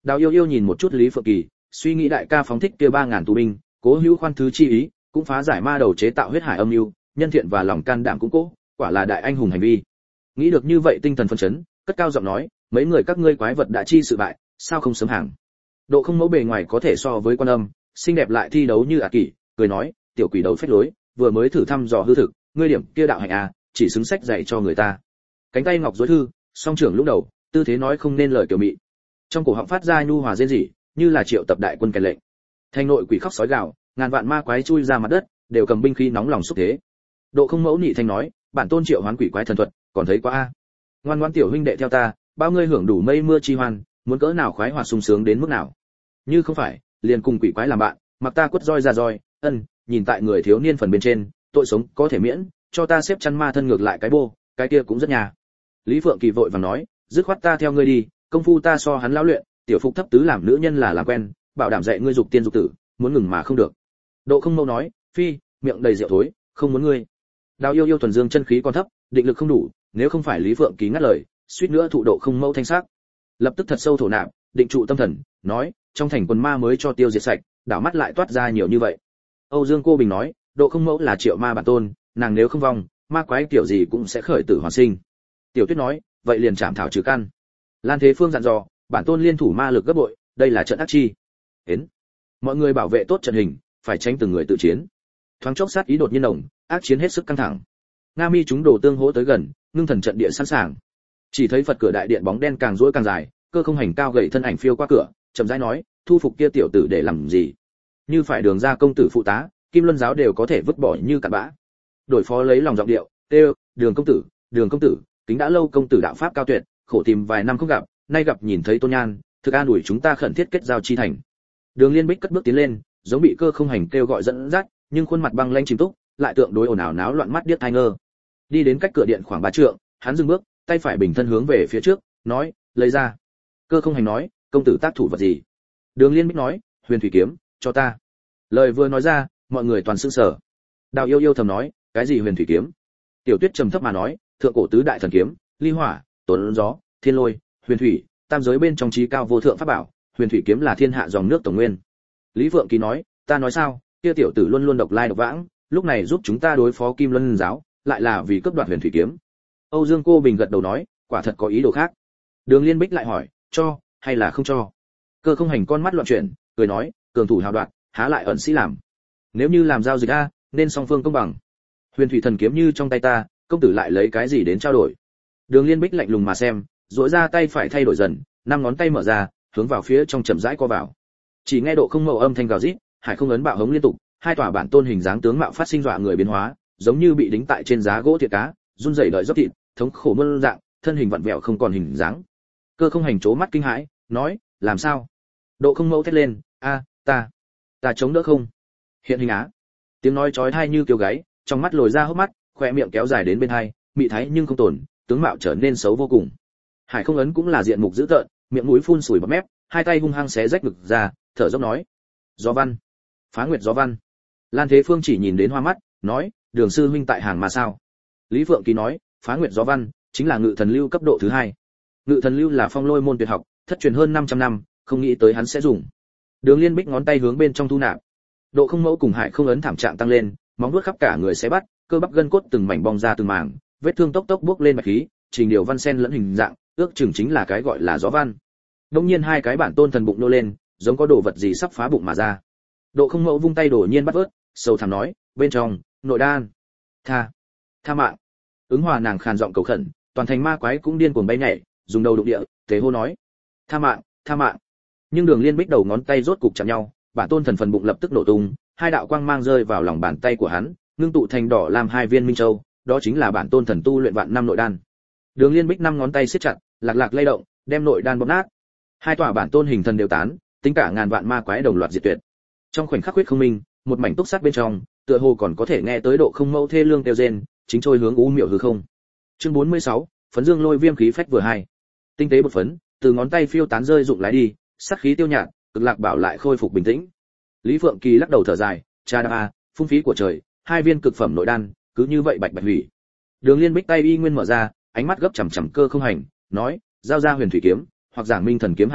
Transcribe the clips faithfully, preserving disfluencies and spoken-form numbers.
Đào Yêu Yêu nhìn một chút Lý Phượng Kỳ, suy nghĩ đại ca phóng thích kia ba ngàn tù binh, cố hữu khoan thứ chi ý, cũng phá giải ma đầu chế tạo huyết hải âm mưu, nhân thiện và lòng can đảm cũng cố, quả là đại anh hùng hành vi. Nghĩ được như vậy tinh thần phấn chấn, cất cao giọng nói, mấy người các ngươi quái vật đã chi sự bại, sao không sớm hàng. Độ Không Mẫu bề ngoài có thể so với Quan Âm, xinh đẹp lại thi đấu như ả kỷ, cười nói, tiểu quỷ đầu phách lối, vừa mới thử thăm dò hư thực, ngươi điểm kia đạo hạnh à, chỉ xứng sách dạy cho người ta. Cánh tay ngọc dối thư, song trưởng lúc đầu, tư thế nói không nên lời kiểu mị. Trong cổ họng phát ra nhu hòa rên rỉ, như là triệu tập đại quân kèn lệnh. Thành nội quỷ khóc sói gào, ngàn vạn ma quái chui ra mặt đất, đều cầm binh khí nóng lòng xúc thế. Độ Không Mẫu nhị thanh nói, bản tôn triệu hoán quỷ quái thần thuật, còn thấy quá a. Ngoan ngoãn tiểu huynh đệ theo ta, bao ngươi hưởng đủ mây mưa chi hoan, muốn cỡ nào khoái hoạt sung sướng đến mức nào. Như không phải, liền cùng quỷ quái làm bạn, mặc ta quất roi ra roi, ân, nhìn tại người thiếu niên phần bên trên, tội sống có thể miễn, cho ta xếp chăn ma thân ngược lại cái bô, cái kia cũng rất nhà. Lý Phượng Kỳ vội vàng nói, dứt khoát ta theo ngươi đi, công phu ta so hắn lão luyện, tiểu phục thấp tứ làm nữ nhân là làm quen, bảo đảm dạy ngươi dục tiên dục tử, muốn ngừng mà không được. Độ Không Mẫu nói, phi, miệng đầy rượu thối, không muốn ngươi. Đào Yêu Yêu thuần dương chân khí còn thấp, định lực không đủ, nếu không phải Lý Phượng Kỳ ngắt lời, suýt nữa thụ Độ Không Mẫu thanh sắc. Lập tức thật sâu thổ nạp, định trụ tâm thần, nói, trong thành quần ma mới cho tiêu diệt sạch, đảo mắt lại toát ra nhiều như vậy. Âu Dương Cô Bình nói, Độ Không Mẫu là triệu ma bản tôn, nàng nếu không vong, ma quái kiểu gì cũng sẽ khởi tử hoàn sinh. Tiểu Tuyết nói, vậy liền chạm thảo trừ căn. Lan Thế Phương dặn dò, bản tôn liên thủ ma lực gấp bội, đây là trận ác chi. Đến, mọi người bảo vệ tốt trận hình, phải tránh từng người tự chiến. Thoáng chốc sát ý đột nhiên nồng, ác chiến hết sức căng thẳng. Nga Mi chúng đồ tương hỗ tới gần, ngưng thần trận địa sẵn sàng. Chỉ thấy Phật cửa đại điện bóng đen càng rỗi càng dài, Cơ Không Hành cao gầy thân ảnh phiêu qua cửa, chậm rãi nói, thu phục kia tiểu tử để làm gì? Như phải đường ra công tử phụ tá, Kim Luân giáo đều có thể vứt bỏ như cặn bã. Đổi phó lấy lòng giọng điệu, "Têu, Đường công tử, Đường công tử, kính đã lâu công tử đạo pháp cao tuyệt, khổ tìm vài năm không gặp, nay gặp nhìn thấy tôn nhan, thực an ủi chúng ta khẩn thiết kết giao chi thành." Đường Liên Bích cất bước tiến lên, giống bị Cơ Không Hành kêu gọi dẫn dắt, nhưng khuôn mặt băng lãnh chìm túc, lại tượng đối ồn ào náo loạn mắt điếc tai ngơ. Đi đến cách cửa điện khoảng ba trượng, hắn dừng bước, tay phải bình thân hướng về phía trước, nói, "Lấy ra." Cơ Không Hành nói, "Công tử tác thủ vật gì?" Đường Liên Bích nói, "Huyền thủy kiếm, cho ta." Lời vừa nói ra, mọi người toàn sững sờ. Đào Yêu Yêu thầm nói, "Cái gì huyền thủy kiếm?" Tiểu Tuyết trầm thấp mà nói, "Thượng cổ tứ đại thần kiếm, ly hỏa, tuấn gió, thiên lôi, huyền thủy, tam giới bên trong trí cao vô thượng pháp bảo, huyền thủy kiếm là thiên hạ dòng nước tổng nguyên." Lý Phượng Kỳ nói, "Ta nói sao, kia tiểu tử luôn luôn độc lai độc vãng, lúc này giúp chúng ta đối phó Kim Luân giáo, lại là vì cướp đoạt huyền thủy kiếm." Âu Dương Cô Bình gật đầu nói, "Quả thật có ý đồ khác." Đường Liên Bích lại hỏi, "Cho hay là không cho?" Cơ Không Hành con mắt loạn chuyển, cười nói, "Cường thủ hào đoạt, há lại ẩn sĩ làm. Nếu như làm giao dịch a, nên song phương công bằng. Huyền thủy thần kiếm như trong tay ta, công tử lại lấy cái gì đến trao đổi?" Đường Liên Bích lạnh lùng mà xem, duỗi ra tay phải thay đổi dần, năm ngón tay mở ra, hướng vào phía trong chậm rãi co vào. Chỉ nghe Độ Không Mẫu âm thanh gào rít, hải không ấn bạo hống liên tục, hai tòa bản tôn hình dáng tướng mạo phát sinh dọa người biến hóa, giống như bị đính tại trên giá gỗ thịt cá, run rẩy đợi dốc thịt, thống khổ muôn dạng, thân hình vặn vẹo không còn hình dáng. Cơ Không Hành trố mắt kinh hãi, nói, "Làm sao?" Độ Không Mẫu thét lên, "A, ta, ta chống đỡ không?" Hiện hình á. Tiếng nói chói tai như kêu gáy, trong mắt lồi ra hốc mắt, khóe miệng kéo dài đến bên hai, mị thái nhưng không tổn, tướng mạo trở nên xấu vô cùng. Hải không ấn cũng là diện mục dữ tợn, miệng mũi phun sùi bọt mép, hai tay hung hăng xé rách ngực ra, thở dốc nói, "Gió văn, Phá Nguyệt Gió văn." Lan Thế Phương chỉ nhìn đến hoa mắt, nói, "Đường sư huynh tại hàng mà sao?" Lý Phượng Kỳ nói, "Phá Nguyệt Gió văn chính là ngự thần lưu cấp độ thứ hai. Ngự thần lưu là phong lôi môn tuyệt học, thất truyền hơn năm trăm năm, không nghĩ tới hắn sẽ dùng." Đường Liên Bích ngón tay hướng bên trong thu nạp. Độ Không Mẫu cùng Hải không ấn thảm trạng tăng lên, móng vuốt khắp cả người xé bắt, cơ bắp gân cốt từng mảnh bong ra từng mảng, vết thương tốc tốc bước lên bạch khí, trình điều văn sen lẫn hình dạng, ước chừng chính là cái gọi là gió văn. Đương nhiên hai cái bản tôn thần bụng nô lên, giống có đồ vật gì sắp phá bụng mà ra. Độ Không Mẫu vung tay đổ nhiên bắt vớt, sâu thẳm nói, "Bên trong, nội đan. Tha, tha mạng." Ứng Hòa nàng khàn giọng cầu khẩn, toàn thành ma quái cũng điên cuồng bay nhảy, dùng đầu đụng địa, thế hô nói, "Tha mạng, tha mạng." Nhưng Đường Liên Bích đầu ngón tay rốt cục chạm nhau, bản tôn thần phần bụng lập tức nổ tung, hai đạo quang mang rơi vào lòng bàn tay của hắn, ngưng tụ thành đỏ làm hai viên minh châu, đó chính là bản tôn thần tu luyện vạn năm nội đan. Đường Liên Bích năm ngón tay siết chặt, lạc lạc lay động, đem nội đan bóp nát. Hai tòa bản tôn hình thần đều tán, tính cả ngàn vạn ma quái đồng loạt diệt tuyệt. Trong khoảnh khắc huyết không minh, một mảnh túc sát bên trong, tựa hồ còn có thể nghe tới Độ Không Mẫu thê lương kêu rên, chính trôi hướng u miệu hư không. Chương bốn mươi sáu, phấn dương lôi viêm khí phách vừa hai. Tinh tế bột phấn, từ ngón tay phiêu tán rơi rụng lái đi, sát khí tiêu nhạt, cực lạc bảo lại khôi phục bình tĩnh. Lý Phượng Kỳ lắc đầu thở dài, "Cha đa a, phung phí của trời, hai viên cực phẩm nội đan, cứ như vậy bạch bạch hủy." Đường Liên Bích tay y nguyên mở ra, ánh mắt gấp chằm chằm Cơ Không Hành, nói, "Giao ra huyền thủy kiếm, hoặc giảng minh thần kiếm hạ lạc,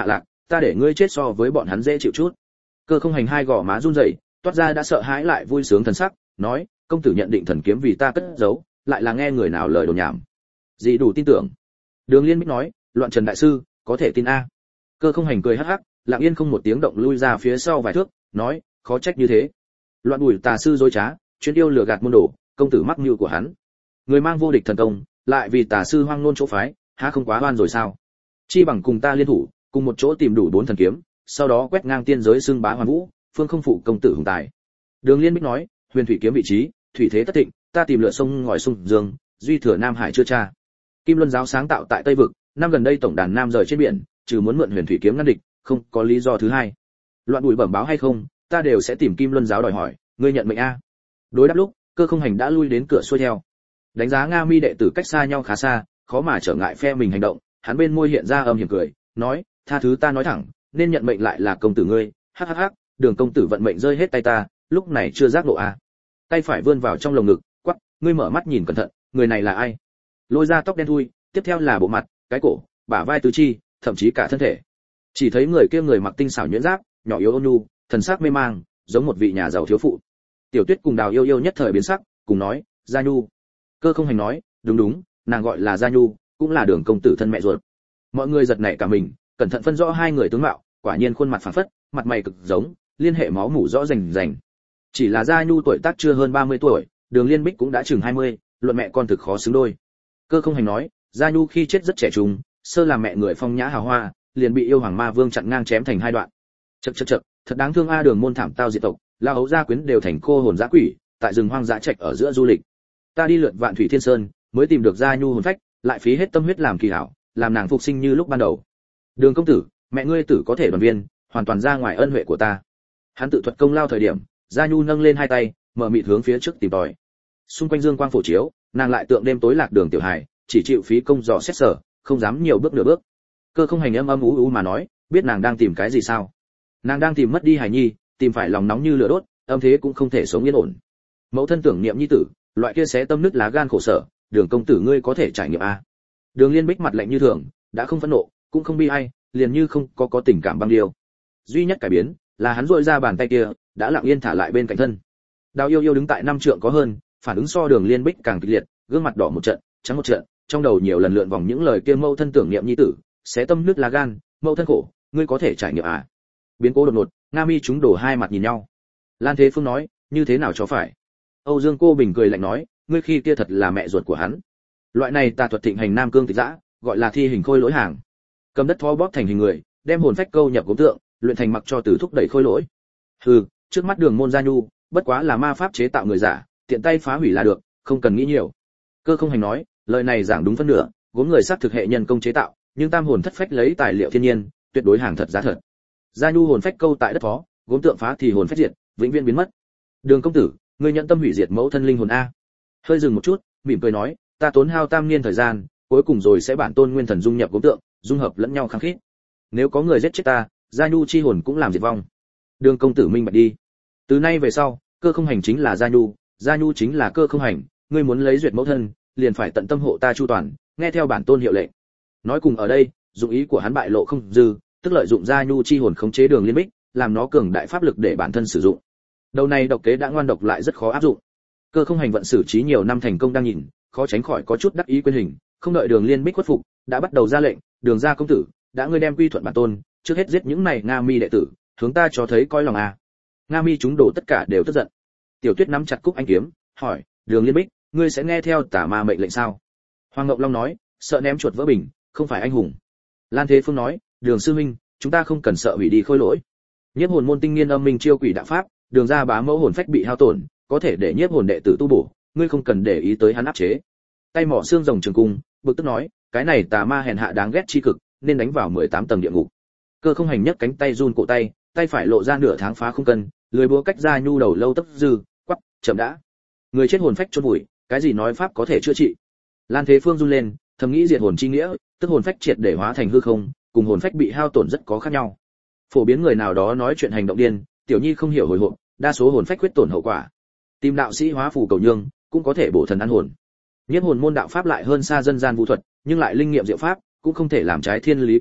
ta để ngươi chết so với bọn hắn dễ chịu chút. Cơ Không Hành hai gò má run rẩy, toát ra đã sợ hãi lại vui sướng thần sắc, nói, công tử nhận định thần kiếm vì ta cất giấu, lại là nghe người nào lời đồn nhảm. Gì đủ tin tưởng? Đường Liên Bích nói, loạn Trần đại sư, có thể tin a. Cơ Không Hành cười hắc hắc, lặng yên không một tiếng động lui ra phía sau vài thước, nói, khó trách như thế. Loạn Bùi tà sư dối trá, chuyên yêu lừa gạt môn đồ, công tử mắc mưu của hắn. Người mang vô địch thần công, lại vì tà sư hoang nôn chỗ phái, há không quá oan rồi sao? Chi bằng cùng ta liên thủ, cùng một chỗ tìm đủ bốn thần kiếm, sau đó quét ngang tiên giới xưng bá hoàn vũ, phương không phụ công tử hùng tài. Đường Liên Bích nói, huyền thủy kiếm vị trí, thủy thế tất thịnh, ta tìm lựa sông ngòi sông dương, duy thừa Nam Hải chưa tra. Kim Luân giáo sáng tạo tại Tây vực, năm gần đây tổng đàn nam rời trên biển, trừ muốn mượn huyền thủy kiếm ngăn địch, không có lý do thứ hai. Loạn Bùi bẩm báo hay không, ta đều sẽ tìm Kim Luân giáo đòi hỏi, ngươi nhận mệnh a. Đối đáp lúc, Cơ Không Hành đã lui đến cửa xuôi theo. Đánh giá Nga Mi đệ tử cách xa nhau khá xa, khó mà trở ngại phe mình hành động, hắn bên môi hiện ra âm hiểm cười, nói, tha thứ ta nói thẳng, nên nhận mệnh lại là công tử ngươi. Hắc hắc hắc, Đường công tử vận mệnh rơi hết tay ta, lúc này chưa giác ngộ a. Tay phải vươn vào trong lồng ngực, quắc, ngươi mở mắt nhìn cẩn thận, người này là ai? Lôi ra tóc đen thui, tiếp theo là bộ mặt, cái cổ, bả vai tứ chi, thậm chí cả thân thể. Chỉ thấy người kia người mặc tinh xảo nhuyễn giáp, nhỏ yếu ôn nhu, thần sắc mê mang, giống một vị nhà giàu thiếu phụ. Tiểu Tuyết cùng Đào Yêu Yêu nhất thời biến sắc, cùng nói, Gia Nhu. Cơ Không Hành nói, đúng đúng, nàng gọi là Gia Nhu, cũng là Đường công tử thân mẹ ruột. Mọi người giật nảy cả mình, cẩn thận phân rõ hai người tướng mạo, quả nhiên khuôn mặt phảng phất, mặt mày cực giống, liên hệ máu mủ rõ rành rành. Chỉ là Gia Nhu tuổi tác chưa hơn ba mươi tuổi, Đường Liên Bích cũng đã chừng hai mươi, luận mẹ con thực khó xứng đôi. Cơ Không Hành nói, Gia Nhu khi chết rất trẻ trung, sơ làm mẹ người phong nhã hào hoa, liền bị yêu hoàng ma vương chặn ngang chém thành hai đoạn. Chậc chậc chậc, thật đáng thương a, Đường môn thảm tao diệt tộc, La Ấu gia quyến đều thành cô hồn dã quỷ, tại rừng hoang dã trạch ở giữa du lịch. Ta đi lượn Vạn Thủy Thiên Sơn, mới tìm được Gia Nhu hồn phách, lại phí hết tâm huyết làm kỳ hảo, làm nàng phục sinh như lúc ban đầu. Đường công tử, mẹ ngươi tử có thể đoàn viên, hoàn toàn ra ngoài ân huệ của ta. Hắn tự thuật công lao thời điểm, Gia Nhu nâng lên hai tay, mở mịt hướng phía trước tìm tòi. Xung quanh dương quang phổ chiếu, nàng lại tượng đêm tối lạc đường tiểu hài, chỉ chịu phí công dò xét sở, không dám nhiều bước nửa bước. Cơ Không Hành âm âm ú ú mà nói, biết nàng đang tìm cái gì sao? Nàng đang tìm mất đi hài nhi, tìm phải lòng nóng như lửa đốt, âm thế cũng không thể sống yên ổn. Mẫu thân tưởng niệm nhi tử, loại kia xé tâm nứt lá gan khổ sở, Đường công tử ngươi có thể trải nghiệm a. Đường Liên Bích mặt lạnh như thường, đã không phẫn nộ, cũng không bi ai, liền như không có có tình cảm băng điều. Duy nhất cải biến là hắn duỗi ra bàn tay kia, đã lặng yên thả lại bên cạnh thân. Đào Yêu Yêu đứng tại năm trượng có hơn, phản ứng so Đường Liên Bích càng kịch liệt, gương mặt đỏ một trận, trắng một trận, trong đầu nhiều lần lượn vòng những lời kia mẫu thân tưởng niệm nhi tử, xé tâm nứt lá gan, mẫu thân khổ, ngươi có thể trải nghiệm à? Biến cố đột ngột, Nga Mi chúng đổ hai mặt nhìn nhau. Lan Thế Phương nói, như thế nào cho phải? Âu Dương Cô Bình cười lạnh nói, ngươi khi kia thật là mẹ ruột của hắn. Loại này tà thuật thịnh hành Nam Cương tịch dã, gọi là thi hình khôi lỗi hàng. Cầm đất thó bóp thành hình người, đem hồn phách câu nhập gốm tượng, luyện thành mặc cho từ thúc đẩy khôi lỗi. Hừ, trước mắt Đường môn Gia Nhu, bất quá là ma pháp chế tạo người giả, tiện tay phá hủy là được, không cần nghĩ nhiều. Cơ Không Hành nói, lời này giảng đúng phân nửa, gốm người xác thực hệ nhân công chế tạo, nhưng tam hồn thất phách lấy tài liệu thiên nhiên, tuyệt đối hàng thật giá thật. Gia Nhu hồn phách câu tại đất phó, gốm tượng phá thì hồn phách diệt, vĩnh viễn biến mất. Đường công tử, ngươi nhận tâm hủy diệt mẫu thân linh hồn a. Hơi dừng một chút, mỉm cười nói, ta tốn hao tam niên thời gian, cuối cùng rồi sẽ bản tôn nguyên thần dung nhập gốm tượng, dung hợp lẫn nhau khăng khít. Nếu có người giết chết ta, Gia Nhu chi hồn cũng làm diệt vong. Đường công tử minh bạch đi. Từ nay về sau, Cơ Không Hành chính là Gia Nhu, Gia Nhu chính là Cơ Không Hành, ngươi muốn lấy duyệt mẫu thân, liền phải tận tâm hộ ta chu toàn, nghe theo bản tôn hiệu lệnh. Nói cùng ở đây, dụng ý của hắn bại lộ không dư, tức lợi dụng Gia Nhu chi hồn khống chế Đường Liên Bích, làm nó cường đại pháp lực để bản thân sử dụng. Đầu này độc kế đã ngoan độc lại rất khó áp dụng. Cơ Không Hành vận xử trí nhiều năm thành công đang nhìn, khó tránh khỏi có chút đắc ý quên hình, không đợi Đường Liên Bích khuất phục, đã bắt đầu ra lệnh, Đường gia công tử, đã ngươi đem quy thuận bản tôn, trước hết giết những này Nga Mi đệ tử, hướng ta cho thấy coi lòng à. Nga Mi chúng đổ tất cả đều tức giận. Tiểu Tuyết nắm chặt cúc anh kiếm, hỏi, Đường Liên Bích, ngươi sẽ nghe theo tà ma mệnh lệnh sao? Hoàng Ngọc Long nói, sợ ném chuột vỡ bình, không phải anh hùng. Lan Thế Phương nói, Đường sư huynh, chúng ta không cần sợ hủy đi khôi lỗi. Nhiếp hồn môn tinh nghiên âm minh chiêu quỷ đạo pháp, Đường gia bá mẫu hồn phách bị hao tổn, có thể để nhiếp hồn đệ tử tu bổ, ngươi không cần để ý tới hắn áp chế. Tay mỏ xương rồng trường cung, bực tức nói, cái này tà ma hèn hạ đáng ghét chi cực, nên đánh vào mười tám tầng địa ngục. Cơ Không Hành nhấc cánh tay run cổ tay, tay phải lộ ra nửa tháng phá không cân, lưỡi búa cách ra nhu đầu lâu tấp dư, quắc, chậm đã. Người chết hồn phách chôn bụi, cái gì nói pháp có thể chữa trị? Lan Thế Phương run lên, thầm nghĩ diệt hồn chi nghĩa, tức hồn phách triệt để hóa thành hư không, cùng hồn phách bị hao tổn rất có khác nhau. Phổ biến người nào đó nói chuyện hành động điên, tiểu nhi không hiểu hồi hộp, đa số hồn phách quyết tổn hậu quả. Tìm đạo sĩ hóa phù cầu nhương, cũng có thể bổ thần ăn hồn. Nhất hồn môn đạo pháp lại hơn xa dân gian vũ thuật, nhưng lại linh nghiệm diệu pháp, cũng không thể làm trái thiên lý quy luật,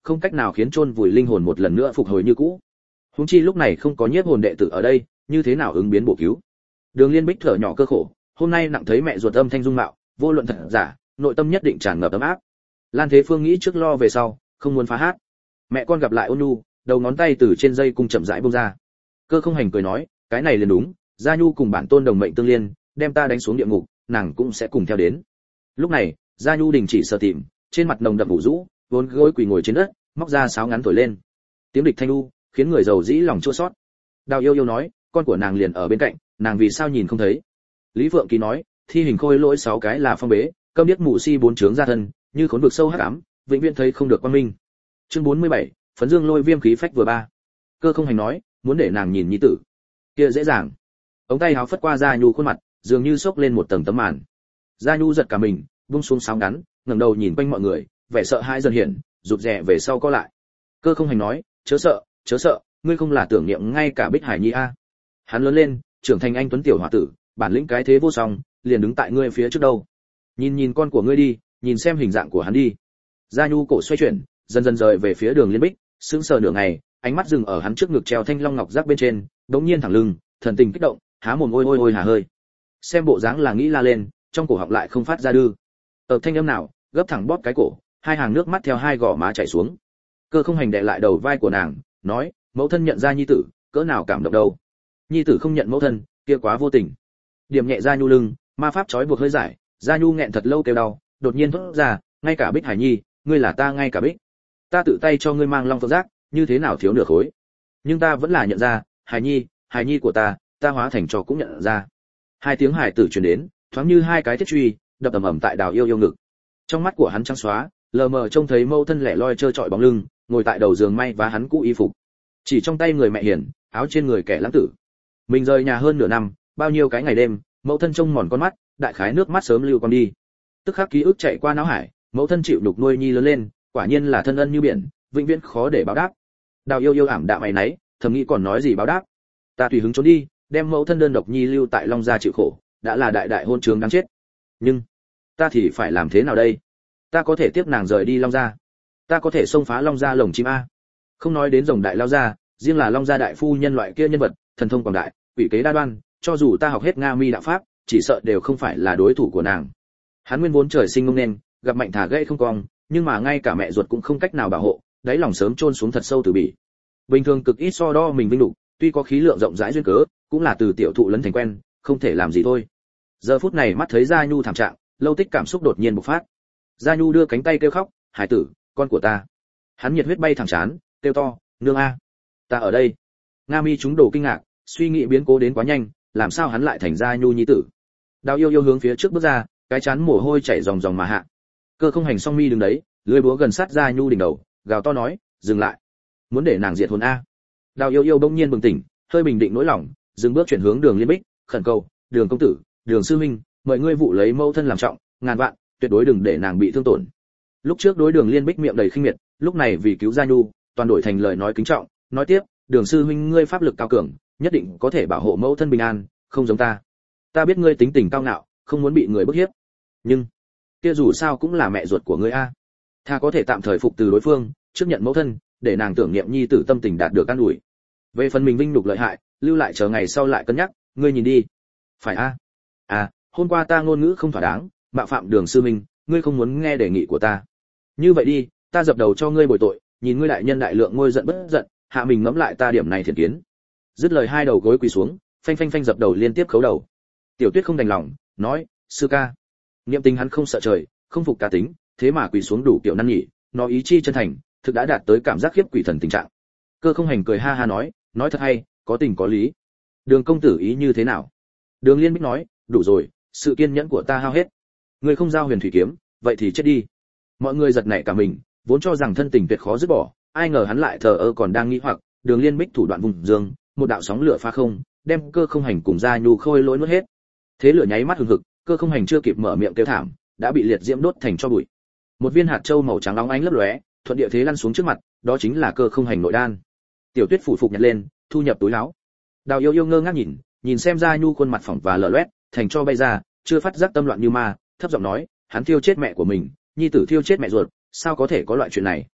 không cách nào khiến chôn vùi linh hồn một lần nữa phục hồi như cũ. Huống chi lúc này không có nhiếp hồn đệ tử ở đây, như thế nào ứng biến bổ cứu. Đường Liên Bích thở nhỏ cơ khổ, hôm nay nặng thấy mẹ ruột âm thanh dung mạo, vô luận thật giả, nội tâm nhất định tràn ngập ấm áp. Lan Thế Phương nghĩ trước lo về sau, không muốn phá hát. Mẹ con gặp lại ôn nhu, đầu ngón tay từ trên dây cung chậm rãi buông ra. Cơ Không Hành cười nói, cái này liền đúng, Gia Nhu cùng bản tôn đồng mệnh tương liên, đem ta đánh xuống địa ngục, nàng cũng sẽ cùng theo đến. Lúc này, Gia Nhu đình chỉ sờ tìm, trên mặt nồng đậm vũ rũ, vốn gối quỳ ngồi trên đất, móc ra sáo ngắn thổi lên. Tiếng địch thanh u, khiến người giàu dĩ lòng chua xót. Đào Yêu Yêu nói, con của nàng liền ở bên cạnh, nàng vì sao nhìn không thấy? Lý Phượng Kỳ nói, thi hình khôi lỗi sáu cái là phong bế, câm điếc mù si bốn chướng ra thân, như khốn vực sâu hắc ám, vĩnh viễn thấy không được quang minh. Chương bốn mươi bảy, phấn dương lôi viêm khí phách vừa ba. Cơ Không Hành nói, muốn để nàng nhìn nhi tử, kia dễ dàng. Ống tay háo phất qua Gia Nhu khuôn mặt, dường như xốc lên một tầng tấm màn. Gia Nhu giật cả mình, buông xuống sáo ngắn, ngẩng đầu nhìn quanh mọi người, vẻ sợ hãi dần hiện, rụt rè về sau co lại. Cơ Không Hành nói, chớ sợ, chớ sợ, ngươi không là tưởng niệm ngay cả Bích Hải Nhi a? Hắn lớn lên, trưởng thành anh tuấn tiểu hòa tử, bản lĩnh cái thế vô song, liền đứng tại ngươi phía trước đâu. Nhìn nhìn con của ngươi đi, nhìn xem hình dạng của hắn đi. Gia Nhu cổ xoay chuyển, dần dần rời về phía Đường Liên Bích, sững sờ nửa ngày, ánh mắt dừng ở hắn trước ngực treo thanh long ngọc giác bên trên, đống nhiên thẳng lưng, thần tình kích động, há mồm ôi ôi ôi hà hơi. Xem bộ dáng là nghĩ la lên, trong cổ họng lại không phát ra đư. Ở thanh âm nào, gấp thẳng bóp cái cổ, hai hàng nước mắt theo hai gò má chảy xuống. Cơ Không Hành đè lại đầu vai của nàng, nói, mẫu thân nhận ra nhi tử, cỡ nào cảm động đâu. Nhi tử không nhận mẫu thân, kia quá vô tình. Điểm nhẹ Gia Nhu lưng, ma pháp trói buộc hơi giải, Gia Nhu nghẹn thật lâu kêu đau, đột nhiên thốt ra, ngay cả Bích Hải Nhi, ngươi là ta ngay cả Bích. Ta tự tay cho ngươi mang long phượng giác, như thế nào thiếu nửa khối. Nhưng ta vẫn là nhận ra, Hải Nhi, Hải Nhi của ta, ta hóa thành cho cũng nhận ra. Hai tiếng hài tử truyền đến, thoáng như hai cái thiết truy, đập ầm ầm tại Đào Yêu Yêu ngực. Trong mắt của hắn trắng xóa, lờ mờ trông thấy mâu thân lẻ loi trơ trọi bóng lưng, ngồi tại đầu giường may và hắn cũ y phục. Chỉ trong tay người mẹ hiền, áo trên người kẻ lãng tử. Mình rời nhà hơn nửa năm, bao nhiêu cái ngày đêm, mẫu thân trông mòn con mắt, đại khái nước mắt sớm lưu con đi. Tức khắc ký ức chạy qua não hải, mẫu thân chịu đục nuôi nhi lớn lên, quả nhiên là thân ân như biển, vĩnh viễn khó để báo đáp. Đào Yêu Yêu ảm đạm mày nấy, thầm nghĩ còn nói gì báo đáp. Ta tùy hứng trốn đi, đem mẫu thân đơn độc nhi lưu tại Long gia chịu khổ, đã là đại đại hôn trường đáng chết. Nhưng ta thì phải làm thế nào đây? Ta có thể tiếp nàng rời đi Long gia, ta có thể xông phá Long gia lồng chim a. Không nói đến rồng đại lao gia, riêng là Long gia đại phu nhân loại kia nhân vật, thần thông quảng đại, quỷ kế đa đoan, cho dù ta học hết Nga Mi đạo pháp, chỉ sợ đều không phải là đối thủ của nàng. Hắn nguyên vốn trời sinh ngông nên, gặp mạnh thả gãy không cong, nhưng mà ngay cả mẹ ruột cũng không cách nào bảo hộ, đáy lòng sớm chôn xuống thật sâu từ bỉ. Bình thường cực ít so đo mình vinh đủ, tuy có khí lượng rộng rãi duyên cớ, cũng là từ tiểu thụ lấn thành quen, không thể làm gì thôi. Giờ phút này mắt thấy Gia Nhu thảm trạng, lâu tích cảm xúc đột nhiên bộc phát. Gia Nhu đưa cánh tay kêu khóc, "Hải tử, con của ta." Hắn nhiệt huyết bay thẳng chán, kêu to, "Nương a, ta ở đây." Nga Mi chúng đồ kinh ngạc, suy nghĩ biến cố đến quá nhanh, làm sao hắn lại thành Gia Nhu nhi tử. Đào Yêu Yêu hướng phía trước bước ra, cái chán mồ hôi chảy ròng ròng mà hạ. Cơ Không Hành song mi đứng đấy, lưỡi búa gần sát Gia Nhu đỉnh đầu, gào to nói, "Dừng lại, muốn để nàng diệt hồn a." Đào Yêu Yêu bỗng nhiên bừng tỉnh, hơi bình định nỗi lòng, dừng bước chuyển hướng Đường Liên Bích, khẩn cầu, "Đường công tử, Đường sư huynh, mời ngươi vụ lấy mẫu thân làm trọng, ngàn vạn, tuyệt đối đừng để nàng bị thương tổn." Lúc trước đối Đường Liên Bích miệng đầy khinh miệt, lúc này vì cứu Gia Nhu, toàn đổi thành lời nói kính trọng, nói tiếp, "Đường sư huynh ngươi pháp lực cao cường, nhất định có thể bảo hộ mẫu thân bình an, không giống ta. Ta biết ngươi tính tình cao ngạo, không muốn bị người bức hiếp, nhưng kia dù sao cũng là mẹ ruột của ngươi a. Tha có thể tạm thời phục từ đối phương, trước nhận mẫu thân, để nàng tưởng niệm nhi tử tâm tình đạt được an ủi. Về phần mình vinh nhục lợi hại, lưu lại chờ ngày sau lại cân nhắc, ngươi nhìn đi." "Phải a." "À, hôm qua ta ngôn ngữ không thỏa đáng, mạo phạm Đường sư huynh, ngươi không muốn nghe đề nghị của ta. Như vậy đi, ta dập đầu cho ngươi bồi tội, nhìn ngươi đại nhân đại lượng ngôi giận bất giận, hạ mình ngẫm lại ta điểm này thiện kiến." Dứt lời hai đầu gối quỳ xuống, phanh phanh phanh dập đầu liên tiếp khấu đầu. Tiểu Tuyết không đành lòng, nói, "Sư ca." Niệm tình hắn không sợ trời, không phục cá tính, thế mà quỳ xuống đủ kiểu năn nhỉ, nó ý chi chân thành, thực đã đạt tới cảm giác khiếp quỷ thần tình trạng. Cơ Không Hành cười ha ha nói, "Nói thật hay, có tình có lý. Đường công tử ý như thế nào?" Đường Liên Bích nói, "Đủ rồi, sự kiên nhẫn của ta hao hết. Ngươi không giao huyền thủy kiếm, vậy thì chết đi." Mọi người giật nảy cả mình, vốn cho rằng thân tình tuyệt khó dứt bỏ, ai ngờ hắn lại thờ ơ còn đang nghĩ hoặc, Đường Liên Bích thủ đoạn vùng dương, một đạo sóng lửa phá không, đem Cơ Không Hành cùng Gia Nhu khôi lỗi nuốt hết. Thế lửa nháy mắt hừng hực, Cơ Không Hành chưa kịp mở miệng kêu thảm, đã bị liệt diễm đốt thành tro bụi. Một viên hạt châu màu trắng óng ánh lấp lóe, thuận địa thế lăn xuống trước mặt, đó chính là Cơ Không Hành nội đan. Tiểu Tuyết phủ phục nhặt lên, thu nhập túi áo. Đào Yêu Yêu ngơ ngác nhìn, nhìn xem Gia Nhu khuôn mặt phẳng và lở loét, thành tro bay ra, chưa phát giác tâm loạn như ma, thấp giọng nói, "Hắn thiêu chết mẹ của mình, nhi tử thiêu chết mẹ ruột, sao có thể có loại chuyện này?"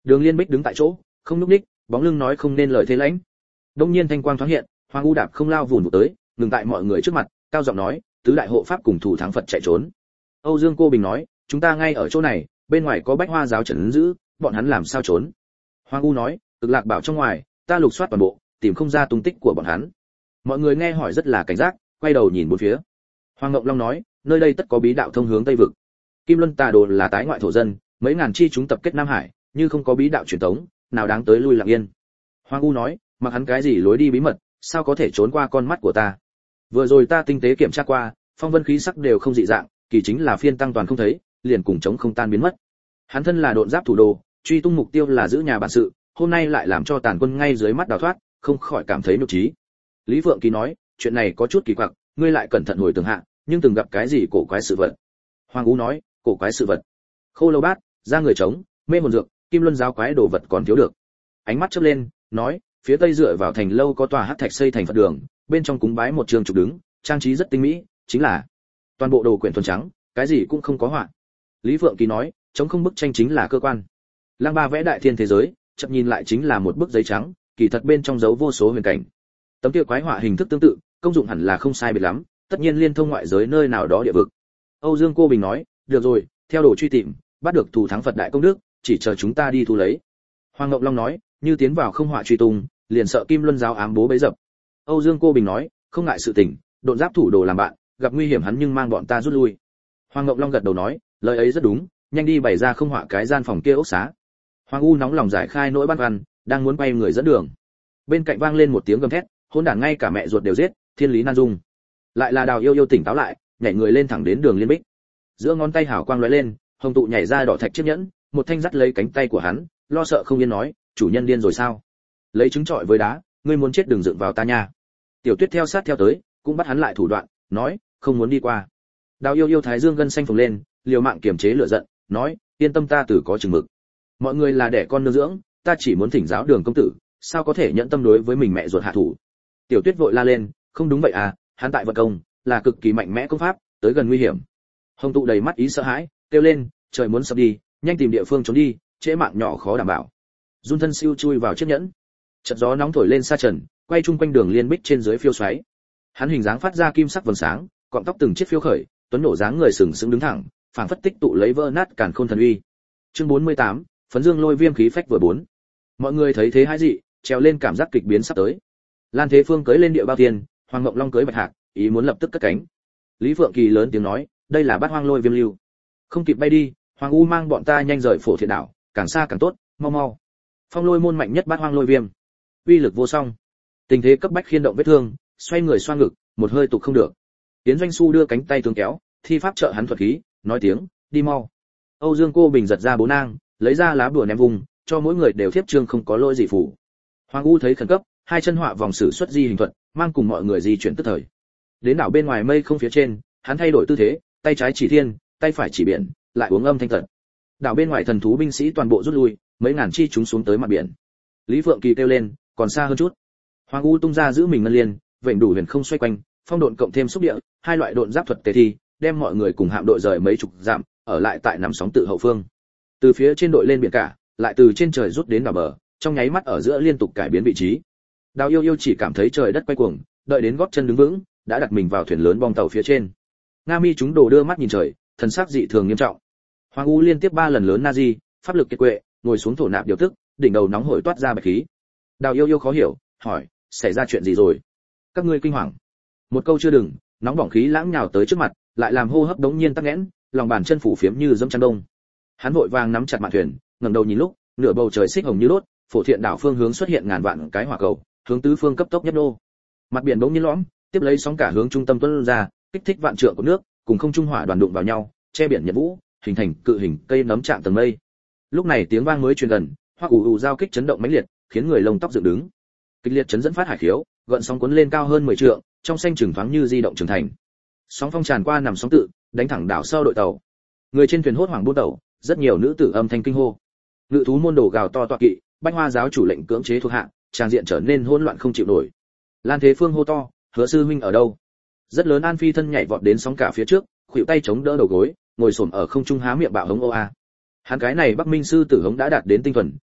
Đường Liên Bích đứng tại chỗ, không nhúc nhích, bóng lưng nói không nên lời thế lãnh. Đông nhiên thanh quang thoáng hiện, Hoàng U đạp không lao vụn vụt tới, ngừng tại mọi người trước mặt, cao giọng nói, tứ đại hộ pháp cùng thủ thắng Phật chạy trốn. Âu Dương Cô Bình nói, chúng ta ngay ở chỗ này, bên ngoài có Bách Hoa giáo trấn giữ, bọn hắn làm sao trốn? Hoàng U nói, Cực Lạc bảo trong ngoài, ta lục soát toàn bộ, tìm không ra tung tích của bọn hắn. Mọi người nghe hỏi rất là cảnh giác, quay đầu nhìn bốn phía. Hoàng Ngộng Long nói, nơi đây tất có bí đạo thông hướng Tây vực. Kim Luân Tà Đồ là tái ngoại thổ dân, mấy ngàn chi chúng tập kết Nam Hải, như không có bí đạo truyền thống, nào đáng tới lui lặng yên. Hoàng U nói, mặc hắn cái gì lối đi bí mật, sao có thể trốn qua con mắt của ta? Vừa rồi ta tinh tế kiểm tra qua, phong vân khí sắc đều không dị dạng, kỳ chính là phiên tăng toàn không thấy, liền cùng chống không tan biến mất. Hắn thân là độn giáp thủ đồ, truy tung mục tiêu là giữ nhà bản sự, hôm nay lại làm cho tàn quân ngay dưới mắt đào thoát, không khỏi cảm thấy nhục trí. Lý Phượng Kỳ nói, chuyện này có chút kỳ quặc, ngươi lại cẩn thận hồi tưởng hạ, nhưng từng gặp cái gì cổ quái sự vật? Hoàng Ú nói, cổ quái sự vật. Khô lâu bát, da người trống, mê hồn dược, Kim Luân giáo quái đồ vật còn thiếu được. Ánh mắt chớp lên, nói, phía tây dựa vào thành lâu có tòa hắc thạch xây thành Phật đường, bên trong cúng bái một trường trục đứng, trang trí rất tinh mỹ, chính là toàn bộ đồ quyển thuần trắng, cái gì cũng không có họa. Lý Phượng Kỳ nói, chống không bức tranh chính là cơ quan. Lăng Ba vẽ đại thiên thế giới, chậm nhìn lại chính là một bức giấy trắng, kỳ thật bên trong giấu vô số huyền cảnh. Tấm kia quái họa hình thức tương tự, công dụng hẳn là không sai biệt lắm, tất nhiên liên thông ngoại giới nơi nào đó địa vực. Âu Dương Cô Bình nói, được rồi, theo đồ truy tìm, bắt được thủ thắng Phật đại công đức, chỉ chờ chúng ta đi thu lấy. Hoàng Ngộng Long nói, như tiến vào không họa truy tung, liền sợ Kim Luân giáo ám bố bấy dập. Âu Dương Cô Bình nói, không ngại sự tình, độn giáp thủ đồ làm bạn, gặp nguy hiểm hắn nhưng mang bọn ta rút lui. Hoàng Ngộng Long gật đầu nói, lời ấy rất đúng, nhanh đi bày ra không họa cái gian phòng kia ốc xá. Hoàng U nóng lòng giải khai nỗi băn khoăn, đang muốn quay người dẫn đường. Bên cạnh vang lên một tiếng gầm thét, hỗn đản ngay cả mẹ ruột đều giết, thiên lý nan dung. Lại là Đào Yêu Yêu tỉnh táo lại, nhảy người lên thẳng đến Đường Liên Bích. Giữa ngón tay hào quang lóe lên, hồng tụ nhảy ra đỏ thạch chiếc nhẫn, một thanh dắt lấy cánh tay của hắn, lo sợ không yên nói, chủ nhân điên rồi sao? Lấy trứng trọi với đá, ngươi muốn chết đừng dựng vào ta nha. Tiểu Tuyết theo sát theo tới, cũng bắt hắn lại thủ đoạn, nói, không muốn đi qua. Đào Yêu Yêu thái dương gân xanh phồng lên, liều mạng kiềm chế lửa giận, nói, yên tâm ta tử có chừng mực. Mọi người là đẻ con nương dưỡng, ta chỉ muốn thỉnh giáo Đường công tử, sao có thể nhẫn tâm đối với mình mẹ ruột hạ thủ. Tiểu Tuyết vội la lên, không đúng vậy à, hắn tại vật công là cực kỳ mạnh mẽ công pháp, tới gần nguy hiểm. Hồng tụ đầy mắt ý sợ hãi, kêu lên, trời muốn sập đi, nhanh tìm địa phương trốn đi, trễ mạng nhỏ khó đảm bảo. Run thân siêu chui vào chiếc nhẫn, chợt gió nóng thổi lên xa trần, quay chung quanh Đường Liên Bích trên dưới phiêu xoáy. Hắn hình dáng phát ra kim sắc vầng sáng, cọng tóc từng chiếc phiêu khởi, tuấn nổ dáng người sừng sững đứng thẳng, phảng phất tích tụ lấy vỡ nát càn khôn thần uy. Chương bốn mươi tám, phấn dương lôi viêm khí phách vừa bốn. Mọi người thấy thế hãi dị, trèo lên cảm giác kịch biến sắp tới. Lan Thế Phương cưỡi lên địa bao tiền, Hoàng Ngộng Long cưỡi bạch hạc, ý muốn lập tức cất cánh. Lý Phượng Kỳ lớn tiếng nói, đây là Bát Hoang Lôi Viêm lưu. Không kịp bay đi, Hoàng U mang bọn ta nhanh rời Phổ Thiện đảo, càng xa càng tốt, mau mau. Phong Lôi môn mạnh nhất Bát Hoang Lôi Viêm, uy lực vô song. Tình thế cấp bách khiên động vết thương, xoay người xoa ngực, một hơi tụ không được. Tiến Doanh Xu đưa cánh tay tướng kéo, thi pháp trợ hắn thuật khí, nói tiếng, đi mau. Âu Dương Cô Bình giật ra bố nang, lấy ra lá bùa ném vùng, cho mỗi người đều thiếp trương không có lỗi gì phủ. Hoàng U thấy khẩn cấp, hai chân họa vòng sử xuất di hình thuật, mang cùng mọi người di chuyển tức thời. Đến đảo bên ngoài mây không phía trên, hắn thay đổi tư thế, tay trái chỉ thiên, tay phải chỉ biển, lại uống âm thanh tận. Đảo bên ngoài thần thú binh sĩ toàn bộ rút lui, mấy ngàn chi chúng xuống tới mặt biển. Lý Phượng Kỳ kêu lên, còn xa hơn chút. Hoàng U tung ra giữ mình ngân liên, vểnh đủ huyền không xoay quanh, phong độn cộng thêm xúc địa, hai loại độn giáp thuật tề thi, đem mọi người cùng hạm đội rời mấy chục dặm, ở lại tại nằm sóng tự hậu phương. Từ phía trên đội lên biển cả, lại từ trên trời rút đến đảo bờ, trong nháy mắt ở giữa liên tục cải biến vị trí. Đào Yêu Yêu chỉ cảm thấy trời đất quay cuồng, đợi đến gót chân đứng vững, đã đặt mình vào thuyền lớn bong tàu phía trên. Nga Mi chúng đồ đưa mắt nhìn trời, thần sắc dị thường nghiêm trọng. Hoàng U liên tiếp ba lần lớn Nazi, pháp lực kiệt quệ, ngồi xuống thổ nạp điều tức, đỉnh đầu nóng hổi toát ra bạch khí. Đào Yêu Yêu khó hiểu, hỏi, xảy ra chuyện gì rồi? Các ngươi kinh hoàng. Một câu chưa đừng, nóng bỏng khí lãng nhào tới trước mặt, lại làm hô hấp đống nhiên tắc nghẽn, lòng bàn chân phủ phiếm như dẫm chăn đông. Hắn vội vàng nắm chặt mạn thuyền, ngẩng đầu nhìn lúc, nửa bầu trời xích hồng như đốt, Phổ Thiện đảo phương hướng xuất hiện ngàn vạn cái hỏa cầu, hướng tứ phương cấp tốc nhất nô. Mặt biển bỗng nhiên lõm, tiếp lấy sóng cả hướng trung tâm tuôn ra, kích thích vạn trượng của nước, cùng không trung hỏa đoàn đụng vào nhau, che biển nhật vũ, hình thành cự hình cây nấm chạm tầng mây. Lúc này tiếng vang mới truyền gần, hoặc ù ù giao kích chấn động mãnh liệt, khiến người lông tóc dựng đứng. Kịch liệt chấn dẫn phát hải khiếu, gợn sóng cuốn lên cao hơn mười trượng, trong xanh trường thoáng như di động trưởng thành. Sóng phong tràn qua nằm sóng tự, đánh thẳng đảo sau đội tàu. Người trên thuyền hốt hoảng buôn tàu, rất nhiều nữ tử âm thanh kinh hô. Ngự thú môn đồ gào to tọa kỵ, Bách Hoa giáo chủ lệnh cưỡng chế thuộc hạ, trang diện trở nên hỗn loạn không chịu nổi. Lan Thế Phương hô to, Hứa sư huynh ở đâu? Rất lớn An Phi thân nhảy vọt đến sóng cả phía trước, khuỷu tay chống đỡ đầu gối, ngồi xổm ở không trung há miệng bạo hống ô a. Hắn cái này Bắc Minh sư tử hống đã đạt đến tinh thuần,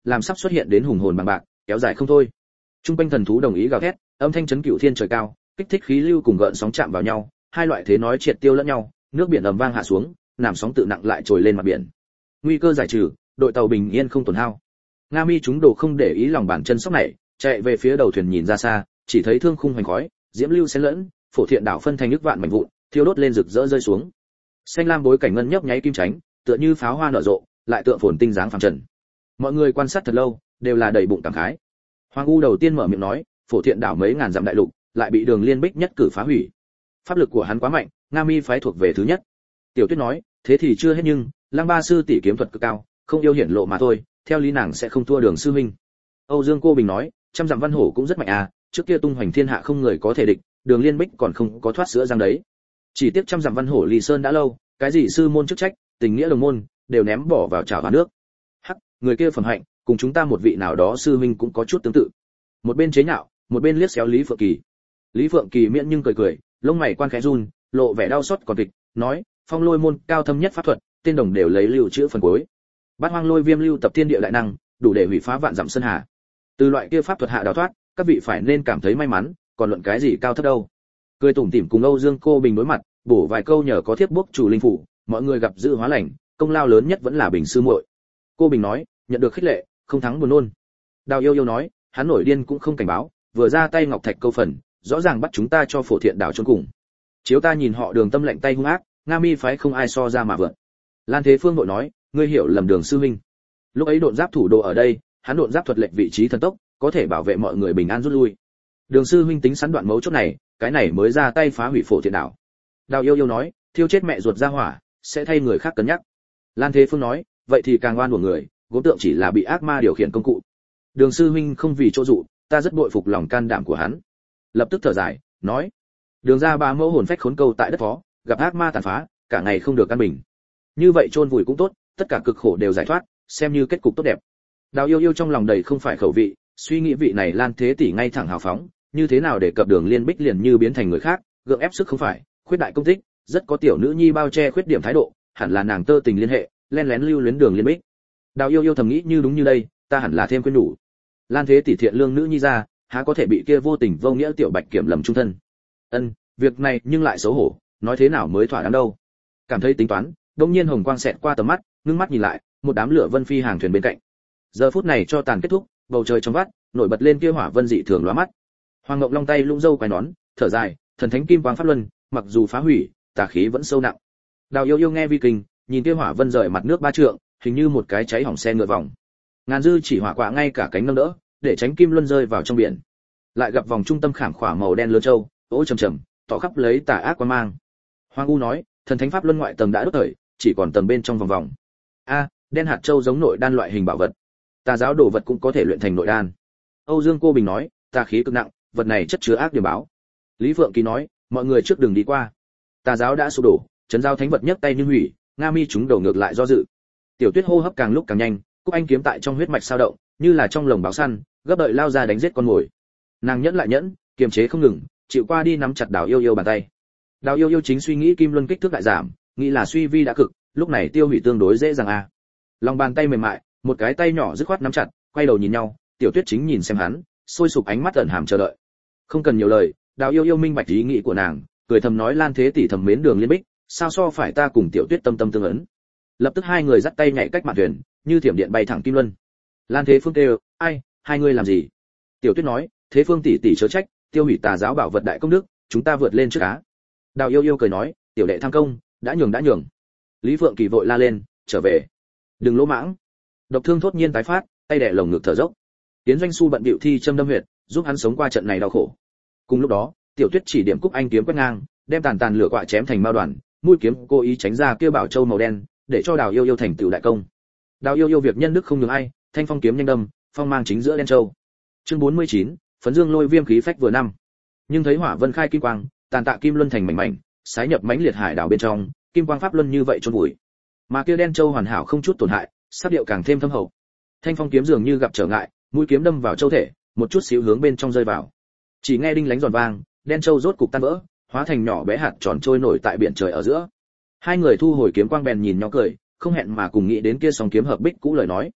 làm sắp xuất hiện đến hùng hồn bằng bạc, kéo dài không thôi. Trung quanh thần thú đồng ý gào thét, âm thanh chấn cửu thiên trời cao, kích thích khí lưu cùng gợn sóng chạm vào nhau, hai loại thế nói triệt tiêu lẫn nhau, nước biển ầm vang hạ xuống, làm sóng tự nặng lại trồi lên mặt biển. Nguy cơ giải trừ, đội tàu bình yên không tổn hao. Nga Mi chúng đồ không để ý lòng bàn chân sóc này, chạy về phía đầu thuyền nhìn ra xa, chỉ thấy thương khung hoành khói, diễm lưu xen lẫn, phổ thiện đảo phân thành nước vạn mảnh vụn, thiêu đốt lên rực rỡ rơi xuống. Xanh lam bối cảnh ngân nhấp nháy kim chánh, tựa như pháo hoa nở rộ, lại tựa phồn tinh dáng phàm trần. Mọi người quan sát thật lâu, đều là đầy bụng cảm khái. Hoàng U đầu tiên mở miệng nói, phổ thiện đảo mấy ngàn dặm đại lục, lại bị Đường Liên Bích nhất cử phá hủy. Pháp lực của hắn quá mạnh, Nga Mi phái thuộc về thứ nhất. Tiểu Tuyết nói, thế thì chưa hết nhưng, Lăng Ba sư tỷ kiếm thuật cực cao, không yêu hiển lộ mà thôi, theo lý nàng sẽ không thua Đường sư huynh. Âu Dương Cô Bình nói, trăm dặm văn hổ cũng rất mạnh à, trước kia tung hoành thiên hạ không người có thể địch, Đường Liên Bích còn không có thoát sữa răng đấy. Chỉ tiếc trăm dặm văn hổ Ly Sơn đã lâu, cái gì sư môn chức trách, tình nghĩa đồng môn, đều ném bỏ vào chảo vào nước. Hắc, người kia phẩm hạnh, cùng chúng ta một vị nào đó sư huynh cũng có chút tương tự. Một bên chế nhạo, một bên liếc xéo Lý Phượng Kỳ. Lý Phượng Kỳ miễn nhưng cười cười, lông mày quan khẽ run, lộ vẻ đau xót còn kịch, nói, phong lôi môn cao thâm nhất pháp thuật, tên đồng đều lấy lưu chữ phần cuối. Bát hoang lôi viêm lưu tập thiên địa đại năng, đủ để hủy phá vạn dặm sơn hà. Từ loại kia pháp thuật hạ đào thoát, các vị phải nên cảm thấy may mắn, còn luận cái gì cao thấp đâu. Cười tủm tỉm cùng Âu Dương Cô Bình đối mặt, bổ vài câu nhờ có thiếp bốc chủ linh phủ, mọi người gặp dự hóa lành, công lao lớn nhất vẫn là Bình sư muội. Cô Bình nói, nhận được khích lệ, không thắng buồn nôn. Đào Yêu Yêu nói, hắn nổi điên cũng không cảnh báo, vừa ra tay ngọc thạch câu phần, rõ ràng bắt chúng ta cho phổ thiện đảo chôn cùng. Chiếu ta nhìn họ Đường tâm lệnh tay hung ác, Nga Mi phái không ai so ra mà vượt. Lan Thế Phương vội nói, ngươi hiểu lầm Đường sư huynh. Lúc ấy độn giáp thủ đồ ở đây, hắn độn giáp thuật lệnh vị trí thần tốc, có thể bảo vệ mọi người bình an rút lui. Đường sư huynh tính sẵn đoạn mấu chốt này, cái này mới ra tay phá hủy phổ thiện đảo. Đào Yêu Yêu nói, thiêu chết mẹ ruột ra hỏa, sẽ thay người khác cân nhắc. Lan Thế Phương nói, vậy thì càng oan của người, gốm tượng chỉ là bị ác ma điều khiển công cụ. Đường sư huynh không vì chỗ dụ, ta rất bội phục lòng can đảm của hắn. Lập tức thở dài, nói, Đường ra ba mẫu hồn phách khốn câu tại đất phó, gặp ác ma tàn phá, cả ngày không được căn bình. Như vậy chôn vùi cũng tốt, tất cả cực khổ đều giải thoát, xem như kết cục tốt đẹp. Đào Yêu Yêu trong lòng đầy không phải khẩu vị, suy nghĩ vị này Lan Thế tỷ ngay thẳng hào phóng, như thế nào để cập Đường Liên Bích liền như biến thành người khác, gượng ép sức không phải, khuyết đại công tích, rất có tiểu nữ nhi bao che khuyết điểm thái độ, hẳn là nàng tơ tình liên hệ, len lén lưu luyến Đường Liên Bích. Đào Yêu Yêu thầm nghĩ như đúng như đây, ta hẳn là thêm quên đủ. Lan Thế tỷ thiện lương nữ nhi ra, há có thể bị kia vô tình vô nghĩa tiểu bạch kiểm lầm trung thân. Ân, việc này nhưng lại xấu hổ, nói thế nào mới thỏa đáng đâu. Cảm thấy tính toán, đông nhiên hồng quang xẹt qua tầm mắt, ngưng mắt nhìn lại, một đám lửa vân phi hàng thuyền bên cạnh. Giờ phút này cho tàn kết thúc, bầu trời trong vắt, nổi bật lên kia hỏa vân dị thường lóa mắt. Hoàng Ngộng Long tay lũng râu quai nón, thở dài, thần thánh kim quang pháp luân, mặc dù phá hủy, tà khí vẫn sâu nặng. Đào Yêu Yêu nghe vi kinh, nhìn kia hỏa vân rời mặt nước ba trượng, hình như một cái cháy hỏng xe ngựa vòng. Ngàn dư chỉ hỏa quạ ngay cả cánh nâng đỡ, để tránh kim luân rơi vào trong biển. Lại gặp vòng trung tâm khảm khỏa màu đen lớn châu, ố trầm trầm, tỏ khắp lấy tà ác quan mang. Hoàng U nói, thần thánh pháp luân ngoại tầng đã đốt thời, chỉ còn tầng bên trong vòng vòng. A, đen hạt châu giống nội đan loại hình bảo vật. Tà giáo đồ vật cũng có thể luyện thành nội đan. Âu Dương Cô Bình nói, tà khí cực nặng, vật này chất chứa ác điểm báo. Lý Phượng Kỳ nói, mọi người trước đường đi qua. Tà giáo đã sụp đổ, trấn giao thánh vật nhấc tay như hủy, Nga Mi chúng đầu ngược lại do dự. Tiểu Tuyết hô hấp càng lúc càng nhanh, Cúc Anh kiếm tại trong huyết mạch sao động, như là trong lồng báo săn, gấp đợi lao ra đánh giết con mồi. Nàng nhẫn lại nhẫn, kiềm chế không ngừng, chịu qua đi nắm chặt Đào Yêu Yêu bàn tay. Đào Yêu Yêu chính suy nghĩ kim luân kích thước đại giảm, nghĩ là suy vi đã cực, lúc này tiêu hủy tương đối dễ dàng a. À. Lòng bàn tay mềm mại, một cái tay nhỏ dứt khoát nắm chặt, quay đầu nhìn nhau, Tiểu Tuyết chính nhìn xem hắn, sôi sục ánh mắt ẩn hàm chờ đợi. Không cần nhiều lời, Đào Yêu Yêu minh bạch ý nghĩ của nàng, cười thầm nói Lan Thế tỷ thầm mến Đường Liên Bích, sao so phải ta cùng Tiểu Tuyết tâm tâm tương ấn. Lập tức hai người dắt tay nhảy cách mạn thuyền, như thiểm điện bay thẳng kim luân. Lan Thế Phương kêu, ai, hai ngươi làm gì? Tiểu Tuyết nói, Thế Phương tỷ tỷ chớ trách, tiêu hủy tà giáo bảo vật đại công đức, chúng ta vượt lên trước cá. Đào Yêu Yêu cười nói, tiểu đệ tham công, đã nhường đã nhường. Lý Phượng Kỳ vội la lên, trở về, đừng lỗ mãng. Độc thương thốt nhiên tái phát, tay đè lồng ngực thở dốc. Tiến Doanh Xu bận bịu thi châm đâm huyệt, giúp hắn sống qua trận này đau khổ. Cùng lúc đó, Tiểu Tuyết chỉ điểm Cúc Anh kiếm quét ngang, đem tàn tàn lửa quạ chém thành mao đoàn, mũi kiếm cố ý tránh ra kia bảo châu màu đen, để cho Đào Yêu Yêu thành tựu đại công. Đào Yêu Yêu việc nhân đức không nhường ai, thanh phong kiếm nhanh đâm, phong mang chính giữa đen châu. Chương bốn mươi chín, phấn dương lôi viêm khí phách vừa năm. Nhưng thấy hỏa vân khai kim quang, tàn tạ kim luân thành mảnh mảnh, sái nhập mãnh liệt hải đảo bên trong, kim quang pháp luân như vậy chôn vùi. Mà kia đen châu hoàn hảo không chút tổn hại, sắc điệu càng thêm thâm hậu. Thanh phong kiếm dường như gặp trở ngại, mũi kiếm đâm vào châu thể, một chút xíu hướng bên trong rơi vào. Chỉ nghe đinh lánh giòn vang, đen châu rốt cục tan vỡ, hóa thành nhỏ bé hạt tròn trôi nổi tại biển trời ở giữa. Hai người thu hồi kiếm quang bèn nhìn nhau cười, không hẹn mà cùng nghĩ đến kia song kiếm hợp bích cũ lời nói.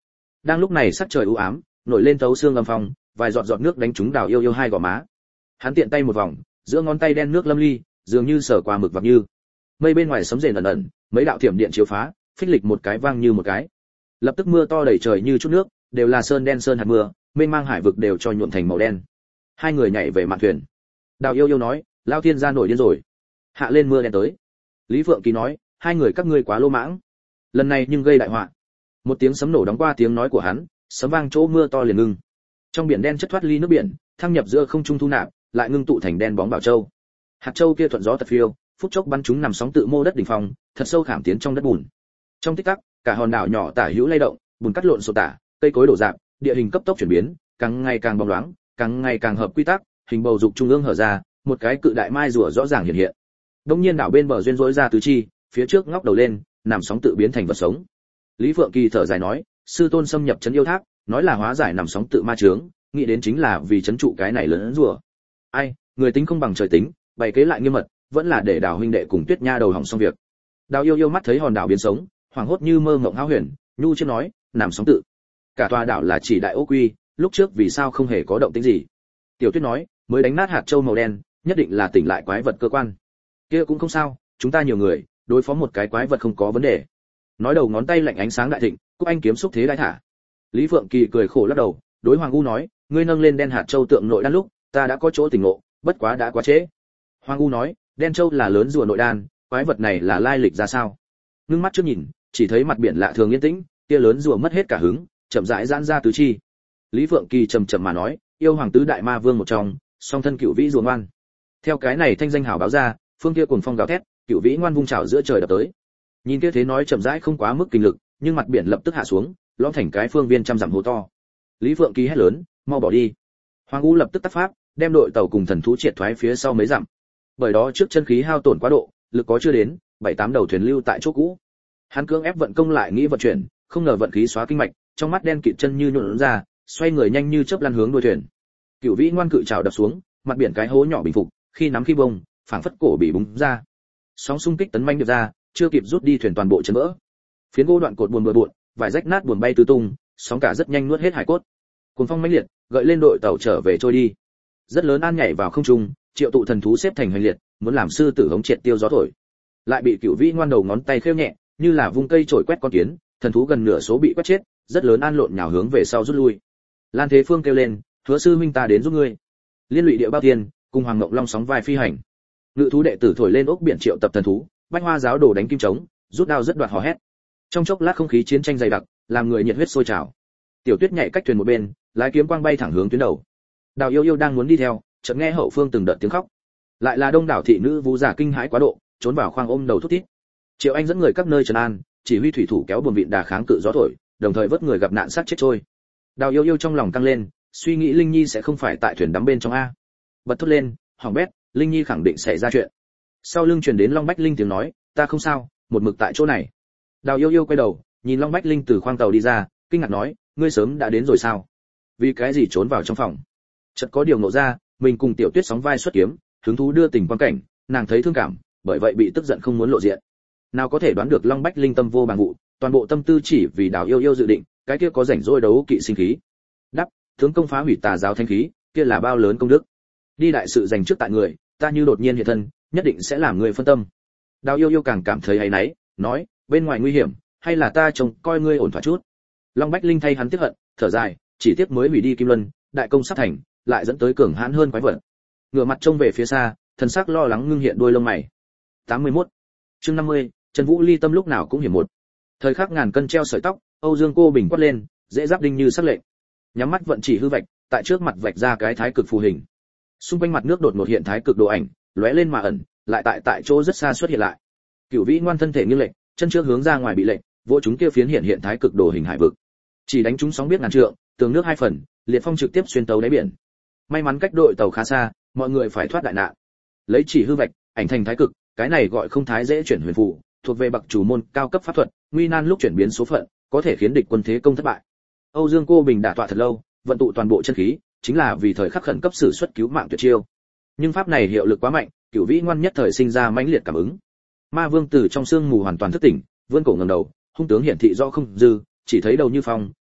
Đang lúc này sắc trời u ám, nổi lên thấu xương âm phong, vài giọt giọt nước đánh trúng Đào Yêu Yêu hai gò má. Hắn tiện tay một vòng, giữa ngón tay đen nước lâm ly, dường như sờ qua mực vạc như. Mây bên ngoài sấm rền ẩn ẩn, mấy đạo thiểm điện chiếu phá, phích lịch một cái vang như một cái. Lập tức mưa to đầy trời như chút nước, đều là sơn đen sơn hạt mưa, mênh mang hải vực đều cho nhuộm thành màu đen. Hai người nhảy về mạn thuyền. Đào Yêu Yêu nói, lao thiên gia nổi điên rồi, hạ lên mưa đen tới. Lý Phượng Kỳ nói, hai người các ngươi quá lô mãng, lần này nhưng gây đại họa. Một tiếng sấm nổ đóng qua tiếng nói của hắn, sấm vang chỗ mưa to liền ngưng. Trong biển đen chất thoát ly nước biển, thăng nhập giữa không trung thu nạp, lại ngưng tụ thành đen bóng bảo châu. Hạt châu kia thuận gió tật phiêu, phút chốc bắn chúng nằm sóng tự mô đất đỉnh phong, thật sâu khảm tiến trong đất bùn. Trong tích tắc, cả hòn đảo nhỏ tả hữu lay động, bùn cắt lộn xộn tả, cây cối đổ rạp, địa hình cấp tốc chuyển biến, càng ngày càng bóng loáng, càng ngày càng hợp quy tắc, hình bầu dục trung ương hở ra, một cái cự đại mai rùa rõ ràng hiện hiện. Đông nhiên đảo bên bờ duyên rỗi ra tứ chi, phía trước ngóc đầu lên, nằm sóng tự biến thành vật sống. Lý Phượng Kỳ thở dài nói, sư tôn xâm nhập trấn yêu tháp, nói là hóa giải nằm sóng tự ma chướng, nghĩ đến chính là vì trấn trụ cái này lớn rùa. Ai, người tính không bằng trời tính, bày kế lại nghiêm mật, vẫn là để Đào huynh đệ cùng Tuyết Nha đầu hỏng xong việc. Đào Yêu Yêu mắt thấy hòn đảo biến sống, hoảng hốt như mơ ngộng hão huyền, nhu chiêm nói, nằm sóng tự. Cả tòa đảo là chỉ đại ô quy, lúc trước vì sao không hề có động tĩnh gì? Tiểu Tuyết nói, mới đánh nát hạt châu màu đen, nhất định là tỉnh lại quái vật cơ quan. Kia cũng không sao, chúng ta nhiều người, đối phó một cái quái vật không có vấn đề. Nói đầu ngón tay lạnh ánh sáng đại thịnh, cúc anh kiếm xúc thế đại thả. Lý Phượng Kỳ cười khổ lắc đầu, đối Hoàng U nói, ngươi nâng lên đen hạt châu tượng nội đan lúc, ta đã có chỗ tỉnh ngộ, bất quá đã quá trễ. Hoàng U nói, đen châu là lớn rùa nội đan, quái vật này là lai lịch ra sao? Ngưng mắt trước nhìn, chỉ thấy mặt biển lạ thường yên tĩnh, kia lớn rùa mất hết cả hứng, chậm rãi giãn ra tứ chi. Lý Phượng Kỳ trầm trầm mà nói, yêu hoàng tứ đại ma vương một trong, song thân cửu vĩ rùa ngoan. Theo cái này thanh danh hào báo ra, phương kia cuồng phong gào thét, cửu vĩ ngoan vung chảo giữa trời đập tới. Nhìn kia thế nói chậm rãi không quá mức kinh lực, nhưng mặt biển lập tức hạ xuống, lõm thành cái phương viên trăm dặm hố to. Lý Phượng Kỳ hét lớn, mau bỏ đi. Hoàng U lập tức tác pháp, đem đội tàu cùng thần thú triệt thoái phía sau mấy dặm. Bởi đó trước chân khí hao tổn quá độ, lực có chưa đến, bảy tám đầu thuyền lưu tại chỗ cũ. Hắn cưỡng ép vận công lại nghĩ vận chuyển, không ngờ vận khí xóa kinh mạch, trong mắt đen kịt chân như nhuộn ra, xoay người nhanh như chớp lăn hướng đuôi thuyền. Cửu vĩ ngoan cự trảo đập xuống, mặt biển cái hố nhỏ bình phục, khi nắm khi bông, phảng phất cổ bị búng ra. Sóng xung kích tấn manh được ra, chưa kịp rút đi thuyền toàn bộ chấn vỡ. Phiến gỗ đoạn cột buồn bừa bộn, vài rách nát buồn bay tứ tung, sóng cả rất nhanh nuốt hết hải cốt. Cuồng phong mãnh liệt, gợi lên đội tàu trở về trôi đi. Rất lớn an nhảy vào không trung, triệu tụ thần thú xếp thành hành liệt, muốn làm sư tử hống triệt tiêu gió thổi. Lại bị Cửu vĩ ngoan đầu ngón tay khêu nhẹ, như là vung cây chổi quét con kiến, thần thú gần nửa số bị quét chết, rất lớn an lộn nhào hướng về sau rút lui. Lan Thế Phương kêu lên, hứa sư huynh ta đến giúp ngươi. Liên lụy địa bao tiên, cùng Hoàng Ngộng Long sóng vai phi hành. Ngự thú đệ tử thổi lên ốc biển triệu tập thần thú, Bách Hoa giáo đồ đánh kim trống, rút đao rất đoạt hò hét. Trong chốc lát không khí chiến tranh dày đặc, làm người nhiệt huyết sôi trào. Tiểu Tuyết nhảy cách thuyền một bên, lái kiếm quang bay thẳng hướng tuyến đầu. Đào Yêu Yêu đang muốn đi theo, chợt nghe hậu phương từng đợt tiếng khóc. Lại là đông đảo thị nữ vũ giả kinh hãi quá độ, trốn vào khoang ôm đầu thút thít. Triệu Anh dẫn người các nơi trấn an, chỉ huy thủy thủ kéo buồm vịn đà kháng cự gió thổi, đồng thời vớt người gặp nạn sát chết trôi. Đào Yêu Yêu trong lòng căng lên, suy nghĩ Linh Nhi sẽ không phải tại thuyền đắm bên trong a. Bật thốt lên, hỏng bét, Linh Nhi khẳng định sẽ ra chuyện. Sau lưng truyền đến Long Bách Linh tiếng nói, ta không sao, một mực tại chỗ này. Đào Yêu Yêu quay đầu, nhìn Long Bách Linh từ khoang tàu đi ra, kinh ngạc nói, ngươi sớm đã đến rồi sao? Vì cái gì trốn vào trong phòng? Chợt có điều ngộ ra, mình cùng Tiểu Tuyết sóng vai xuất kiếm, hứng thú đưa tình quan cảnh, nàng thấy thương cảm, bởi vậy bị tức giận không muốn lộ diện. Nào có thể đoán được Long Bách Linh tâm vô bằng vụ, toàn bộ tâm tư chỉ vì Đào Yêu Yêu dự định, cái kia có rảnh rỗi đấu kỵ sinh khí. Đắp, tướng công phá hủy tà giáo thanh khí, kia là bao lớn công đức. Đi đại sự dành trước tại người, ta như đột nhiên hiện thân, nhất định sẽ làm người phân tâm. Đào Yêu Yêu càng cảm thấy áy náy, nói, bên ngoài nguy hiểm, hay là ta trông coi ngươi ổn thỏa chút. Long Bách Linh thay hắn tiếc hận, thở dài, chỉ tiếc mới hủy đi Kim Luân, đại công sắp thành, lại dẫn tới cường hãn hơn quái vật. Ngửa mặt trông về phía xa, thần sắc lo lắng ngưng hiện đôi lông mày. tám mươi mốt Chương năm mươi, Trần Vũ Ly tâm lúc nào cũng hiểm một. Thời khắc ngàn cân treo sợi tóc, Âu Dương Cô Bình quát lên, dễ giáp đinh như sắc lệnh. Nhắm mắt vận chỉ hư vạch, tại trước mặt vạch ra cái thái cực phù hình. Xung quanh mặt nước đột ngột hiện thái cực đồ ảnh, lóe lên mà ẩn, lại tại tại chỗ rất xa xuất hiện lại. Cửu Vĩ ngoan thân thể nghiêng lệch, chân trước hướng ra ngoài bị lệch, vỗ chúng kia phiến hiện hiện thái cực đồ hình hải vực. Chỉ đánh chúng sóng biết ngàn trượng, tường nước hai phần, liệt phong trực tiếp xuyên tấu đáy biển. May mắn cách đội tàu khá xa, mọi người phải thoát đại nạn. Lấy chỉ hư vạch, ảnh thành thái cực, cái này gọi không thái dễ chuyển huyền phù, thuộc về bậc chủ môn cao cấp pháp thuật, nguy nan lúc chuyển biến số phận, có thể khiến địch quân thế công thất bại. Âu Dương Cô Bình đả tọa thật lâu, vận tụ toàn bộ chân khí, chính là vì thời khắc khẩn cấp sử xuất cứu mạng tuyệt chiêu. Nhưng pháp này hiệu lực quá mạnh, Cửu Vĩ ngoan nhất thời sinh ra mãnh liệt cảm ứng. Ma Vương từ trong sương mù hoàn toàn thức tỉnh, vươn cổ ngẩng đầu, hung tướng hiển thị rõ không dư, chỉ thấy đầu như phong,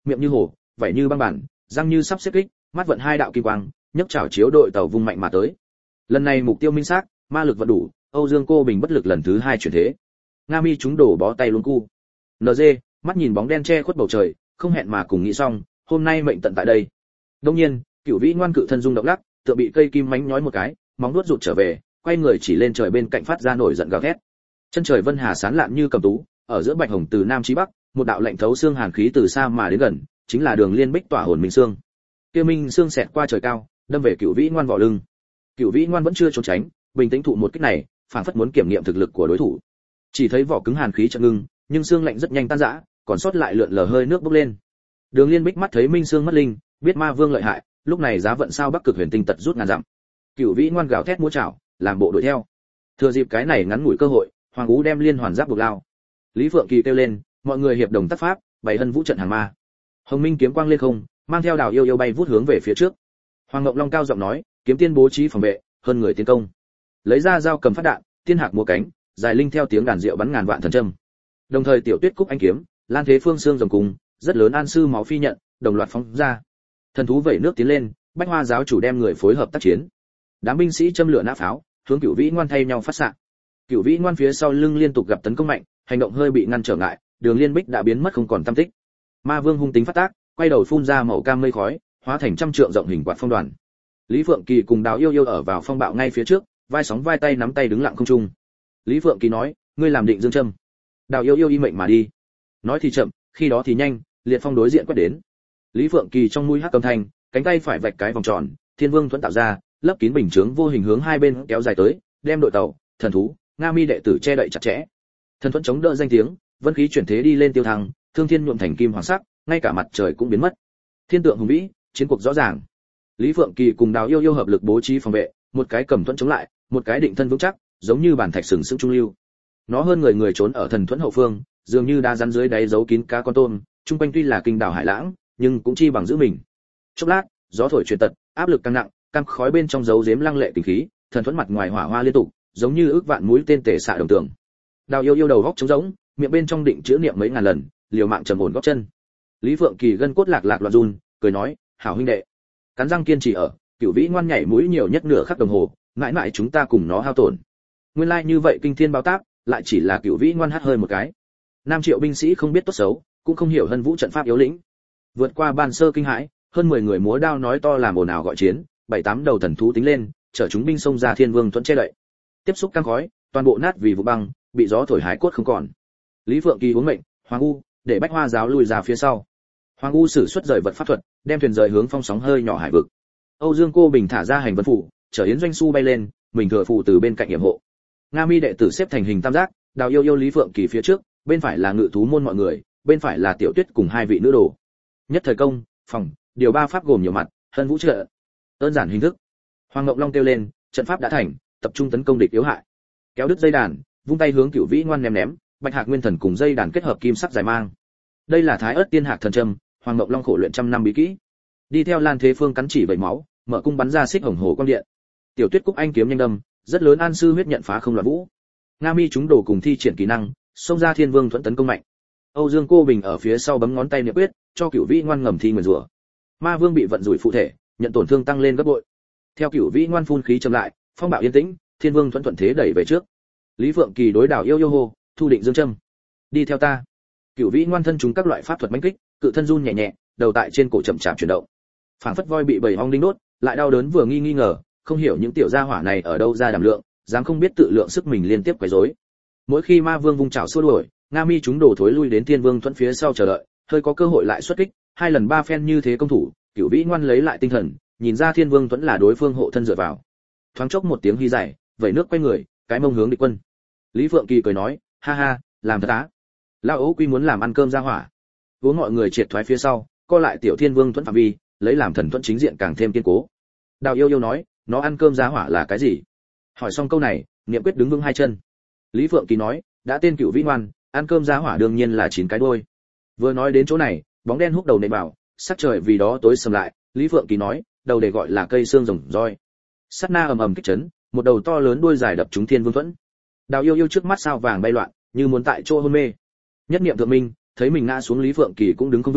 miệng như hổ, vảy như băng bản, răng như sắp xếp kích, mắt vận hai đạo kim quang, nhấc chảo chiếu đội tàu vung mạnh mà tới. Lần này mục tiêu minh xác, ma lực vận đủ, Âu Dương Cô Bình bất lực lần thứ hai chuyển thế. Nga Mi chúng đổ bó tay luống cu. en giê, mắt nhìn bóng đen che khuất bầu trời, không hẹn mà cùng nghĩ xong, hôm nay mệnh tận tại đây. Đương nhiên, Cửu Vĩ ngoan cự thân rung động lắc, tựa bị cây kim mánh nhói một cái, móng vuốt rụt trở về, quay người chỉ lên trời bên cạnh phát ra nổi giận gào thét. Chân trời vân hà sáng lạn như cầm tú, ở giữa bạch hồng từ nam chí bắc, một đạo lạnh thấu xương hàn khí từ xa mà đến gần, chính là đường liên bích tỏa hồn minh xương. Kia minh xương xẹt qua trời cao, đâm về Cửu Vĩ ngoan vỏ lưng. Cửu Vĩ ngoan vẫn chưa trốn tránh, bình tĩnh thụ một kích này, phảng phất muốn kiểm nghiệm thực lực của đối thủ. Chỉ thấy vỏ cứng hàn khí chợt ngưng, nhưng xương lạnh rất nhanh tan rã, còn sót lại lượn lờ hơi nước bốc lên. Đường Liên Bích mắt thấy minh xương mất linh, biết ma vương lợi hại, lúc này giá vận sao Bắc Cực Huyền Tinh tật rút ngàn dặm. Cửu Vĩ ngoan gào thét múa chảo, làm bộ đuổi theo. Thừa dịp cái này ngắn ngủi cơ hội, Hoàng Ú đem liên hoàn giáp buộc lao. Lý Phượng Kỳ kêu lên, mọi người hiệp đồng tác pháp, bày hân vũ trận hàng ma. Hồng Minh kiếm quang lên không, mang theo Đào Yêu Yêu bay vút hướng về phía trước. Hoàng Ngọc Long cao giọng nói, kiếm tiên bố trí phòng vệ, hơn người tiến công. Lấy ra dao cầm phát đạn, tiên hạc múa cánh, dài linh theo tiếng đàn diệu bắn ngàn vạn thần châm. Đồng thời Tiểu Tuyết Cúc anh kiếm, Lan Thế Phương xương rồng cùng, rất lớn an sư máu phi nhận, đồng loạt phóng ra. Thần thú vẩy nước tiến lên, Bách Hoa giáo chủ đem người phối hợp tác chiến. Đám binh sĩ châm lửa nã pháo, hướng Cửu Vĩ ngoan thay nhau phát xạ. Cửu Vĩ ngoan phía sau lưng liên tục gặp tấn công mạnh, hành động hơi bị ngăn trở ngại, Đường Liên Bích đã biến mất không còn tăm tích. Ma Vương hung tính phát tác, quay đầu phun ra màu cam mây khói, hóa thành trăm trượng rộng hình quạt phong đoàn. Lý Phượng Kỳ cùng Đào Yêu Yêu ở vào phong bạo ngay phía trước, vai sóng vai tay nắm tay đứng lặng không trung. Lý Phượng Kỳ nói, ngươi làm định dương châm. Đào Yêu Yêu y mệnh mà đi. Nói thì chậm, khi đó thì nhanh, liệt phong đối diện quét đến. Lý Phượng Kỳ trong mũi hắc cầm thanh, cánh tay phải vạch cái vòng tròn, Thiên Vương thuẫn tạo ra, lấp kín bình chướng vô hình hướng hai bên kéo dài tới, đem đội tàu, thần thú, Nga Mi đệ tử che đậy chặt chẽ. Thần thuẫn chống đỡ danh tiếng, vân khí chuyển thế đi lên tiêu thăng, thương thiên nhuộm thành kim hoàng sắc, ngay cả mặt trời cũng biến mất. Thiên tượng hùng vĩ, chiến cuộc rõ ràng. Lý Phượng Kỳ cùng Đào Yêu Yêu hợp lực bố trí phòng vệ, một cái cầm thuẫn chống lại, một cái định thân vững chắc, giống như bản thạch sừng sững trung lưu. Nó hơn người người trốn ở thần thuẫn hậu phương, dường như đá rắn dưới đáy giấu kín cá con tôm, trung quanh tuy là kinh đảo hải lãng, nhưng cũng chi bằng giữ mình. Chốc lát, gió thổi truyền tật, áp lực càng nặng, cam khói bên trong giấu giếm lăng lệ tình khí, thần thuẫn mặt ngoài hỏa hoa liên tục, giống như ước vạn mũi tên tề xạ đồng tường. Đào Yêu Yêu đầu góc trống rỗng, miệng bên trong định chữa niệm mấy ngàn lần, liều mạng trầm ổn gót chân. Lý Phượng Kỳ gân cốt lạc lạc loạn run, cười nói, hảo huynh đệ. Cắn răng kiên trì ở, Cửu Vĩ ngoan nhảy mũi nhiều nhất nửa khắc đồng hồ, mãi mãi chúng ta cùng nó hao tổn. Nguyên lai like như vậy kinh thiên báo táp, lại chỉ là Cửu Vĩ ngoan hắt hơi một cái. Nam Triệu binh sĩ không biết tốt xấu, cũng không hiểu hân vũ trận pháp yếu lĩnh. Vượt qua ban sơ kinh hãi, hơn mười người múa đao nói to làm ồn ào gọi chiến, bảy tám đầu thần thú tính lên, chở chúng binh xông ra Thiên Vương thuẫn che đậy. Tiếp xúc căng khói, toàn bộ nát vì vụ băng, bị gió thổi hái cốt không còn. Lý Phượng Kỳ uống mệnh, Hoàng U, để Bách Hoa giáo lùi ra phía sau. Hoàng U sử xuất rời vật pháp thuật, đem thuyền rời hướng phong sóng hơi nhỏ hải vực. Âu Dương Cô Bình thả ra hành vân phủ, chở Yến Doanh Xu bay lên, mình thừa phụ từ bên cạnh yểm hộ. Nga Mi đệ tử xếp thành hình tam giác, Đào Yêu Yêu Lý Phượng Kỳ phía trước, bên phải là ngự thú môn mọi người, bên phải là Tiểu Tuyết cùng hai vị nữ đồ. Nhất thời công, phòng, điều ba pháp gồm nhiều mặt, hân vũ trợ. Đơn giản hình thức. Hoàng Ngọc Long kêu lên, trận pháp đã thành, tập trung tấn công địch yếu hại. Kéo đứt dây đàn, vung tay hướng Cửu Vĩ ngoan ném ném, Bạch Hạc Nguyên Thần cùng dây đàn kết hợp kim sắc dài mang. Đây là Thái Ức Tiên Hạc thần châm, Hoàng Ngọc Long khổ luyện trăm năm bí kỹ. Đi theo Lan Thế Phương cắn chỉ vẩy máu, mở cung bắn ra xích hồng hồ quang điện. Tiểu Tuyết Cúc anh kiếm nhanh đâm, rất lớn an sư huyết nhận phá không loạn vũ. Nga Mi chúng đồ cùng thi triển kỹ năng, xông ra Thiên Vương thuẫn tấn công mạnh. Âu Dương Cô Bình ở phía sau bấm ngón tay niệm quyết, cho Cửu Vĩ ngoan ngầm thi nguyền rủa. Ma Vương bị vận rủi phụ thể, nhận tổn thương tăng lên gấp bội. Theo Cửu Vĩ ngoan phun khí chậm lại, phong bạo yên tĩnh, Thiên Vương thuẫn thuận thế đẩy về trước. Lý Phượng Kỳ đối Đào Yêu Yêu hô, thu định dương châm. Đi theo ta. Cửu Vĩ ngoan thân chúng các loại pháp thuật mãnh kích, cự thân run nhẹ nhẹ, đầu tại trên cổ chậm chạp chuyển động. Phảng phất voi bị bầy ong đinh đốt, lại đau đớn vừa nghi nghi ngờ, không hiểu những tiểu gia hỏa này ở đâu ra đảm lượng, dám không biết tự lượng sức mình liên tiếp quấy rối. Mỗi khi Ma Vương vung chảo xua đuổi, Nga Mi chúng đổ thối lui đến Thiên Vương thuẫn phía sau chờ đợi, hơi có cơ hội lại xuất kích, hai lần ba phen như thế công thủ, Cửu Vĩ ngoan lấy lại tinh thần, nhìn ra Thiên Vương thuẫn là đối phương hộ thân dựa vào. Thoáng chốc một tiếng hí dài, vẩy nước quay người, cái mông hướng địch quân. Lý Phượng Kỳ cười nói, ha ha, làm thật á. Lão Ấu Quy muốn làm ăn cơm ra hỏa. Vốn mọi người triệt thoái phía sau, co lại tiểu Thiên Vương thuẫn phạm vi, lấy làm thần thuẫn chính diện càng thêm kiên cố. Đào Yêu Yêu nói, nó ăn cơm ra hỏa là cái gì? Hỏi xong câu này, Niệm Quyết đứng vững hai chân. Lý Phượng Kỳ nói, đã tên Cửu Vĩ ngoan, ăn cơm ra hỏa đương nhiên là chín cái đuôi. Vừa nói đến chỗ này, bóng đen húc đầu nện vào, sắc trời vì đó tối sầm lại, Lý Phượng Kỳ nói, đầu để gọi là cây xương rồng roi. Sát na ầm ầm kích chấn, một đầu to lớn đuôi dài đập trúng Thiên Vương thuẫn. Đào Yêu Yêu trước mắt sao vàng bay loạn, như muốn tại chỗ hôn mê. Nhất niệm thượng minh, thấy mình ngã xuống Lý Phượng Kỳ cũng đứng không vững,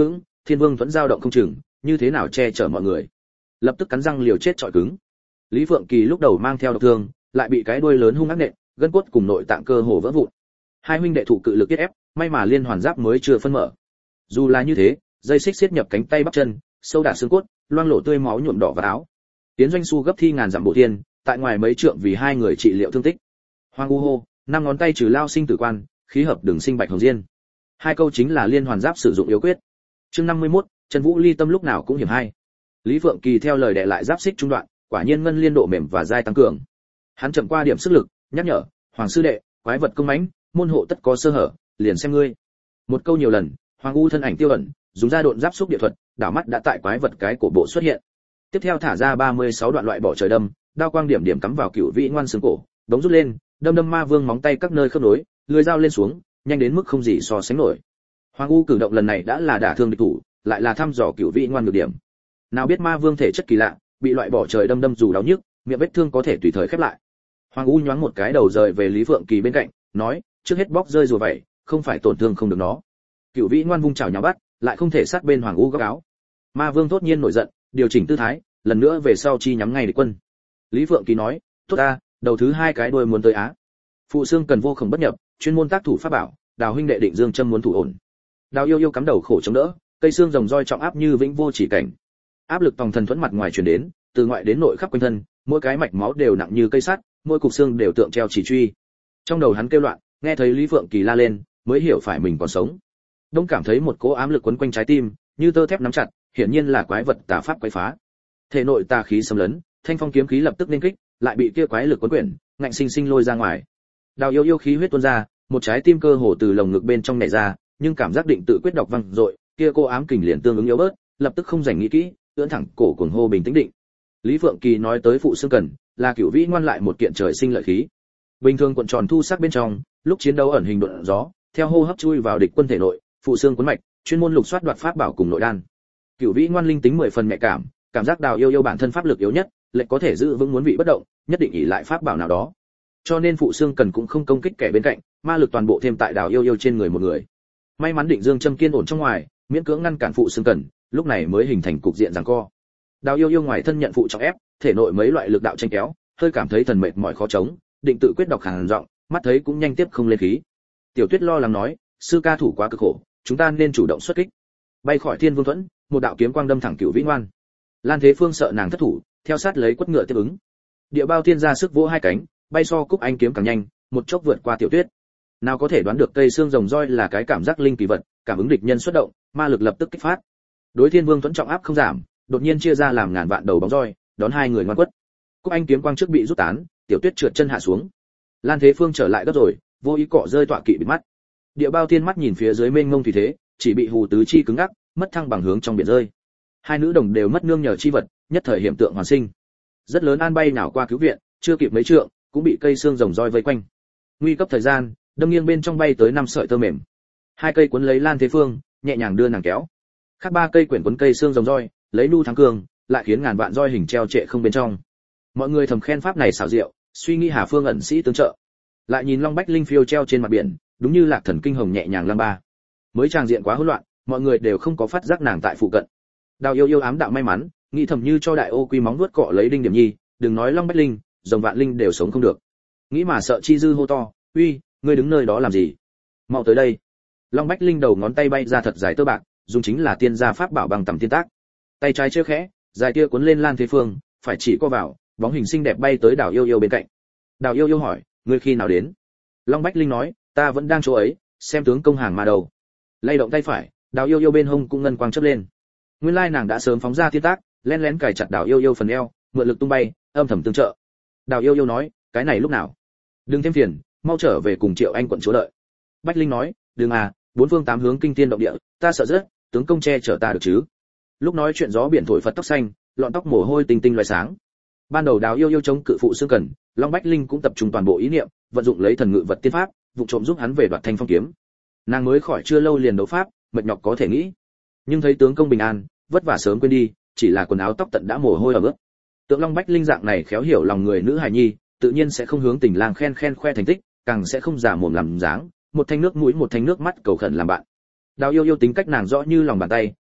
Thiên Vương vẫn dao động không chừng, như thế nào che chở mọi người. Lập tức cắn răng liều chết trọi cứng. Lý Phượng Kỳ lúc đầu mang theo độc thương, lại bị cái đuôi lớn hung ác nện, gân cốt cùng nội tạng cơ hồ vỡ vụn. Hai huynh đệ thủ cự lực kết ép, may mà liên hoàn giáp mới chưa phân mở. Dù là như thế, dây xích siết nhập cánh tay bắp chân, sâu đả xương cốt, loang lổ tươi máu nhuộm đỏ vào áo. Tiến Doanh Xu gấp thi ngàn dặm bộ tiên, tại ngoài mấy trượng vì hai người trị liệu thương tích. Hoàng U hô, năm ngón tay trừ lao sinh tử quan, khí hợp đường sinh bạch hồng diên. Hai câu chính là liên hoàn giáp sử dụng yếu quyết. Chương năm mươi mốt, Trần Vũ ly tâm lúc nào cũng hiểm hay. Lý Phượng Kỳ theo lời đệ lại giáp xích trung đoạn, quả nhiên ngân liên độ mềm và dai tăng cường. Hắn chậm qua điểm sức lực, nhắc nhở, "Hoàng sư đệ, quái vật công mãnh, môn hộ tất có sơ hở, liền xem ngươi." Một câu nhiều lần, Hoàng U thân ảnh tiêu ẩn, dùng ra độn giáp xúc địa thuật, đảo mắt đã tại quái vật cái cổ bộ xuất hiện. Tiếp theo thả ra ba mươi sáu đoạn loại bỏ trời đâm, đao quang điểm điểm cắm vào cựu vị ngoan xương cổ, đống rút lên, đâm đâm ma vương móng tay các nơi khớp nối, lưỡi dao lên xuống, nhanh đến mức không gì so sánh nổi. Hoàng U cử động lần này đã là đả thương địch thủ, lại là thăm dò cựu vị ngoan nhược điểm. Nào biết ma vương thể chất kỳ lạ, bị loại bỏ trời đâm đâm dù đau nhức, miệng vết thương có thể tùy thời khép lại. Hoàng U nhoáng một cái đầu rời về Lý Phượng Kỳ bên cạnh, nói, trước hết bóc rơi rồi vậy, không phải tổn thương không được nó. Cựu vị ngoan vung chảo nhào bắt, lại không thể sát bên Hoàng U góc áo. Ma vương thốt nhiên nổi giận, điều chỉnh tư thái, lần nữa về sau chi nhắm ngay địch quân. Lý Phượng Kỳ nói, tốt ta, đầu thứ hai cái đuôi muốn tới á. Phụ xương cần vô khổng bất nhập, chuyên môn tác thủ pháp bảo, Đào huynh đệ định dương châm muốn thủ ổn. Đào yêu yêu cắm đầu khổ chống đỡ, cây xương rồng roi trọng áp như vĩnh vô chỉ cảnh. Áp lực tòng thần thuẫn mặt ngoài truyền đến, từ ngoại đến nội khắp quanh thân, mỗi cái mạch máu đều nặng như cây sắt, mỗi cục xương đều tượng treo chỉ truy. Trong đầu hắn kêu loạn, nghe thấy Lý Phượng Kỳ la lên, mới hiểu phải mình còn sống. Đông cảm thấy một cỗ ám lực quấn quanh trái tim, như tơ thép nắm chặt, hiển nhiên là quái vật tà pháp quấy phá. Thể nội tà khí xâm lấn, thanh phong kiếm khí lập tức nên kích, lại bị kia quái lực quấn quyển, ngạnh sinh sinh lôi ra ngoài. Đào yêu yêu khí huyết tuôn ra, một trái tim cơ hồ từ lồng ngực bên trong nảy ra, nhưng cảm giác định tự quyết đọc văng dội, kia cô ám kình liền tương ứng yếu bớt, lập tức không rảnh nghĩ kỹ, ưỡn thẳng cổ cuồng hô bình tĩnh định. Lý Phượng Kỳ nói tới phụ xương cần, là cửu vĩ ngoan lại một kiện trời sinh lợi khí. Bình thường cuộn tròn thu sắc bên trong, lúc chiến đấu ẩn hình độn gió, theo hô hấp chui vào địch quân thể nội, phụ xương cuốn mạch, chuyên môn lục soát đoạt pháp bảo cùng nội đan. Cửu vĩ ngoan linh tính mười phần nhạy cảm, cảm giác Đào yêu yêu bản thân pháp lực yếu nhất, lệnh có thể giữ vững muốn vị bất động, nhất định ỷ lại pháp bảo nào đó. Cho nên phụ xương cần cũng không công kích kẻ bên cạnh, ma lực toàn bộ thêm tại Đào yêu yêu trên người một người. May mắn định dương châm kiên ổn trong ngoài, miễn cưỡng ngăn cản phụ xương cần, lúc này mới hình thành cục diện giằng co. Đào yêu yêu ngoài thân nhận phụ trọng ép, thể nội mấy loại lực đạo tranh kéo, hơi cảm thấy thần mệt mỏi khó chống, định tự quyết đọc khàn giọng, mắt thấy cũng nhanh tiếp không lên khí. Tiểu Tuyết lo lắng nói, sư ca thủ quá cực khổ, chúng ta nên chủ động xuất kích. Bay khỏi Thiên Vương Thuẫn, một đạo kiếm quang đâm thẳng Cửu Vĩ Ngoan. Lan Thế Phương sợ nàng thất thủ, theo sát lấy quất ngựa tiếp ứng. Địa Bao Thiên ra sức vỗ hai cánh, bay so Cúc Anh kiếm càng nhanh, một chốc vượt qua Tiểu Tuyết. Nào có thể đoán được cây xương rồng roi là cái cảm giác linh kỳ vật, cảm ứng địch nhân xuất động, ma lực lập tức kích phát. Đối Thiên Vương Thuẫn trọng áp không giảm, đột nhiên chia ra làm ngàn vạn đầu bóng roi, đón hai người ngoan quất. Cúc Anh kiếm quang trước bị rút tán, Tiểu Tuyết trượt chân hạ xuống. Lan Thế Phương trở lại gấp rồi, vô ý cọ rơi tọa kỵ bị mắt. Địa Bao Thiên mắt nhìn phía dưới mênh mông thủy thế, chỉ bị hù tứ chi cứng ngắc, mất thăng bằng hướng trong biển rơi. Hai nữ đồng đều mất nương nhờ chi vật, nhất thời hiểm tượng hoàn sinh. Rất lớn an bay nào qua cứu viện, chưa kịp mấy trượng, cũng bị cây xương rồng roi vây quanh. Nguy cấp thời gian, đâm nghiêng bên trong bay tới năm sợi tơ mềm. Hai cây cuốn lấy Lan Thế Phương, nhẹ nhàng đưa nàng kéo. Khác ba cây quyển cuốn cây xương rồng roi, lấy nu thắng cường, lại khiến ngàn vạn roi hình treo trệ không bên trong. Mọi người thầm khen pháp này xảo diệu, suy nghĩ Hà Phương ẩn sĩ tương trợ. Lại nhìn Long Bách Linh phiêu treo trên mặt biển, đúng như lạc thần kinh hồng nhẹ nhàng lăng ba. Mới tràng diện quá hỗn loạn, mọi người đều không có phát giác nàng tại phụ cận. Đào yêu yêu ám đạo may mắn, nghĩ thầm như cho đại ô quy móng vuốt cọ lấy đinh điểm nhi, đừng nói Long Bách Linh, rồng vạn linh đều sống không được. Nghĩ mà sợ chi dư hô to, uy, ngươi đứng nơi đó làm gì? Mau tới đây. Long Bách Linh đầu ngón tay bay ra thật dài tơ bạc, dùng chính là tiên gia pháp bảo bằng tầm tiên tác. Tay trái chưa khẽ, dài tia cuốn lên Lan Thế Phương, phải chỉ co vào, bóng hình xinh đẹp bay tới Đào yêu yêu bên cạnh. Đào yêu yêu hỏi, ngươi khi nào đến? Long Bách Linh nói, ta vẫn đang chỗ ấy, xem tướng công hàng mà đầu. Lay động tay phải, Đào yêu yêu bên hông cũng ngân quang chớp lên. Nguyên lai nàng đã sớm phóng ra thiên tác, lén lén cài chặt Đào yêu yêu phần eo, mượn lực tung bay, âm thầm tương trợ. Đào yêu yêu nói, cái này lúc nào? Đừng thêm phiền, mau trở về cùng Triệu Anh quận chúa đợi. Bách Linh nói, đừng à, bốn phương tám hướng kinh thiên động địa, ta sợ rất, tướng công che chở ta được chứ? Lúc nói chuyện gió biển thổi phật tóc xanh, lọn tóc mồ hôi tinh tinh loé sáng. Ban đầu Đào yêu yêu chống cự phụ xương cần, Long Bách Linh cũng tập trung toàn bộ ý niệm, vận dụng lấy thần ngự vật tiên pháp, vụ trộm giúp hắn về đoạt thanh phong kiếm. Nàng mới khỏi chưa lâu liền đấu pháp, mệt nhọc có thể nghĩ, nhưng thấy tướng công bình an, vất vả sớm quên đi, chỉ là quần áo tóc tận đã mồ hôi ở ướt. Tượng Long Bách Linh dạng này khéo hiểu lòng người nữ hài nhi, tự nhiên sẽ không hướng tình lang khen khen khoe thành tích, càng sẽ không giả mồm làm dáng, một thanh nước mũi một thanh nước mắt cầu khẩn làm bạn. Đào yêu yêu tính cách nàng rõ như lòng bàn tay,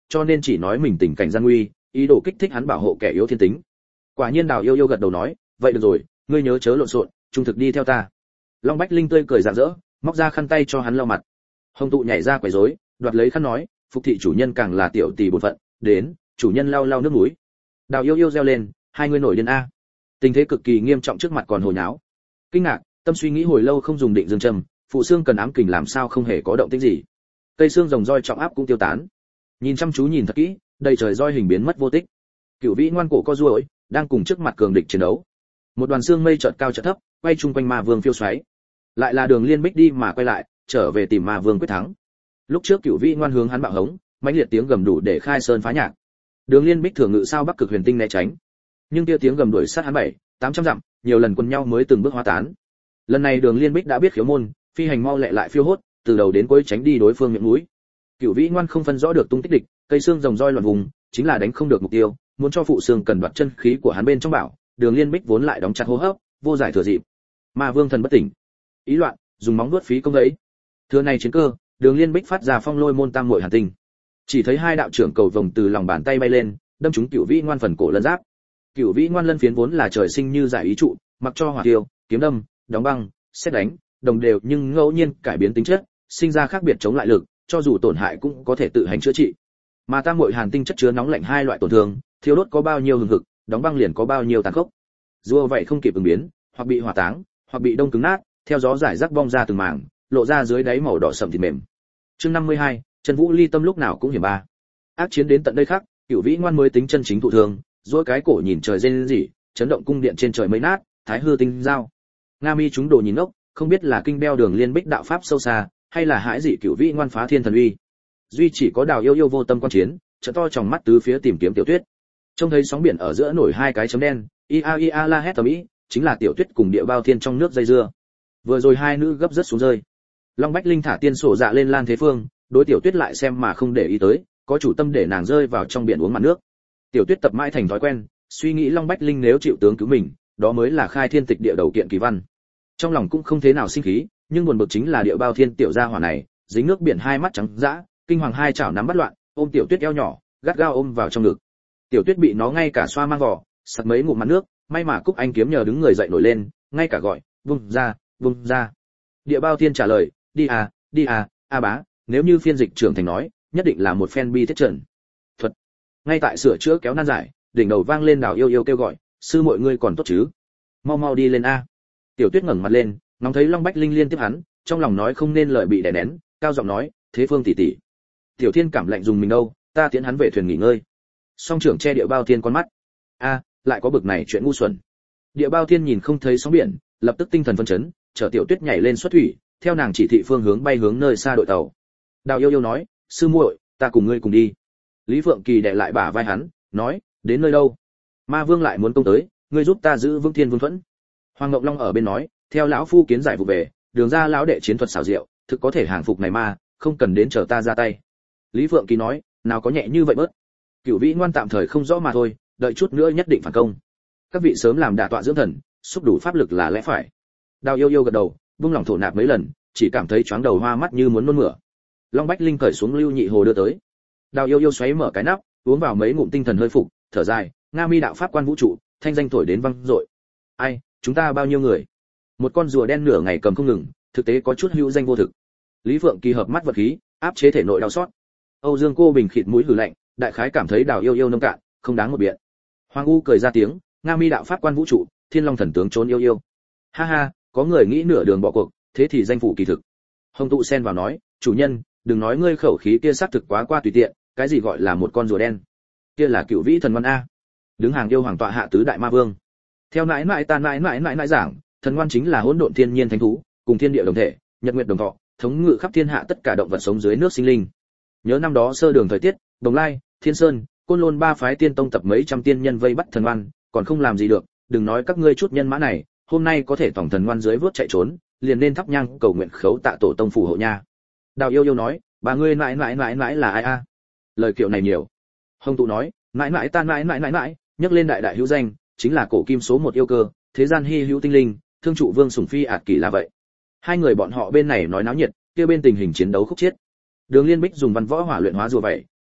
cho nên chỉ nói mình tình cảnh gian nguy, ý đồ kích thích hắn bảo hộ kẻ yếu thiên tính. Quả nhiên Đào Yêu Yêu gật đầu nói, vậy được rồi, ngươi nhớ chớ lộn xộn, trung thực đi theo ta. Long Bách Linh tươi cười rạng rỡ, móc ra khăn tay cho hắn lau mặt. Hồng Tụ nhảy ra quấy rối, đoạt lấy khăn nói, phục thị chủ nhân càng là tiểu tỷ bổn phận, đến, chủ nhân lau lau nước mũi. Đào Yêu Yêu reo lên, hai người nổi điên a. Tình thế cực kỳ nghiêm trọng trước mặt còn hồ nháo. Kinh ngạc, tâm suy nghĩ hồi lâu không dùng định dương trầm, phụ xương cần ám kình làm sao không hề có động tĩnh gì. Cây xương rồng roi trọng áp cũng tiêu tán. Nhìn chăm chú nhìn thật kỹ, đầy trời roi hình biến mất vô tích. Cửu Vĩ ngoan cổ co duỗi, đang cùng trước mặt cường địch chiến đấu. Một đoàn xương mây chợt cao chợt thấp, quay chung quanh ma vương phiêu xoáy. Lại là Đường Liên Bích đi mà quay lại, trở về tìm ma vương quyết thắng. Lúc trước Cửu Vĩ ngoan hướng hắn bạo hống, mãnh liệt tiếng gầm đủ để khai sơn phá nhạc. Đường Liên Bích thường ngự sao Bắc Cực Huyền Tinh né tránh, nhưng kia tiếng gầm đuổi sát hắn bảy, tám trăm dặm, nhiều lần quân nhau mới từng bước hóa tán. Lần này Đường Liên Bích đã biết khiếu môn, phi hành mau lẹ lại phiêu hốt, từ đầu đến cuối tránh đi đối phương miệng mũi. Cửu Vĩ ngoan không phân rõ được tung tích địch, cây xương rồng roi loạn vùng, chính là đánh không được mục tiêu, muốn cho phụ xương cần đoạt chân khí của hắn bên trong bảo, Đường Liên Bích vốn lại đóng chặt hô hấp, vô giải thừa dịp. Ma vương thần bất tỉnh, ý loạn, dùng móng vuốt phí công đấy. Thừa này chiến cơ, Đường Liên Bích phát ra phong lôi môn tam muội hàn tinh. Chỉ thấy hai đạo trưởng cầu vồng từ lòng bàn tay bay lên, đâm trúng Cửu Vĩ ngoan phần cổ lân giáp. Cửu Vĩ ngoan lân phiến vốn là trời sinh như giải ý trụ, mặc cho hỏa tiêu, kiếm đâm, đóng băng, xét đánh, đồng đều nhưng ngẫu nhiên cải biến tính chất, sinh ra khác biệt chống lại lực, cho dù tổn hại cũng có thể tự hành chữa trị. Mà tam muội hàn tinh chất chứa nóng lạnh hai loại tổn thương, thiêu đốt có bao nhiêu hừng hực, đóng băng liền có bao nhiêu tàn khốc. Rùa vậy không kịp ứng biến, hoặc bị hỏa táng, hoặc bị đông cứng nát, theo gió giải rác bong ra từng mảng, lộ ra dưới đáy màu đỏ sậm thịt mềm. Chương năm mươi hai, Trần Vũ ly tâm lúc nào cũng hiểm ba. Ác chiến đến tận đây khác, Cửu Vĩ ngoan mới tính chân chính thụ thương, duỗi cái cổ nhìn trời rên rỉ, chấn động cung điện trên trời mấy nát, thái hư tinh giao. Nga Mi chúng đồ nhìn ốc, không biết là kinh beo Đường Liên Bích đạo pháp sâu xa, hay là hãi dị Cửu Vĩ ngoan phá thiên thần uy. Duy chỉ có Đào Yêu Yêu vô tâm quan chiến, trợ to tròng mắt tứ phía tìm kiếm Tiểu Tuyết. Trông thấy sóng biển ở giữa nổi hai cái chấm đen, ia ia la hét tầm ý, chính là Tiểu Tuyết cùng Địa Bao Thiên trong nước dây dưa. Vừa rồi hai nữ gấp rất xuống rơi. Long Bách Linh thả tiên sổ dạ lên Lan Thế Phương, đối Tiểu Tuyết lại xem mà không để ý tới, có chủ tâm để nàng rơi vào trong biển uống mặn nước. Tiểu Tuyết tập mãi thành thói quen, suy nghĩ Long Bách Linh nếu chịu tướng cứu mình, đó mới là khai thiên tịch địa đầu kiện kỳ văn. Trong lòng cũng không thế nào sinh khí, nhưng buồn bực chính là Địa Bao Thiên tiểu gia hỏa này, dính nước biển hai mắt trắng dã, kinh hoàng hai chảo nắm bắt loạn, ôm Tiểu Tuyết eo nhỏ, gắt gao ôm vào trong ngực. Tiểu Tuyết bị nó ngay cả xoa mang vỏ, sặc mấy ngụm mặt nước, may mà Cúc Anh kiếm nhờ đứng người dậy nổi lên, ngay cả gọi, "Vung ra, vung ra." Địa Bao Thiên trả lời, "Đi à, đi à, a bá." Nếu như phiên dịch trưởng thành nói, nhất định là một fan bi thiết trần. Thuật. Ngay tại sửa chữa kéo nan giải, đỉnh đầu vang lên Đào Yêu Yêu kêu gọi, "Sư muội ngươi còn tốt chứ? Mau mau đi lên a." Tiểu Tuyết ngẩng mặt lên, ngóng thấy Long Bách Linh liên tiếp hắn, trong lòng nói không nên lời bị đè nén, cao giọng nói, "Thế Phương tỷ tỷ." Tiểu Thiên cảm lạnh dùng mình đâu, ta tiễn hắn về thuyền nghỉ ngơi. Song trưởng che Địa Bao Thiên con mắt. A, lại có bực này chuyện ngu xuẩn. Địa Bao Thiên nhìn không thấy sóng biển, lập tức tinh thần phân chấn, chở Tiểu Tuyết nhảy lên xuất thủy, theo nàng chỉ thị phương hướng bay hướng nơi xa đội tàu. Đào Yêu Yêu nói, "Sư muội, ta cùng ngươi cùng đi." Lý Phượng Kỳ đè lại bả vai hắn, nói, "Đến nơi đâu?" Ma Vương lại muốn công tới, ngươi giúp ta giữ vững Thiên Vương thuẫn. Hoàng Ngọc Long ở bên nói, "Theo lão phu kiến giải vụ về, đường ra lão đệ chiến thuật xảo diệu, thực có thể hàng phục này ma, không cần đến chờ ta ra tay." Lý Phượng Kỳ nói, "Nào có nhẹ như vậy bớt. Cửu Vĩ ngoan tạm thời không rõ mà thôi, đợi chút nữa nhất định phản công. Các vị sớm làm đả tọa dưỡng thần, xúc đủ pháp lực là lẽ phải." Đào Yêu Yêu gật đầu, buông lỏng thổ nạp mấy lần, chỉ cảm thấy chóng đầu hoa mắt như muốn nôn mửa. Long Bách Linh cởi xuống lưu nhị hồ đưa tới. Đào Yêu Yêu xoáy mở cái nắp, uống vào mấy ngụm tinh thần hơi phục, thở dài, Nga Mi đạo pháp quan vũ trụ, thanh danh thổi đến vang dội. Ai, chúng ta bao nhiêu người? Một con rùa đen nửa ngày cầm không ngừng, thực tế có chút hữu danh vô thực. Lý Phượng Kỳ hợp mắt vật khí, áp chế thể nội đau xót. Âu Dương Cô Bình khịt mũi hừ lạnh, đại khái cảm thấy Đào Yêu Yêu nông cạn, không đáng một biện. Hoàng U cười ra tiếng, Nga Mi đạo pháp quan vũ trụ, Thiên Long thần tướng trốn yêu yêu. Ha ha, có người nghĩ nửa đường bỏ cuộc, thế thì danh phủ kỳ thực. Hồng Tụ xen vào nói, "Chủ nhân, đừng nói ngươi khẩu khí kia xác thực quá qua tùy tiện, cái gì gọi là một con rùa đen? Kia là Cửu Vĩ thần ngoan a." Đứng hàng yêu hoàng tọa hạ tứ đại ma vương. Theo nãi nãi ta nãi nãi nãi nãi giảng, thần ngoan chính là hỗn độn thiên nhiên thánh thú, cùng thiên địa đồng thể, nhật nguyệt đồng thọ, thống ngự khắp thiên hạ tất cả động vật sống dưới nước sinh linh. Nhớ năm đó sơ đường thời tiết, Đồng Lai, Thiên Sơn, Côn Lôn ba phái tiên tông tập mấy trăm tiên nhân vây bắt thần ngoan, còn không làm gì được, đừng nói các ngươi chút nhân mã này, hôm nay có thể tổng thần ngoan dưới vớt chạy trốn, liền nên thắp nhang cầu nguyện khấu tạ tổ tông phù hộ nha. Đào Yêu Yêu nói, "Bà ngươi nãi nãi nãi nãi là ai a?" Lời kiệu này nhiều. Hồng Tụ nói, "Nãi nãi ta nãi nãi nãi nãi, nhắc lên đại đại hữu danh, chính là cổ kim số một yêu cơ, thế gian hi hữu tinh linh, thương trụ vương sủng phi ạt kỷ là vậy." Hai người bọn họ bên này nói náo nhiệt, kia bên tình hình chiến đấu khúc chiết. Đường Liên Bích dùng văn võ hỏa luyện hóa rùa vậy,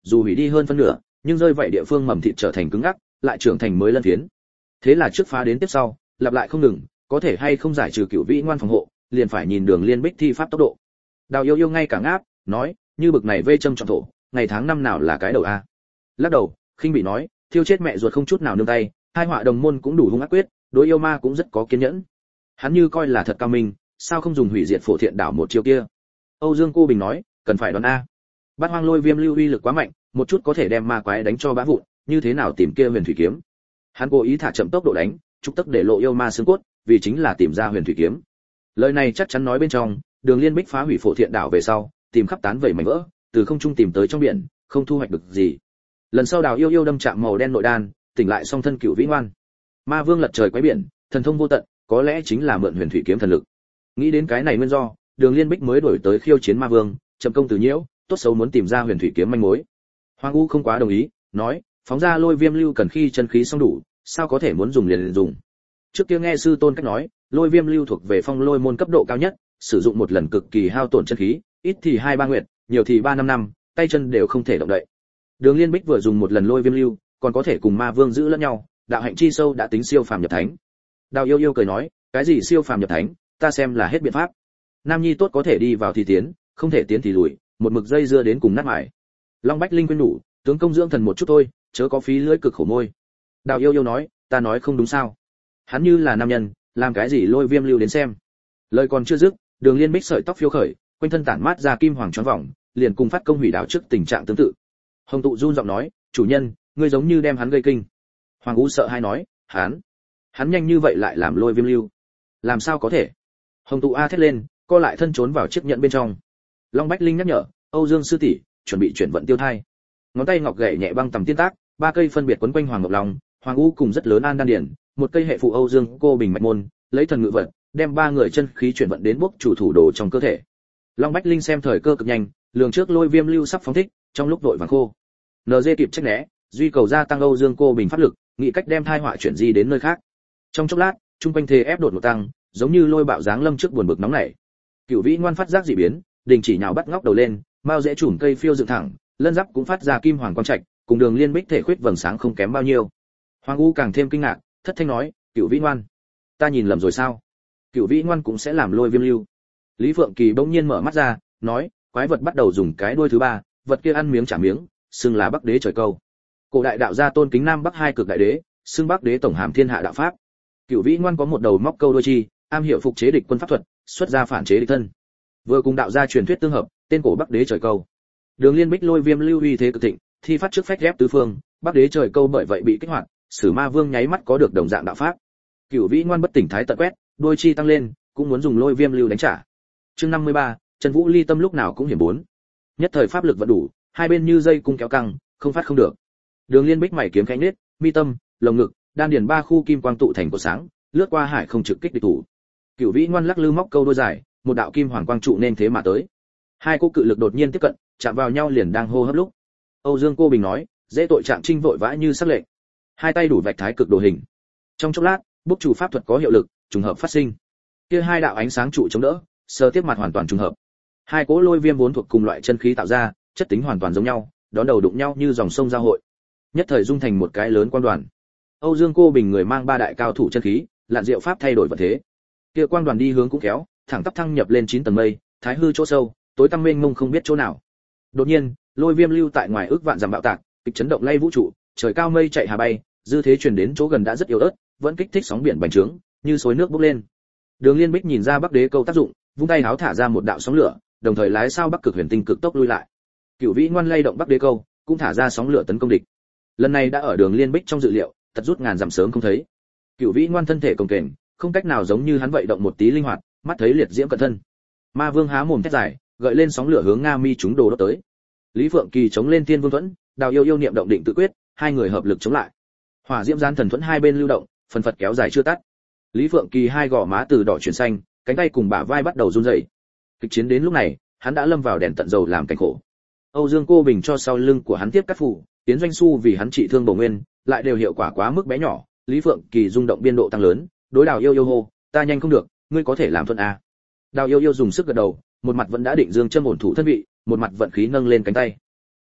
dù hủy đi hơn phân nửa, nhưng rơi vậy địa phương mầm thịt trở thành cứng ngắc, lại trưởng thành mới lân phiến. Thế là trước phá đến tiếp sau, lặp lại không ngừng, có thể hay không giải trừ cửu vĩ ngoan phòng hộ, liền phải nhìn Đường Liên Bích thi pháp tốc độ. Đào Yêu Yêu ngay cả ngáp, nói, như bực này vây châm trọng thổ, ngày tháng năm nào là cái đầu a. Lắc đầu, khinh bị nói, thiêu chết mẹ ruột không chút nào nương tay, hai họa đồng môn cũng đủ hung ác quyết, đối yêu ma cũng rất có kiên nhẫn. Hắn như coi là thật cao minh, sao không dùng hủy diệt phổ thiện đảo một chiêu kia. Âu Dương Cô Bình nói, cần phải đoán a. Bát Hoang Lôi Viêm lưu uy lực quá mạnh, một chút có thể đem ma quái đánh cho bã vụn, như thế nào tìm kia huyền thủy kiếm. Hắn cố ý thả chậm tốc độ đánh, trục tốc để lộ yêu ma xương cốt, vì chính là tìm ra huyền thủy kiếm. Lời này chắc chắn nói bên trong, Đường Liên Bích phá hủy phổ thiện đảo về sau, tìm khắp tán vẩy mảnh vỡ, từ không trung tìm tới trong biển, không thu hoạch được gì. Lần sau Đào Yêu Yêu đâm chạm màu đen nội đan, tỉnh lại song thân cửu vĩ ngoan. Ma Vương lật trời quái biển, thần thông vô tận, có lẽ chính là mượn huyền thủy kiếm thần lực. Nghĩ đến cái này nguyên do, Đường Liên Bích mới đổi tới khiêu chiến Ma Vương, chậm công từ nhiễu, tốt xấu muốn tìm ra huyền thủy kiếm manh mối. Hoàng U không quá đồng ý, nói, phóng ra lôi viêm lưu cần khi chân khí xong đủ, sao có thể muốn dùng liền liền dùng. Trước kia nghe sư tôn cách nói, lôi viêm lưu thuộc về phong lôi môn cấp độ cao nhất, sử dụng một lần cực kỳ hao tổn chân khí, ít thì hai ba nguyệt, nhiều thì ba năm năm, tay chân đều không thể động đậy. Đường Liên Bích vừa dùng một lần lôi viêm lưu, còn có thể cùng Ma Vương giữ lẫn nhau, đạo hạnh chi sâu đã tính siêu phàm nhập thánh. Đào Yêu Yêu cười nói, cái gì siêu phàm nhập thánh, ta xem là hết biện pháp. Nam nhi tốt có thể đi vào thì tiến, không thể tiến thì lùi, một mực dây dưa đến cùng nát mải. Long Bách Linh quên đủ, tướng công dưỡng thần một chút thôi, chớ có phí lưỡi cực khổ môi. Đào Yêu Yêu nói, ta nói không đúng sao? Hắn như là nam nhân, làm cái gì lôi viêm lưu đến xem. Lời còn chưa dứt, Đường Liên Bích sợi tóc phiêu khởi, quanh thân tản mát ra kim hoàng choáng vòng, liền cùng phát công hủy đảo trước tình trạng tương tự. Hồng Tụ run giọng nói, chủ nhân, ngươi giống như đem hắn gây kinh. Hoàng Vũ sợ hai nói, hắn, hắn nhanh như vậy lại làm lôi viêm lưu, làm sao có thể? Hồng Tụ a thét lên, co lại thân trốn vào chiếc nhẫn bên trong. Long Bách Linh nhắc nhở, Âu Dương sư tỷ, chuẩn bị chuyển vận tiêu thai. Ngón tay ngọc gậy nhẹ băng tầm tiên tác, ba cây phân biệt quấn quanh Hoàng Ngọc Long, Hoàng U cùng rất lớn an đan điển, một cây hệ phụ Âu Dương cô bình mạch môn, lấy thần ngự vận, đem ba người chân khí chuyển vận đến bốc chủ thủ đồ trong cơ thể. Long Bách Linh xem thời cơ cực nhanh, lường trước lôi viêm lưu sắp phóng thích, trong lúc vội vàng khô. en giê kịp trách né, duy cầu gia tăng Âu Dương cô bình pháp lực, nghĩ cách đem thai họa chuyển di đến nơi khác. Trong chốc lát, trung quanh thế ép đột một tăng, giống như lôi bạo giáng lâm trước buồn bực nóng nảy. Cửu Vĩ ngoan phát giác dị biến, đình chỉ nhào bắt ngóc đầu lên, mao rễ chủm cây phiêu dựng thẳng, lân giáp cũng phát ra kim hoàng quang trạch, cùng Đường Liên Bích thể khuyết vầng sáng không kém bao nhiêu. Hoàng U càng thêm kinh ngạc, thất thanh nói, Cửu Vĩ ngoan, ta nhìn lầm rồi sao? Cửu Vĩ ngoan cũng sẽ làm lôi viêm lưu. Lý Phượng Kỳ bỗng nhiên mở mắt ra, nói, quái vật bắt đầu dùng cái đuôi thứ ba, vật kia ăn miếng trả miếng, xưng là Bắc Đế trời câu. Cổ đại đạo gia tôn kính Nam Bắc hai cực đại đế, xưng Bắc Đế tổng hàm thiên hạ đạo pháp. Cửu Vĩ ngoan có một đầu móc câu đuôi chi, am hiểu phục chế địch quân pháp thuật, xuất ra phản chế địch thân. Vừa cùng đạo gia truyền thuyết tương hợp, tên cổ Bắc Đế trời câu. Đường Liên Bích lôi viêm lưu uy thế cực thịnh, thi phát trước phách ghép tứ phương, Bắc Đế trời câu bởi vậy bị kích hoạt, Sử Ma Vương nháy mắt có được đồng dạng đạo pháp. Cửu Vĩ ngoan bất tỉnh thái tận quét, đuôi chi tăng lên, cũng muốn dùng lôi viêm lưu đánh trả. Chương năm mươi ba, Trần Vũ ly tâm lúc nào cũng hiểm bốn. Nhất thời pháp lực vẫn đủ, hai bên như dây cung kéo căng, không phát không được. Đường Liên Bích mày kiếm khẽ nhếch, mi tâm, lồng ngực, đan điền ba khu kim quang tụ thành cột sáng, lướt qua hải không trực kích địch thủ. Cửu Vĩ ngoan lắc lư móc câu đuôi dài, một đạo kim hoàng quang trụ nên thế mà tới. Hai cô cự lực đột nhiên tiếp cận, chạm vào nhau liền đang hô hấp lúc. Âu Dương cô bình nói, dễ tội Trạng Trinh vội vã như sắc lệnh. Hai tay đủ vạch thái cực đồ hình. Trong chốc lát, bốc chủ pháp thuật có hiệu lực, trùng hợp phát sinh. Kia hai đạo ánh sáng trụ chống đỡ, sơ tiếp mặt hoàn toàn trùng hợp. Hai cỗ lôi viêm vốn thuộc cùng loại chân khí tạo ra, chất tính hoàn toàn giống nhau, đón đầu đụng nhau như dòng sông giao hội. Nhất thời dung thành một cái lớn quang đoàn. Âu Dương cô bình người mang ba đại cao thủ chân khí, lạn diệu pháp thay đổi vận thế. Kia quang đoàn đi hướng cũng kéo, thẳng tắp thăng nhập lên chín tầng mây, thái hư chỗ sâu, tối tăm mênh mông không biết chỗ nào. Đột nhiên, lôi viêm lưu tại ngoài ước vạn dặm bạo tạc, kịch chấn động lay vũ trụ, trời cao mây chạy hà bay, dư thế truyền đến chỗ gần đã rất yếu ớt, vẫn kích thích sóng biển bành trướng, như suối nước bốc lên. Đường Liên Bích nhìn ra Bắc Đế câu tác dụng, vung tay háo thả ra một đạo sóng lửa, đồng thời lái sao Bắc Cực Huyền Tinh cực tốc lui lại. Cửu Vĩ ngoan lay động Bắc Đế câu, cũng thả ra sóng lửa tấn công địch. Lần này đã ở Đường Liên Bích trong dự liệu, tật rút ngàn dặm sớm không thấy. Cửu Vĩ ngoan thân thể cồng kềnh, không cách nào giống như hắn vậy động một tí linh hoạt, mắt thấy liệt diễm cận thân. Ma Vương há mồm thét dài, gợi lên sóng lửa hướng Nga Mi chúng đồ đốt tới. Lý Phượng Kỳ chống lên Tiên Vương Thuẫn, Đào Yêu Yêu niệm động định tự quyết, hai người hợp lực chống lại. Hỏa diễm gian thần thuẫn hai bên lưu động, phần phật kéo dài chưa tắt. Lý Phượng Kỳ hai gò má từ đỏ chuyển xanh, cánh tay cùng bả vai bắt đầu run rẩy. Kịch chiến đến lúc này, hắn đã lâm vào đèn tận dầu làm cảnh khổ. Âu Dương cô bình cho sau lưng của hắn tiếp cắt phủ, tiến doanh su vì hắn trị thương bổ nguyên, lại đều hiệu quả quá mức bé nhỏ. Lý Phượng Kỳ rung động biên độ tăng lớn, đối Đào Yêu Yêu hô, ta nhanh không được, ngươi có thể làm thuận a. Đào Yêu Yêu dùng sức gật đầu, một mặt vẫn đã định dương châm ổn thủ thân vị, một mặt vận khí nâng lên cánh tay.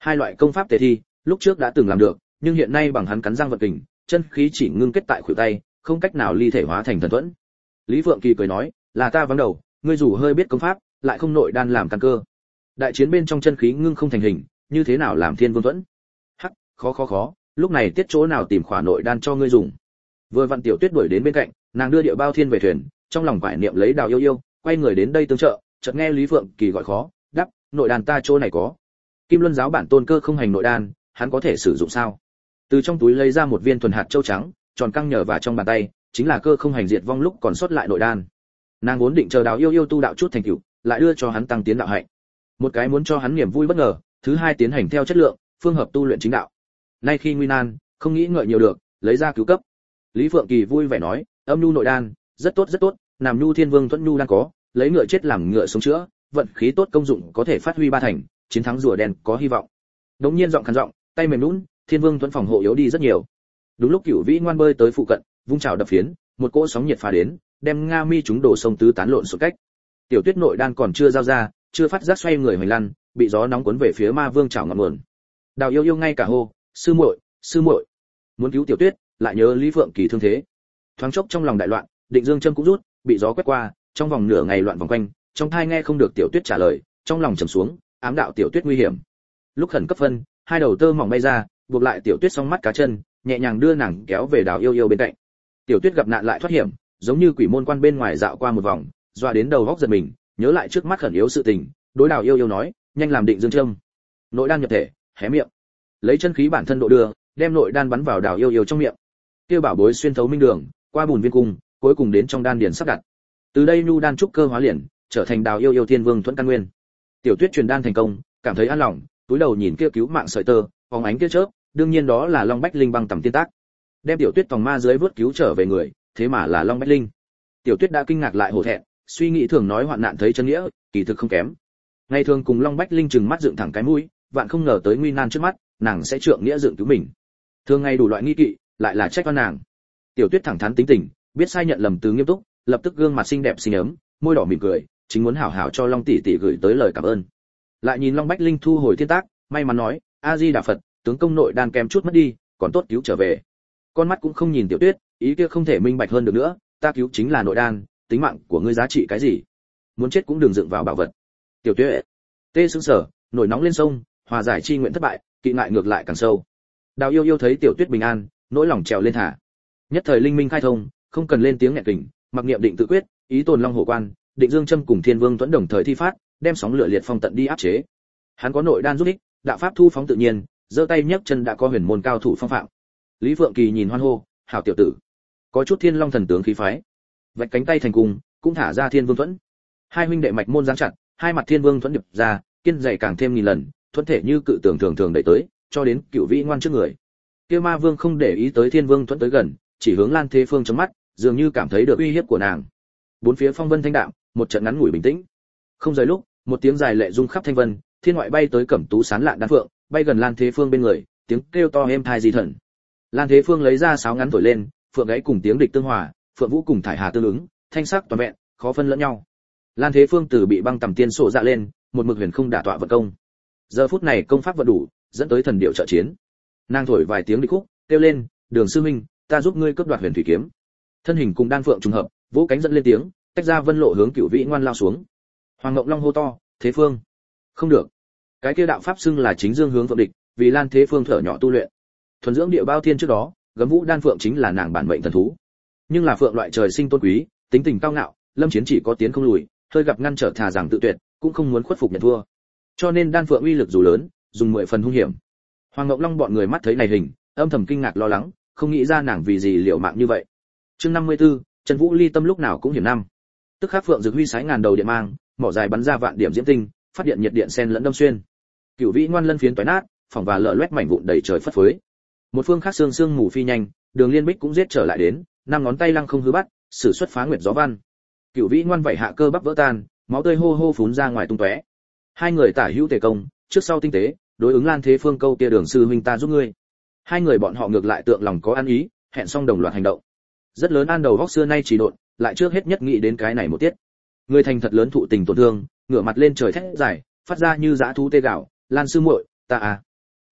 Hai loại công pháp tề thi, lúc trước đã từng làm được, nhưng hiện nay bằng hắn cắn răng vận kình, chân khí chỉ ngưng kết tại khuỷu tay, không cách nào ly thể hóa thành thần thuẫn. Lý Phượng Kỳ cười nói, là ta vắng đầu, ngươi dù hơi biết công pháp, lại không nội đan làm căn cơ. Đại chiến bên trong chân khí ngưng không thành hình, như thế nào làm Thiên Vương thuẫn? Hắc, khó khó khó, lúc này tiết chỗ nào tìm khỏa nội đan cho ngươi dùng? Vừa vặn Tiểu Tuyết đuổi đến bên cạnh, nàng đưa Điệu Bao Thiên về thuyền, trong lòng quải niệm lấy Đào Yêu Yêu, quay người đến đây tương trợ, chợt nghe Lý Phượng Kỳ gọi khó, đáp, nội đan ta chỗ này có. Kim Luân giáo bản tôn cơ không hành nội đan, hắn có thể sử dụng sao? Từ trong túi lấy ra một viên thuần hạt châu trắng, tròn căng nhờ vào trong bàn tay, chính là cơ không hành diệt vong lúc còn sót lại nội đan. Nàng vốn định chờ Đào Yêu Yêu tu đạo chút thành tựu, lại đưa cho hắn tăng tiến đạo hạnh. Một cái muốn cho hắn niềm vui bất ngờ, thứ hai tiến hành theo chất lượng, phương hợp tu luyện chính đạo. Nay khi nguy nan, không nghĩ ngợi nhiều được, lấy ra cứu cấp. Lý Phượng Kỳ vui vẻ nói, âm nhu nội đan, rất tốt rất tốt, làm nhu Thiên Vương thuẫn nhu đang có, lấy ngựa chết làm ngựa sống chữa, vận khí tốt công dụng có thể phát huy ba thành, chiến thắng rùa đen có hy vọng. Đống nhiên giọng khàn giọng, tay mềm nhũn, Thiên Vương thuẫn phòng hộ yếu đi rất nhiều. Đúng lúc Cửu Vĩ ngoan bơi tới phụ cận, vung chảo đập phiến, một cỗ sóng nhiệt phá đến, đem Nga Mi chúng đổ sông tứ tán lộn xộn cách. Tiểu Tuyết nội đan còn chưa giao ra, chưa phát giác xoay người hoành lăn, bị gió nóng cuốn về phía Ma Vương chảo ngọn nguồn. Đào Yêu Yêu ngay cả hô, sư muội, sư muội, muốn cứu Tiểu Tuyết, lại nhớ Lý Phượng Kỳ thương thế. Thoáng chốc trong lòng đại loạn, định dương châm cũng rút, bị gió quét qua, trong vòng nửa ngày loạn vòng quanh, trong thai nghe không được Tiểu Tuyết trả lời, trong lòng trầm xuống, ám đạo Tiểu Tuyết nguy hiểm. Lúc khẩn cấp phân, hai đầu tơ mỏng bay ra, buộc lại Tiểu Tuyết song mắt cá chân, nhẹ nhàng đưa nàng kéo về Đào Yêu Yêu bên cạnh. Tiểu Tuyết gặp nạn lại thoát hiểm, giống như quỷ môn quan bên ngoài dạo qua một vòng, dọa đến đầu góc giật mình, nhớ lại trước mắt khẩn yếu sự tình, đối Đào Yêu Yêu nói, nhanh làm định dương châm. Nội đan nhập thể, hé miệng, lấy chân khí bản thân độ đưa, đem nội đan bắn vào Đào Yêu Yêu trong miệng. Kia bảo bối xuyên thấu minh đường, qua bùn viên cung, cuối cùng đến trong đan điền sắp đặt. Từ đây nhu đan trúc cơ hóa liền, trở thành Đào Yêu Yêu Thiên Vương thuẫn căn nguyên. Tiểu Tuyết truyền đan thành công, cảm thấy an lòng, túi đầu nhìn kia cứu mạng sợi tơ, phóng ánh kia chớp, đương nhiên đó là Long Bách Linh băng tầm tiên tác. Đem Tiểu Tuyết tòng ma dưới vớt cứu trở về người, thế mà là Long Bách Linh. Tiểu Tuyết đã kinh ngạc lại hổ thẹn, suy nghĩ thường nói hoạn nạn thấy chân nghĩa, kỳ thực không kém. Ngày thường cùng Long Bách Linh trừng mắt dựng thẳng cái mũi, vạn không ngờ tới nguy nan trước mắt, nàng sẽ trượng nghĩa dựng cứu mình. Thường ngày đủ loại nghi kỵ, lại là trách oan nàng. Tiểu Tuyết thẳng thắn tính tình, biết sai nhận lầm từ nghiêm túc, lập tức gương mặt xinh đẹp xinh ấm, môi đỏ mỉm cười, chính muốn hảo hảo cho Long tỷ tỷ gửi tới lời cảm ơn. Lại nhìn Long Bách Linh thu hồi thiên tác, may mắn nói, A Di Đà Phật, tướng công nội đan kém chút mất đi, còn tốt cứu trở về. Con mắt cũng không nhìn Tiểu Tuyết, ý kia không thể minh bạch hơn được nữa, ta cứu chính là nội đan, tính mạng của ngươi giá trị cái gì? Muốn chết cũng đừng dựng vào bảo vật. Tiểu Tuyết, tê sững sờ, nổi nóng lên sông, hòa giải chi nguyện thất bại, kỵ ngại ngược lại càng sâu. Đào Yêu Yêu thấy Tiểu Tuyết bình an, nỗi lòng trèo lên thả. Nhất thời linh minh khai thông, không cần lên tiếng nghẹn kình, mặc niệm định tự quyết, ý tồn long hổ quan, định dương châm cùng Thiên Vương tuẫn đồng thời thi phát, đem sóng lửa liệt phong tận đi áp chế. Hắn có nội đan giúp ích, đạo pháp thu phóng tự nhiên, giơ tay nhấc chân đã có huyền môn cao thủ phong phạm. Lý Phượng Kỳ nhìn hoan hô, hảo tiểu tử, có chút Thiên Long thần tướng khí phái. Vạch cánh tay thành cung, cũng thả ra Thiên Vương thuẫn. Hai huynh đệ mạch môn giáng chặt, hai mặt Thiên Vương thuẫn điệp ra, kiên dày càng thêm nghìn lần, thuẫn thể như cự tường thường thường đẩy tới, cho đến Cửu Vĩ ngoan trước người. Kia Ma Vương không để ý tới Thiên Vương thuẫn tới gần, chỉ hướng Lan Thế Phương trong mắt, dường như cảm thấy được uy hiếp của nàng. Bốn phía phong vân thanh đạm, một trận ngắn ngủi bình tĩnh. Không rời lúc, một tiếng dài lệ rung khắp thanh vân, thiên ngoại bay tới Cẩm Tú sán lạn đan phượng, bay gần Lan Thế Phương bên người, tiếng kêu to êm tai dị thần. Lan Thế Phương lấy ra sáo ngắn thổi lên, phượng gãy cùng tiếng địch tương hòa, phượng vũ cùng thải hà tương ứng, thanh sắc toàn vẹn, khó phân lẫn nhau. Lan Thế Phương từ bị băng tầm tiên sổ dạ lên, một mực huyền không đả tọa vận công. Giờ phút này công pháp vận đủ, dẫn tới thần điệu trợ chiến. Nàng thổi vài tiếng địch khúc, kêu lên, "Đường sư huynh, ta giúp ngươi cướp đoạt Huyền Thủy kiếm." Thân hình cùng đan phượng trùng hợp, vỗ cánh dẫn lên tiếng, tách ra vân lộ hướng Cửu Vĩ ngoan lao xuống. Hoàng Ngộng Long hô to, "Thế Phương!" Không được. Cái kia đạo pháp xưng là chính dương hướng phượng địch, vì Lan Thế Phương thở nhỏ tu luyện. Thuần dưỡng địa bao thiên trước đó, gấm vũ đan phượng chính là nàng bản mệnh thần thú. Nhưng là phượng loại trời sinh tôn quý, tính tình cao ngạo, lâm chiến chỉ có tiến không lùi, hơi gặp ngăn trở thà rằng tự tuyệt, cũng không muốn khuất phục nhận thua. Cho nên đan phượng uy lực dù lớn, dùng mười phần hung hiểm. Hoàng Ngộng Long bọn người mắt thấy này hình, âm thầm kinh ngạc lo lắng, không nghĩ ra nàng vì gì liều mạng như vậy. Chương năm mươi tư, Trần Vũ ly tâm lúc nào cũng hiểm năm. Tức khắc phượng dược huy sái ngàn đầu điện mang, mỏ dài bắn ra vạn điểm diễm tinh, phát điện nhiệt điện sen lẫn đâm xuyên. Cửu Vĩ ngoan lân phiến toái nát, phòng và lở loét mảnh vụn đầy trời phất phới. Một phương khác sương sương mù phi nhanh, Đường Liên Bích cũng giết trở lại đến, năm ngón tay lăng không hư bắt, sử xuất phá nguyệt gió văn. Cửu Vĩ ngoan vảy hạ cơ bắp vỡ tan, máu tươi hô hô phún ra ngoài tung tóe. Hai người tả hữu tề công, trước sau tinh tế, đối ứng Lan Thế Phương câu kia Đường sư huynh ta giúp ngươi. Hai người bọn họ ngược lại tượng lòng có ăn ý, hẹn xong đồng loạt hành động. Rất lớn an đầu góc xưa nay chỉ độn, lại trước hết nhất nghĩ đến cái này một tiết. Người thành thật lớn thụ tình tổn thương, ngửa mặt lên trời thét dài, phát ra như dã thú tê gạo, "Lan sư muội, ta à,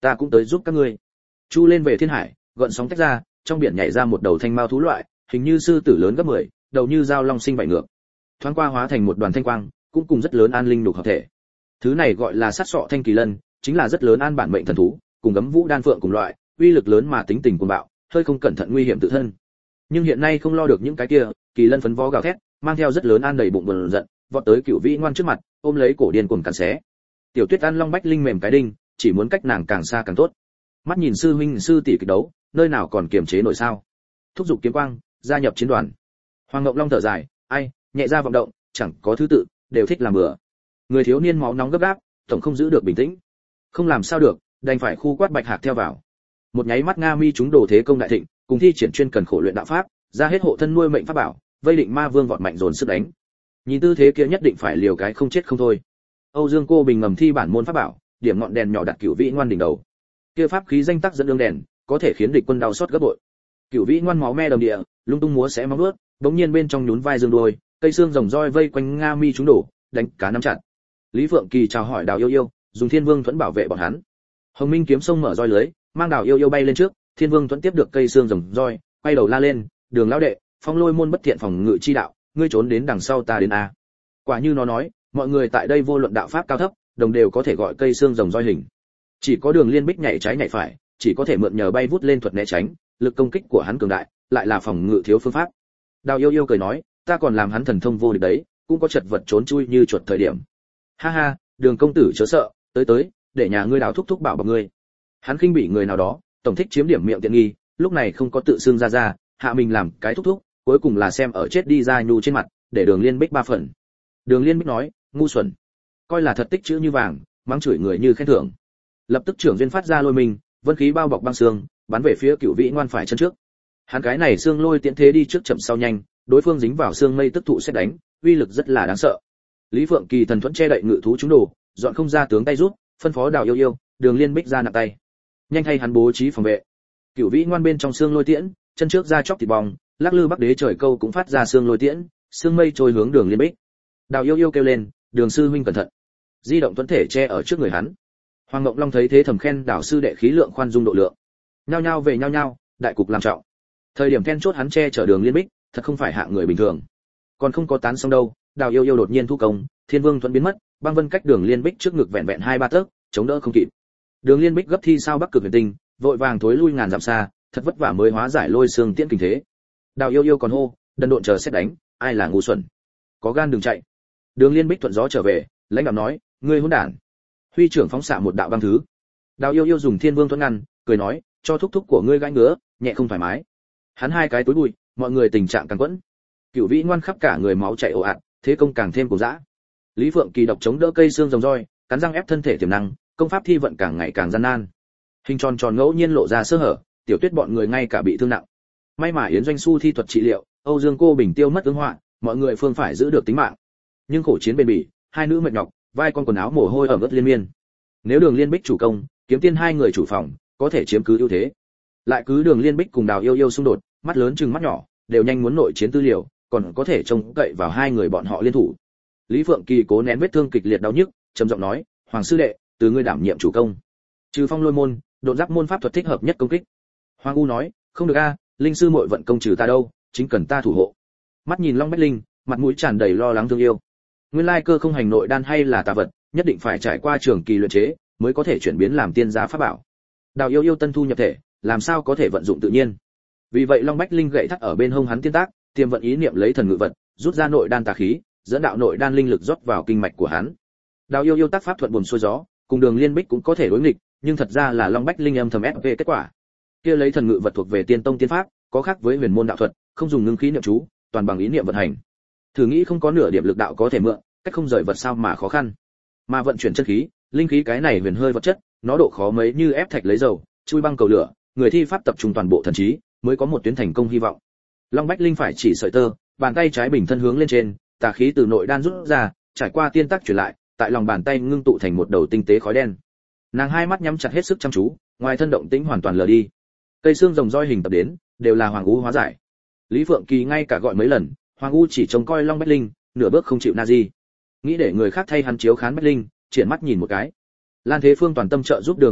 Ta cũng tới giúp các ngươi. Chu lên về thiên hải, gợn sóng tách ra, trong biển nhảy ra một đầu thanh mao thú loại, hình như sư tử lớn gấp mười, đầu như dao long sinh bảy ngược. Thoáng qua hóa thành một đoàn thanh quang, cũng cùng rất lớn an linh đục hợp thể. Thứ này gọi là sát sọ thanh kỳ lân, chính là rất lớn an bản mệnh thần thú, cùng gấm vũ đan phượng cùng loại, uy lực lớn mà tính tình cuồng bạo, hơi không cẩn thận nguy hiểm tự thân. Nhưng hiện nay không lo được những cái kia, kỳ lân phấn vó gào thét, mang theo rất lớn an đầy bụng buồn giận, vọt tới Cửu Vĩ Ngoan trước mặt, ôm lấy cổ điên cuồng cắn xé. Tiểu Tuyết An Long Bách Linh mềm cái đinh, chỉ muốn cách nàng càng xa càng tốt. Mắt nhìn sư huynh sư tỷ kịch đấu, nơi nào còn kiềm chế nổi sao? Thúc giục kiếm quang, gia nhập chiến đoàn. Hoàng Ngọc Long thở dài, ai, nhẹ ra vọng động, chẳng có thứ tự, đều thích làm bừa. Người thiếu niên máu nóng gấp gáp, tổng không giữ được bình tĩnh. Không làm sao được, đành phải khu quát Bạch Hạc theo vào. Một nháy mắt Nga Mi chúng đồ thế công đại thịnh, cùng thi triển chuyên cần khổ luyện đạo pháp, ra hết hộ thân nuôi mệnh pháp bảo, vây định ma vương vọt mạnh dồn sức đánh. Nhìn tư thế kia nhất định phải liều cái không chết không thôi. Âu Dương Cô Bình ngầm thi bản môn pháp bảo, điểm ngọn đèn nhỏ đặt Cửu Vĩ Ngoan đỉnh đầu. Kia pháp khí danh tác dẫn đường đèn, có thể khiến địch quân đau xót gấp bội. Cửu Vĩ Ngoan máu me đầm địa, lung tung múa sẽ móng vuốt, bỗng nhiên bên trong nhún vai dương đuôi, cây xương rồng roi vây quanh Nga Mi chúng đổ, đánh cá nắm chặt. Lý Phượng Kỳ chào hỏi Đào Yêu Yêu, dùng Thiên Vương thuẫn bảo vệ bọn hắn. Hồng Minh kiếm sông mở roi lưới, mang Đào Yêu Yêu bay lên trước, Thiên Vương thuẫn tiếp được cây xương rồng roi, quay đầu la lên, "Đường lão đệ, Phong Lôi môn bất thiện phòng ngự chi đạo, ngươi trốn đến đằng sau ta đến a." Quả như nó nói, mọi người tại đây vô luận đạo pháp cao thấp, đồng đều có thể gọi cây xương rồng roi hình. Chỉ có Đường Liên Bích nhảy trái nhảy phải, chỉ có thể mượn nhờ bay vút lên thuật né tránh, lực công kích của hắn cường đại, lại là phòng ngự thiếu phương pháp. Đào Yêu Yêu cười nói, ta còn làm hắn thần thông vô địch đấy, cũng có chật vật trốn chui như chuột thời điểm. Ha ha, Đường công tử chớ sợ, tới tới, để nhà ngươi Đào thúc thúc bảo bọc ngươi. Hắn khinh bỉ người nào đó, tổng thích chiếm điểm miệng tiện nghi, lúc này không có tự xưng ra ra, hạ mình làm cái thúc thúc, cuối cùng là xem ở chết đi ra nhu trên mặt, để Đường Liên Bích ba phần. Đường Liên Bích nói, ngu xuẩn, coi là thật tích chữ như vàng, mắng chửi người như khen thưởng. Lập tức trưởng duyên phát ra lôi mình, vân khí bao bọc băng xương, bắn về phía Cửu Vĩ Ngoan phải chân trước. Hắn cái này xương lôi tiễn thế đi trước chậm sau nhanh, đối phương dính vào xương mây tức thụ sẽ đánh, uy lực rất là đáng sợ. Lý Phượng Kỳ thần thuẫn che đậy ngự thú chúng đồ, dọn không ra tướng tay rút, phân phó Đào Yêu Yêu, Đường Liên Bích ra nặng tay. Nhanh thay hắn bố trí phòng vệ. Cửu Vĩ Ngoan bên trong xương lôi tiễn, chân trước ra chóc thịt bong, lắc lư bắc đế trời câu cũng phát ra xương lôi tiễn, xương mây trôi hướng Đường Liên Bích. Đào Yêu Yêu kêu lên, Đường sư huynh cẩn thận. Di động tuấn thể che ở trước người hắn. Hoàng Ngọc Long thấy thế thầm khen Đào sư đệ khí lượng khoan dung độ lượng. Nhao nhao về nhao nhao, đại cục làm trọng. Thời điểm then chốt hắn che chở Đường Liên Bích, thật không phải hạng người bình thường. Còn không có tán xong đâu, Đào Yêu Yêu đột nhiên thu công, Thiên Vương thuẫn biến mất, băng vân cách Đường Liên Bích trước ngực vẹn vẹn hai ba tấc, chống đỡ không kịp. Đường Liên Bích gấp thi sao Bắc Cực Huyền Tinh, vội vàng thối lui ngàn dặm xa, thật vất vả mới hóa giải lôi xương tiễn kinh thế. Đào Yêu Yêu còn hô, đần độn chờ xét đánh, ai là ngu xuẩn, có gan đừng chạy. Đường Liên Bích thuận gió trở về, lãnh đạo nói, ngươi hỗn đản. Huy trưởng phóng xạ một đạo băng thứ. Đào Yêu Yêu dùng Thiên Vương thuẫn ngăn, cười nói, cho thúc thúc của ngươi gãi ngứa, nhẹ không thoải mái. Hắn hai cái túi bụi, mọi người tình trạng càng quẫn. Cửu Vĩ Ngoan khắp cả người máu chảy ồ ạt, thế công càng thêm cuồng dã. Lý Phượng Kỳ độc chống đỡ cây xương rồng roi, cắn răng ép thân thể tiềm năng, công pháp thi vận càng ngày càng gian nan. Hình tròn tròn ngẫu nhiên lộ ra sơ hở, Tiểu Tuyết bọn người ngay cả bị thương nặng. May mà Yến Doanh Xu thi thuật trị liệu, Âu Dương Cô Bình tiêu mất ứng họa, mọi người phương phải giữ được tính mạng. Nhưng khổ chiến bền bỉ, hai nữ mệt nhọc, vai con quần áo mồ hôi ẩm ướt liên miên. Nếu Đường Liên Bích chủ công, kiếm tiên hai người chủ phòng, có thể chiếm cứ ưu thế. Lại cứ Đường Liên Bích cùng Đào Yêu Yêu xung đột, mắt lớn chừng mắt nhỏ, đều nhanh muốn nội chiến tư liệu, còn có thể trông cậy vào hai người bọn họ liên thủ. Lý Phượng Kỳ cố nén vết thương kịch liệt đau nhức, trầm giọng nói, "Hoàng sư đệ, từ ngươi đảm nhiệm chủ công. Trừ Phong Lôi môn, độn giáp môn pháp thuật thích hợp nhất công kích." Hoàng U nói, "Không được a, linh sư muội vận công trừ ta đâu, chính cần ta thủ hộ." Mắt nhìn Long Bách Linh, mặt mũi tràn đầy lo lắng thương yêu. Nguyên lai cơ không hành nội đan hay là tà vật, nhất định phải trải qua trường kỳ luyện chế, mới có thể chuyển biến làm tiên giá pháp bảo. Đào Yêu Yêu tân thu nhập thể, làm sao có thể vận dụng tự nhiên. Vì vậy Long Bách Linh gậy thắt ở bên hông hắn tiên tác, tiềm vận ý niệm lấy thần ngự vật, rút ra nội đan tà khí, dẫn đạo nội đan linh lực rót vào kinh mạch của hắn. Đào Yêu Yêu tác pháp thuận buồm xuôi gió, cùng Đường Liên Bích cũng có thể đối nghịch, nhưng thật ra là Long Bách Linh âm thầm ép về kết quả. Kia lấy thần ngự vật thuộc về tiên tông tiên pháp, có khác với huyền môn đạo thuật, không dùng ngưng khí niệm chú, toàn bằng ý niệm vận hành. Thử nghĩ không có nửa điểm lực đạo có thể mượn, cách không rời vật sao mà khó khăn. Mà vận chuyển chân khí, linh khí cái này huyền hơi vật chất, nó độ khó mấy như ép thạch lấy dầu, chui băng cầu lửa, người thi pháp tập trung toàn bộ thần trí, mới có một tuyến thành công hy vọng. Long Bách Linh phải chỉ sợi tơ, bàn tay trái bình thân hướng lên trên, tà khí từ nội đan rút ra, trải qua tiên tác truyền lại, tại lòng bàn tay ngưng tụ thành một đầu tinh tế khói đen. Nàng hai mắt nhắm chặt hết sức chăm chú, ngoài thân động tĩnh hoàn toàn lờ đi. Cây xương rồng roi hình tập đến, đều là Hoàng U hóa giải. Lý Phượng Kỳ ngay cả gọi mấy lần, Hoàng U chỉ trông coi Long Bách Linh, nửa bước không chịu Nazi. Nghĩ để người khác thay hắn chiếu khán Bách Linh, triển mắt nhìn một cái. Lan Thế Phương toàn tâm trợ giúp Đường Liên Bích,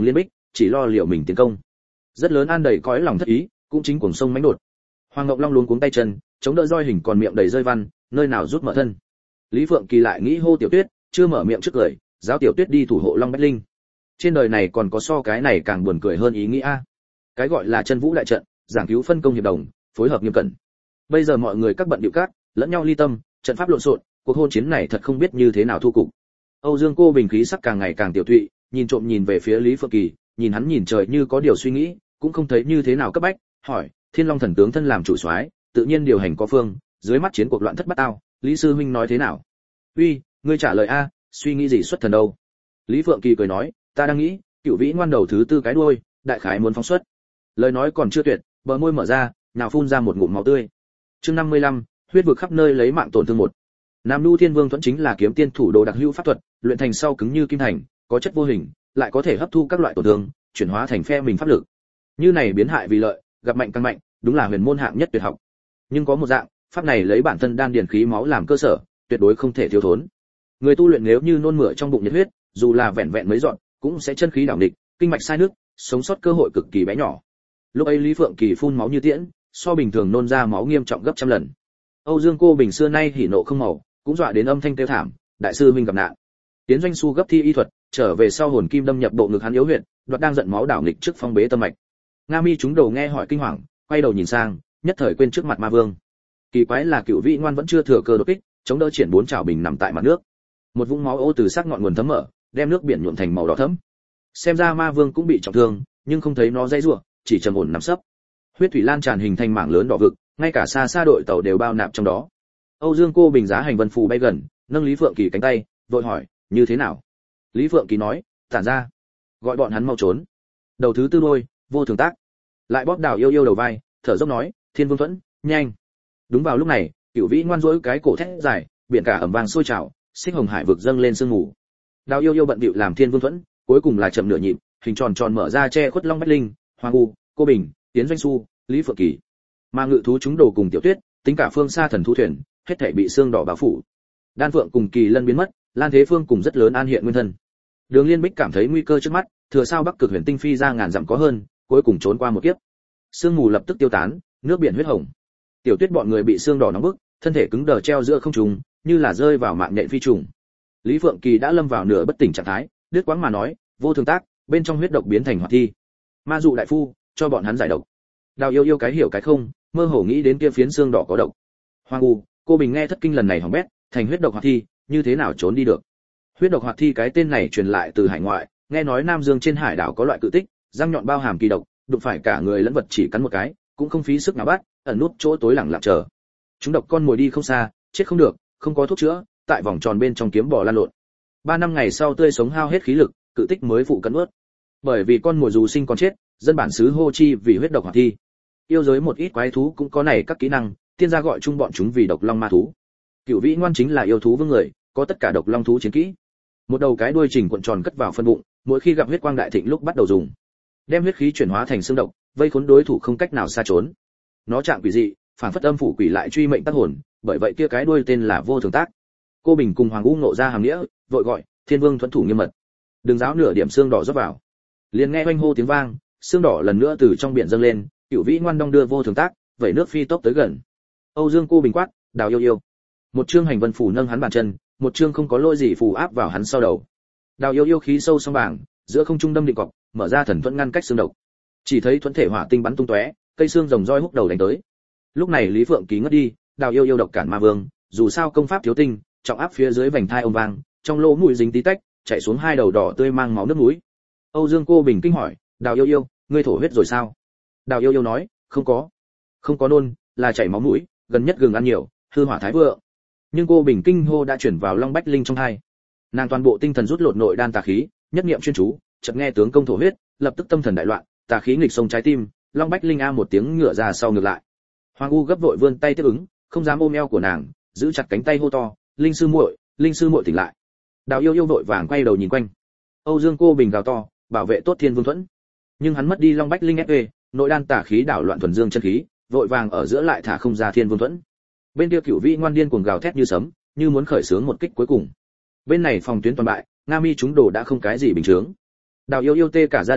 chỉ lo liệu mình tiến công. Rất lớn an đầy cõi lòng thất ý, cũng chính cuồng sông mãnh đột. Hoàng Ngọc Long luống cuống tay chân, chống đỡ roi hình còn miệng đầy rơi văn, nơi nào rút mở thân. Lý Phượng Kỳ lại nghĩ hô Tiểu Tuyết, chưa mở miệng trước cười, giáo Tiểu Tuyết đi thủ hộ Long Bách Linh. Trên đời này còn có so cái này càng buồn cười hơn ý nghĩ a. Cái gọi là chân vũ đại trận, giảng cứu phân công hiệp đồng, phối hợp nghiêm cẩn. Bây giờ mọi người các bận điệu cát, lẫn nhau ly tâm, trận pháp lộn xộn, cuộc hôn chiến này thật không biết như thế nào thu cục. Âu Dương Cô Bình khí sắc càng ngày càng tiểu thụy, nhìn trộm nhìn về phía Lý Phượng Kỳ, nhìn hắn nhìn trời như có điều suy nghĩ, cũng không thấy như thế nào cấp bách, hỏi: Thiên Long thần tướng thân làm chủ soái, tự nhiên điều hành có phương, dưới mắt chiến cuộc loạn thất bát ao, Lý sư huynh nói thế nào? Uy, ngươi trả lời a, suy nghĩ gì xuất thần đâu? Lý Phượng Kỳ cười nói: Ta đang nghĩ, Cửu Vĩ ngoan đầu thứ tư cái đuôi, đại khái muốn phóng xuất. Lời nói còn chưa tuyệt, bờ môi mở ra, nào phun ra một ngụm máu tươi. Chương năm mươi lăm, huyết vực khắp nơi lấy mạng tổn thương một. Nam Nu Thiên Vương Thuẫn chính là kiếm tiên thủ đồ đặc hữu pháp thuật, luyện thành sau cứng như kim thành, có chất vô hình, lại có thể hấp thu các loại tổn thương, chuyển hóa thành phe mình pháp lực. Như này biến hại vì lợi, gặp mạnh căn mạnh, đúng là huyền môn hạng nhất tuyệt học. Nhưng có một dạng, pháp này lấy bản thân đan điền khí máu làm cơ sở, tuyệt đối không thể thiếu thốn. Người tu luyện nếu như nôn mửa trong bụng nhiệt huyết, dù là vẹn vẹn mấy giọt, cũng sẽ chân khí đảo địch, kinh mạch sai nước, sống sót cơ hội cực kỳ bé nhỏ. Lúc ấy Lý Phượng Kỳ phun máu như tiễn, so bình thường nôn ra máu nghiêm trọng gấp trăm lần. Âu Dương Cô Bình xưa nay hỉ nộ không màu, cũng dọa đến âm thanh kêu thảm, đại sư huynh gặp nạn. Tiến Doanh Xu gấp thi y thuật, trở về sau hồn kim đâm nhập bộ ngực hắn yếu huyệt, đoạt đang giận máu đảo nghịch trước phong bế tâm mạch. Nga Mi chúng đầu nghe hỏi kinh hoàng, quay đầu nhìn sang, nhất thời quên trước mặt Ma Vương. Kỳ quái là Cửu Vĩ ngoan vẫn chưa thừa cơ đột kích, chống đỡ triển bốn chảo bình nằm tại mặt nước. Một vũng máu ô từ sắc ngọn nguồn thấm mở, đem nước biển nhuộm thành màu đỏ thẫm. Xem ra Ma Vương cũng bị trọng thương, nhưng không thấy nó dây rủa, chỉ trầm ổn nằm sấp. Huyết thủy lan tràn hình thành mảng lớn đỏ vực, ngay cả xa xa đội tàu đều bao nạp trong đó. Âu Dương Cô Bình giá hành vân phù bay gần, nâng Lý Phượng Kỳ cánh tay, vội hỏi: như thế nào? Lý Phượng Kỳ nói: tản ra, gọi bọn hắn mau trốn. Đầu thứ tư đôi, vô thường tác. Lại bóp Đào Yêu Yêu đầu vai, thở dốc nói: Thiên Vương Thuẫn, nhanh. Đúng vào lúc này, Cửu Vĩ ngoan rỗi cái cổ thét dài, biển cả ầm vang sôi trào, xích hồng hải vực dâng lên sương mù. Đào Yêu Yêu bận bịu làm Thiên Vương Thuẫn, cuối cùng là chậm nửa nhịp, hình tròn tròn mở ra che khuất Long Bách Linh, Hoàng U, Cô Bình, Tiến Doanh Xu, Lý Phượng Kỳ. Mà ngự thú chúng đồ cùng Tiểu Tuyết, tính cả phương xa thần thú thuyền, hết thảy bị xương đỏ bao phủ. Đan Phượng cùng Kỳ Lân biến mất, Lan Thế Phương cùng rất lớn an hiện nguyên thân. Đường Liên Bích cảm thấy nguy cơ trước mắt, thừa sao Bắc Cực Huyền Tinh phi ra ngàn dặm có hơn, cuối cùng trốn qua một kiếp. Sương mù lập tức tiêu tán, nước biển huyết hồng. Tiểu Tuyết bọn người bị xương đỏ nóng bức, thân thể cứng đờ treo giữa không trung, như là rơi vào mạng nhện phi trùng. Lý Phượng Kỳ đã lâm vào nửa bất tỉnh trạng thái, đứt quãng mà nói: vô thường tác, bên trong huyết độc biến thành hoạt thi. Ma dụ đại phu, cho bọn hắn giải độc. Đào Yêu Yêu cái hiểu cái không, mơ hồ nghĩ đến kia phiến xương đỏ có độc. Hoàng U, Cô Bình nghe thất kinh lần này hỏng bét, thành huyết độc hoạt thi, như thế nào trốn đi được? Huyết độc hoạt thi cái tên này truyền lại từ hải ngoại, nghe nói Nam Dương trên hải đảo có loại cự tích, răng nhọn bao hàm kỳ độc, đụng phải cả người lẫn vật chỉ cắn một cái, cũng không phí sức nào bắt, ẩn nút chỗ tối lặng lặng chờ. Chúng độc con mồi đi không xa, chết không được, không có thuốc chữa, tại vòng tròn bên trong kiếm bò lan lộn. Ba năm ngày sau tươi sống hao hết khí lực, cự tích mới phụ cắn nuốt. Bởi vì con mồi dù sinh còn chết, dân bản xứ hô chi vì huyết độc hoạt thi. Yêu giới một ít quái thú cũng có này các kỹ năng, tiên gia gọi chung bọn chúng vì độc long ma thú. Cửu Vĩ ngoan chính là yêu thú vương người, có tất cả độc long thú chiến kỹ. Một đầu cái đuôi chỉnh cuộn tròn cất vào phân bụng, mỗi khi gặp huyết quang đại thịnh lúc bắt đầu dùng, đem huyết khí chuyển hóa thành xương độc, vây khốn đối thủ không cách nào xa trốn. Nó trạng quỷ dị, phản phất âm phủ quỷ lại truy mệnh tác hồn, bởi vậy kia cái đuôi tên là vô thường tác. Cô Bình cùng Hoàng U ngộ ra hàm nghĩa, vội gọi: Thiên Vương thuẫn thủ nghiêm mật. Đừng giáo nửa điểm xương đỏ rót vào. Liền nghe oanh hô tiếng vang, xương đỏ lần nữa từ trong biển dâng lên, Cửu Vĩ ngoan đong đưa vô thường tác, vẩy nước phi tốc tới gần. Âu Dương Cô Bình quát: Đào Yêu Yêu. Một chương hành vân phủ nâng hắn bàn chân, một chương không có lôi gì phù áp vào hắn sau đầu. Đào Yêu Yêu khí sâu song bảng, giữa không trung đâm định cọc, mở ra thần thuẫn ngăn cách xương độc. Chỉ thấy thuẫn thể hỏa tinh bắn tung tóe, cây xương rồng roi húc đầu đánh tới. Lúc này Lý Phượng Kỳ ngất đi, Đào Yêu Yêu độc cản Ma Vương, dù sao công pháp thiếu tinh, trọng áp phía dưới vành thai ông vang, trong lỗ mũi dính tí tách, chạy xuống hai đầu đỏ tươi mang máu nước mũi. Âu Dương Cô Bình kinh hỏi: Đào Yêu Yêu, ngươi thổ huyết rồi sao? Đào Yêu Yêu nói: không có, không có nôn, là chảy máu mũi, gần nhất gừng ăn nhiều, hư hỏa thái vượng. Nhưng cô Bình kinh hô đã chuyển vào Long Bách Linh trong hai. Nàng toàn bộ tinh thần rút lột nội đan tà khí, nhất niệm chuyên chú, chợt nghe tướng công thổ huyết, lập tức tâm thần đại loạn, tà khí nghịch sông trái tim, Long Bách Linh a một tiếng ngửa ra sau ngược lại. Hoàng U gấp vội vươn tay tiếp ứng, không dám ôm eo của nàng, giữ chặt cánh tay hô to: Linh sư muội, Linh sư muội tỉnh lại. Đào Yêu Yêu vội vàng quay đầu nhìn quanh. Âu Dương Cô Bình gào to: bảo vệ tốt Thiên Vương thuẫn. Nhưng hắn mất đi Long Bách Linh ép e, nội đan tà khí đảo loạn thuần dương chân khí, vội vàng ở giữa lại thả không ra Thiên Vương thuẫn. Bên kia Cửu Vĩ ngoan điên cuồng gào thét như sấm, như muốn khởi xướng một kích cuối cùng. Bên này phòng tuyến toàn bại, Nga Mi chúng đồ đã không cái gì bình thường. Đào Yêu Yêu tê cả da đầu,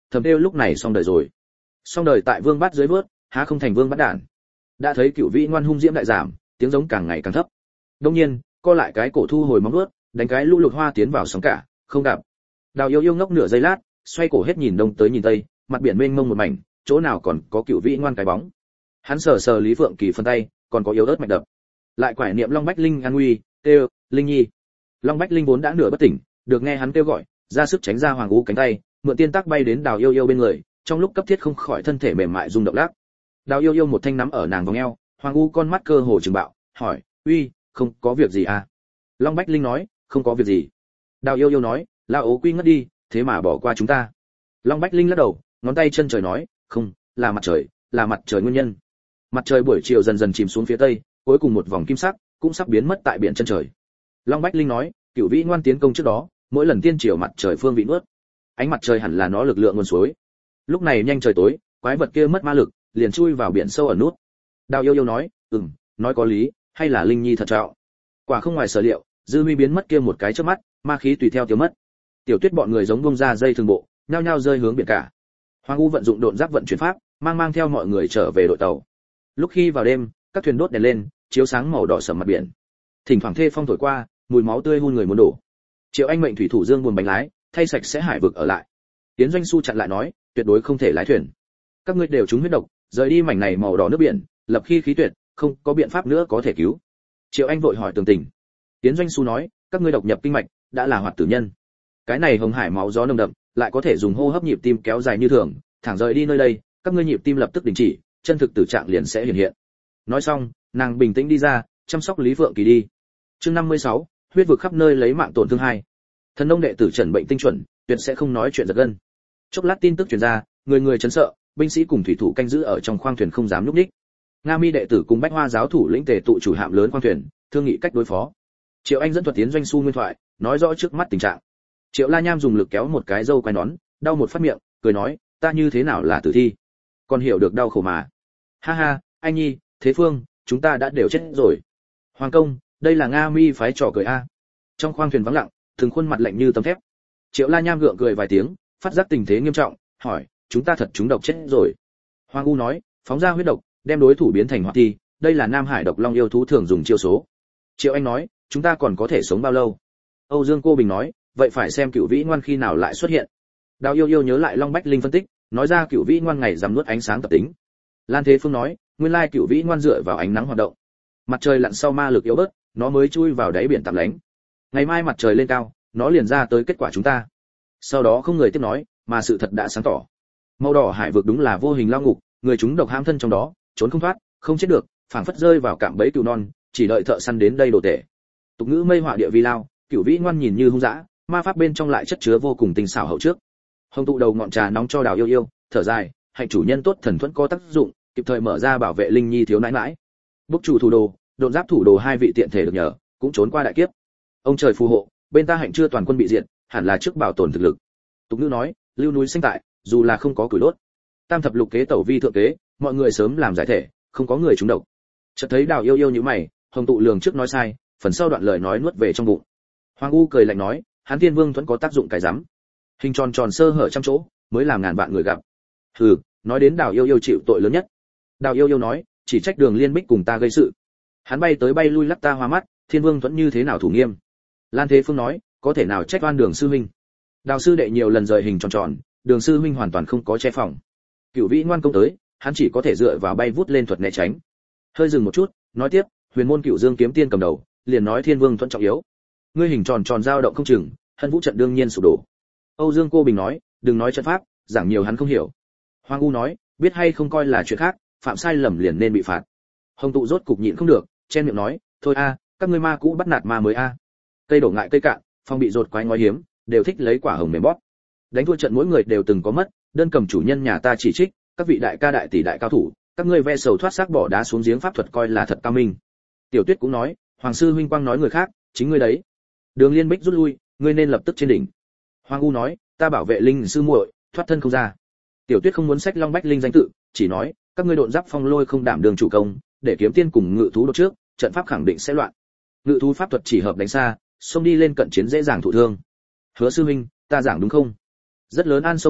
thầm kêu lúc này xong đời rồi. Xong đời tại vương bát dưới vớt, há không thành vương bát đản. Đã thấy Cửu Vĩ Ngoan hung diễm đại giảm, tiếng giống càng ngày càng thấp. Đương nhiên, co lại cái cổ thu hồi móng vuốt, đánh cái lũ lụt hoa tiến vào sóng cả, không gặp. Đào Yêu Yêu ngốc nửa giây lát, xoay cổ hết nhìn đông tới nhìn tây, mặt biển mênh mông một mảnh, chỗ nào còn có Cửu Vĩ Ngoan cái bóng. Hắn sờ sờ Lý Phượng Kỳ phân tay, còn có yếu ớt mạch đập. Lại quải niệm Long Bách Linh an nguy, kêu, "Linh Nhi." Long Bách Linh vốn đã nửa bất tỉnh, được nghe hắn kêu gọi, ra sức tránh ra Hoàng U cánh tay, mượn tiên tác bay đến Đào Yêu Yêu bên người, trong lúc cấp thiết không khỏi thân thể mềm mại rung động lắc. Đào Yêu Yêu một thanh nắm ở nàng vòng eo, Hoàng U con mắt cơ hồ trừng bạo, hỏi, "Uy, không có việc gì à?" Long Bách Linh nói, "Không có việc gì." Đào Yêu Yêu nói, "La ố quy ngất đi, thế mà bỏ qua chúng ta." Long Bách Linh lắc đầu, ngón tay chân trời nói, "Không, là mặt trời, là mặt trời nguyên nhân." Mặt trời buổi chiều dần dần chìm xuống phía tây, cuối cùng một vòng kim sắc cũng sắp biến mất tại biển chân trời. Long Bách Linh nói, Cửu Vĩ Ngoan tiến công trước đó, mỗi lần tiên chiều mặt trời phương vị nuốt, ánh mặt trời hẳn là nó lực lượng nguồn suối. Lúc này nhanh trời tối, quái vật kia mất ma lực, liền chui vào biển sâu ở nút. Đào Yêu Yêu nói, "Ừm, nói có lý, hay là Linh Nhi thật trọng." Quả không ngoài sở liệu, dư huy biến mất kia một cái chớp mắt, ma khí tùy theo tiêu mất. Tiểu Tuyết bọn người giống bung ra dây thường bộ, nhao nhao rơi hướng biển cả. Hoàng U vận dụng độn giáp vận chuyển pháp, mang mang theo mọi người trở về đội tàu. Lúc khi vào đêm, các thuyền đốt đèn lên, chiếu sáng màu đỏ sẫm mặt biển. Thỉnh thoảng thê phong thổi qua, mùi máu tươi hun người muốn đổ. Triệu Anh mệnh thủy thủ dương buồn bánh lái, thay sạch sẽ hải vực ở lại. Tiến Doanh Xu chặn lại nói, tuyệt đối không thể lái thuyền. Các ngươi đều trúng huyết độc, rời đi mảnh này màu đỏ nước biển, lập khi khí tuyệt, không có biện pháp nữa có thể cứu. Triệu Anh vội hỏi tường tình. Tiến Doanh Xu nói, các ngươi độc nhập kinh mạch, đã là hoạt tử nhân. Cái này hồng hải máu gió nồng đậm, lại có thể dùng hô hấp nhịp tim kéo dài như thường, thẳng rời đi nơi đây, các ngươi nhịp tim lập tức đình chỉ, chân thực tử trạng liền sẽ hiện hiện. Nói xong, nàng bình tĩnh đi ra, chăm sóc Lý Phượng Kỳ đi. Chương năm mươi sáu, huyết vực khắp nơi lấy mạng tổn thương hai. Thần nông đệ tử trần bệnh tinh chuẩn, tuyệt sẽ không nói chuyện giật gân. Chốc lát tin tức truyền ra, người người chấn sợ, binh sĩ cùng thủy thủ canh giữ ở trong khoang thuyền không dám nhúc nhích. Nga Mi đệ tử cùng Bách Hoa giáo thủ lĩnh tề tụ chủ hạm lớn khoang thuyền, thương nghị cách đối phó. Triệu Anh dẫn thuật Tiến Doanh Xu nguyên thoại, nói rõ trước mắt tình trạng. Triệu La Nham dùng lực kéo một cái râu quai nón, đau một phát miệng, cười nói, "Ta như thế nào là tử thi? Còn hiểu được đau khổ mà." "Ha ha, anh nhi, Thế Phương, chúng ta đã đều chết rồi." "Hoàng công, đây là Nga Mi phái trò cười a." Trong khoang thuyền vắng lặng, từng khuôn mặt lạnh như tấm thép. Triệu La Nham gượng cười vài tiếng, phát giác tình thế nghiêm trọng, hỏi, "Chúng ta thật chúng độc chết rồi?" Hoàng U nói, "Phóng ra huyết độc, đem đối thủ biến thành hoạt thi, đây là Nam Hải độc long yêu thú thường dùng chiêu số." Triệu Anh nói, "Chúng ta còn có thể sống bao lâu?" Âu Dương Cô Bình nói, "Vậy phải xem Cửu Vĩ Ngoan khi nào lại xuất hiện." Đào Yêu Yêu nhớ lại Long Bách Linh phân tích, nói ra Cửu Vĩ Ngoan ngày rằm nuốt ánh sáng tập tính. Lan Thế Phương nói, nguyên lai Cửu Vĩ Ngoan dựa vào ánh nắng hoạt động. Mặt trời lặn sau ma lực yếu bớt, nó mới chui vào đáy biển tạm lánh. Ngày mai mặt trời lên cao, nó liền ra tới kết quả chúng ta. Sau đó không người tiếp nói, mà sự thật đã sáng tỏ. Màu đỏ hải vực đúng là vô hình lao ngục, người chúng độc hãm thân trong đó, trốn không thoát, không chết được, phảng phất rơi vào cạm bẫy cừu non, chỉ đợi thợ săn đến đây đổ tể. Tục ngữ mây họa địa vi lao, Cửu Vĩ Ngoan nhìn như hung dã, ma pháp bên trong lại chất chứa vô cùng tinh xảo hậu trước. Hồng tụ đầu ngọn trà nóng cho Đào Yêu Yêu, thở dài, hạnh chủ nhân tốt thần thuẫn có tác dụng, kịp thời mở ra bảo vệ Linh Nhi thiếu nãi nãi. Bốc chủ thủ đồ, độn giáp thủ đồ hai vị tiện thể được nhờ, cũng trốn qua đại kiếp. Ông trời phù hộ, bên ta hạnh chưa toàn quân bị diệt, hẳn là trước bảo tồn thực lực. Tục ngữ nói, lưu núi sinh tại, dù là không có củi đốt. Tam thập lục kế tẩu vi thượng kế, mọi người sớm làm giải thể, không có người trúng độc. Chợt thấy Đào Yêu Yêu như mày, Hồng tụ lường trước nói sai, phần sau đoạn lời nói nuốt về trong bụng. Hoàng U cười lạnh nói, Hán Thiên Vương thuẫn có tác dụng cái rắm. Hình tròn tròn sơ hở trăm chỗ, mới làm ngàn vạn người gặp. Hừ, nói đến Đào Yêu Yêu chịu tội lớn nhất. Đào Yêu Yêu nói, chỉ trách Đường Liên Bích cùng ta gây sự. Hắn bay tới bay lui lắc ta hoa mắt, Thiên Vương thuẫn như thế nào thủ nghiêm. Lan Thế Phương nói, có thể nào trách oan Đường sư huynh. Đào sư đệ nhiều lần rời hình tròn tròn, Đường sư huynh hoàn toàn không có che phòng. Cửu Vĩ Ngoan công tới, hắn chỉ có thể dựa vào bay vút lên thuật né tránh. Hơi dừng một chút, nói tiếp, Huyền môn Cửu Dương kiếm tiên cầm đầu, liền nói Thiên Vương thuẫn trọng yếu. Ngươi hình tròn tròn dao động không chừng, Hân Vũ trận đương nhiên sụp đổ. Âu Dương Cô Bình nói, đừng nói trận pháp, giảng nhiều hắn không hiểu. Hoàng U nói, biết hay không coi là chuyện khác, phạm sai lầm liền nên bị phạt. Hồng tụ rốt cục nhịn không được, chen miệng nói, thôi a, các ngươi ma cũ bắt nạt ma mới a. Cây đổ ngại cây cạn, phong bị rột quái ngói hiếm, đều thích lấy quả hồng mềm bóp. Đánh thua trận mỗi người đều từng có mất, đơn cầm chủ nhân nhà ta chỉ trích, các vị đại ca đại tỷ đại cao thủ, các ngươi ve sầu thoát xác bỏ đá xuống giếng pháp thuật coi là thật cao minh. Tiểu Tuyết cũng nói, Hoàng sư huynh quang nói người khác, chính ngươi đấy. Đường Liên Bích rút lui, ngươi nên lập tức trên đỉnh. Hoàng U nói, ta bảo vệ Linh sư muội, thoát thân không ra. Tiểu Tuyết không muốn sách Long Bách Linh danh tự, chỉ nói, các ngươi độn giáp phong lôi không đảm đường chủ công, để kiếm tiên cùng ngự thú đột trước, trận pháp khẳng định sẽ loạn. Ngự thú pháp thuật chỉ hợp đánh xa, xông đi lên cận chiến dễ dàng thụ thương. Hứa sư huynh, ta giảng đúng không? Rất lớn an sông mạnh nhất,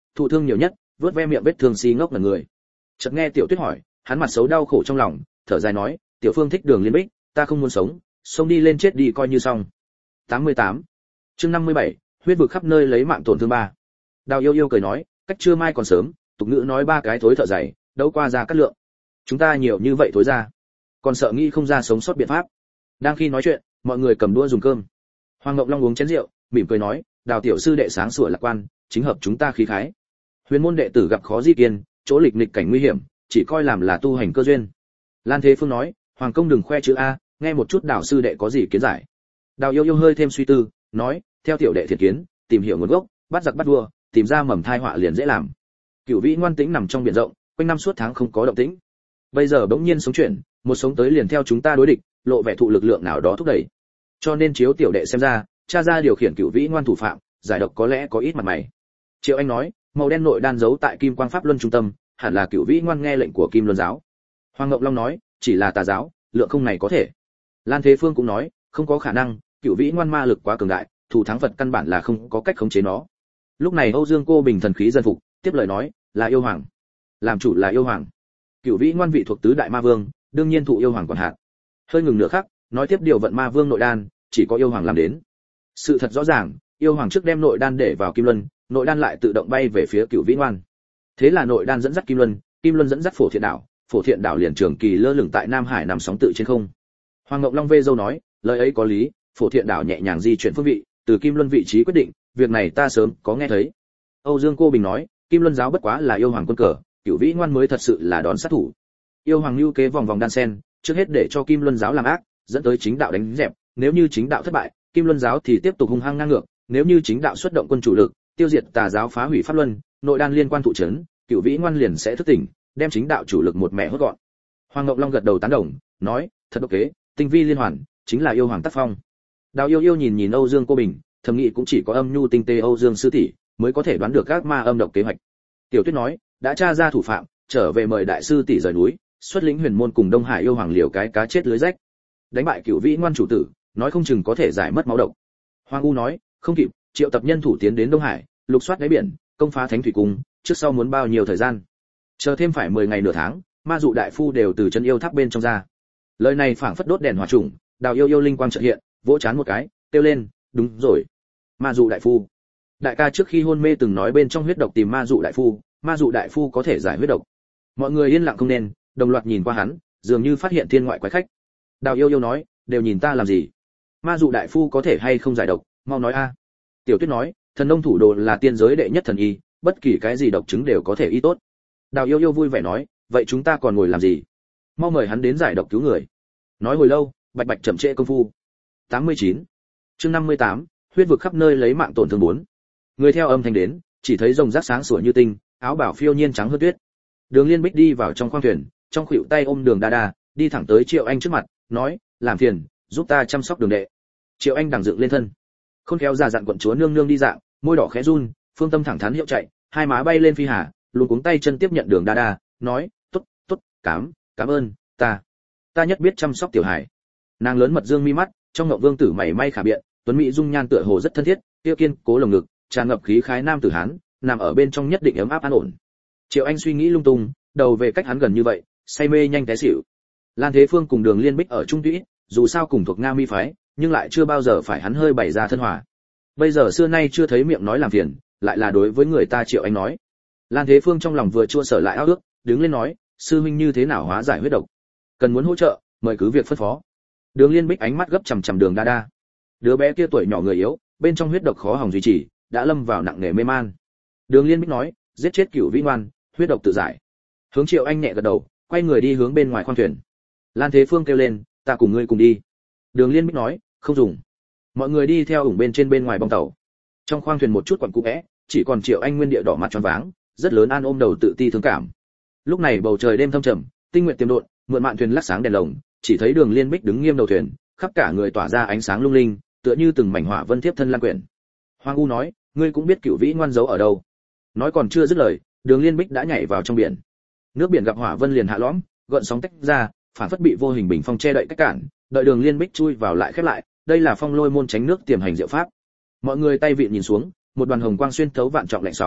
thụ thương nhiều nhất, vớt ve miệng vết thương si ngốc là người. Chợt nghe Tiểu Tuyết hỏi, hắn mặt xấu đau khổ trong lòng, thở dài nói, Tiểu Phương thích Đường Liên Bích, ta không muốn sống, xông đi lên chết đi coi như xong. tám mươi tám. Chương năm mươi bảy, huyết vực khắp nơi lấy mạng tổn thương ba. Đào Yêu Yêu cười nói, cách trưa mai còn sớm, tục ngữ nói ba cái thối thở dày, đâu qua ra cắt lượng. Chúng ta nhiều như vậy thối ra, còn sợ nghĩ không ra sống sót biện pháp. Đang khi nói chuyện, mọi người cầm đũa dùng cơm. Hoàng Ngọc Long uống chén rượu, mỉm cười nói, Đào tiểu sư đệ sáng sủa lạc quan, chính hợp chúng ta khí khái. Huyền môn đệ tử gặp khó di kiên, chỗ lịch nghịch cảnh nguy hiểm, chỉ coi làm là tu hành cơ duyên. Lan Thế Phương nói, Hoàng công đừng khoe chữ a, nghe một chút Đào sư đệ có gì kiến giải. Đào Yêu Yêu hơi thêm suy tư, nói, theo tiểu đệ thiệt kiến, tìm hiểu nguồn gốc, bắt giặc bắt vua, tìm ra mầm thai họa liền dễ làm. Cửu Vĩ ngoan tĩnh nằm trong biển rộng, quanh năm suốt tháng không có động tĩnh. Bây giờ bỗng nhiên sống chuyển, một sống tới liền theo chúng ta đối địch, lộ vẻ thụ lực lượng nào đó thúc đẩy. Cho nên chiếu tiểu đệ xem ra, cha ra điều khiển Cửu Vĩ ngoan thủ phạm, giải độc có lẽ có ít mặt mày. Triệu Anh nói, màu đen nội đan giấu tại Kim Quang Pháp Luân trung tâm, hẳn là Cửu Vĩ ngoan nghe lệnh của Kim Luân giáo. Hoàng Ngọc Long nói, chỉ là tà giáo, lượng không này có thể. Lan Thế Phương cũng nói, không có khả năng, Cửu Vĩ ngoan ma lực quá cường đại, thủ thắng Phật căn bản là không có cách khống chế nó. Lúc này Âu Dương Cô Bình thần khí dân phục, tiếp lời nói, là yêu hoàng. Làm chủ là yêu hoàng. Cửu Vĩ ngoan vị thuộc tứ đại ma vương, đương nhiên thụ yêu hoàng quản hạt. Hơi ngừng nửa khắc, nói tiếp điều vận ma vương nội đan, chỉ có yêu hoàng làm đến. Sự thật rõ ràng, yêu hoàng trước đem nội đan để vào Kim Luân, nội đan lại tự động bay về phía Cửu Vĩ ngoan. Thế là nội đan dẫn dắt Kim Luân, Kim Luân dẫn dắt Phổ Thiện đảo, Phổ Thiện đảo liền trường kỳ lơ lửng tại Nam Hải nằm sóng tự trên không. Hoàng Ngọc Long vê dâu nói, lời ấy có lý, Phổ Thiện đảo nhẹ nhàng di chuyển phương vị, từ Kim Luân vị trí quyết định, việc này ta sớm có nghe thấy. Âu Dương Cô Bình nói, Kim Luân giáo bất quá là yêu hoàng quân cờ, Cửu Vĩ ngoan mới thật sự là đòn sát thủ. Yêu hoàng lưu kế vòng vòng đan sen, trước hết để cho Kim Luân giáo làm ác, dẫn tới chính đạo đánh dẹp, nếu như chính đạo thất bại, Kim Luân giáo thì tiếp tục hung hăng ngang ngược, nếu như chính đạo xuất động quân chủ lực, tiêu diệt tà giáo phá hủy pháp luân, nội đan liên quan thụ trấn, Cửu Vĩ ngoan liền sẽ thức tỉnh, đem chính đạo chủ lực một mẹ hốt gọn. Hoàng Ngọc Long gật đầu tán đồng, nói, thật độc kế, tinh vi liên hoàn, chính là yêu hoàng tác phong. Đào Yêu Yêu nhìn nhìn Âu Dương Cô Bình, thầm nghĩ cũng chỉ có âm nhu tinh tế Âu Dương sư tỷ mới có thể đoán được các ma âm độc kế hoạch. Tiểu Tuyết nói, đã tra ra thủ phạm, trở về mời đại sư tỷ rời núi, xuất lĩnh huyền môn cùng Đông Hải yêu hoàng liều cái cá chết lưới rách. Đánh bại Cửu Vĩ ngoan chủ tử, nói không chừng có thể giải mất máu độc. Hoàng U nói, không kịp, triệu tập nhân thủ tiến đến Đông Hải, lục soát đáy biển, công phá Thánh thủy cung, trước sau muốn bao nhiêu thời gian? Chờ thêm phải mười ngày nửa tháng, ma dụ đại phu đều từ chân yêu tháp bên trong ra. Lời này phảng phất đốt đèn hỏa trùng, Đào Yêu Yêu linh quang chợt hiện, vỗ chán một cái, kêu lên, đúng rồi, ma dụ đại phu. Đại ca trước khi hôn mê từng nói bên trong huyết độc tìm ma dụ đại phu, ma dụ đại phu có thể giải huyết độc. Mọi người yên lặng không nên, đồng loạt nhìn qua hắn, dường như phát hiện thiên ngoại quái khách. Đào Yêu Yêu nói, đều nhìn ta làm gì? Ma dụ đại phu có thể hay không giải độc, mau nói a. Tiểu Tuyết nói, thần nông thủ đồ là tiên giới đệ nhất thần y, bất kỳ cái gì độc chứng đều có thể y tốt. Đào Yêu Yêu vui vẻ nói, vậy chúng ta còn ngồi làm gì? Mau mời hắn đến giải độc cứu người. Nói hồi lâu, bạch bạch chậm trễ công phu. tám mươi chín. Chương năm mươi tám, huyết vực khắp nơi lấy mạng tổn thương bốn. Người theo âm thanh đến, chỉ thấy rồng rác sáng sủa như tinh, áo bảo phiêu nhiên trắng hơn tuyết. Đường Liên Bích đi vào trong khoang thuyền, trong khuỷu tay ôm Đường Đa Đa, đi thẳng tới Triệu Anh trước mặt, nói, làm phiền, giúp ta chăm sóc Đường đệ. Triệu Anh đằng dựng lên thân, khôn khéo già dặn quận chúa nương nương đi dạng, môi đỏ khẽ run, phương tâm thẳng thắn hiệu chạy, hai má bay lên phi hà, luống cuống tay chân tiếp nhận Đường Đa Đa, nói, tốt, tốt, cảm, cảm ơn, ta, ta nhất biết chăm sóc tiểu hải. Nàng lớn mật dương mi mắt, trong ngọc vương tử mày may khả biện, tuấn mỹ dung nhan tựa hồ rất thân thiết, tiêu kiên cố lồng ngực, tràn ngập khí khái nam tử hán, nằm ở bên trong nhất định ấm áp an ổn. Triệu Anh suy nghĩ lung tung, đầu về cách hắn gần như vậy, say mê nhanh té xỉu. Lan Thế Phương cùng Đường Liên Bích ở trung thủy, dù sao cùng thuộc Nga Mi phái, nhưng lại chưa bao giờ phải hắn hơi bày ra thân hòa. Bây giờ xưa nay chưa thấy miệng nói làm phiền, lại là đối với người ta Triệu Anh nói. Lan Thế Phương trong lòng vừa chua sở lại ao ước, đứng lên nói, sư huynh như thế nào hóa giải huyết độc? Cần muốn hỗ trợ, mời cứ việc phân phó. Đường Liên Bích ánh mắt gấp chằm chằm Đường Đa Đa. Đứa bé kia tuổi nhỏ người yếu, bên trong huyết độc khó hòng duy trì, đã lâm vào nặng nề mê man. Đường Liên Bích nói, giết chết Cửu Vĩ ngoan, huyết độc tự giải. Hướng Triệu Anh nhẹ gật đầu, quay người đi hướng bên ngoài khoang thuyền. Lan Thế Phương kêu lên, ta cùng ngươi cùng đi. Đường Liên Bích nói, không dùng. Mọi người đi theo ủng bên trên bên ngoài bong tàu. Trong khoang thuyền một chút quặn cũ é, chỉ còn Triệu Anh nguyên địa đỏ mặt tròn váng, rất lớn an ôm đầu tự ti thương cảm. Lúc này bầu trời đêm thâm trầm, tinh nguyệt tiềm độn, mượn mạn thuyền lắc sáng đèn lồng, chỉ thấy Đường Liên Bích đứng nghiêm đầu thuyền, khắp cả người tỏa ra ánh sáng lung linh, tựa như từng mảnh hỏa vân tiếp thân lan quyển. Hoàng U nói, ngươi cũng biết Cửu Vĩ ngoan giấu ở đâu. Nói còn chưa dứt lời, Đường Liên Bích đã nhảy vào trong biển. Nước biển gặp hỏa vân liền hạ lõm, gợn sóng tách ra, phản phất bị vô hình bình phong che đậy cách cản, đợi Đường Liên Bích chui vào lại khép lại, đây là phong lôi môn tránh nước tiềm hành diệu pháp. Mọi người tay vịn nhìn xuống, một đoàn hồng quang xuyên thấu vạn trọng lạnh sóng,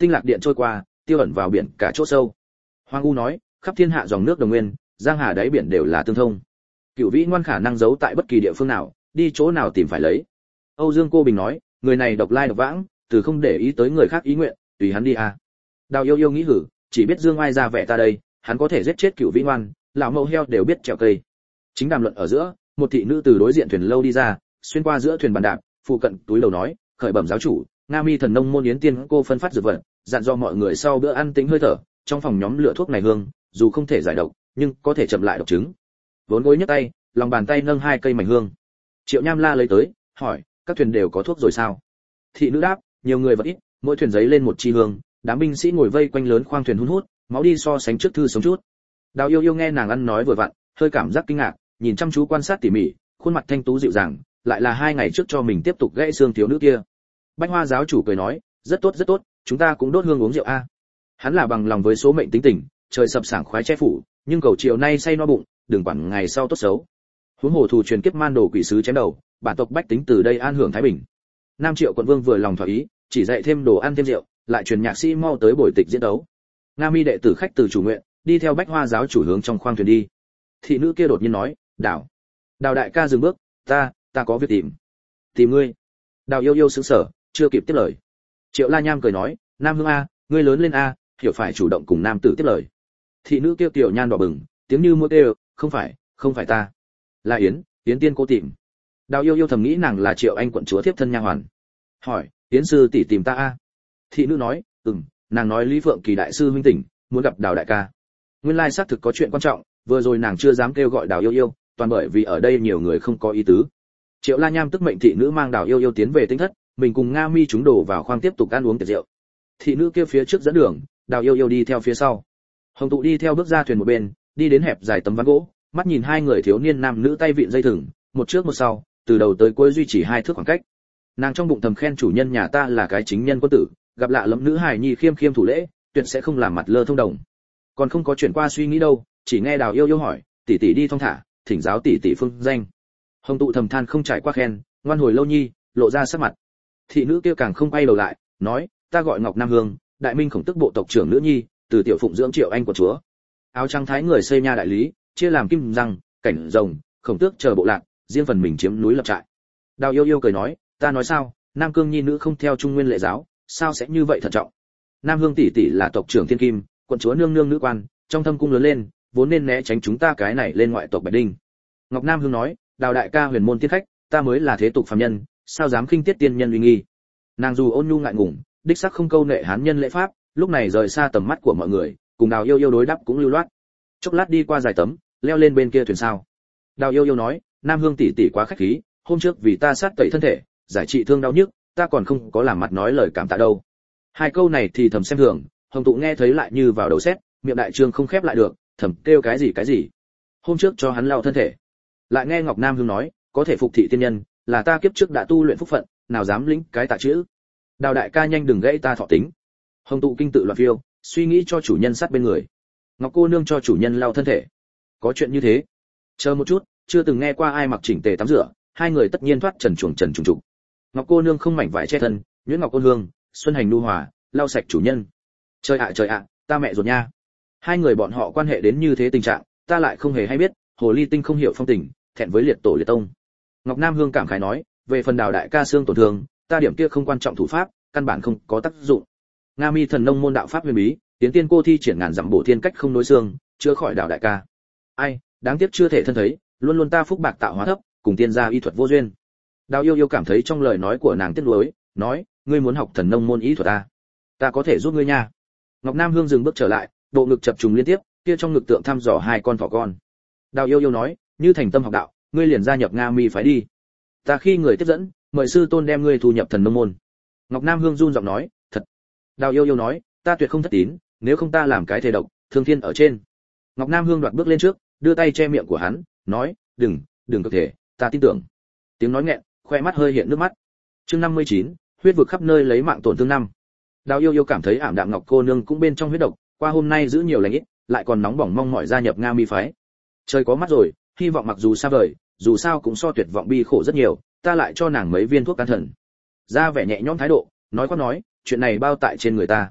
tinh lạc điện trôi qua, tiêu ẩn vào biển cả chỗ sâu. Hoang U nói, khắp thiên hạ dòng nước đồng nguyên, giang hà đáy biển đều là tương thông. Cửu Vĩ ngoan khả năng giấu tại bất kỳ địa phương nào, đi chỗ nào tìm phải lấy. Âu Dương Cô Bình nói, người này độc lai độc vãng, từ không để ý tới người khác ý nguyện, tùy hắn đi à. Đào Yêu Yêu nghĩ hử, chỉ biết Dương Ai ra vẻ ta đây, hắn có thể giết chết Cửu Vĩ ngoan, lão mẫu heo đều biết trèo cây. Chính đàm luận ở giữa, một thị nữ từ đối diện thuyền lâu đi ra, xuyên qua giữa thuyền bàn đạp, phụ cận túi đầu nói, khởi bẩm giáo chủ, Nga Mi thần nông môn yến tiên cô phân phát dược vật, dặn dò mọi người sau bữa ăn tĩnh hơi thở, trong phòng nhóm lửa thuốc này hương, dù không thể giải độc, nhưng có thể chậm lại độc chứng. Vốn gối nhấc tay, lòng bàn tay nâng hai cây mảnh hương. Triệu Nham La lấy tới, hỏi, các thuyền đều có thuốc rồi sao? Thị nữ đáp, nhiều người vật ít, mỗi thuyền giấy lên một chi hương, đám binh sĩ ngồi vây quanh lớn khoang thuyền hun hút, máu đi so sánh trước thư sống chút. Đào Yêu Yêu nghe nàng ăn nói vừa vặn, hơi cảm giác kinh ngạc, nhìn chăm chú quan sát tỉ mỉ, khuôn mặt thanh tú dịu dàng, lại là hai ngày trước cho mình tiếp tục gãy xương thiếu nữ kia. Bách Hoa giáo chủ cười nói, rất tốt rất tốt, chúng ta cũng đốt hương uống rượu a. Hắn là bằng lòng với số mệnh tính tình, trời sập sảng khoái che phủ, nhưng cầu chiều nay say no bụng, đừng quản ngày sau tốt xấu. Huống hồ thù truyền kiếp man đồ quỷ sứ chém đầu, bản tộc bách tính từ đây an hưởng thái bình. Nam Triệu quận vương vừa lòng thỏa ý, chỉ dạy thêm đồ ăn thêm rượu, lại truyền nhạc sĩ mau tới buổi tịch diễn đấu. Nga Mi đệ tử khách từ chủ nguyện, đi theo Bách Hoa giáo chủ hướng trong khoang thuyền đi. Thị nữ kia đột nhiên nói, "Đào." Đào đại ca dừng bước, "Ta, ta có việc tìm." "Tìm ngươi?" Đào Yêu Yêu sững sờ, chưa kịp tiếp lời. Triệu La Nham cười nói, "Nam Hương a, ngươi lớn lên a, hiểu phải chủ động cùng nam tử tiếp lời." Thị nữ kia tiểu nhan đỏ bừng, tiếng như mũi kêu, "Không phải, không phải ta, là Yến, Yến tiên cô tìm." Đào Yêu Yêu thầm nghĩ nàng là Triệu Anh quận chúa thiếp thân nha hoàn. Hỏi, "Yến sư tỷ tìm ta a?" Thị nữ nói, "Ừm, nàng nói Lý Phượng Kỳ đại sư huynh tỉnh, muốn gặp Đào đại ca." Nguyên lai xác thực có chuyện quan trọng, vừa rồi nàng chưa dám kêu gọi Đào Yêu Yêu, toàn bởi vì ở đây nhiều người không có ý tứ. Triệu La Nham tức mệnh thị nữ mang Đào Yêu Yêu tiến về tinh thất, mình cùng Nga Mi chúng đổ vào khoang tiếp tục ăn uống tiệc rượu. Thị nữ kia phía trước dẫn đường, Đào Yêu Yêu đi theo phía sau. Hồng Tụ đi theo bước ra thuyền một bên, đi đến hẹp dài tấm ván gỗ, mắt nhìn hai người thiếu niên nam nữ tay vịn dây thừng, một trước một sau, từ đầu tới cuối duy trì hai thước khoảng cách. Nàng trong bụng thầm khen chủ nhân nhà ta là cái chính nhân quân tử, gặp lạ lẫm nữ hài nhi khiêm khiêm thủ lễ, tuyệt sẽ không làm mặt lơ thông đồng. Còn không có chuyển qua suy nghĩ đâu, chỉ nghe Đào Yêu Yêu hỏi, tỷ tỷ đi thong thả, thỉnh giáo tỷ tỷ phương danh. Hồng Tụ thầm than không trải qua khen, ngoan hồi lâu nhi, lộ ra sắc mặt. Thị nữ kia càng không quay đầu lại, nói, ta gọi Ngọc Nam Hương, đại minh khổng tức bộ tộc trưởng nữ nhi, từ tiểu phụng dưỡng Triệu Anh của chúa. Áo trắng thái người xây nha đại lý, chia làm kim răng, cảnh rồng, khổng tước chờ bộ lạc, riêng phần mình chiếm núi lập trại. Đào Yêu Yêu cười nói, ta nói sao, Nam Cương nhi nữ không theo trung nguyên lệ giáo, sao sẽ như vậy thận trọng. Nam Hương tỷ tỷ là tộc trưởng thiên kim, quận chúa nương nương nữ quan, trong thâm cung lớn lên, vốn nên né tránh chúng ta cái này lên ngoại tộc Bạch Đinh. Ngọc Nam Hương nói, Đào đại ca huyền môn tiên khách, ta mới là thế tục phàm nhân, sao dám khinh tiết tiên nhân uy nghi. Nàng dù ôn nhu ngại ngùng, đích xác không câu nệ hán nhân lễ pháp, lúc này rời xa tầm mắt của mọi người, cùng Đào Yêu Yêu đối đáp cũng lưu loát. Chốc lát đi qua dài tấm, leo lên bên kia thuyền sao. Đào Yêu Yêu nói, Nam Hương tỷ tỷ quá khách khí, hôm trước vì ta sát tẩy thân thể, giải trị thương đau nhức, ta còn không có làm mặt nói lời cảm tạ đâu. Hai câu này thì thầm xem thường, Hồng Tụ nghe thấy lại như vào đầu xét, miệng đại trương không khép lại được, thầm kêu cái gì cái gì. Hôm trước cho hắn lau thân thể. Lại nghe Ngọc Nam Hương nói, có thể phục thị tiên nhân, là ta kiếp trước đã tu luyện phúc phận, nào dám lĩnh cái tạ chữ. Đào đại ca nhanh đừng gãy ta thọ tính. Hồng Tụ kinh tự loạn phiêu, suy nghĩ cho chủ nhân sát bên người. Ngọc cô nương cho chủ nhân lau thân thể. Có chuyện như thế? Chờ một chút, chưa từng nghe qua ai mặc chỉnh tề tắm rửa, hai người tất nhiên thoát trần chuồng trần trùng trục. Ngọc cô nương không mảnh vải che thân, nhuyễn ngọc ôn hương, xuân hành nu hòa, lau sạch chủ nhân. Trời ạ trời ạ, ta mẹ ruột nha. Hai người bọn họ quan hệ đến như thế tình trạng, ta lại không hề hay biết, hồ ly tinh không hiểu phong tình, thẹn với liệt tổ liệt tông. Ngọc Nam Hương cảm khái nói, về phần Đào đại ca xương tổn thương, ta điểm kia không quan trọng thủ pháp, căn bản không có tác dụng. Nga Mi thần nông môn đạo pháp huyền bí, tiến tiên cô thi triển ngàn dặm bổ thiên cách không nối xương, chữa khỏi Đào đại ca. Ai, đáng tiếc chưa thể thân thấy, luôn luôn ta phúc bạc tạo hóa thấp, cùng tiên gia y thuật vô duyên. Đào Yêu Yêu cảm thấy trong lời nói của nàng tiếc nuối, nói, ngươi muốn học thần nông môn y thuật à? Ta có thể giúp ngươi nha. Ngọc Nam Hương dừng bước trở lại, bộ ngực chập trùng liên tiếp, kia trong ngực tượng thăm dò hai con thỏ con. Đào Yêu Yêu nói, như thành tâm học đạo, ngươi liền gia nhập Nga Mi phái đi. Ta khi người tiếp dẫn, mời sư tôn đem ngươi thu nhập thần nông môn. Ngọc Nam Hương run giọng nói, thật. Đào Yêu Yêu nói, ta tuyệt không thất tín, nếu không ta làm cái thể độc, thương thiên ở trên. Ngọc Nam Hương đoạt bước lên trước, đưa tay che miệng của hắn, nói, đừng, đừng có thể, ta tin tưởng. Tiếng nói nghẹn, khoe mắt hơi hiện nước mắt. Chương năm mươi chín, huyết vực khắp nơi lấy mạng tổn thương năm. Đào Yêu Yêu cảm thấy ảm đạm Ngọc cô nương cũng bên trong huyết độc, qua hôm nay giữ nhiều lành ít, lại còn nóng bỏng mong mỏi gia nhập Nga Mi phái. Trời có mắt rồi, hy vọng mặc dù xa vời, dù sao cũng so tuyệt vọng bi khổ rất nhiều, ta lại cho nàng mấy viên thuốc can thần. Ra vẻ nhẹ nhõm thái độ, nói có nói, chuyện này bao tại trên người ta.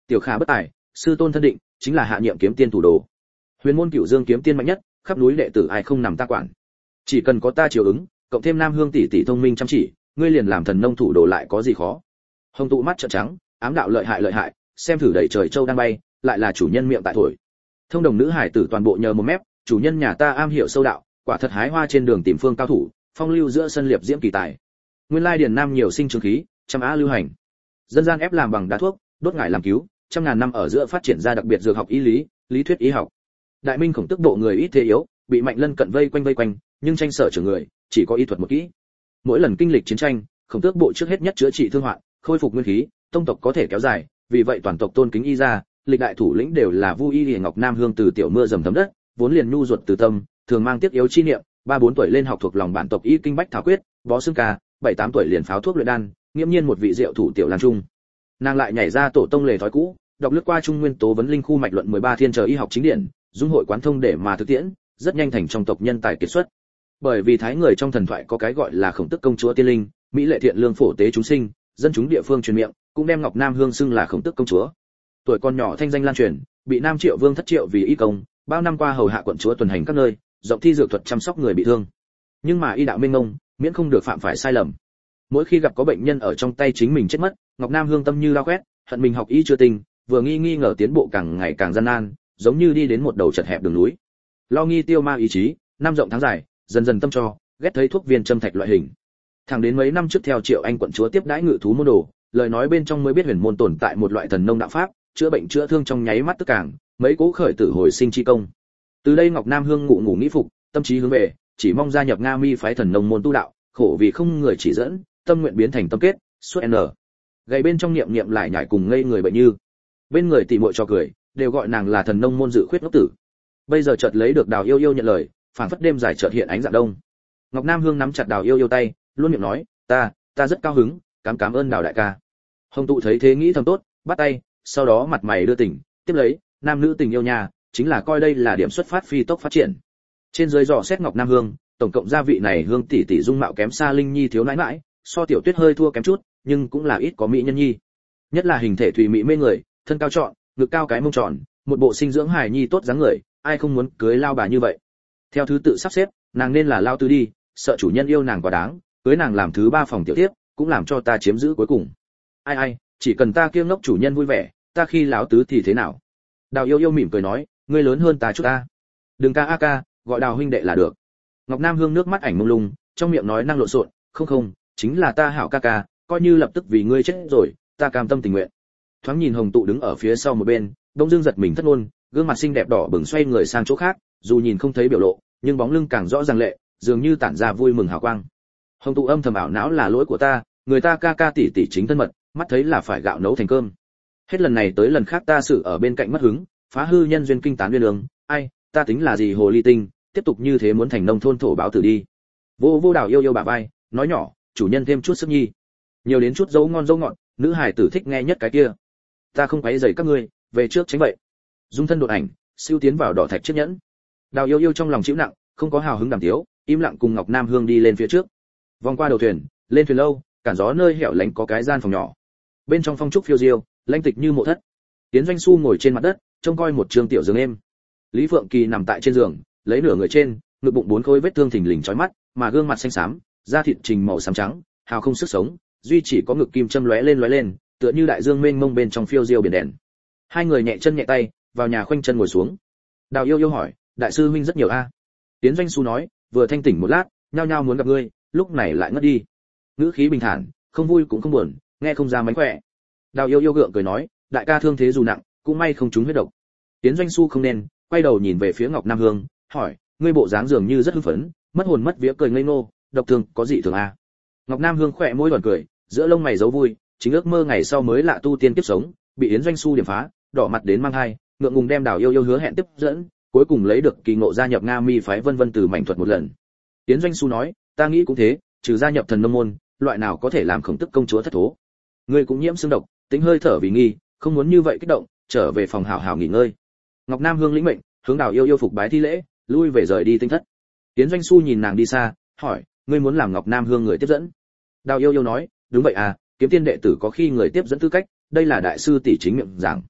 Tiểu Khả bất tài, sư tôn thân định, chính là hạ nhiệm kiếm tiên thủ đồ. Huyền môn Cửu Dương kiếm tiên mạnh nhất, khắp núi đệ tử ai không nằm ta quản. Chỉ cần có ta chiều ứng, cộng thêm Nam Hương tỷ tỷ thông minh chăm chỉ, ngươi liền làm thần nông thủ đồ lại có gì khó. Hồng tụ mắt trợn trắng, ám đạo lợi hại lợi hại, xem thử đầy trời châu đang bay, lại là chủ nhân miệng tại thổi. Thông đồng nữ hải tử toàn bộ nhờ một mép, chủ nhân nhà ta am hiểu sâu đạo, quả thật hái hoa trên đường tìm phương cao thủ, phong lưu giữa sân liệp diễm kỳ tài. Nguyên lai điền nam nhiều sinh trường khí, trăm á lưu hành. Dân gian ép làm bằng đá thuốc, đốt ngải làm cứu, trăm ngàn năm ở giữa phát triển ra đặc biệt dược học y lý, lý thuyết y học. Đại Minh Khổng Tức bộ người ít thế yếu, bị Mạnh Lân cận vây quanh vây quanh, nhưng tranh sở trưởng người, chỉ có y thuật một kỹ. Mỗi lần kinh lịch chiến tranh, Khổng Tước bộ trước hết nhất chữa trị thương hoạn, khôi phục nguyên khí, tông tộc có thể kéo dài, vì vậy toàn tộc tôn kính y gia, lịch đại thủ lĩnh đều là Vu Y Liễu Ngọc Nam Hương từ tiểu mưa dầm thấm đất, vốn liền nhu ruột từ tâm, thường mang tiếc yếu chi niệm, ba bốn tuổi lên học thuộc lòng bản tộc y kinh bách thảo quyết, bó xương ca, bảy tám tuổi liền pháo thuốc luyện đan, nghiêm nhiên một vị diệu thủ tiểu lan trung. Nàng lại nhảy ra tổ tông lề thói cũ, đọc lướt qua trung nguyên tố vấn linh khu mạch luận mười ba thiên chờ y học chính điển, dung hội quán thông để mà thực tiễn, rất nhanh thành trong tộc nhân tài kiệt xuất. Bởi vì thái người trong thần thoại có cái gọi là Khổng Tức công chúa tiên linh, mỹ lệ thiện lương phổ tế chúng sinh, dân chúng địa phương truyền miệng, cũng đem Ngọc Nam Hương xưng là Khổng Tức công chúa. Tuổi còn nhỏ thanh danh lan truyền, bị Nam Triệu Vương thất triệu vì y công, bao năm qua hầu hạ quận chúa tuần hành các nơi, rộng thi dược thuật chăm sóc người bị thương. Nhưng mà y đạo minh ngông, miễn không được phạm phải sai lầm. Mỗi khi gặp có bệnh nhân ở trong tay chính mình chết mất, Ngọc Nam Hương tâm như lao quét, hận mình học y chưa tinh, vừa nghi nghi ngờ tiến bộ càng ngày càng gian nan, giống như đi đến một đầu chật hẹp đường núi. Lo nghi tiêu ma ý chí, năm rộng tháng dài, dần dần tâm cho, ghét thấy thuốc viên châm thạch loại hình. Thẳng đến mấy năm trước theo Triệu Anh quận chúa tiếp đãi ngự thú môn đồ, lời nói bên trong mới biết huyền môn tồn tại một loại thần nông đạo pháp, chữa bệnh chữa thương trong nháy mắt tức càng, mấy cố khởi tử hồi sinh chi công. Từ đây Ngọc Nam Hương ngụ ngủ nghĩ phục, tâm trí hướng về, chỉ mong gia nhập Nga Mi phái thần nông môn tu đạo, khổ vì không người chỉ dẫn, tâm nguyện biến thành tâm kết, suốt n. Gầy bên trong niệm niệm lại nhảy cùng ngây người bệnh như. Bên người tỉ muội cho cười, đều gọi nàng là thần nông môn dự khuyết ngốc tử. Bây giờ chợt lấy được Đào Yêu Yêu nhận lời, phảng phất đêm dài chợt hiện ánh dạng đông. Ngọc Nam Hương nắm chặt Đào Yêu Yêu tay, luôn miệng nói, "Ta, ta rất cao hứng, cảm cảm ơn Đào đại ca." Hồng tụ thấy thế nghĩ thầm tốt, bắt tay, sau đó mặt mày đưa tình, tiếp lấy, nam nữ tình yêu nhà, chính là coi đây là điểm xuất phát phi tốc phát triển. Trên dưới dò xét Ngọc Nam Hương, tổng cộng gia vị này Hương tỷ tỷ dung mạo kém xa Linh Nhi thiếu nãi nãi, so Tiểu Tuyết hơi thua kém chút, nhưng cũng là ít có mỹ nhân nhi. Nhất là hình thể thùy mỹ mê người, thân cao trọn, ngực cao cái mông tròn, một bộ sinh dưỡng hài nhi tốt dáng người, ai không muốn cưới lao bà như vậy. Theo thứ tự sắp xếp, nàng nên là lao tứ đi, sợ chủ nhân yêu nàng quá đáng, cưới nàng làm thứ ba phòng tiểu tiếp, cũng làm cho ta chiếm giữ cuối cùng. Ai ai, chỉ cần ta kia ngốc chủ nhân vui vẻ, ta khi lão tứ thì thế nào? Đào Yêu Yêu mỉm cười nói, ngươi lớn hơn ta chút ta. Đừng ca a ca, gọi Đào huynh đệ là được. Ngọc Nam Hương nước mắt ảnh mông lung, trong miệng nói năng lộn xộn, không không, chính là ta hảo ca ca, coi như lập tức vì ngươi chết rồi, ta cam tâm tình nguyện. Thoáng nhìn Hồng tụ đứng ở phía sau một bên, đông dương giật mình thất ngôn, gương mặt xinh đẹp đỏ bừng xoay người sang chỗ khác, dù nhìn không thấy biểu lộ, nhưng bóng lưng càng rõ ràng lệ, dường như tản ra vui mừng hào quang. Hồng tụ âm thầm ảo não là lỗi của ta, người ta ca ca tỷ tỷ chính thân mật, mắt thấy là phải gạo nấu thành cơm. Hết lần này tới lần khác ta xử ở bên cạnh mất hứng, phá hư nhân duyên kinh tán nguyên đường, ai, ta tính là gì hồ ly tinh, tiếp tục như thế muốn thành nông thôn thổ báo tử đi. Vô vô Đào Yêu Yêu bà vai, nói nhỏ, chủ nhân thêm chút sức nhi, nhiều đến chút dấu ngon dấu ngọt, nữ hài tử thích nghe nhất cái kia. Ta không quấy rầy các ngươi, về trước tránh vậy. Dung thân đột ảnh, siêu tiến vào đỏ thạch chiếc nhẫn. Đào Yêu Yêu trong lòng chịu nặng, không có hào hứng đàm tiếu, im lặng cùng Ngọc Nam Hương đi lên phía trước. Vòng qua đầu thuyền, lên thuyền lâu, cản gió nơi hẻo lánh có cái gian phòng nhỏ. Bên trong phong trúc phiêu diêu, lãnh tịch như mộ thất. Tiến Doanh Xu ngồi trên mặt đất, trông coi một trường tiểu giường êm. Lý Phượng Kỳ nằm tại trên giường, lấy nửa người trên, ngực bụng bốn khối vết thương thình lình chói mắt, mà gương mặt xanh xám, da thịt trình màu xám trắng, hào không sức sống, duy chỉ có ngực kim châm lóe lên lóe lên, tựa như đại dương mênh mông bên trong phiêu diêu biển đèn. Hai người nhẹ chân nhẹ tay, vào nhà khoanh chân ngồi xuống. Đào Yêu Yêu hỏi, đại sư huynh rất nhiều a? Tiến Doanh Xu nói, vừa thanh tỉnh một lát, nhao nhao muốn gặp ngươi, lúc này lại ngất đi. Ngữ khí bình thản, không vui cũng không buồn, nghe không ra mánh khỏe. Đào Yêu Yêu gượng cười nói, đại ca thương thế dù nặng, cũng may không trúng huyết độc. Tiến Doanh Xu không nên, quay đầu nhìn về phía Ngọc Nam Hương, hỏi, ngươi bộ dáng dường như rất hưng phấn, mất hồn mất vía cười ngây ngô, độc thương có gì thường a? Ngọc Nam Hương khỏe môi đoản cười, giữa lông mày giấu vui, chính ước mơ ngày sau mới lạ tu tiên kiếp sống, bị Yến Doanh Xu điểm phá, đỏ mặt đến mang hai, ngượng ngùng đem Đào Yêu Yêu hứa hẹn tiếp dẫn, cuối cùng lấy được kỳ ngộ gia nhập Nga Mi phái vân vân từ mảnh thuật một lần. Yến Doanh Xu nói, ta nghĩ cũng thế, trừ gia nhập thần nông môn, loại nào có thể làm Khổng Tức công chúa thất thố. Ngươi cũng nhiễm xương độc, tính hơi thở vì nghi, không muốn như vậy kích động, trở về phòng hảo hảo nghỉ ngơi. Ngọc Nam Hương lĩnh mệnh, hướng Đào Yêu Yêu phục bái thi lễ, lui về rời đi tinh thất. Yến Doanh Xu nhìn nàng đi xa, hỏi, ngươi muốn làm Ngọc Nam Hương người tiếp dẫn? Đào Yêu Yêu nói, đúng vậy à, kiếm tiên đệ tử có khi người tiếp dẫn tư cách, đây là đại sư tỷ chính miệng giảng.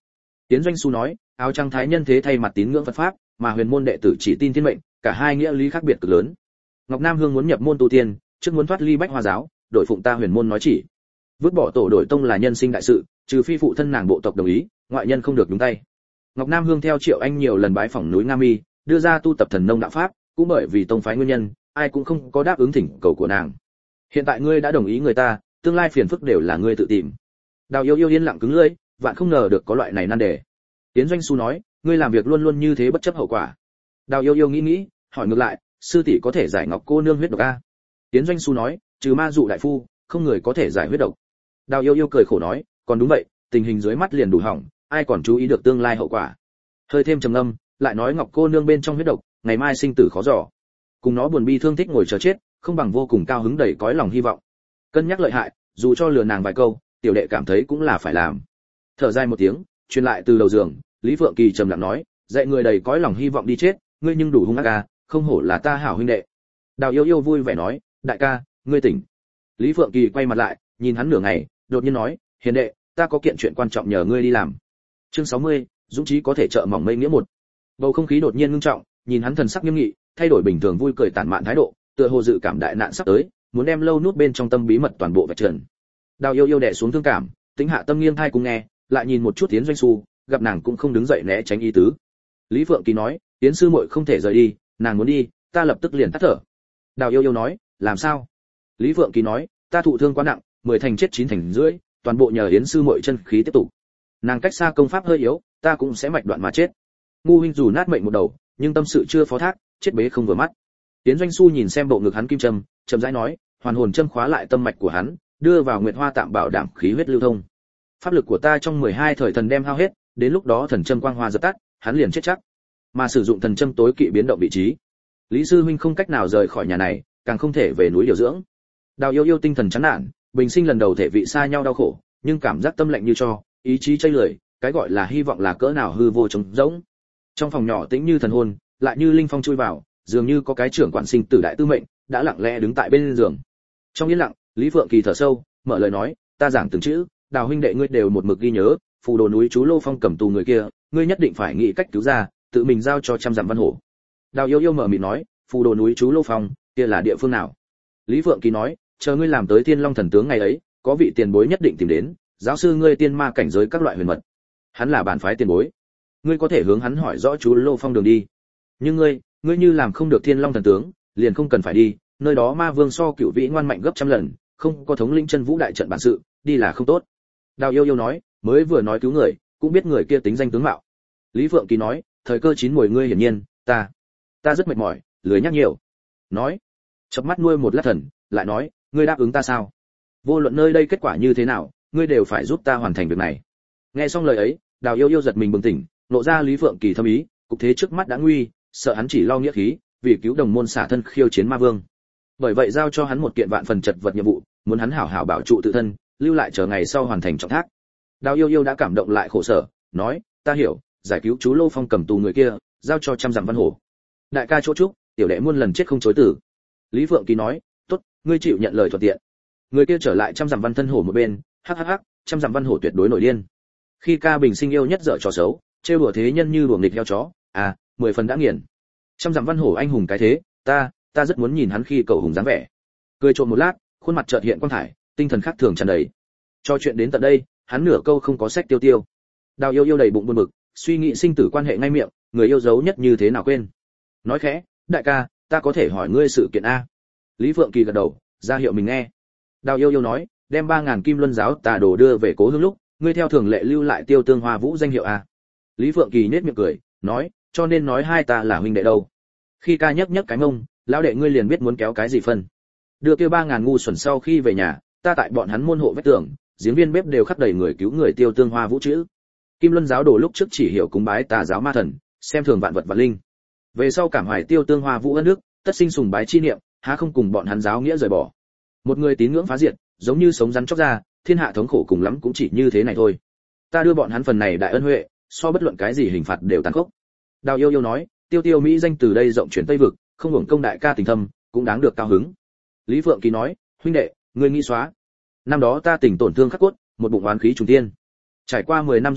Tiến Doanh Xu nói, áo trắng thái nhân thế thay mặt tín ngưỡng Phật pháp, mà huyền môn đệ tử chỉ tin thiên mệnh, cả hai nghĩa lý khác biệt cực lớn. Ngọc Nam Hương muốn nhập môn tu tiên, trước muốn thoát ly Bách Hoa giáo, đổi phụng ta huyền môn nói chỉ. Vứt bỏ tổ đổi tông là nhân sinh đại sự, trừ phi phụ thân nàng bộ tộc đồng ý, ngoại nhân không được nhúng tay. Ngọc Nam Hương theo Triệu Anh nhiều lần bái phỏng núi Nga Mi, đưa ra tu tập thần nông đạo pháp, cũng bởi vì tông phái nguyên nhân, ai cũng không có đáp ứng thỉnh cầu của nàng. Hiện tại ngươi đã đồng ý người ta, tương lai phiền phức đều là ngươi tự tìm. Đào Yêu Yêu yên lặng cứng lưỡi, vạn không ngờ được có loại này nan đề. Tiến Doanh Xu nói, ngươi làm việc luôn luôn như thế bất chấp hậu quả. Đào Yêu Yêu nghĩ nghĩ, hỏi ngược lại, sư tỷ có thể giải Ngọc cô nương huyết độc a? Tiến Doanh Xu nói, trừ ma dụ đại phu, không người có thể giải huyết độc. Đào Yêu Yêu cười khổ nói, còn đúng vậy, tình hình dưới mắt liền đủ hỏng, ai còn chú ý được tương lai hậu quả. Hơi thêm trầm ngâm, lại nói Ngọc cô nương bên trong huyết độc, ngày mai sinh tử khó dò. Cùng nó buồn bi thương thích ngồi chờ chết, không bằng vô cùng cao hứng đầy cõi lòng hy vọng. Cân nhắc lợi hại, dù cho lừa nàng vài câu, tiểu đệ cảm thấy cũng là phải làm. Thở dài một tiếng, truyền lại từ đầu giường, Lý Phượng Kỳ trầm lặng nói, dạy người đầy cõi lòng hy vọng đi chết, ngươi nhưng đủ hung ác à, không hổ là ta hảo huynh đệ. Đào Yêu Yêu vui vẻ nói, đại ca, ngươi tỉnh. Lý Phượng Kỳ quay mặt lại, nhìn hắn nửa ngày, đột nhiên nói, hiền đệ, ta có kiện chuyện quan trọng nhờ ngươi đi làm. Chương sáu mươi, dũng chí có thể trợ mỏng mây nghĩa một. Bầu không khí đột nhiên ngưng trọng, nhìn hắn thần sắc nghiêm nghị, thay đổi bình thường vui cười tản mạn thái độ, tựa hồ dự cảm đại nạn sắp tới, muốn đem lâu nút bên trong tâm bí mật toàn bộ vạch trần. Đào Yêu Yêu đè xuống thương cảm, tính hạ tâm nghiêng thai cùng nghe, lại nhìn một chút Tiến Doanh Xu, gặp nàng cũng không đứng dậy né tránh ý tứ. Lý Phượng Kỳ nói, Tiến sư muội không thể rời đi, nàng muốn đi, ta lập tức liền tắt thở. Đào Yêu Yêu nói, làm sao? Lý Phượng Kỳ nói, ta thụ thương quá nặng, mười thành chết chín thành rưỡi, toàn bộ nhờ Yến sư muội chân khí tiếp tục. Nàng cách xa công pháp hơi yếu, ta cũng sẽ mạch đoạn mà chết. Ngu huynh dù nát mệnh một đầu, nhưng tâm sự chưa phó thác, chết bế không vừa mắt. Tiến Doanh Xu nhìn xem bộ ngực hắn kim châm, chậm rãi nói, hoàn hồn châm khóa lại tâm mạch của hắn, đưa vào Nguyệt Hoa tạm bảo đảm khí huyết lưu thông. Pháp lực của ta trong mười hai thời thần đem hao hết, đến lúc đó thần châm quang hoa dập tắt, hắn liền chết chắc. Mà sử dụng thần châm tối kỵ biến động vị trí. Lý sư huynh không cách nào rời khỏi nhà này, càng không thể về núi điều dưỡng. Đào Yêu Yêu tinh thần chán nản, bình sinh lần đầu thể vị xa nhau đau khổ, nhưng cảm giác tâm lạnh như cho, ý chí chây lười, cái gọi là hy vọng là cỡ nào hư vô trống rỗng. Trong phòng nhỏ tĩnh như thần hồn, lại như linh phong chui vào, dường như có cái trưởng quản sinh tử đại tư mệnh đã lặng lẽ đứng tại bên giường. Trong yên lặng, Lý Phượng Kỳ thở sâu, mở lời nói, ta giảng từng chữ, Đào huynh đệ ngươi đều một mực ghi nhớ, phù đồ núi chú Lô Phong cầm tù người kia, ngươi nhất định phải nghĩ cách cứu ra, tự mình giao cho trăm dặm văn hổ. Đào Yêu Yêu mở miệng nói, phù đồ núi chú Lô Phong, kia là địa phương nào? Lý Phượng Kỳ nói, chờ ngươi làm tới Thiên Long thần tướng ngày ấy, có vị tiền bối nhất định tìm đến, giáo sư ngươi tiên ma cảnh giới các loại huyền mật. Hắn là bản phái tiền bối, ngươi có thể hướng hắn hỏi rõ chú Lô Phong đường đi. Nhưng ngươi, ngươi như làm không được Thiên Long thần tướng, liền không cần phải đi, nơi đó ma vương so cựu vĩ ngoan mạnh gấp trăm lần, không có thống lĩnh chân vũ đại trận bản sự, đi là không tốt. Đào Yêu Yêu nói, mới vừa nói cứu người, cũng biết người kia tính danh tướng mạo. Lý Phượng Kỳ nói, thời cơ chín mùi ngươi hiển nhiên, ta, ta rất mệt mỏi, lười nhắc nhiều. Nói, chớp mắt nuôi một lát thần, lại nói, ngươi đáp ứng ta sao? Vô luận nơi đây kết quả như thế nào, ngươi đều phải giúp ta hoàn thành việc này. Nghe xong lời ấy, Đào Yêu Yêu giật mình bừng tỉnh, nộ ra Lý Phượng Kỳ thâm ý, cục thế trước mắt đã nguy, sợ hắn chỉ lo nghĩa khí, vì cứu đồng môn xả thân khiêu chiến ma vương. Bởi vậy giao cho hắn một kiện vạn phần chật vật nhiệm vụ, muốn hắn hảo hảo bảo trụ tự thân, lưu lại chờ ngày sau hoàn thành trọng thác. Đào Yêu Yêu đã cảm động lại khổ sở, nói, ta hiểu, giải cứu chú Lô Phong cầm tù người kia, giao cho trăm dặm văn hổ. Đại ca chỗ chúc, tiểu đệ muôn lần chết không chối từ. Lý Phượng Kỳ nói, tốt, ngươi chịu nhận lời thuận tiện. Người kia trở lại trăm dặm văn thân hổ một bên, hắc hắc hắc, trăm dặm văn hổ tuyệt đối nổi điên. Khi ca bình sinh yêu nhất dở trò xấu, trêu đùa thế nhân như đùa nghịch heo chó, à, mười phần đã nghiền. Trăm dặm văn hổ anh hùng cái thế, ta, ta rất muốn nhìn hắn khi cầu hùng dáng vẻ. Cười trộm một lát, khuôn mặt chợt hiện quang thải, tinh thần khác thường tràn đầy. Cho chuyện đến tận đây, hắn nửa câu không có sách tiêu tiêu. Đào Yêu Yêu đầy bụng buồn bực, suy nghĩ sinh tử quan hệ ngay miệng, người yêu dấu nhất như thế nào quên. Nói khẽ, đại ca, ta có thể hỏi ngươi sự kiện a? Lý Phượng Kỳ gật đầu, ra hiệu mình nghe. Đào Yêu Yêu nói, đem ba ngàn kim luân giáo tà đồ đưa về Cố Hương lúc, ngươi theo thường lệ lưu lại Tiêu Tương Hoa Vũ danh hiệu a. Lý Phượng Kỳ nhếch miệng cười, nói, cho nên nói hai ta là huynh đệ đâu. Khi ca nhấc nhấc cái mông, lão đệ ngươi liền biết muốn kéo cái gì phân. Đưa kia ba ngàn ngu xuẩn sau khi về nhà, ta tại bọn hắn môn hộ vách tường, giếng viên bếp đều khắc đầy người cứu người Tiêu Tương Hoa Vũ chữ. Kim Luân giáo đồ lúc trước chỉ hiểu cúng bái tà giáo ma thần, xem thường vạn vật và linh. Về sau cảm hoài Tiêu Tương Hoa Vũ ân đức, tất sinh sùng bái chi niệm, há không cùng bọn hắn giáo nghĩa rời bỏ. Một người tín ngưỡng phá diệt, giống như sống rắn chóc ra, thiên hạ thống khổ cùng lắm cũng chỉ như thế này thôi. Ta đưa bọn hắn phần này đại ân huệ, so bất luận cái gì hình phạt đều tàn khốc. Đào Yêu Yêu nói, Tiêu Tiêu Mỹ danh từ đây rộng chuyển Tây vực, không hưởng công đại ca tình thâm, cũng đáng được cao hứng. Lý Phượng Kỳ nói, huynh đệ, ngươi nghĩ xóa. Năm đó ta tỉnh tổn thương khắc cốt, một bụng oán khí trùng tiên. Trải qua mười năm du lịch,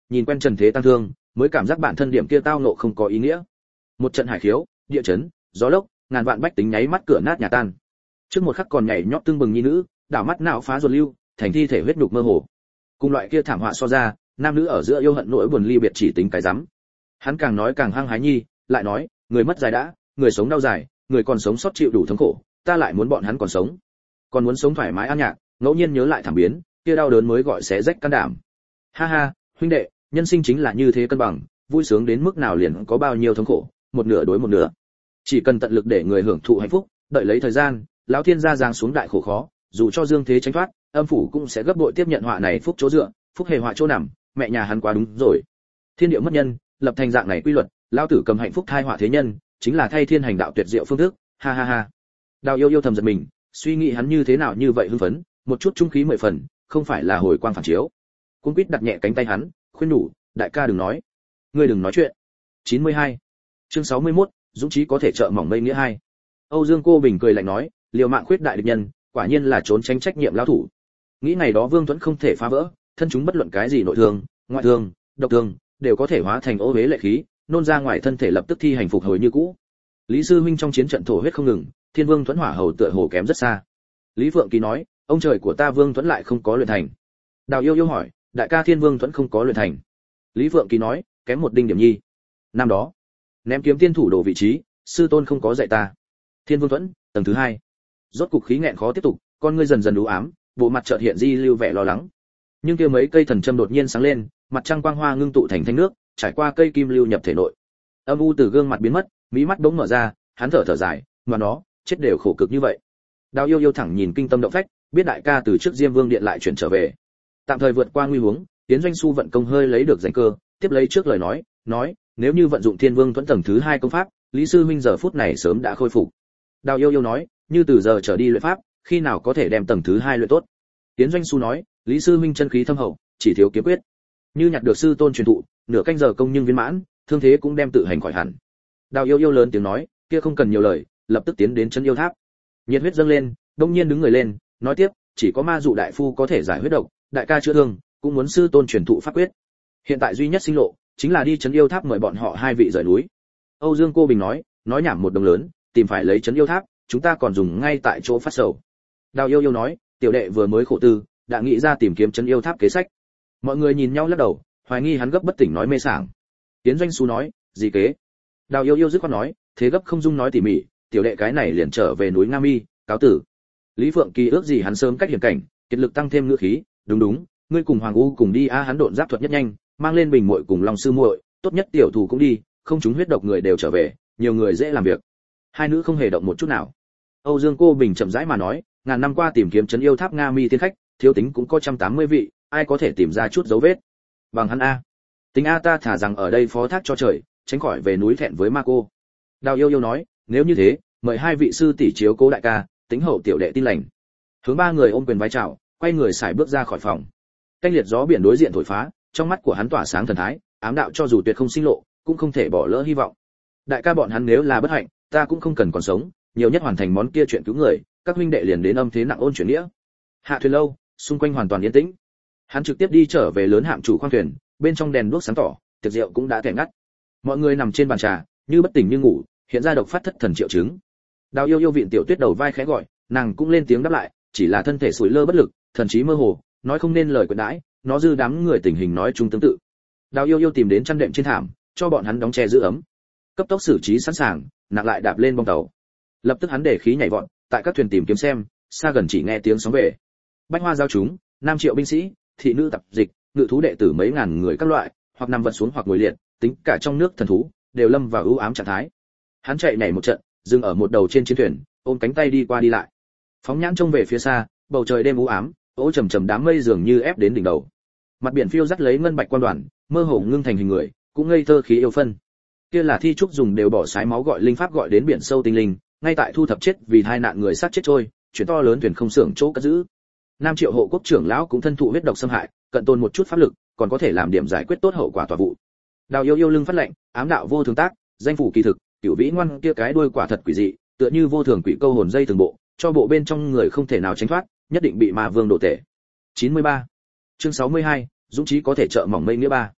nhìn quen trần thế tăng thương, mới cảm giác bản thân điểm kia tao nộ không có ý nghĩa. Một trận hải khiếu, địa chấn, gió lốc, ngàn vạn bách tính nháy mắt cửa nát nhà tan. Trước một khắc còn nhảy nhót tương bừng nhi nữ, đảo mắt não phá ruột lưu, thành thi thể huyết nhục mơ hồ. Cùng loại kia thảm họa so ra, nam nữ ở giữa yêu hận nỗi buồn ly biệt chỉ tính cái rắm. Hắn càng nói càng hăng hái nhi, lại nói, người mất dài đã, người sống đau dài, người còn sống sót chịu đủ thống khổ, ta lại muốn bọn hắn còn sống. Còn muốn sống thoải mái an nhạc, ngẫu nhiên nhớ lại thảm biến, kia đau đớn mới gọi xé rách can đảm. Ha ha, huynh đệ, nhân sinh chính là như thế cân bằng, vui sướng đến mức nào liền có bao nhiêu thống khổ, một nửa đối một nửa. Chỉ cần tận lực để người hưởng thụ hạnh phúc, đợi lấy thời gian, lão thiên gia giáng xuống đại khổ khó, dù cho dương thế tránh thoát, âm phủ cũng sẽ gấp bội tiếp nhận họa này phúc chỗ dựa, phúc hề họa chỗ nằm, mẹ nhà hắn quá đúng rồi. Thiên địa mất nhân, lập thành dạng này quy luật, lão tử cầm hạnh phúc thai họa thế nhân, chính là thay thiên hành đạo tuyệt diệu phương thức, ha ha ha. Đào Yêu Yêu thầm giật mình, suy nghĩ hắn như thế nào như vậy hưng phấn, một chút trung khí mười phần, không phải là hồi quang phản chiếu. Cung quýt đặt nhẹ cánh tay hắn, khuyên nhủ, đại ca đừng nói, ngươi đừng nói chuyện. chín mươi hai Chương sáu mươi mốt, dũng chí có thể trợ mỏng mây nghĩa hai. Âu Dương Cô Bình cười lạnh nói, liều mạng khuyết đại địch nhân, quả nhiên là trốn tránh trách nhiệm lão thủ. Nghĩ ngày đó Vương Tuấn không thể phá vỡ, thân chúng bất luận cái gì nội thương, ngoại thương, độc thương, đều có thể hóa thành ô uế lệ khí, nôn ra ngoài thân thể lập tức thi hành phục hồi như cũ. Lý sư huynh trong chiến trận thổ huyết không ngừng, Thiên Vương Tuấn hỏa hầu tựa hồ kém rất xa. Lý Phượng Kỳ nói, ông trời của ta Vương Tuấn lại không có luyện thành. Đào Yêu Yêu hỏi, đại ca Thiên Vương Tuấn không có luyện thành. Lý Phượng Kỳ nói, kém một đinh điểm nhi. Năm đó, ném kiếm tiên thủ đồ vị trí, sư tôn không có dạy ta. Thiên Vương Tuấn, tầng thứ hai. Rốt cục khí nghẹn khó tiếp tục, con ngươi dần dần u ám, bộ mặt chợt hiện di lưu vẻ lo lắng. Nhưng kia mấy cây thần châm đột nhiên sáng lên, mặt trăng quang hoa ngưng tụ thành thanh nước, trải qua cây kim lưu nhập thể nội. Âm u từ gương mặt biến mất, mí mắt bỗng mở ra, hắn thở thở dài, mà nó, chết đều khổ cực như vậy. Đào Yêu Yêu thẳng nhìn kinh tâm động phách, biết đại ca từ trước Diêm Vương điện lại chuyển trở về, tạm thời vượt qua nguy huống, tiến doanh su vận công hơi lấy được danh cơ, tiếp lấy trước lời nói, nói, nếu như vận dụng Thiên Vương Tuấn tầng thứ hai công pháp, Lý sư huynh giờ phút này sớm đã khôi phục. Đào Yêu Yêu nói, như từ giờ trở đi luyện pháp, khi nào có thể đem tầng thứ hai luyện tốt? Tiến doanh su nói, Lý sư huynh chân khí thâm hậu, chỉ thiếu kiếm quyết. Như nhặt được sư tôn truyền thụ, nửa canh giờ công nhưng viên mãn, thương thế cũng đem tự hành khỏi hẳn. Đào Yêu Yêu lớn tiếng nói, kia không cần nhiều lời, lập tức tiến đến chân yêu tháp. Nhiệt huyết dâng lên, đông nhiên đứng người lên, nói tiếp, chỉ có ma dụ đại phu có thể giải huyết độc, đại ca chữa thương, cũng muốn sư tôn truyền thụ pháp quyết. Hiện tại duy nhất sinh lộ, chính là đi trấn yêu tháp mời bọn họ hai vị rời núi. Âu Dương Cô Bình nói, nói nhảm một đồng lớn, tìm phải lấy trấn yêu tháp, chúng ta còn dùng ngay tại chỗ phát sầu. Đào Yêu Yêu nói, tiểu đệ vừa mới khổ tư, đã nghĩ ra tìm kiếm trấn yêu tháp kế sách. Mọi người nhìn nhau lắc đầu, hoài nghi hắn gấp bất tỉnh nói mê sảng. Tiến doanh su nói, gì kế? Đào Yêu Yêu dứt khoát nói, thế gấp không dung nói tỉ mỉ, tiểu đệ cái này liền trở về núi Nga Mi, cáo tử. Lý Phượng Kỳ ước gì hắn sớm cách hiểm cảnh, kiệt lực tăng thêm ngữ khí, đúng đúng, ngươi cùng Hoàng U cùng đi a, hắn độn giáp thuật nhất nhanh, mang lên Bình muội cùng Long sư muội, tốt nhất tiểu thủ cũng đi, không chúng huyết độc người đều trở về, nhiều người dễ làm việc. Hai nữ không hề động một chút nào. Âu Dương Cô Bình chậm rãi mà nói, ngàn năm qua tìm kiếm trấn yêu tháp Nga Mi tiên khách, thiếu tính cũng có một trăm tám mươi vị, ai có thể tìm ra chút dấu vết? Bằng hắn a. Tính a ta thả rằng ở đây phó thác cho trời, tránh khỏi về núi thẹn với ma cô. Đào Yêu Yêu nói, nếu như thế, mời hai vị sư tỷ chiếu cố đại ca, tính hậu tiểu đệ tin lành. Hướng ba người ôm quyền vái chào, quay người xài bước ra khỏi phòng. Canh liệt gió biển đối diện thổi phá, trong mắt của hắn tỏa sáng thần thái, ám đạo cho dù tuyệt không sinh lộ, cũng không thể bỏ lỡ hy vọng. Đại ca bọn hắn nếu là bất hạnh, ta cũng không cần còn sống, nhiều nhất hoàn thành món kia chuyện cứu người, các huynh đệ liền đến âm thế nặng ôn chuyển nghĩa. Hạ thuyền lâu, xung quanh hoàn toàn yên tĩnh. Hắn trực tiếp đi trở về lớn hạm chủ khoang thuyền, bên trong đèn đuốc sáng tỏ, tiệc rượu cũng đã tẻ ngắt. Mọi người nằm trên bàn trà, như bất tỉnh như ngủ, hiện ra độc phát thất thần triệu chứng. Đào Yêu Yêu vịn tiểu tuyết đầu vai khẽ gọi, nàng cũng lên tiếng đáp lại, chỉ là thân thể sủi lơ bất lực, thần trí mơ hồ, nói không nên lời quyện đãi, nó dư đám người tình hình nói chung tương tự. Đào Yêu Yêu tìm đến chăn đệm trên thảm, cho bọn hắn đóng che giữ ấm. Cấp tốc xử trí sẵn sàng, nặng lại đạp lên bong tàu. Lập tức hắn để khí nhảy vọt, tại các thuyền tìm kiếm xem, xa gần chỉ nghe tiếng sóng về. Bách hoa giao chúng, nam triệu binh sĩ, thị nữ tập dịch, ngự thú đệ tử mấy ngàn người các loại, hoặc nằm vật xuống hoặc ngồi liệt, tính cả trong nước thần thú, đều lâm vào ưu ám trạng thái. Hắn chạy nhảy một trận, dừng ở một đầu trên chiến thuyền, ôm cánh tay đi qua đi lại. Phóng nhãn trông về phía xa, bầu trời đêm u ám, ô trầm trầm đám mây dường như ép đến đỉnh đầu. Mặt biển phiêu dắt lấy ngân bạch quan đoàn, mơ hồ ngưng thành hình người, cũng ngây thơ khí yêu phân. Kia là thi trúc dùng đều bỏ sái máu gọi linh pháp gọi đến biển sâu tinh linh, ngay tại thu thập chết vì tai nạn người sát chết trôi, chuyển to lớn thuyền không xưởng chỗ cất giữ. Nam Triệu hộ quốc trưởng lão cũng thân thụ huyết độc xâm hại, cận tồn một chút pháp lực, còn có thể làm điểm giải quyết tốt hậu quả tòa vụ. Đào Yêu Yêu lưng phát lệnh, ám đạo vô thường tác, danh phủ kỳ thực, cửu vĩ ngoan kia cái đuôi quả thật quỷ dị, tựa như vô thường quỷ câu hồn dây từng bộ, cho bộ bên trong người không thể nào tránh thoát, nhất định bị ma vương đổ tể. chín mươi ba Chương sáu mươi hai, dũng chí có thể trợ mỏng mây nghĩa ba.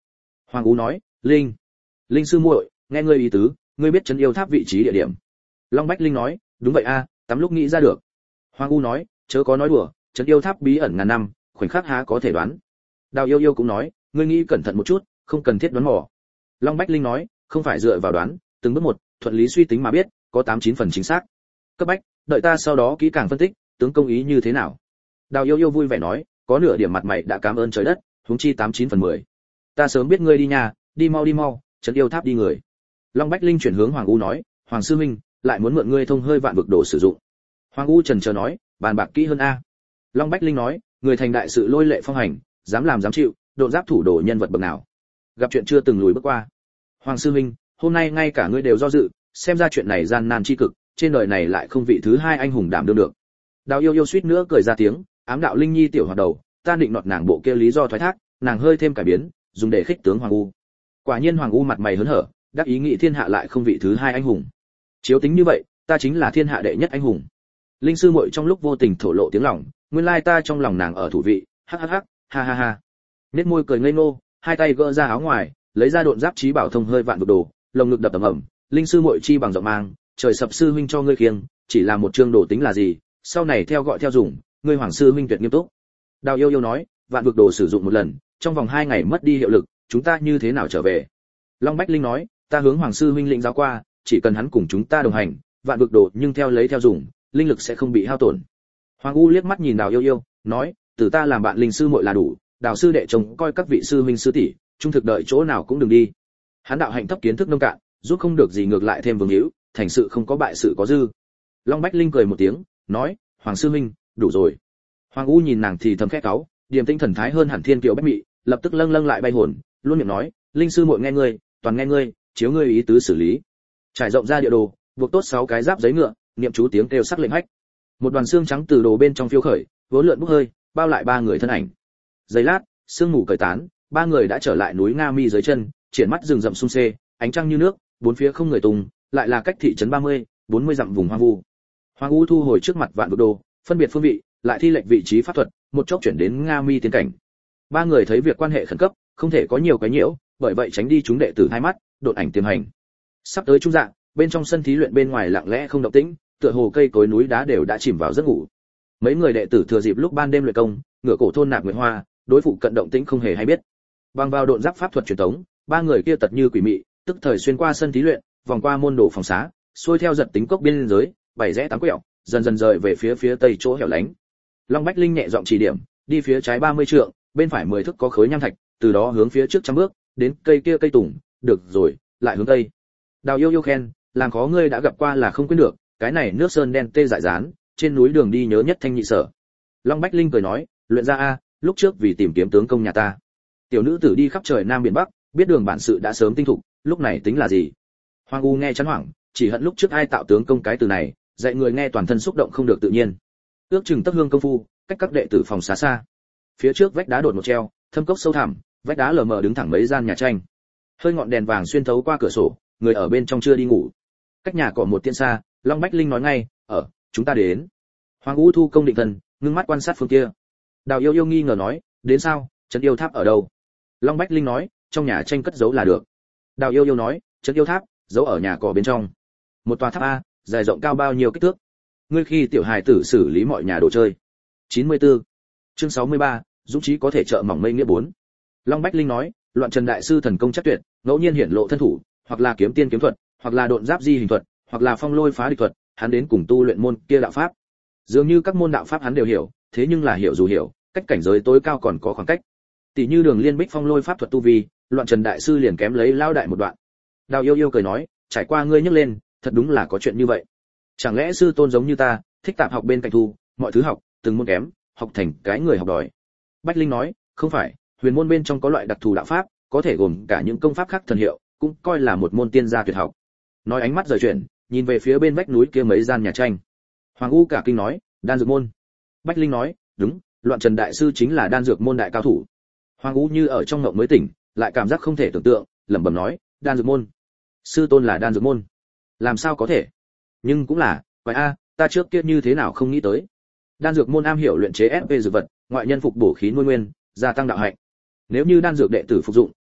Hoàng U nói, Linh, Linh sư muội, nghe ngươi ý tứ, ngươi biết trấn yêu tháp vị trí địa điểm. Long Bách Linh nói, đúng vậy a, tắm lúc nghĩ ra được. Hoàng U nói, chớ có nói đùa, trấn yêu tháp bí ẩn ngàn năm, khoảnh khắc há có thể đoán. Đào Yêu Yêu cũng nói, ngươi nghĩ cẩn thận một chút, không cần thiết đoán mò. Long Bách Linh nói, không phải dựa vào đoán, từng bước một, thuận lý suy tính mà biết, có tám chín phần chính xác. Cấp bách, đợi ta sau đó kỹ càng phân tích, tướng công ý như thế nào. Đào Yêu Yêu vui vẻ nói, có nửa điểm mặt mày đã cảm ơn trời đất, huống chi tám chín phần mười. Ta sớm biết ngươi đi nhà, đi mau đi mau, trấn yêu tháp đi người. Long Bách Linh chuyển hướng Hoàng U nói, Hoàng sư huynh, lại muốn mượn ngươi thông hơi vạn vực đồ sử dụng. Hoàng U trần chờ nói, bàn bạc kỹ hơn a. Long Bách Linh nói, người thành đại sự lôi lệ phong hành, dám làm dám chịu, độ giáp thủ đồ nhân vật bậc nào. Gặp chuyện chưa từng lùi bước qua. Hoàng sư huynh, hôm nay ngay cả ngươi đều do dự, xem ra chuyện này gian nan chi cực, trên đời này lại không vị thứ hai anh hùng đảm đương được. Đào Yêu Yêu suýt nữa cười ra tiếng, ám đạo Linh Nhi tiểu hoạt đầu, ta định nọt nàng bộ kia lý do thoái thác, nàng hơi thêm cải biến, dùng để khích tướng Hoàng U. Quả nhiên Hoàng U mặt mày hớn hở, đắc ý nghĩ thiên hạ lại không vị thứ hai anh hùng. Chiếu tính như vậy, ta chính là thiên hạ đệ nhất anh hùng. Linh sư muội trong lúc vô tình thổ lộ tiếng lòng, nguyên lai ta trong lòng nàng ở thủ vị, hắc hắc hắc, ha ha ha. Nét môi cười ngây ngô, hai tay gỡ ra áo ngoài, lấy ra độn giáp trí bảo thông hơi vạn vực đồ, lồng ngực đập ầm ầm, Linh sư muội chi bằng rộng mang, trời sập sư huynh cho ngươi khiêng, chỉ là một chương đồ tính là gì, sau này theo gọi theo dùng, ngươi Hoàng sư huynh tuyệt nghiêm túc. Đào Yêu Yêu nói, vạn vực đồ sử dụng một lần, trong vòng hai ngày mất đi hiệu lực, chúng ta như thế nào trở về? Long Bách Linh nói, ta hướng Hoàng sư huynh lĩnh giáo qua, chỉ cần hắn cùng chúng ta đồng hành, vạn vực đồ nhưng theo lấy theo dùng, linh lực sẽ không bị hao tổn. Hoàng U liếc mắt nhìn Đào Yêu Yêu, nói, từ ta làm bạn Linh sư muội là đủ, Đào sư đệ chồng coi các vị sư huynh sư tỷ, trung thực đợi chỗ nào cũng đừng đi. Hắn đạo hạnh thấp kiến thức nông cạn, giúp không được gì ngược lại thêm vương hữu, thành sự không có bại sự có dư. Long Bách Linh cười một tiếng, nói, Hoàng sư huynh, đủ rồi. Hoàng U nhìn nàng thì thầm khẽ cáu, điềm tĩnh thần thái hơn hẳn thiên kiều bách mị, lập tức lâng lâng lại bay hồn, luôn miệng nói, Linh sư muội nghe ngươi, toàn nghe ngươi, chiếu ngươi ý tứ xử lý. Trải rộng ra địa đồ, buộc tốt sáu cái giáp giấy ngựa, niệm chú tiếng kêu sắc lệnh hách. Một đoàn xương trắng từ đồ bên trong phiêu khởi, vốn lượn bốc hơi, bao lại ba người thân ảnh. Giây lát, sương mù cởi tán, ba người đã trở lại núi Nga Mi dưới chân, triển mắt rừng rậm sum xê, ánh trăng như nước, bốn phía không người tùng, lại là cách thị trấn ba mươi, bốn mươi dặm vùng hoang vu. Hoàng U thu hồi trước mặt vạn vực đồ, phân biệt phương vị, lại thi lệnh vị trí pháp thuật, một chốc chuyển đến Nga Mi tiến cảnh. Ba người thấy việc quan hệ khẩn cấp, không thể có nhiều cái nhiễu, bởi vậy tránh đi chúng đệ tử hai mắt, đột ảnh tiềm hành. Sắp tới trung dạng, bên trong sân thí luyện bên ngoài lặng lẽ không động tĩnh, tựa hồ cây cối núi đá đều đã chìm vào giấc ngủ. Mấy người đệ tử thừa dịp lúc ban đêm luyện công, ngửa cổ thôn nạp nguyệt hoa, đối phụ cận động tĩnh không hề hay biết. Bằng vào độn giáp pháp thuật truyền tống, ba người kia tật như quỷ mị, tức thời xuyên qua sân thí luyện, vòng qua môn đồ phòng xá, xuôi theo giật tính cốc biên giới, bảy rẽ tám quẹo, dần dần rời về phía phía tây chỗ hẻo lánh. Long Bách Linh nhẹ giọng chỉ điểm, đi phía trái ba mươi trượng, bên phải mười thước có khối nham thạch, từ đó hướng phía trước trăm bước, đến cây kia cây tùng, được rồi, lại hướng tây. Đào Yêu Yêu khen, làm khó ngươi đã gặp qua là không quên được, cái này nước sơn đen tê dại dán, trên núi đường đi nhớ nhất thanh nhị sở. Long Bách Linh cười nói, luyện ra a, lúc trước vì tìm kiếm tướng công nhà ta, tiểu nữ tử đi khắp trời nam biển bắc, biết đường bản sự đã sớm tinh thục, lúc này tính là gì? Hoàng U nghe chán hoảng, chỉ hận lúc trước ai tạo tướng công cái từ này, dạy người nghe toàn thân xúc động không được tự nhiên. Ước chừng tấc hương công phu, cách các đệ tử phòng xá xa. Phía trước vách đá đột một treo, thâm cốc sâu thẳm, vách đá lờ mờ đứng thẳng mấy gian nhà tranh. Hơi ngọn đèn vàng xuyên thấu qua cửa sổ, người ở bên trong chưa đi ngủ. Cách nhà cỏ một tiện xa, Long Bách Linh nói ngay, ở, chúng ta đến. Hoàng U thu công định thần, ngưng mắt quan sát phương kia. Đào Yêu Yêu nghi ngờ nói, đến sao, trấn yêu tháp ở đâu? Long Bách Linh nói, trong nhà tranh cất giấu là được. Đào Yêu Yêu nói, trấn yêu tháp, giấu ở nhà cỏ bên trong. Một tòa tháp a, dài rộng cao bao nhiêu kích thước? Ngươi khi tiểu hài tử xử lý mọi nhà đồ chơi. chín mươi tư. Chương sáu mươi ba, dũng chí có thể trợ mỏng mây nghĩa bốn. Long Bách Linh nói, loạn Trần đại sư thần công chắc tuyệt, ngẫu nhiên hiển lộ thân thủ, hoặc là kiếm tiên kiếm thuật, hoặc là độn giáp di hình thuật, hoặc là phong lôi phá địch thuật, hắn đến cùng tu luyện môn kia đạo pháp. Dường như các môn đạo pháp hắn đều hiểu, thế nhưng là hiểu dù hiểu, cách cảnh giới tối cao còn có khoảng cách. Tỷ như Đường Liên Bích phong lôi pháp thuật tu vi, loạn Trần đại sư liền kém lấy lao đại một đoạn. Đào Yêu Yêu cười nói, trải qua ngươi nhắc lên, thật đúng là có chuyện như vậy. Chẳng lẽ sư tôn giống như ta, thích tạp học bên cạnh thu, mọi thứ học, từng môn kém, học thành cái người học đòi. Bách Linh nói, không phải, huyền môn bên trong có loại đặc thù đạo pháp, có thể gồm cả những công pháp khác thần hiệu, cũng coi là một môn tiên gia tuyệt học. Nói ánh mắt rời chuyển, nhìn về phía bên vách núi kia mấy gian nhà tranh. Hoàng U cả kinh nói, đan dược môn. Bách Linh nói, đúng, loạn Trần đại sư chính là đan dược môn đại cao thủ. Hoàng U như ở trong ngộng mới tỉnh, lại cảm giác không thể tưởng tượng, lẩm bẩm nói, đan dược môn, sư tôn là đan dược môn, làm sao có thể? Nhưng cũng là, quái a, ta trước kia như thế nào không nghĩ tới. Đan dược môn am hiểu luyện chế ép pê dược vật, ngoại nhân phục bổ khí nuôi nguyên, gia tăng đạo hạnh. Nếu như đan dược đệ tử phục dụng,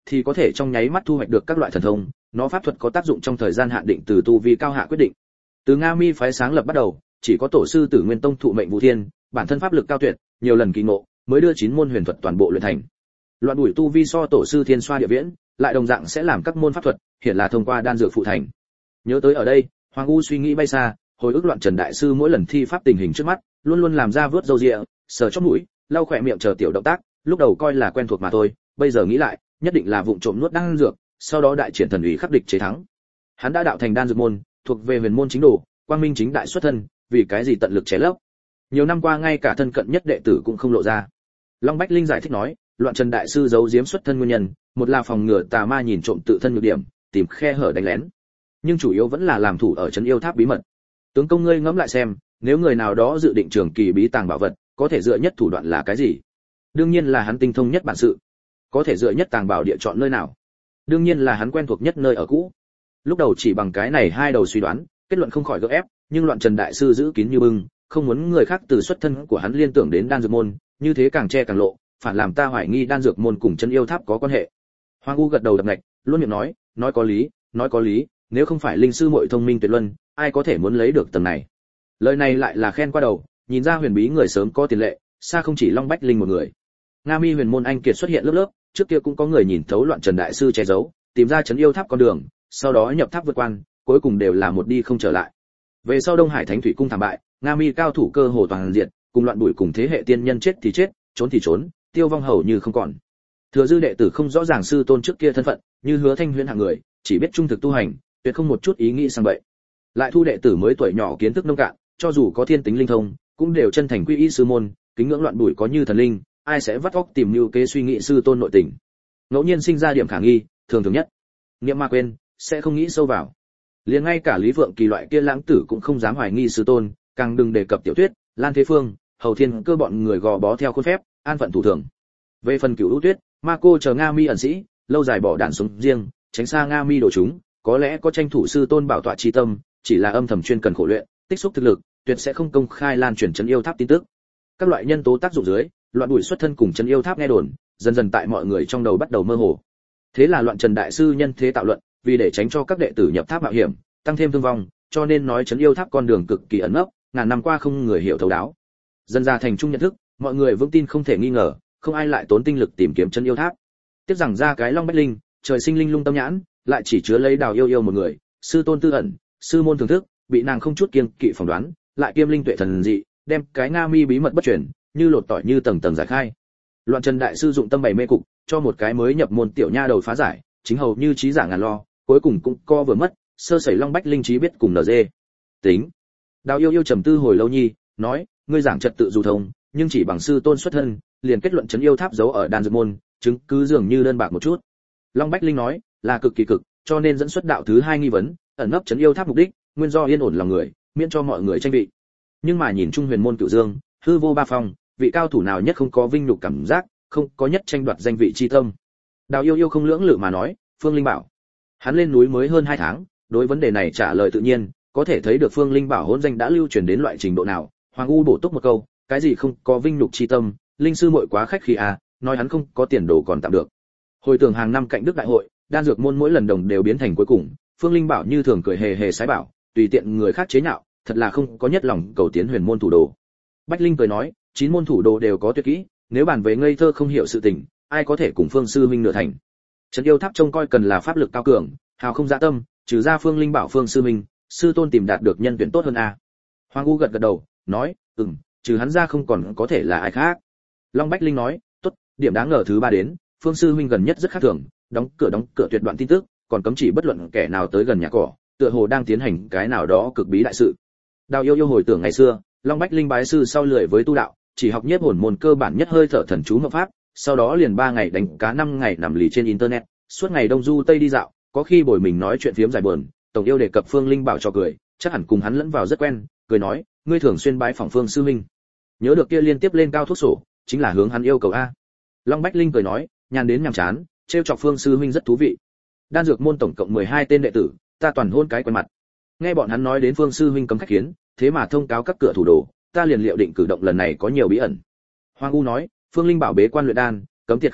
thì có thể trong nháy mắt thu hoạch được các loại thần thông, nó pháp thuật có tác dụng trong thời gian hạn định từ tu vi cao hạ quyết định. Từ Nga Mi phái sáng lập bắt đầu, chỉ có tổ sư Tử Nguyên Tông thụ mệnh Vũ Thiên, bản thân pháp lực cao tuyệt, nhiều lần kỳ ngộ, mới đưa chín môn huyền thuật toàn bộ luyện thành. Loạn đuổi tu vi so tổ sư Thiên Xoa Địa Viễn, lại đồng dạng sẽ làm các môn pháp thuật, hiện là thông qua đan dược phụ thành. Nhớ tới ở đây, Hoàng U suy nghĩ bay xa, hồi ức Loạn Trần đại sư mỗi lần thi pháp tình hình trước mắt, luôn luôn làm ra vớt râu ria, sờ chóp mũi, lau khỏe miệng chờ tiểu động tác, lúc đầu coi là quen thuộc mà thôi, bây giờ nghĩ lại, nhất định là vụng trộm nuốt đan dược, sau đó đại triển thần uy khắc địch chế thắng. Hắn đã đạo thành đan dược môn, thuộc về huyền môn chính đồ, quang minh chính đại xuất thân, vì cái gì tận lực chế lấp. Nhiều năm qua ngay cả thân cận nhất đệ tử cũng không lộ ra. Long Bách Linh giải thích nói, Loạn Trần đại sư giấu giếm xuất thân nguyên nhân, một là phòng ngừa tà ma nhìn trộm tự thân nhược điểm, tìm khe hở đánh lén, nhưng chủ yếu vẫn là làm thủ ở trấn yêu tháp bí mật. Tướng công ngươi ngẫm lại xem, nếu người nào đó dự định trường kỳ bí tàng bảo vật, có thể dựa nhất thủ đoạn là cái gì? Đương nhiên là hắn tinh thông nhất bản sự. Có thể dựa nhất tàng bảo địa chọn nơi nào? Đương nhiên là hắn quen thuộc nhất nơi ở cũ. Lúc đầu chỉ bằng cái này hai đầu suy đoán, kết luận không khỏi gượng ép, nhưng Loạn Trần đại sư giữ kín như bưng, không muốn người khác từ xuất thân của hắn liên tưởng đến đan dược môn, như thế càng che càng lộ, phản làm ta hoài nghi đan dược môn cùng chân yêu tháp có quan hệ. Hoàng U gật đầu đập ngạch, luôn miệng nói, nói có lý, nói có lý, nếu không phải linh sư muội thông minh tuyệt luân, ai có thể muốn lấy được tầng này. Lời này lại là khen qua đầu, nhìn ra huyền bí người sớm có tiền lệ, xa không chỉ Long Bách Linh một người. Nga Mi huyền môn anh kiệt xuất hiện lớp lớp, trước kia cũng có người nhìn thấu Loạn Trần đại sư che giấu, tìm ra trấn yêu tháp con đường, sau đó nhập tháp vượt quan, cuối cùng đều là một đi không trở lại. Về sau Đông Hải Thánh Thủy cung thảm bại, Nga Mi cao thủ cơ hồ toàn diện, cùng loạn bụi cùng thế hệ tiên nhân chết thì chết, trốn thì trốn, tiêu vong hầu như không còn. Thừa dư đệ tử không rõ ràng sư tôn trước kia thân phận, như Hứa Thanh Huyễn hạng người, chỉ biết trung thực tu hành, tuyệt không một chút ý nghĩ sang bậy. Lại thu đệ tử mới tuổi nhỏ kiến thức nông cạn, cho dù có thiên tính linh thông, cũng đều chân thành quy y sư môn, kính ngưỡng loạn bụi có như thần linh, ai sẽ vắt óc tìm mưu kế suy nghĩ sư tôn nội tình. Ngẫu nhiên sinh ra điểm khả nghi, thường thường nhất, niệm ma quên, sẽ không nghĩ sâu vào. Liền ngay cả Lý Vượng Kỳ loại kia lãng tử cũng không dám hoài nghi sư tôn, càng đừng đề cập Tiểu Tuyết, Lan Thế Phương, Hầu Thiên Cơ bọn người gò bó theo khuôn phép, an phận thủ thường. Về phần Cửu Vũ Tuyết, Ma Cô chờ Nga Mi ẩn sĩ, lâu dài bỏ đạn xuống riêng, tránh xa Nga Mi đồ chúng, có lẽ có tranh thủ sư tôn bảo tọa chi tâm, chỉ là âm thầm chuyên cần khổ luyện, tích xúc thực lực, tuyệt sẽ không công khai lan truyền trấn yêu tháp tin tức. Các loại nhân tố tác dụng dưới, loạn đuổi xuất thân cùng trấn yêu tháp nghe đồn, dần dần tại mọi người trong đầu bắt đầu mơ hồ. Thế là Loạn Trần đại sư nhân thế tạo luận, vì để tránh cho các đệ tử nhập tháp mạo hiểm, tăng thêm thương vong, cho nên nói trấn yêu tháp con đường cực kỳ ẩn nấp, ngàn năm qua không người hiểu thấu đáo. Dần ra thành chung nhận thức, mọi người vững tin không thể nghi ngờ, không ai lại tốn tinh lực tìm kiếm trấn yêu tháp. Tiếp rằng ra cái Long Bách Linh, trời sinh linh lung tâm nhãn, lại chỉ chứa lấy Đào Yêu Yêu một người, sư tôn tư ẩn, sư môn thưởng thức, bị nàng không chút kiêng kỵ phỏng đoán, lại kiêm linh tuệ thần dị, đem cái Nga Mi bí mật bất truyền, như lột tỏi như tầng tầng giải khai. Loạn Trần đại sư dụng tâm bày mê cục, cho một cái mới nhập môn tiểu nha đầu phá giải, chính hầu như trí giả ngàn lo, cuối cùng cũng co vừa mất, sơ sẩy Long Bách Linh trí biết cùng nở dê. Tính. Đào Yêu Yêu trầm tư hồi lâu nhi, nói, ngươi giảng trật tự dù thông, nhưng chỉ bằng sư tôn xuất thân, liền kết luận trấn yêu tháp giấu ở đan dược môn, chứng cứ dường như đơn bạc một chút. Long Bách Linh nói, là cực kỳ cực, cho nên dẫn xuất đạo thứ hai nghi vấn, ẩn nấp trấn yêu tháp mục đích, nguyên do yên ổn lòng người, miễn cho mọi người tranh vị. Nhưng mà nhìn trung huyền môn Cửu Dương, hư vô ba phong, vị cao thủ nào nhất không có vinh nhục cảm giác, không có nhất tranh đoạt danh vị chi tâm. Đào Yêu Yêu không lưỡng lự mà nói, Phương Linh Bảo. Hắn lên núi mới hơn hai tháng, đối vấn đề này trả lời tự nhiên, có thể thấy được Phương Linh Bảo hôn danh đã lưu truyền đến loại trình độ nào. Hoàng U bổ túc một câu, cái gì không có vinh nhục chi tâm, linh sư muội quá khách khí à, nói hắn không có tiền đồ còn tạm được. Hồi tưởng hàng năm cạnh Đức đại hội, đan dược môn mỗi lần đồng đều biến thành cuối cùng, Phương Linh Bảo như thường cười hề hề sái bảo, tùy tiện người khác chế nhạo, thật là không có nhất lòng cầu tiến huyền môn thủ đồ. Bách Linh cười nói, chín môn thủ đồ đều có tuyệt kỹ, nếu bàn về ngây thơ không hiểu sự tình, ai có thể cùng Phương sư huynh nửa thành. Trấn yêu tháp trông coi cần là pháp lực cao cường, hào không dạ tâm, trừ ra Phương Linh Bảo Phương sư huynh, sư tôn tìm đạt được nhân tuyển tốt hơn a. Hoàng U gật gật đầu, nói, ừm, trừ hắn ra không còn có thể là ai khác. Long Bách Linh nói, tốt, điểm đáng ngờ thứ ba đến, Phương sư huynh gần nhất rất khác thường, đóng cửa đóng cửa tuyệt đoạn tin tức, còn cấm chỉ bất luận kẻ nào tới gần nhà cỏ, tựa hồ đang tiến hành cái nào đó cực bí đại sự. Đào Yêu Yêu hồi tưởng ngày xưa, Long Bách Linh bái sư sau lười với tu đạo, chỉ học nhiếp hồn môn cơ bản nhất hơi thở thần chú mộng pháp, sau đó liền ba ngày đánh cá năm ngày nằm lì trên internet, suốt ngày đông du tây đi dạo, có khi bồi mình nói chuyện phiếm dài buồn, tổng yêu đề cập Phương Linh Bảo cho cười, chắc hẳn cùng hắn lẫn vào rất quen, cười nói, ngươi thường xuyên bái phỏng Phương sư huynh. Nhớ được kia liên tiếp lên cao thuốc sổ, chính là hướng hắn yêu cầu a. Long Bách Linh cười nói, nhàn đến nhàm chán, trêu chọc Phương sư huynh rất thú vị. Đan dược môn tổng cộng mười hai tên đệ tử, ta toàn hôn cái quen mặt. Nghe bọn hắn nói đến Phương sư huynh cấm khách kiến, thế mà thông cáo các cửa thủ đồ, ta liền liệu định cử động lần này có nhiều bí ẩn. Hoàng U nói, Phương Linh Bảo bế quan luyện đan, cấm tiệt khách lạ,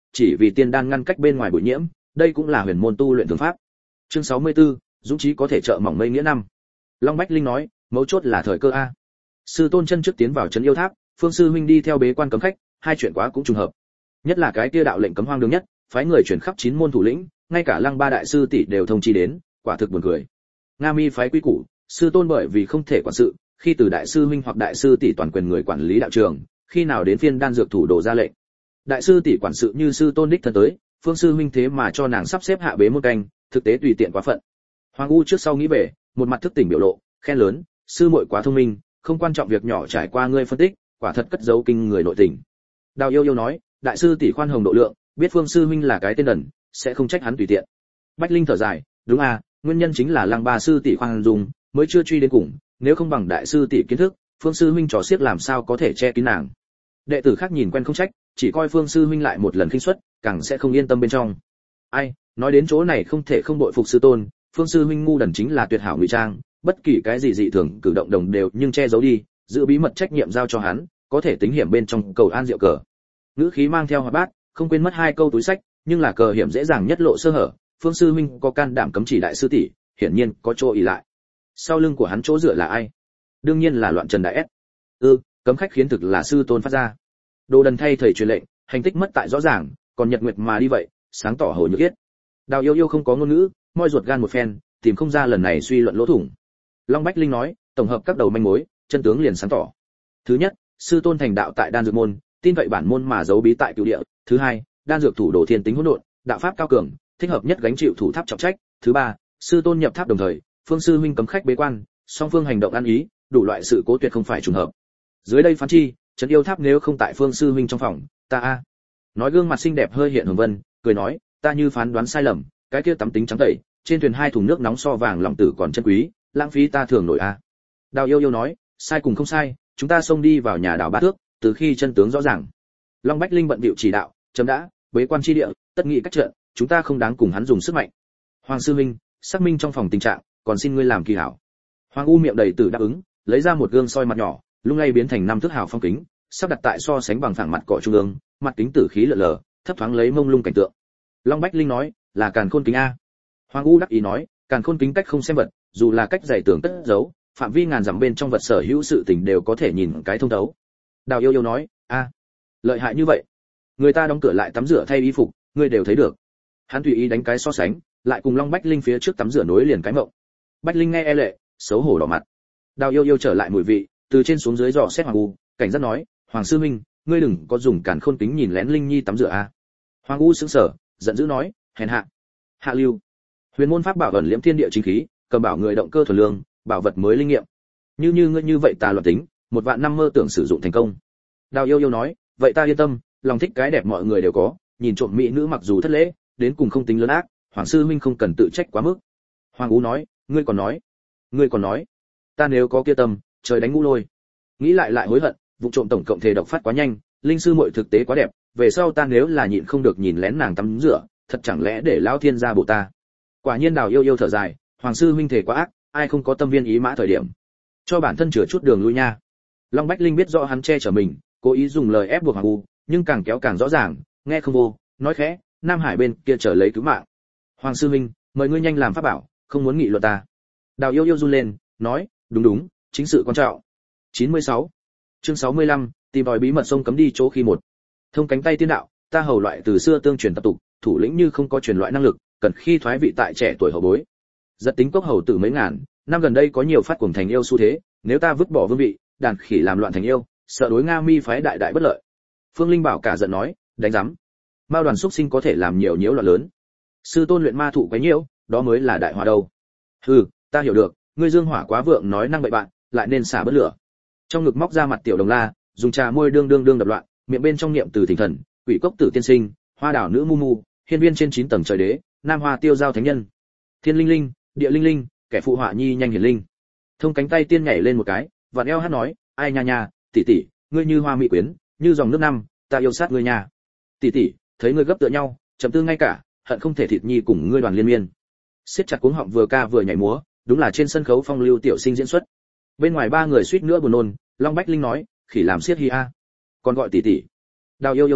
chỉ vì tiên đan ngăn cách bên ngoài bụi nhiễm, đây cũng là huyền môn tu luyện thường pháp. Chương sáu mươi tư, dũng chí có thể trợ mỏng mây nghĩa năm. Long Bách Linh nói, mấu chốt là thời cơ a. Sư tôn chân trước tiến vào trấn yêu tháp, Phương sư huynh đi theo bế quan cấm khách, hai chuyện quá cũng trùng hợp. Nhất là cái kia đạo lệnh cấm hoang đường nhất, phái người chuyển khắp chín môn thủ lĩnh, ngay cả Lăng Ba đại sư tỷ đều thông chi đến, quả thực buồn cười. Nga Mi phái quý củ, sư tôn bởi vì không thể quản sự, khi từ đại sư huynh hoặc đại sư tỷ toàn quyền người quản lý đạo trường, khi nào đến phiên đan dược thủ đồ ra lệnh. Đại sư tỷ quản sự như sư tôn đích thân tới, Phương sư huynh thế mà cho nàng sắp xếp hạ bế môn canh, thực tế tùy tiện quá phận. Hoàng U trước sau nghĩ về, một mặt thức tỉnh biểu lộ, khen lớn, sư muội quá thông minh, không quan trọng việc nhỏ trải qua ngươi phân tích, quả thật cất giấu kinh người nội tình. Đào Yêu Yêu nói, đại sư tỷ khoan hồng độ lượng, biết Phương sư huynh là cái tên đần, sẽ không trách hắn tùy tiện. Bách Linh thở dài, đúng à, nguyên nhân chính là Lăng Ba sư tỷ khoan dung, mới chưa truy đến cùng, nếu không bằng đại sư tỷ kiến thức, Phương sư huynh trò xiếc làm sao có thể che kín nàng. Đệ tử khác nhìn quen không trách, chỉ coi Phương sư huynh lại một lần khinh suất, càng sẽ không yên tâm bên trong. Ai, nói đến chỗ này không thể không bội phục sư tôn, Phương sư huynh ngu đần chính là tuyệt hảo ngụy trang, bất kỳ cái gì dị thường cử động đồng đều nhưng che giấu đi, giữ bí mật trách nhiệm giao cho hắn, có thể tính hiểm bên trong cầu an diệu cờ. Ngữ khí mang theo hoạt bát, không quên mất hai câu túi sách, nhưng là cờ hiểm dễ dàng nhất lộ sơ hở, Phương sư huynh có can đảm cấm chỉ đại sư tỷ, hiển nhiên có chỗ ỷ lại. Sau lưng của hắn chỗ dựa là ai? Đương nhiên là Loạn Trần đại S. Ừ, cấm khách khiến thực là sư tôn phát ra. Đồ đần thay thầy truyền lệnh, hành tích mất tại rõ ràng, còn nhật nguyệt mà đi vậy, sáng tỏ hồ nhược yết. Đào Yêu Yêu không có ngôn ngữ, moi ruột gan một phen, tìm không ra lần này suy luận lỗ thủng. Long Bách Linh nói, tổng hợp các đầu manh mối, chân tướng liền sáng tỏ. Thứ nhất, sư tôn thành đạo tại đan dược môn, tin vậy bản môn mà giấu bí tại cửu địa. Thứ hai, đan dược thủ đồ thiên tính hỗn độn, đạo pháp cao cường, thích hợp nhất gánh chịu thủ tháp trọng trách. Thứ ba, sư tôn nhập tháp đồng thời, Phương sư huynh cấm khách bế quan, song phương hành động ăn ý, đủ loại sự cố tuyệt không phải trùng hợp. Dưới đây phán chi, trấn yêu tháp nếu không tại Phương sư huynh trong phòng, ta a. Nói gương mặt xinh đẹp hơi hiện hồng vân, cười nói, ta như phán đoán sai lầm, cái kia tắm tính trắng tẩy, trên thuyền hai thùng nước nóng so vàng lòng tử còn chân quý, lãng phí ta thường nổi a. Đào Yêu Yêu nói, sai cùng không sai, chúng ta xông đi vào nhà đào ba thước, từ khi chân tướng rõ ràng. Long Bách Linh bận bịu chỉ đạo, chấm đã, bế quan chi địa, tất nghị cách trận, chúng ta không đáng cùng hắn dùng sức mạnh. Hoàng sư huynh, xác minh trong phòng tình trạng, còn xin ngươi làm kỳ hảo. Hoàng U miệng đầy tử đáp ứng, lấy ra một gương soi mặt nhỏ, lúc này biến thành năm thước hào phong kính, sắp đặt tại so sánh bằng phẳng mặt cỏ trung ương, mặt kính tử khí lờ lờ, thấp thoáng lấy mông lung cảnh tượng. Long Bách Linh nói, là càn khôn kính a. Hoàng U đắc ý nói, càn khôn kính cách không xem vật, dù là cách giải tưởng cất giấu, phạm vi ngàn dặm bên trong vật sở hữu sự tình đều có thể nhìn cái thông thấu. Đào Yêu Yêu nói, a, lợi hại như vậy. Người ta đóng cửa lại tắm rửa thay y phục, ngươi đều thấy được. Hắn tùy ý đánh cái so sánh, lại cùng Long Bách Linh phía trước tắm rửa nối liền cái mộng. Bách Linh nghe e lệ, xấu hổ đỏ mặt. Đào Yêu Yêu trở lại mùi vị, từ trên xuống dưới dò xét Hoàng U, cảnh giác nói, Hoàng sư huynh, ngươi đừng có dùng càn khôn kính nhìn lén Linh Nhi tắm rửa a. Hoàng U sững sờ, giận dữ nói, hèn hạ. Hạ lưu. Huyền môn pháp bảo ẩn liễm thiên địa chính khí, cầm bảo người động cơ thuần lương, bảo vật mới linh nghiệm. Như như ngươi như vậy tà loạn tính, một vạn năm mơ tưởng sử dụng thành công. Đào Yêu Yêu nói, vậy ta yên tâm, lòng thích cái đẹp mọi người đều có, nhìn trộm mỹ nữ mặc dù thất lễ, đến cùng không tính lớn ác, Hoàng sư huynh không cần tự trách quá mức. Hoàng U nói, ngươi còn nói, ngươi còn nói, ta nếu có kia tâm, trời đánh ngũ lôi. Nghĩ lại lại hối hận, vụ trộm tổng cộng thể độc phát quá nhanh, linh sư muội thực tế quá đẹp, về sau ta nếu là nhịn không được nhìn lén nàng tắm rửa, thật chẳng lẽ để lão thiên gia bộ ta. Quả nhiên Đào Yêu Yêu thở dài, Hoàng sư huynh thể quá ác, ai không có tâm viên ý mã thời điểm, cho bản thân chừa chút đường lui nha. Long Bách Linh biết rõ hắn che chở mình, cố ý dùng lời ép buộc Hoàng U, nhưng càng kéo càng rõ ràng, nghe không vô, nói khẽ, Nam Hải bên kia trở lấy cứu mạng. Hoàng sư huynh, mời ngươi nhanh làm pháp bảo, không muốn nghị luận ta. Đào Yêu Yêu run lên, nói, đúng đúng, chính sự quan trọng. chín mươi sáu. Chương sáu mươi lăm, tìm tòi bí mật sông cấm đi chỗ khi một. Thông cánh tay tiên đạo, ta hầu loại từ xưa tương truyền tập tục, thủ lĩnh như không có truyền loại năng lực, cần khi thoái vị tại trẻ tuổi hậu bối. Giật tính cốc hầu tử mấy ngàn, năm gần đây có nhiều phát cuồng thành yêu xu thế, nếu ta vứt bỏ vương vị, đàn khỉ làm loạn thành yêu, sợ đối Nga Mi phái đại đại bất lợi. Phương Linh Bảo cả giận nói, đánh rắm. Mao đoàn xúc sinh có thể làm nhiều nhiễu loạn lớn. Sư tôn luyện ma thụ quấy nhiễu, đó mới là đại họa đâu. Hừ, ta hiểu được, ngươi dương hỏa quá vượng nói năng bậy bạn, lại nên xả bớt lửa. Trong ngực móc ra mặt tiểu đồng la, dùng trà môi đương đương đương đập loạn, miệng bên trong niệm từ thỉnh thần, quỷ cốc tử tiên sinh, hoa đảo nữ mu mu, hiên viên trên chín tầng trời đế, nam hoa tiêu giao thánh nhân, thiên linh linh, địa linh linh, kẻ phụ họa nhi nhanh hiển linh. Thông cánh tay tiên nhảy lên một cái, vặn eo hát nói, ai nha nha, tỷ tỷ, ngươi như hoa mỹ quyến, như dòng nước năm, ta yêu sát ngươi nha. Tỷ tỷ, thấy ngươi gấp tựa nhau, chậm tư ngay cả, hận không thể thịt nhi cùng ngươi đoàn liên miên. Siết chặt cuống họng vừa ca vừa nhảy múa, đúng là trên sân khấu phong lưu tiểu sinh diễn xuất. Bên ngoài ba người suýt nữa buồn nôn, Long Bách Linh nói, khỉ làm siết hi a, còn gọi tỷ tỷ. Đào Yêu Yêu nói,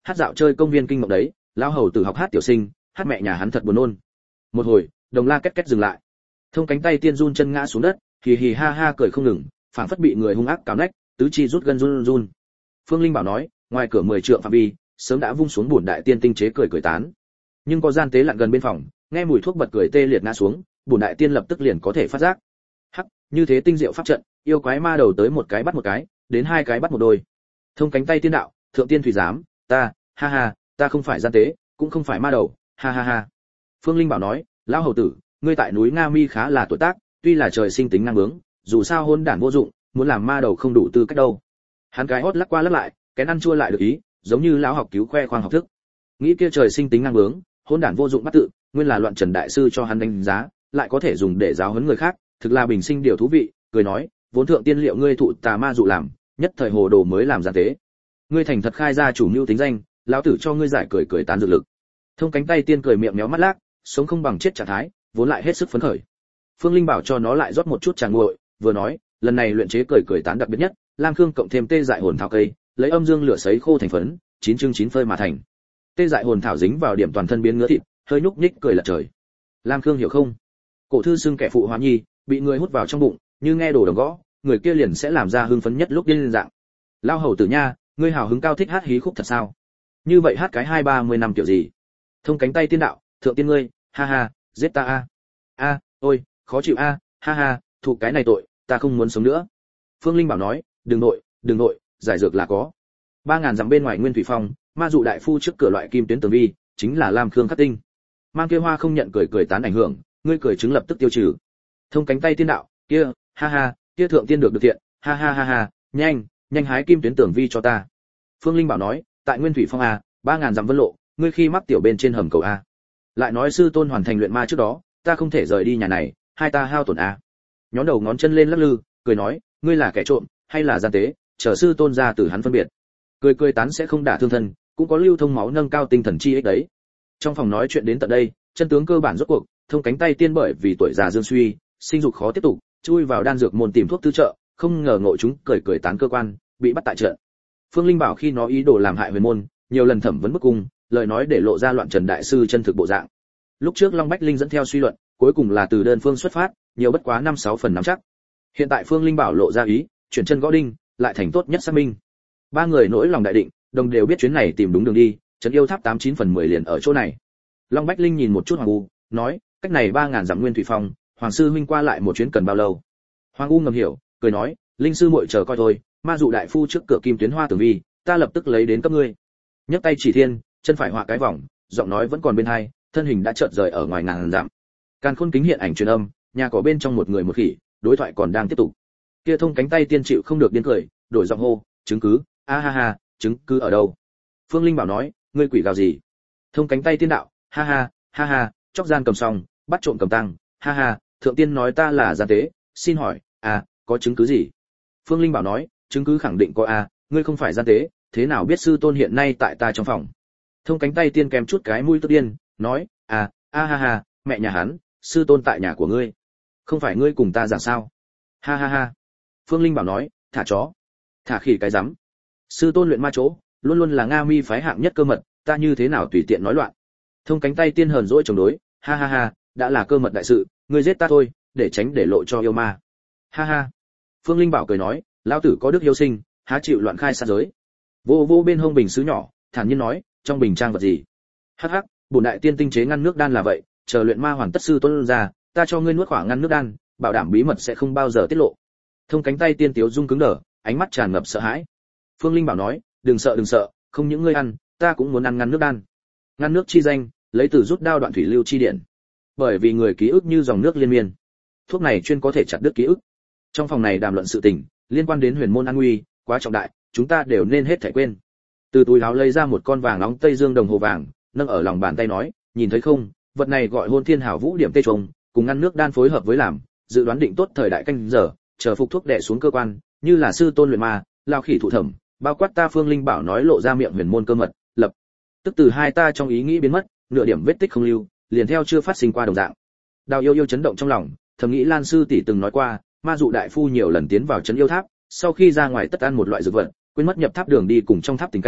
hát dạo chơi công viên kinh mộng đấy, lão hầu tử học hát tiểu sinh, hát mẹ nhà hắn thật buồn nôn. Một hồi, đồng la két két dừng lại. Thông cánh tay tiên run chân ngã xuống đất, hì hì ha ha cười không ngừng, phảng phất bị người hung ác cào nách, tứ chi rút gân run run. Phương Linh bảo nói, ngoài cửa mười trượng phạm vi, sớm đã vung xuống bổn đại tiên tinh chế cười cười tán. Nhưng có gian tế lặn gần bên phòng, nghe mùi thuốc bật cười tê liệt ngã xuống, bổn đại tiên lập tức liền có thể phát giác. Hắc, như thế tinh diệu pháp trận, yêu quái ma đầu tới một cái bắt một cái, đến hai cái bắt một đôi. Thông cánh tay tiên đạo, thượng tiên thủy giám, ta, ha ha, ta không phải gian tế, cũng không phải ma đầu, ha ha ha. Phương Linh bảo nói, lão hầu tử, ngươi tại núi Nga Mi khá là tuổi tác, tuy là trời sinh tính năng bướng, dù sao hôn đản vô dụng, muốn làm ma đầu không đủ tư cách đâu. Hắn cái hót lắc qua lắc lại, cái ăn chua lại được ý, giống như lão học cứu khoe khoang học thức. Nghĩ kia trời sinh tính năng bướng, hôn đản vô dụng bắt tự, nguyên là loạn trần đại sư cho hắn đánh giá, lại có thể dùng để giáo huấn người khác, thực là bình sinh điều thú vị, cười nói, vốn thượng tiên liệu ngươi thụ tà ma dụ làm, nhất thời hồ đồ mới làm gian tế. Ngươi thành thật khai ra chủ mưu tính danh, lão tử cho ngươi giải cười cười tán dược lực. Thông cánh tay tiên cười miệng méo mắt lác, sống không bằng chết trạng thái, vốn lại hết sức phấn khởi. Phương Linh bảo cho nó lại rót một chút trà nguội, vừa nói, lần này luyện chế cười cười tán đặc biệt nhất, lam khương cộng thêm tê dại hồn thảo cây, lấy âm dương lửa sấy khô thành phấn, chín chương chín phơi mà thành. Tê dại hồn thảo dính vào điểm toàn thân biến ngứa thịt, hơi nhúc nhích cười lật trời. Lam khương hiểu không? Cổ thư xưng kẻ phụ hóa nhi, bị người hút vào trong bụng, như nghe đồ đồng gõ, người kia liền sẽ làm ra hưng phấn nhất lúc điên dạng. Lao hầu tử nha, ngươi hào hứng cao thích hát hí khúc thật sao? Như vậy hát cái hai ba mươi năm kiểu gì? Thông cánh tay tiên đạo, thượng tiên ngươi, ha ha, giết ta a. A, ôi, khó chịu a, ha ha, thụ cái này tội, ta không muốn sống nữa. Phương Linh bảo nói, đừng nội, đừng nội, giải dược là có. Ba ngàn dặm bên ngoài Nguyên Thủy Phong, ma dụ đại phu trước cửa loại kim tuyến tường vi, chính là Lam Khương khắc tinh. Mang kia hoa không nhận cười cười tán ảnh hưởng, ngươi cười chứng lập tức tiêu trừ. Thông cánh tay tiên đạo, kia, ha ha, kia thượng tiên được được thiện, ha ha ha ha, nhanh, nhanh hái kim tuyến tường vi cho ta. Phương Linh bảo nói, tại Nguyên Thủy Phong a, ba ngàn dặm vân lộ, ngươi khi mắc tiểu bên trên hầm cầu a. Lại nói sư tôn hoàn thành luyện ma trước đó, ta không thể rời đi nhà này, hai ta hao tổn a. Nhón đầu ngón chân lên lắc lư, cười nói, ngươi là kẻ trộm hay là gian tế, chờ sư tôn ra từ hắn phân biệt. Cười cười tán sẽ không đả thương thân, cũng có lưu thông máu nâng cao tinh thần chi ích đấy. Trong phòng nói chuyện đến tận đây, chân tướng cơ bản rốt cuộc, thông cánh tay tiên bởi vì tuổi già dương suy, sinh dục khó tiếp tục, chui vào đan dược môn tìm thuốc tư trợ, không ngờ ngộ chúng cười cười tán cơ quan, bị bắt tại trận. Phương Linh bảo khi nó ý đồ làm hại huyền môn, nhiều lần thẩm vấn bức cung, lời nói để lộ ra loạn trần đại sư chân thực bộ dạng. Lúc trước Long Bách Linh dẫn theo suy luận, cuối cùng là từ đơn phương xuất phát, nhiều bất quá năm sáu phần nắm chắc. Hiện tại Phương Linh bảo lộ ra ý, chuyển chân gõ đinh, lại thành tốt nhất xác minh. Ba người nỗi lòng đại định, đồng đều biết chuyến này tìm đúng đường đi, trấn yêu tháp tám chín phần mười liền ở chỗ này. Long Bách Linh nhìn một chút Hoàng U, nói, cách này ba ngàn dặm Nguyên Thủy Phong, Hoàng sư huynh qua lại một chuyến cần bao lâu? Hoàng U ngầm hiểu, cười nói, Linh sư muội chờ coi thôi, ma dụ đại phu trước cửa kim tuyến hoa tường vi, ta lập tức lấy đến cấp ngươi. Nhấc tay chỉ thiên, chân phải họa cái vòng, giọng nói vẫn còn bên hai, thân hình đã chợt rời ở ngoài ngàn dặm. Càn khôn kính hiện ảnh truyền âm, nhà có bên trong một người một khỉ, đối thoại còn đang tiếp tục. Kia thông cánh tay tiên chịu không được điên cười, đổi giọng hô, chứng cứ, a ha ha, chứng cứ ở đâu? Phương Linh bảo nói, ngươi quỷ gào gì? Thông cánh tay tiên đạo, ha ha, ha ha, chóc gian cầm song, bắt trộm cầm tăng, ha ha, thượng tiên nói ta là gian tế, xin hỏi, à, có chứng cứ gì? Phương Linh bảo nói, chứng cứ khẳng định có a, ngươi không phải gian tế, thế nào biết sư tôn hiện nay tại ta trong phòng? Thông cánh tay tiên kèm chút cái mũi tức điên, nói, à, a ha ha, mẹ nhà hắn, sư tôn tại nhà của ngươi, không phải ngươi cùng ta giảng sao? Ha ha ha. Phương Linh bảo nói, thả chó, thả khỉ cái rắm. Sư tôn luyện ma chỗ, luôn luôn là Nga Mi phái hạng nhất cơ mật, ta như thế nào tùy tiện nói loạn. Thông cánh tay tiên hờn dỗi chống đối, ha ha ha, đã là cơ mật đại sự, ngươi giết ta thôi, để tránh để lộ cho yêu ma. Ha ha. Phương Linh bảo cười nói, lão tử có đức hiếu sinh, há chịu loạn khai sát giới. Vô vô bên hông bình sứ nhỏ, thản nhiên nói, trong bình trang vật gì? Hắc hắc, bổn đại tiên tinh chế ngăn nước đan là vậy, chờ luyện ma hoàn tất sư tôn ra, ta cho ngươi nuốt quả ngăn nước đan, bảo đảm bí mật sẽ không bao giờ tiết lộ. Thông cánh tay tiên tiếu rung cứng đờ, ánh mắt tràn ngập sợ hãi. Phương Linh bảo nói, đừng sợ đừng sợ, không những ngươi ăn, ta cũng muốn ăn ngăn nước đan. Ngăn nước chi danh, lấy từ rút đao đoạn thủy lưu chi điện. Bởi vì người ký ức như dòng nước liên miên. Thuốc này chuyên có thể chặt đứt ký ức. Trong phòng này đàm luận sự tình, liên quan đến huyền môn an nguy, quá trọng đại, chúng ta đều nên hết thảy quên. Từ túi áo lấy ra một con vàng nóng tây dương đồng hồ vàng, nâng ở lòng bàn tay nói, nhìn thấy không, vật này gọi hôn thiên hảo vũ điểm tê trùng, cùng ngăn nước đan phối hợp với làm, dự đoán định tốt thời đại canh giờ, chờ phục thuốc đè xuống cơ quan, như là sư tôn luyện ma, lao khỉ thụ thẩm, bao quát ta Phương Linh bảo nói lộ ra miệng huyền môn cơ mật, lập tức từ hai ta trong ý nghĩ biến mất, nửa điểm vết tích không lưu, liền theo chưa phát sinh qua đồng dạng. Đào Yêu Yêu chấn động trong lòng, thầm nghĩ Lan sư tỷ từng nói qua, ma dụ đại phu nhiều lần tiến vào trấn yêu tháp, sau khi ra ngoài tất ăn một loại dược vật, quên mất nhập tháp đường đi cùng trong tháp tình cảnh,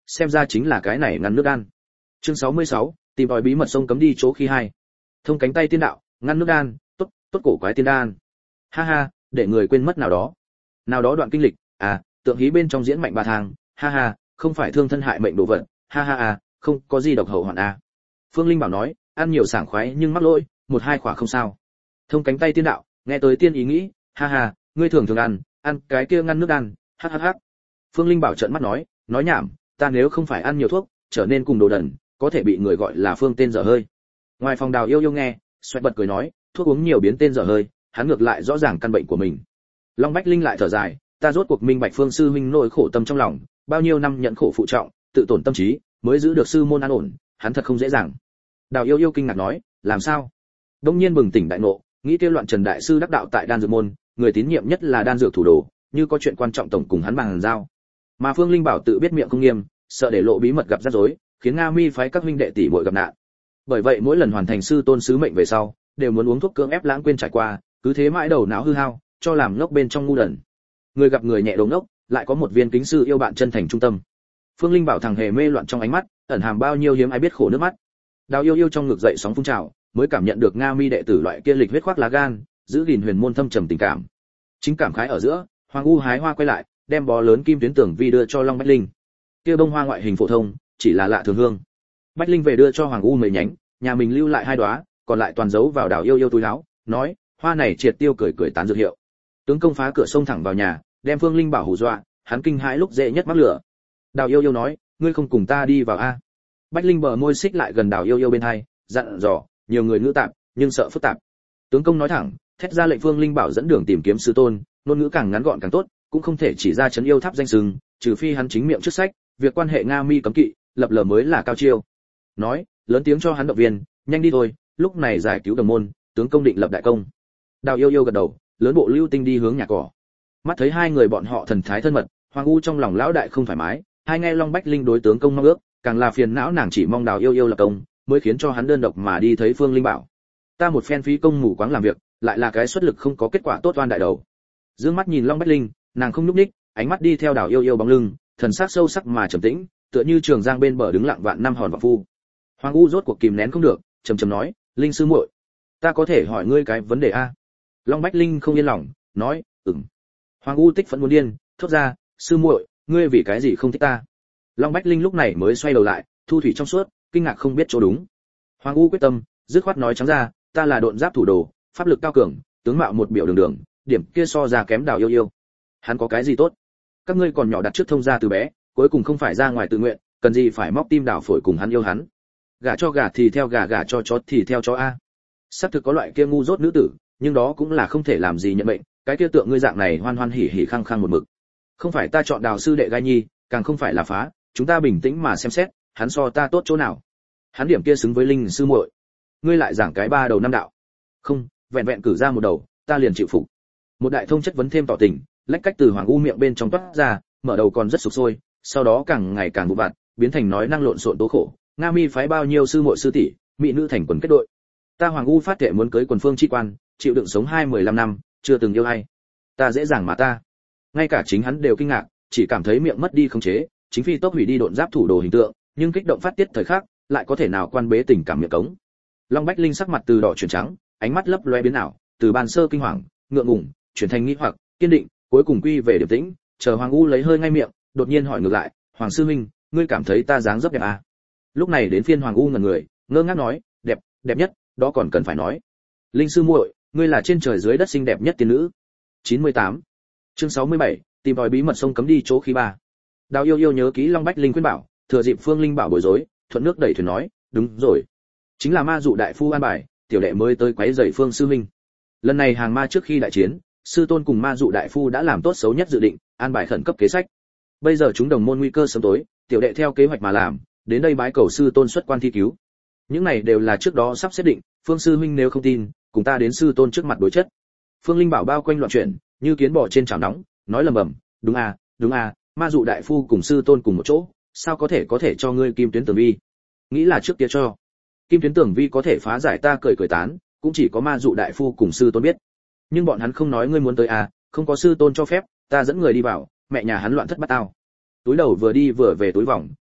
xem ra chính là cái này ngăn nước đan. Chương sáu mươi sáu, tìm tòi bí mật sông cấm đi chỗ khi hai. Thông cánh tay tiên đạo, ngăn nước đan, tốt, tốt cổ quái tiên đan. Ha ha, để người quên mất nào đó. Nào đó đoạn kinh lịch, à, tượng hí bên trong diễn mạnh ba thang, ha ha, không phải thương thân hại mệnh đồ vật, ha ha à, không có gì độc hậu hoạn à. Phương Linh bảo nói, ăn nhiều sảng khoái nhưng mắc lỗi, một hai khỏa không sao. Thông cánh tay tiên đạo, nghe tới tiên ý nghĩ, ha ha, ngươi thường thường ăn, ăn cái kia ngăn nước đan, hắc hắc hắc. Phương Linh bảo trợn mắt nói, nói nhảm, ta nếu không phải ăn nhiều thuốc, trở nên cùng đồ đần, có thể bị người gọi là Phương tên dở hơi. Ngoài phòng Đào Yêu Yêu nghe, xoẹt bật cười nói, thuốc uống nhiều biến tên dở hơi, hắn ngược lại rõ ràng căn bệnh của mình. Long Bách Linh lại thở dài, ta rốt cuộc minh bạch Phương sư huynh nỗi khổ tâm trong lòng, bao nhiêu năm nhận khổ phụ trọng, tự tổn tâm trí, mới giữ được sư môn an ổn, hắn thật không dễ dàng. Đào Yêu Yêu kinh ngạc nói, làm sao? Đông nhiên bừng tỉnh đại ngộ, nghĩ kêu loạn Trần đại sư đắc đạo tại đan dược môn, người tín nhiệm nhất là đan dược thủ đồ, như có chuyện quan trọng tổng cùng hắn bàn giao. Mà Phương Linh bảo tự biết miệng không nghiêm, sợ để lộ bí mật gặp rắc rối, khiến Nga Mi phái các huynh đệ tỷ muội gặp nạn. Bởi vậy mỗi lần hoàn thành sư tôn sứ mệnh về sau, đều muốn uống thuốc cưỡng ép lãng quên trải qua, cứ thế mãi đầu não hư hao, cho làm ngốc bên trong ngu đần. Người gặp người nhẹ đầu ngốc, lại có một viên kính sư yêu bạn chân thành trung tâm. Phương Linh bảo thằng hề mê loạn trong ánh mắt, ẩn hàm bao nhiêu hiếm ai biết khổ nước mắt. Đào Yêu Yêu trong ngực dậy sóng phun trào, mới cảm nhận được Nga Mi đệ tử loại kia lịch huyết khoác lá gan, giữ gìn huyền môn thâm trầm tình cảm. Chính cảm khái ở giữa, Hoàng U hái hoa quay lại, đem bó lớn kim tuyến tưởng vi đưa cho Long Bách Linh. Kia bông hoa ngoại hình phổ thông, chỉ là lạ thường hương. Bách Linh về đưa cho Hoàng U mấy nhánh, nhà mình lưu lại hai đóa, còn lại toàn giấu vào Đào Yêu Yêu túi áo, nói, hoa này triệt tiêu cười cười tán dược hiệu. Tướng công phá cửa xông thẳng vào nhà, đem Phương Linh bảo hù dọa, hắn kinh hãi lúc dễ nhất mắc lửa. Đào Yêu Yêu nói, ngươi không cùng ta đi vào a? Bách Linh bờ môi xích lại gần Đào Yêu Yêu bên hai, dặn dò, nhiều người ngữ tạp, nhưng sợ phức tạp. Tướng công nói thẳng, thét ra lệnh Phương Linh bảo dẫn đường tìm kiếm sư tôn, ngôn ngữ càng ngắn gọn càng tốt, cũng không thể chỉ ra trấn yêu tháp danh sừng, trừ phi hắn chính miệng trước sách, việc quan hệ Nga Mi cấm kỵ, lập lờ mới là cao chiêu. Nói, lớn tiếng cho hắn động viên, nhanh đi thôi, lúc này giải cứu đồng môn, tướng công định lập đại công. Đào Yêu Yêu gật đầu, lớn bộ lưu tinh đi hướng nhà cỏ. Mắt thấy hai người bọn họ thần thái thân mật, Hoàng U trong lòng lão đại không thoải mái, hai nghe Long Bách Linh đối tướng công mong ước, càng là phiền não nàng chỉ mong Đào Yêu Yêu lập công, mới khiến cho hắn đơn độc mà đi thấy Phương Linh bảo. Ta một phen phí công mù quáng làm việc, lại là cái xuất lực không có kết quả tốt oan đại đầu. Dương mắt nhìn Long Bách Linh, nàng không nhúc nhích, ánh mắt đi theo Đào Yêu Yêu bóng lưng, thần sắc sâu sắc mà trầm tĩnh, tựa như trường giang bên bờ đứng lặng vạn năm hòn vọng phu. Hoàng U rốt cuộc kìm nén không được, trầm trầm nói, Linh sư muội, ta có thể hỏi ngươi cái vấn đề a? Long Bách Linh không yên lòng, nói, ừm. Hoàng U tích phẫn muốn điên, thốt ra, sư muội, ngươi vì cái gì không thích ta? Long Bách Linh lúc này mới xoay đầu lại, thu thủy trong suốt, kinh ngạc không biết chỗ đúng. Hoàng U quyết tâm, dứt khoát nói trắng ra, ta là độn giáp thủ đồ, pháp lực cao cường, tướng mạo một biểu đường đường, điểm kia so ra kém Đào Yêu Yêu. Hắn có cái gì tốt? Các ngươi còn nhỏ đặt trước thông gia từ bé, cuối cùng không phải ra ngoài tự nguyện, cần gì phải móc tim đào phổi cùng hắn yêu hắn? Gả cho gả thì theo gả, gả cho chó thì theo chó a. Sắp thực có loại kia ngu dốt nữ tử, nhưng đó cũng là không thể làm gì nhận mệnh, cái kia tượng ngươi dạng này hoan hoan hỉ hỉ khăng khăng một mực. Không phải ta chọn Đào sư đệ gai nhi, càng không phải là phá, chúng ta bình tĩnh mà xem xét, hắn so ta tốt chỗ nào? Hắn điểm kia xứng với Linh sư muội. Ngươi lại giảng cái ba đầu năm đạo. Không, vẹn vẹn cử ra một đầu, ta liền chịu phục. Một đại thông chất vấn thêm tỏ tình, lách cách từ Hoàng U miệng bên trong toát ra, mở đầu còn rất sục sôi, sau đó càng ngày càng vụ vặt, biến thành nói năng lộn xộn tố khổ. Nga Mi phái bao nhiêu sư muội sư tỷ, mỹ nữ thành quần kết đội. Ta Hoàng U phát thệ muốn cưới quần phương chi quan, chịu đựng sống hai mười lăm năm, chưa từng yêu ai. Ta dễ dàng mà ta. Ngay cả chính hắn đều kinh ngạc, chỉ cảm thấy miệng mất đi khống chế, chính phi tốc hủy đi độn giáp thủ đồ hình tượng, nhưng kích động phát tiết thời khắc, lại có thể nào quan bế tình cảm miệng cống. Long Bách Linh sắc mặt từ đỏ chuyển trắng, ánh mắt lấp loe biến ảo, từ ban sơ kinh hoàng, ngượng ngùng, chuyển thành nghi hoặc, kiên định, cuối cùng quy về điềm tĩnh, chờ Hoàng U lấy hơi ngay miệng, đột nhiên hỏi ngược lại, "Hoàng sư huynh, ngươi cảm thấy ta dáng dấp đẹp à?" Lúc này đến phiên Hoàng U ngẩn người, ngơ ngác nói, "Đẹp, đẹp nhất, đó còn cần phải nói. Linh sư muội, ngươi là trên trời dưới đất xinh đẹp nhất tiên nữ." chín mươi tám. Chương sáu mươi bảy, tìm tòi bí mật sông cấm đi chỗ khí ba. Đào Yêu Yêu nhớ kỹ Long Bách Linh khuyên bảo, thừa dịp Phương Linh bảo bối rối, thuận nước đẩy thuyền nói, "Đúng rồi, chính là ma dụ đại phu an bài, tiểu đệ mới tới quấy rầy Phương sư huynh. Lần này hàng ma trước khi đại chiến, sư tôn cùng ma dụ đại phu đã làm tốt xấu nhất dự định, an bài khẩn cấp kế sách. Bây giờ chúng đồng môn nguy cơ sớm tối, tiểu đệ theo kế hoạch mà làm, đến đây bái cầu sư tôn xuất quan thi cứu. Những này đều là trước đó sắp xếp định, Phương sư huynh nếu không tin, cùng ta đến sư tôn trước mặt đối chất." Phương Linh bảo bao quanh loạn chuyển, như kiến bò trên chảo nóng, nói lầm bầm, "Đúng à, đúng à, ma dụ đại phu cùng sư tôn cùng một chỗ, sao có thể có thể cho ngươi kim tuyến tường vi? Nghĩ là trước kia cho. Kim tuyến tường vi có thể phá giải ta cười cười tán, cũng chỉ có ma dụ đại phu cùng sư tôn biết. Nhưng bọn hắn không nói ngươi muốn tới à, không có sư tôn cho phép, ta dẫn người đi vào, mẹ nhà hắn loạn thất bát tao." Túi đầu vừa đi vừa về túi vòng,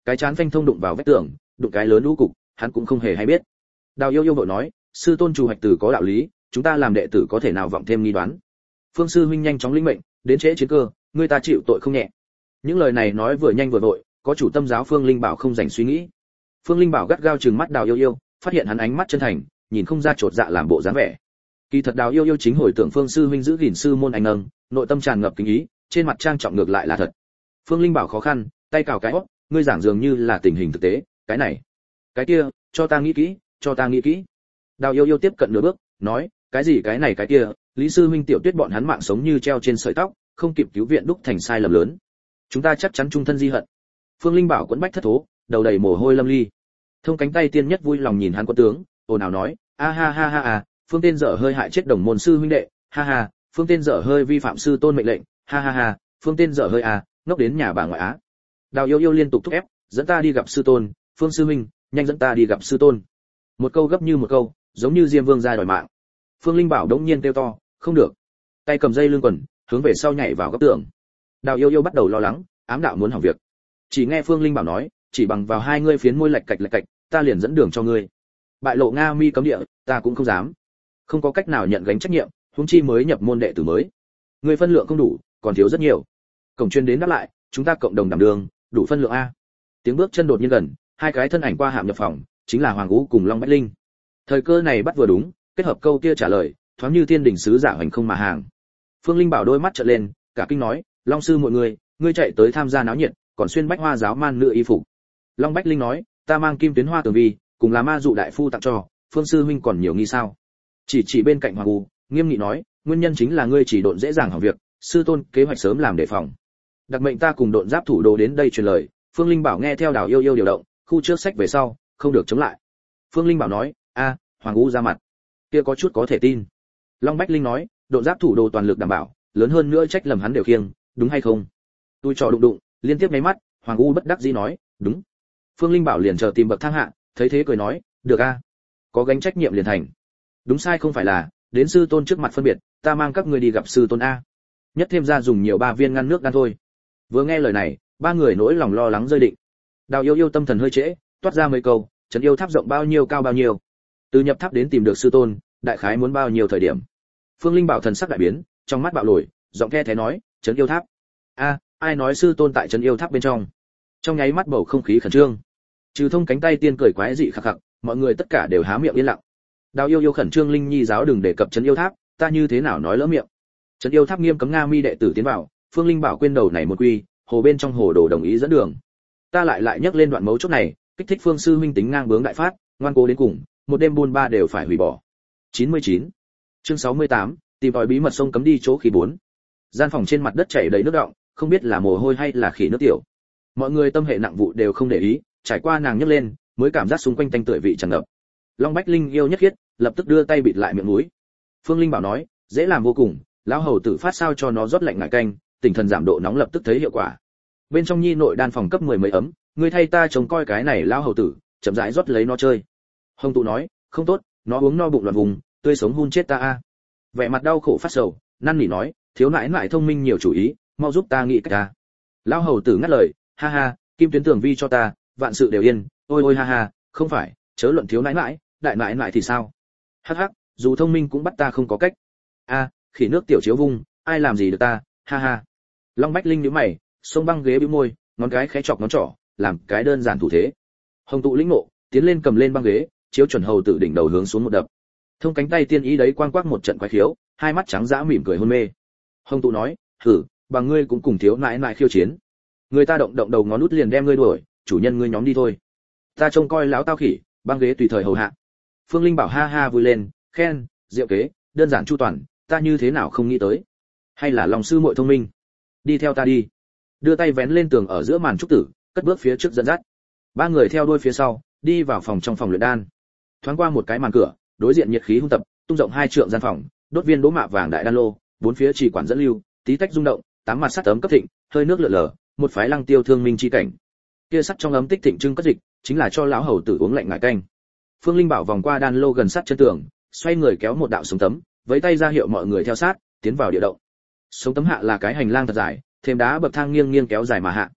cái chán phanh thông đụng vào vách tường, đụng cái lớn lũ cục, hắn cũng không hề hay biết. Đào Yêu Yêu vội nói, sư tôn chủ hoạch tử có đạo lý, chúng ta làm đệ tử có thể nào vọng thêm nghi đoán. Phương sư huynh nhanh chóng lĩnh mệnh, đến trễ chiến cơ, người ta chịu tội không nhẹ. Những lời này nói vừa nhanh vừa vội, có chủ tâm giáo Phương Linh Bảo không dành suy nghĩ. Phương Linh Bảo gắt gao trừng mắt Đào Yêu Yêu, phát hiện hắn ánh mắt chân thành, nhìn không ra chột dạ làm bộ dáng vẻ. Kỳ thật Đào Yêu Yêu chính hồi tưởng Phương sư huynh giữ gìn sư môn anh nâng, nội tâm tràn ngập kính ý, trên mặt trang trọng ngược lại là thật. Phương Linh Bảo khó khăn, tay cào cái hót, ngươi giảng dường như là tình hình thực tế, cái này, cái kia, cho ta nghĩ kỹ, cho ta nghĩ kỹ. Đào Yêu Yêu tiếp cận nửa bước, nói, cái gì cái này cái kia, Lý sư huynh Tiểu Tuyết bọn hắn mạng sống như treo trên sợi tóc, không kịp cứu viện đúc thành sai lầm lớn. Chúng ta chắc chắn chung thân di hận. Phương Linh Bảo quẫn bách thất thố, đầu đầy mồ hôi lâm ly. Thông cánh tay tiên nhất vui lòng nhìn hắn quân tướng, ồn ào nói, a ha ha ha à, Phương tên dở hơi hại chết đồng môn sư huynh đệ, ha ha, Phương tên dở hơi vi phạm sư tôn mệnh lệnh, ha ha ha, Phương tên dở hơi à, ngốc đến nhà bà ngoại á. Đào Yêu Yêu liên tục thúc ép, dẫn ta đi gặp sư tôn, Phương sư huynh, nhanh dẫn ta đi gặp sư tôn. Một câu gấp như một câu, giống như Diêm Vương ra đòi mạng. Phương Linh Bảo đống nhiên kêu to, không được. Tay cầm dây lưng quần, hướng về sau nhảy vào góc tường. Đào Yêu Yêu bắt đầu lo lắng, ám đạo muốn hỏng việc. Chỉ nghe Phương Linh Bảo nói, chỉ bằng vào hai ngươi phiến môi lệch cạch lệch cạch, ta liền dẫn đường cho ngươi. Bại lộ Nga Mi cấm địa, ta cũng không dám. Không có cách nào nhận gánh trách nhiệm, huống chi mới nhập môn đệ tử mới. Ngươi phân lượng không đủ, còn thiếu rất nhiều. Cổng chuyên đến đáp lại, chúng ta cộng đồng đảm đường, đủ phân lượng a. Tiếng bước chân đột nhiên gần, hai cái thân ảnh qua hàm nhập phòng, chính là Hoàng Vũ cùng Long Bách Linh. Thời cơ này bắt vừa đúng, kết hợp câu kia trả lời, thoáng như thiên đình sứ giả hành không mà hàng. Phương Linh Bảo đôi mắt trợn lên, cả kinh nói, Long sư mọi người, ngươi chạy tới tham gia náo nhiệt, còn xuyên bách hoa giáo man nữ y phục. Long Bách Linh nói, ta mang kim tuyến hoa tường vi, cùng là ma dụ đại phu tặng cho, Phương sư huynh còn nhiều nghi sao? Chỉ chỉ bên cạnh Hoàng Vũ, nghiêm nghị nói, nguyên nhân chính là ngươi chỉ độn dễ dàng hỏng việc, sư tôn kế hoạch sớm làm đề phòng. Đặc mệnh ta cùng độn giáp thủ đồ đến đây truyền lời. Phương Linh Bảo nghe theo Đào Yêu Yêu điều động, khu trước sách về sau, không được chống lại. Phương Linh Bảo nói, a, Hoàng Vũ ra mặt, kia có chút có thể tin. Long Bách Linh nói, độn giáp thủ đồ toàn lực đảm bảo, lớn hơn nữa trách lầm hắn đều khiêng, đúng hay không? Tôi trò đụng đụng, liên tiếp mấy mắt, Hoàng Vũ bất đắc dĩ nói, đúng. Phương Linh Bảo liền chờ tìm bậc thang hạ, thấy thế cười nói, được a, có gánh trách nhiệm liền thành. Đúng sai không phải là, đến sư tôn trước mặt phân biệt, ta mang các ngươi đi gặp sư tôn a. Nhất thêm ra dùng nhiều ba viên ngăn nước đan thôi. Vừa nghe lời này, ba người nỗi lòng lo lắng rơi định. Đào Yêu Yêu tâm thần hơi trễ, toát ra mấy câu, trấn yêu tháp rộng bao nhiêu cao bao nhiêu. Từ nhập tháp đến tìm được sư tôn, đại khái muốn bao nhiêu thời điểm. Phương Linh Bảo thần sắc đại biến, trong mắt bạo nổi, giọng the thế nói, trấn yêu tháp. A, ai nói sư tôn tại trấn yêu tháp bên trong? Trong nháy mắt bầu không khí khẩn trương. Trừ Thông cánh tay tiên cười quái dị khặc khặc, mọi người tất cả đều há miệng yên lặng. Đào Yêu Yêu khẩn trương Linh Nhi giáo đừng đề cập trấn yêu tháp, ta như thế nào nói lỡ miệng. Trấn yêu tháp nghiêm cấm Nga Mi đệ tử tiến vào, Phương Linh Bảo quên đầu này một quy, hồ bên trong hồ đồ đồng ý dẫn đường. Ta lại lại nhắc lên đoạn mấu chốt này, kích thích Phương sư huynh tính ngang bướng đại phát, ngoan cố đến cùng, một đêm buôn ba đều phải hủy bỏ. chín mươi chín. Chương sáu mươi tám, tìm tòi bí mật sông cấm đi chỗ khí bốn. Gian phòng trên mặt đất chảy đầy nước đọng, không biết là mồ hôi hay là khỉ nước tiểu. Mọi người tâm hệ nặng vụ đều không để ý, trải qua nàng nhấc lên, mới cảm giác xung quanh tanh tưởi vị tràn ngập. Long Bách Linh yêu nhất khiết, lập tức đưa tay bịt lại miệng mũi. Phương Linh Bảo nói, dễ làm vô cùng, lão hầu tử phát sao cho nó rót lạnh ngải canh, tinh thần giảm độ nóng lập tức thấy hiệu quả. Bên trong nhi nội đan phòng cấp mười mấy ấm, ngươi thay ta trông coi cái này lão hầu tử, chậm rãi rót lấy nó chơi. Hồng Tụ nói, không tốt, nó uống no bụng loạn vùng, tươi sống hun chết ta a. Vẻ mặt đau khổ phát sầu, năn nỉ nói, thiếu nãi nãi thông minh nhiều chủ ý, mau giúp ta nghĩ cách ta. Lão hầu tử ngắt lời, ha ha, kim tuyến tường vi cho ta, vạn sự đều yên, ôi ôi ha ha, không phải, chớ luận thiếu nãi nãi, đại nãi nãi thì sao? Hắc hắc, dù thông minh cũng bắt ta không có cách. A, khỉ nước tiểu chiếu vung, ai làm gì được ta, ha ha. Long Bách Linh nhíu mày, xông băng ghế bĩu môi, ngón cái khẽ chọc ngón trỏ, làm cái đơn giản thủ thế. Hồng Tụ lĩnh ngộ, tiến lên cầm lên băng ghế, chiếu chuẩn hầu tử đỉnh đầu hướng xuống một đập. Thông cánh tay tiên ý đấy quang quắc một trận quái khiếu, hai mắt trắng dã mỉm cười hôn mê. Hồng Tụ nói, "Hử, bằng ngươi cũng cùng thiếu nãi nãi khiêu chiến. Người ta động động đầu ngón út liền đem ngươi đuổi, chủ nhân ngươi nhóm đi thôi. Ta trông coi lão tao khỉ, băng ghế tùy thời hầu hạ." Phương Linh Bảo ha ha vui lên, khen, diệu kế, đơn giản chu toàn, ta như thế nào không nghĩ tới. Hay là lòng sư muội thông minh. Đi theo ta đi. Đưa tay vén lên tường ở giữa màn trúc tử, cất bước phía trước dẫn dắt. Ba người theo đuôi phía sau, đi vào phòng trong phòng luyện đan. Thoáng qua một cái màn cửa, đối diện nhiệt khí hung tập, tung rộng hai trượng gian phòng, đốt viên đỗ mạ vàng đại đan lô, bốn phía chỉ quản dẫn lưu, tí tách rung động, tám mặt sắt ấm cấp thịnh, hơi nước lượn lờ, một phái lăng tiêu thương minh chi cảnh. Kia sắt trong ấm tích thịnh trưng cất dịch, chính là cho lão hầu tử uống lạnh ngải canh. Phương Linh Bảo vòng qua đan lô gần sát chân tường, xoay người kéo một đạo sống tấm, với tay ra hiệu mọi người theo sát, tiến vào địa động. Sống tấm hạ là cái hành lang thật dài, thêm đá bậc thang nghiêng nghiêng kéo dài mà hạ.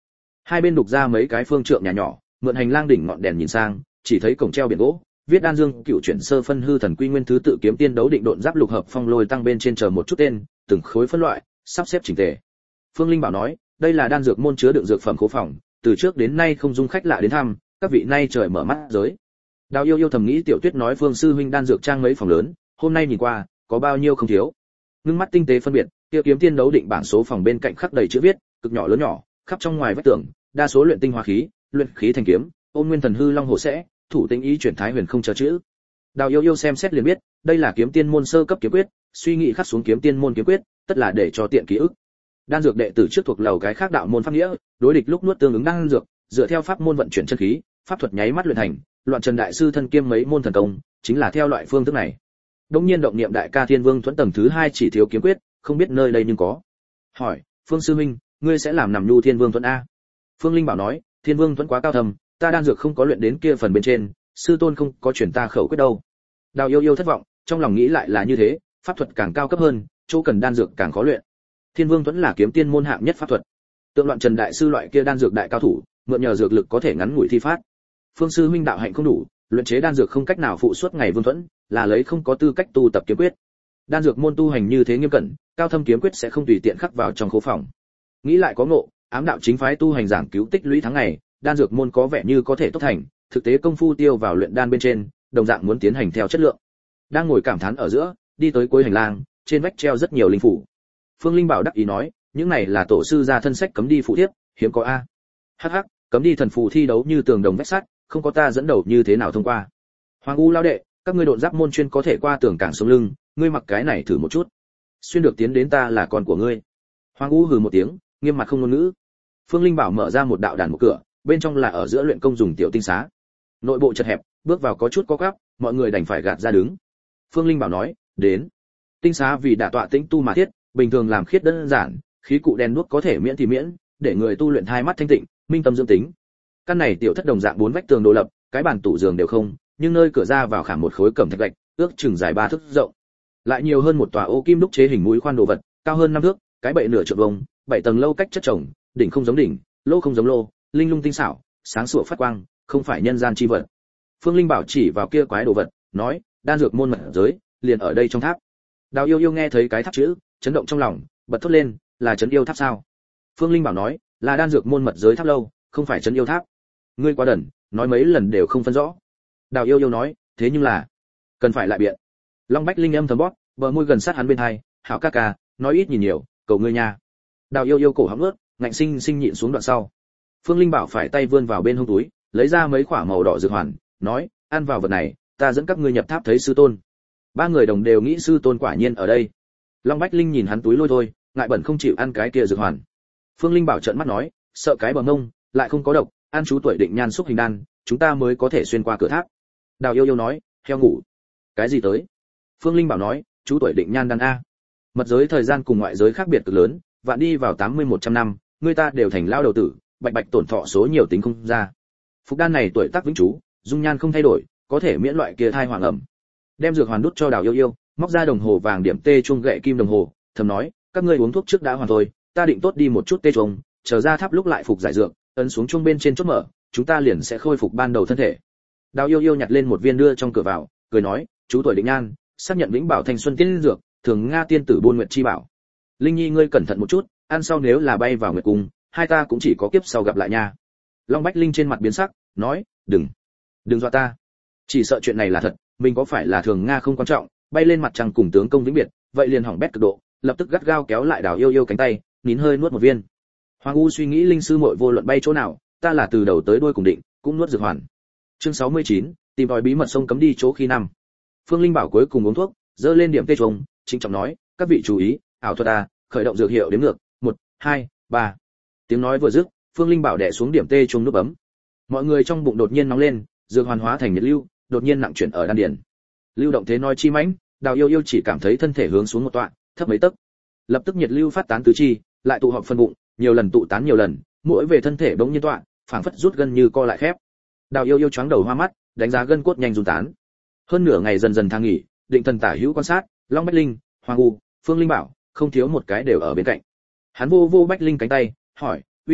Hai bên đục ra mấy cái phương trượng nhà nhỏ, mượn hành lang đỉnh ngọn đèn nhìn sang, chỉ thấy cổng treo biển gỗ, viết Đan Dương Cựu chuyển sơ phân hư thần quy nguyên thứ tự kiếm tiên đấu định độn giáp lục hợp phong lôi tăng bên trên chờ một chút tên, từng khối phân loại, sắp xếp chỉnh tề. Phương Linh bảo nói, đây là đan dược môn chứa đựng dược phẩm khố phòng, từ trước đến nay không dung khách lạ đến thăm, các vị nay trời mở mắt giới. Đào Yêu Yêu thầm nghĩ Tiểu Tuyết nói Phương sư huynh đan dược trang mấy phòng lớn, hôm nay nhìn qua, có bao nhiêu không thiếu. Ngưng mắt tinh tế phân biệt, kia kiếm tiên đấu định bảng số phòng bên cạnh khắc đầy chữ viết, cực nhỏ lớn nhỏ, khắp trong ngoài vách tường, đa số luyện tinh hóa khí, luyện khí thành kiếm, ôn nguyên thần hư long hổ sẽ, thủ tinh ý chuyển thái huyền không chờ chữ. Đào Yêu Yêu xem xét liền biết, đây là kiếm tiên môn sơ cấp kiếm quyết, suy nghĩ khắc xuống kiếm tiên môn kiếm quyết, tất là để cho tiện ký ức. Đan dược đệ tử trước thuộc lầu cái khác đạo môn pháp nghĩa, đối địch lúc nuốt tương ứng đan dược, dựa theo pháp môn vận chuyển chân khí, pháp thuật nháy mắt luyện thành, loạn trần đại sư thân kiêm mấy môn thần công, chính là theo loại phương thức này. Đống nhiên động niệm đại ca Thiên Vương thuẫn tầng thứ hai chỉ thiếu kiếm quyết, không biết nơi đây nhưng có. Hỏi, Phương sư huynh, ngươi sẽ làm nằm nhu Thiên Vương thuẫn a? Phương Linh bảo nói, Thiên Vương thuẫn quá cao thầm, ta đan dược không có luyện đến kia phần bên trên, sư tôn không có chuyển ta khẩu quyết đâu. Đào Yêu Yêu thất vọng, trong lòng nghĩ lại là như thế, pháp thuật càng cao cấp hơn, chỗ cần đan dược càng khó luyện. Thiên Vương thuẫn là kiếm tiên môn hạng nhất pháp thuật. Tượng loạn trần đại sư loại kia đan dược đại cao thủ, mượn nhờ dược lực có thể ngắn ngủi thi phát. Phương sư huynh đạo hạnh không đủ, luyện chế đan dược không cách nào phụ suốt ngày vương thuẫn, là lấy không có tư cách tu tập kiếm quyết. Đan dược môn tu hành như thế nghiêm cẩn, cao thâm kiếm quyết sẽ không tùy tiện khắc vào trong khố phòng. Nghĩ lại có ngộ, ám đạo chính phái tu hành giảng cứu tích lũy tháng ngày, đan dược môn có vẻ như có thể tốt thành, thực tế công phu tiêu vào luyện đan bên trên, đồng dạng muốn tiến hành theo chất lượng. Đang ngồi cảm thán ở giữa, đi tới cuối hành lang, trên vách treo rất nhiều linh phủ. Phương Linh bảo đắc ý nói, những này là tổ sư gia thân sách cấm đi phụ thiếp, hiếm có a. Hắc hắc, cấm đi thần phù thi đấu như tường đồng vách sắt, không có ta dẫn đầu như thế nào thông qua. Hoàng U lao đệ, các ngươi độn giáp môn chuyên có thể qua tường cảng sống lưng, ngươi mặc cái này thử một chút. Xuyên được tiến đến ta là con của ngươi. Hoàng U hừ một tiếng, nghiêm mặt không ngôn ngữ. Phương Linh bảo mở ra một đạo đàn một cửa, bên trong là ở giữa luyện công dùng tiểu tinh xá. Nội bộ chật hẹp, bước vào có chút có gắp, mọi người đành phải gạt ra đứng. Phương Linh bảo nói, đến. Tinh xá vì đả tọa tĩnh tu mà thiết, bình thường làm khiết đơn giản, khí cụ đen đuốc có thể miễn thì miễn, để người tu luyện hai mắt thanh tịnh, minh tâm dưỡng tính. Căn này tiểu thất đồng dạng bốn vách tường đổ lập, cái bàn tủ giường đều không, nhưng nơi cửa ra vào khảm một khối cẩm thạch gạch, ước chừng dài ba thước rộng. Lại nhiều hơn một tòa ô kim đúc chế hình mũi khoan đồ vật, cao hơn năm thước, cái bệ nửa trượng vuông, bảy tầng lâu cách chất chồng, đỉnh không giống đỉnh, lô không giống lô, linh lung tinh xảo, sáng sủa phát quang, không phải nhân gian chi vật. Phương Linh bảo chỉ vào kia quái đồ vật, nói, đan dược môn mật giới, liền ở đây trong tháp. Đào Yêu Yêu nghe thấy cái tháp chữ, chấn động trong lòng, bật thốt lên, là trấn yêu tháp sao? Phương Linh bảo nói, là đan dược môn mật giới tháp lâu, không phải trấn yêu tháp. Ngươi quá đần, nói mấy lần đều không phân rõ. Đào Yêu Yêu nói, thế nhưng là, cần phải lại biện. Long Bách Linh âm thầm bóp, bờ môi gần sát hắn bên hai, hảo ca ca, nói ít nhìn nhiều, cầu ngươi nha. Đào Yêu Yêu cổ họng ướt, ngạnh sinh sinh nhịn xuống đoạn sau. Phương Linh bảo phải tay vươn vào bên hông túi, lấy ra mấy quả màu đỏ dược hoàn, nói, ăn vào vật này, ta dẫn các ngươi nhập tháp thấy sư tôn. Ba người đồng đều nghĩ sư tôn quả nhiên ở đây. Long Bách Linh nhìn hắn túi lôi thôi, ngại bẩn không chịu ăn cái kia dược hoàn. Phương Linh bảo trợn mắt nói, sợ cái bờ ngông, lại không có độc, ăn chú tuổi định nhan xúc hình đan, chúng ta mới có thể xuyên qua cửa tháp. Đào Yêu Yêu nói, heo ngủ. Cái gì tới? Phương Linh bảo nói, chú tuổi định nhan đan a. Mật giới thời gian cùng ngoại giới khác biệt cực lớn, vạn đi vào tám mươi một trăm năm, người ta đều thành lao đầu tử, bạch bạch tổn thọ số nhiều tính không ra. Phục đan này tuổi tác vĩnh trú, dung nhan không thay đổi, có thể miễn loại kia thai hoàng ẩm. Đem dược hoàn đút cho Đào Yêu Yêu, móc ra đồng hồ vàng điểm tê chuông gậy kim đồng hồ, thầm nói, các ngươi uống thuốc trước đã hoàn thôi, ta định tốt đi một chút tê chuông, chờ ra tháp lúc lại phục giải dược, ấn xuống chuông bên trên chốt mở, chúng ta liền sẽ khôi phục ban đầu thân thể. Đào Yêu Yêu nhặt lên một viên đưa trong cửa vào, cười nói, chú tuổi định nhan, xác nhận vĩnh bảo thanh xuân tiên dược, thường nga tiên tử buôn nguyệt chi bảo. Linh Nhi ngươi cẩn thận một chút, ăn sau nếu là bay vào nguyệt cung, hai ta cũng chỉ có kiếp sau gặp lại nha. Long Bách Linh trên mặt biến sắc, nói, đừng, đừng dọa ta, chỉ sợ chuyện này là thật, mình có phải là thường nga không quan trọng, bay lên mặt trăng cùng tướng công vĩnh biệt, vậy liền hỏng bét cực độ, lập tức gắt gao kéo lại Đào Yêu Yêu cánh tay, nín hơi nuốt một viên. Hoàng U suy nghĩ linh sư muội vô luận bay chỗ nào, ta là từ đầu tới đuôi cùng định, cũng nuốt dược hoàn. Chương sáu mươi chín, tìm tòi bí mật sông cấm đi chỗ khi năm. Phương Linh bảo cuối cùng uống thuốc, dơ lên điểm tê trùng, chính trọng nói, các vị chú ý, ảo thuật a, khởi động dược hiệu đếm ngược, một, hai, ba. Tiếng nói vừa dứt, Phương Linh bảo đè xuống điểm tê trùng nút bấm. Mọi người trong bụng đột nhiên nóng lên, dược hoàn hóa thành nhiệt lưu, đột nhiên nặng chuyển ở đan điền. Lưu động thế nói chi mãnh, Đào Yêu Yêu chỉ cảm thấy thân thể hướng xuống một tọa, thấp mấy tấc. Lập tức nhiệt lưu phát tán tứ chi, lại tụ họp phân bụng, nhiều lần tụ tán nhiều lần, mỗi về thân thể bỗng nhiên tọa, phảng phất rút gân như co lại khép. Đào Yêu Yêu choáng đầu hoa mắt, đánh giá gân cốt nhanh run tán. Hơn nửa ngày dần dần thang nghỉ, định thần tả hữu quan sát, Long Bách Linh, Hoàng U, Phương Linh bảo, không thiếu một cái đều ở bên cạnh. Hắn vô vô Bách Linh cánh tay, hỏi, uy,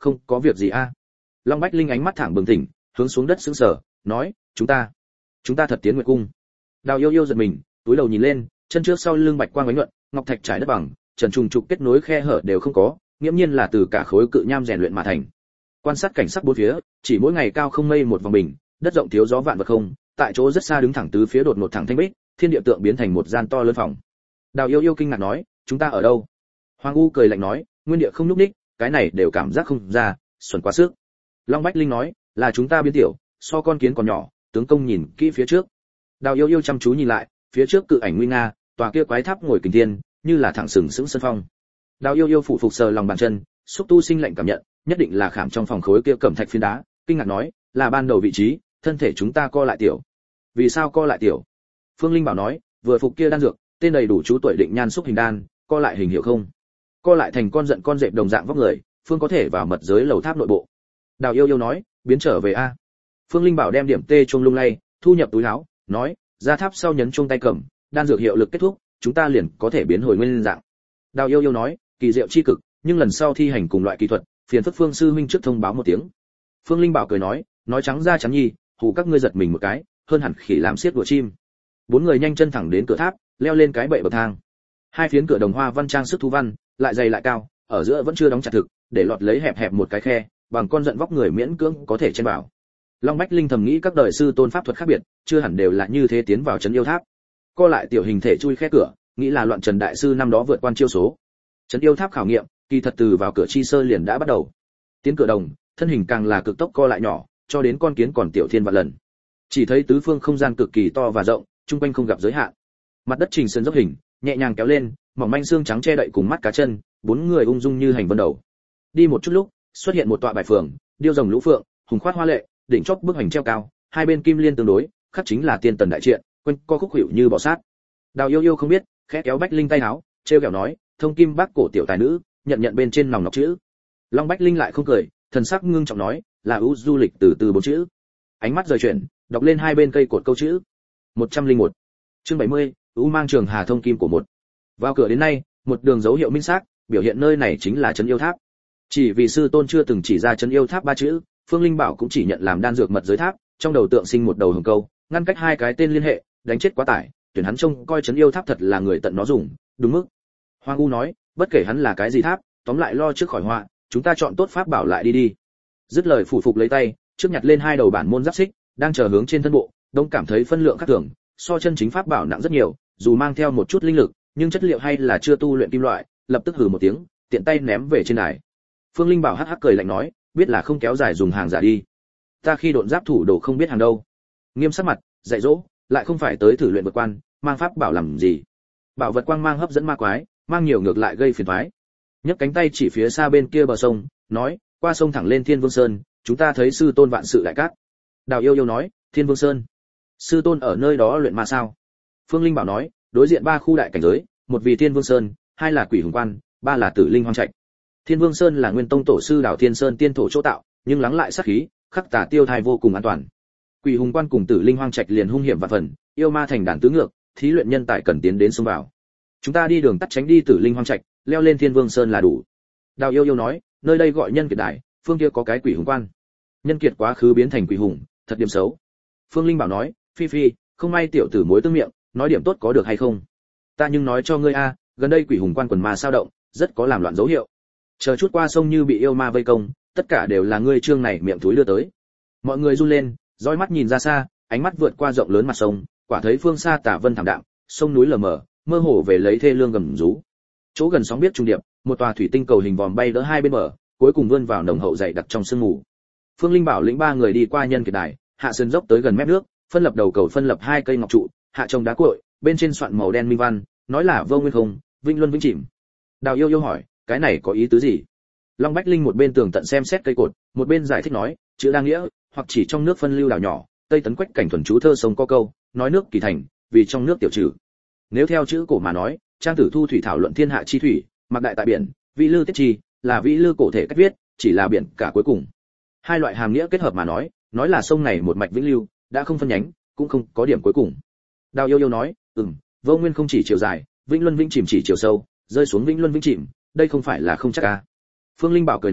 không có việc gì a. Long Bách Linh ánh mắt thẳng bừng tỉnh, hướng xuống đất sững sờ, nói, chúng ta, chúng ta thật tiến Nguyệt cung. Đào Yêu Yêu giật mình, túi đầu nhìn lên, chân trước sau lưng bạch quang ánh nhuận, ngọc thạch trải đất bằng, trần trùng trục kết nối khe hở đều không có, nghiễm nhiên là từ cả khối cự nham rèn luyện mà thành. Quan sát cảnh sắc bốn phía, chỉ mỗi ngày cao không mây một vòng bình, đất rộng thiếu gió vạn vật không, tại chỗ rất xa đứng thẳng tứ phía đột ngột thẳng thanh bích, thiên địa tượng biến thành một gian to lớn phòng. Đào Yêu Yêu kinh ngạc nói, chúng ta ở đâu? Hoàng U cười lạnh nói, nguyên địa không nhúc nhích, cái này đều cảm giác không ra, xuẩn quá sức. Long Bách Linh nói, là chúng ta biến tiểu, so con kiến còn nhỏ, tướng công nhìn kỹ phía trước. Đào Yêu Yêu chăm chú nhìn lại, phía trước cự ảnh nguy nga, tòa kia quái tháp ngồi kình thiên, như là thẳng sừng sững sơn phong. Đào Yêu Yêu phụ phục sờ lòng bàn chân, xúc tu sinh lạnh cảm nhận, nhất định là khảm trong phòng khối kia cẩm thạch phiến đá, kinh ngạc nói, là ban đầu vị trí, thân thể chúng ta co lại tiểu. Vì sao co lại tiểu? Phương Linh bảo nói, vừa phục kia đan dược, tên đầy đủ chú tuổi định nhan xúc hình đan, co lại hình hiệu không? Co lại thành con giận con dẹp đồng dạng vóc người, phương có thể vào mật giới lầu tháp nội bộ. Đào Yêu Yêu nói, biến trở về a. Phương Linh bảo đem điểm tê chuông lung lay, thu nhập túi áo, nói, ra tháp sau nhấn chuông tay cầm, đan dược hiệu lực kết thúc, chúng ta liền có thể biến hồi nguyên dạng. Đào Yêu Yêu nói, kỳ diệu chi cực, nhưng lần sau thi hành cùng loại kỹ thuật, phiền phức Phương sư huynh trước thông báo một tiếng. Phương Linh bảo cười nói, nói trắng ra trắng nhi, hù các ngươi giật mình một cái, hơn hẳn khỉ làm xiết đùa chim. Bốn người nhanh chân thẳng đến cửa tháp, leo lên cái bệ bậc thang. Hai phiến cửa đồng hoa văn trang sức thu văn, lại dày lại cao, ở giữa vẫn chưa đóng chặt thực, để lọt lấy hẹp hẹp một cái khe, bằng con giận vóc người miễn cưỡng có thể chen vào. Long Bách Linh thầm nghĩ các đời sư tôn pháp thuật khác biệt, chưa hẳn đều là như thế tiến vào trấn yêu tháp. Co lại tiểu hình thể chui khe cửa, nghĩ là loạn Trần đại sư năm đó vượt quan chiêu số. Trấn yêu tháp khảo nghiệm, kỳ thật từ vào cửa chi sơ liền đã bắt đầu. Tiến cửa đồng, thân hình càng là cực tốc co lại nhỏ, cho đến con kiến còn tiểu thiên vạn lần. Chỉ thấy tứ phương không gian cực kỳ to và rộng, trung quanh không gặp giới hạn. Mặt đất trình sơn dốc hình, nhẹ nhàng kéo lên, mỏng manh xương trắng che đậy cùng mắt cá chân, bốn người ung dung như hành vân đầu. Đi một chút lúc, xuất hiện một tọa bài phường, điêu rồng lũ phượng, hùng khoát hoa lệ, đỉnh chóp bức hành treo cao, hai bên kim liên tương đối, khắc chính là tiên tần đại triện, quanh co khúc hữu như bò sát. Đào Yêu Yêu không biết, khẽ kéo Bách Linh tay áo, treo kẹo nói, thông kim bác cổ tiểu tài nữ, nhận nhận bên trên lòng ngọc chữ. Long Bách Linh lại không cười, thần sắc ngưng trọng nói, là ưu du lịch từ từ bốn chữ. Ánh mắt rời chuyển, đọc lên hai bên cây cột câu chữ. một trăm lẻ một. Chương bảy mươi, ưu mang trường hà thông kim của một. Vào cửa đến nay, một đường dấu hiệu minh xác, biểu hiện nơi này chính là trấn yêu tháp. Chỉ vì sư tôn chưa từng chỉ ra trấn yêu tháp ba chữ, Phương Linh bảo cũng chỉ nhận làm đan dược mật giới tháp, trong đầu tượng sinh một đầu hồng câu, ngăn cách hai cái tên liên hệ, đánh chết quá tải, tuyển hắn trông coi trấn yêu tháp thật là người tận nó dùng, đúng mức. Hoàng U nói, bất kể hắn là cái gì tháp, tóm lại lo trước khỏi họa, chúng ta chọn tốt pháp bảo lại đi đi. Dứt lời phủ phục lấy tay, trước nhặt lên hai đầu bản môn giáp xích, đang chờ hướng trên thân bộ, đông cảm thấy phân lượng khác thường, so chân chính pháp bảo nặng rất nhiều, dù mang theo một chút linh lực, nhưng chất liệu hay là chưa tu luyện kim loại, lập tức hừ một tiếng, tiện tay ném về trên đài. Phương Linh bảo hắc hắc cười lạnh nói, biết là không kéo dài dùng hàng giả đi. Ta khi độn giáp thủ đồ không biết hàng đâu. Nghiêm sắc mặt, dạy dỗ, lại không phải tới thử luyện vượt quan, mang pháp bảo làm gì? Bảo vật quang mang hấp dẫn ma quái, mang nhiều ngược lại gây phiền toái. Nhấc cánh tay chỉ phía xa bên kia bờ sông, nói, qua sông thẳng lên Thiên Vương Sơn, chúng ta thấy sư tôn vạn sự đại cát. Đào Yêu Yêu nói, Thiên Vương Sơn, sư tôn ở nơi đó luyện ma sao? Phương Linh bảo nói, đối diện ba khu đại cảnh giới, một vì Thiên Vương Sơn, hai là Quỷ Hùng Quan, ba là Tử Linh Hoang Trạch. Thiên Vương Sơn là nguyên tông tổ sư Đào Thiên Sơn tiên thổ chỗ tạo, nhưng lắng lại sát khí, khắc tà tiêu thai vô cùng an toàn. Quỷ Hùng Quan cùng Tử Linh Hoang Trạch liền hung hiểm và phần, yêu ma thành đàn tứ ngược, thí luyện nhân tài cần tiến đến xông vào. Chúng ta đi đường tắt tránh đi Tử Linh Hoang Trạch, leo lên Thiên Vương Sơn là đủ. Đào Yêu Yêu nói, nơi đây gọi Nhân Kiệt Đài, phương kia có cái Quỷ Hùng Quan. Nhân Kiệt quá khứ biến thành quỷ hùng, thật điểm xấu. Phương Linh bảo nói, phi phi, không may tiểu tử mối tương miệng, nói điểm tốt có được hay không? Ta nhưng nói cho ngươi a, gần đây Quỷ Hùng Quan quần ma sao động, rất có làm loạn dấu hiệu. Chờ chút qua sông như bị yêu ma vây công, tất cả đều là ngươi trương này miệng thúi đưa tới. Mọi người run lên, dõi mắt nhìn ra xa, ánh mắt vượt qua rộng lớn mặt sông, quả thấy phương xa tả vân thảm đạm, sông núi lờ mờ, mơ hồ về lấy thê lương gầm rú. Chỗ gần sóng biết trung điệp, một tòa thủy tinh cầu hình vòm bay đỡ hai bên bờ, cuối cùng vươn vào nồng hậu dày đặc trong sương mù. Phương Linh bảo lĩnh ba người đi qua Nhân Kiệt Đài, hạ sườn dốc tới gần mép nước, phân lập đầu cầu phân lập hai cây ngọc trụ, hạ trồng đá cuội, bên trên soạn màu đen minh văn, nói là vô nguyên không, vinh luân vĩnh chìm. Đào Yêu Yêu hỏi, cái này có ý tứ gì? Long Bách Linh một bên tường tận xem xét cây cột, một bên giải thích nói, chữ đa nghĩa, hoặc chỉ trong nước phân lưu đảo nhỏ, tây tấn quách cảnh thuần chú thơ sông có câu, nói nước kỳ thành, vì trong nước tiểu trừ. Nếu theo chữ cổ mà nói, trang tử thu thủy thảo luận thiên hạ chi thủy, mặc đại tại biển, vĩ lư tiết chi, là vĩ lư cổ thể cách viết, chỉ là biển cả cuối cùng. Hai loại hàm nghĩa kết hợp mà nói, nói là sông này một mạch vĩnh lưu, đã không phân nhánh, cũng không có điểm cuối cùng. Đào Yêu Yêu nói, ừm, vô nguyên không chỉ chiều dài, vĩnh luân vĩnh chìm chỉ chiều sâu, rơi xuống vĩnh luân vĩnh chìm, đây không phải là không chắc à? Phương Linh bảo cười nói,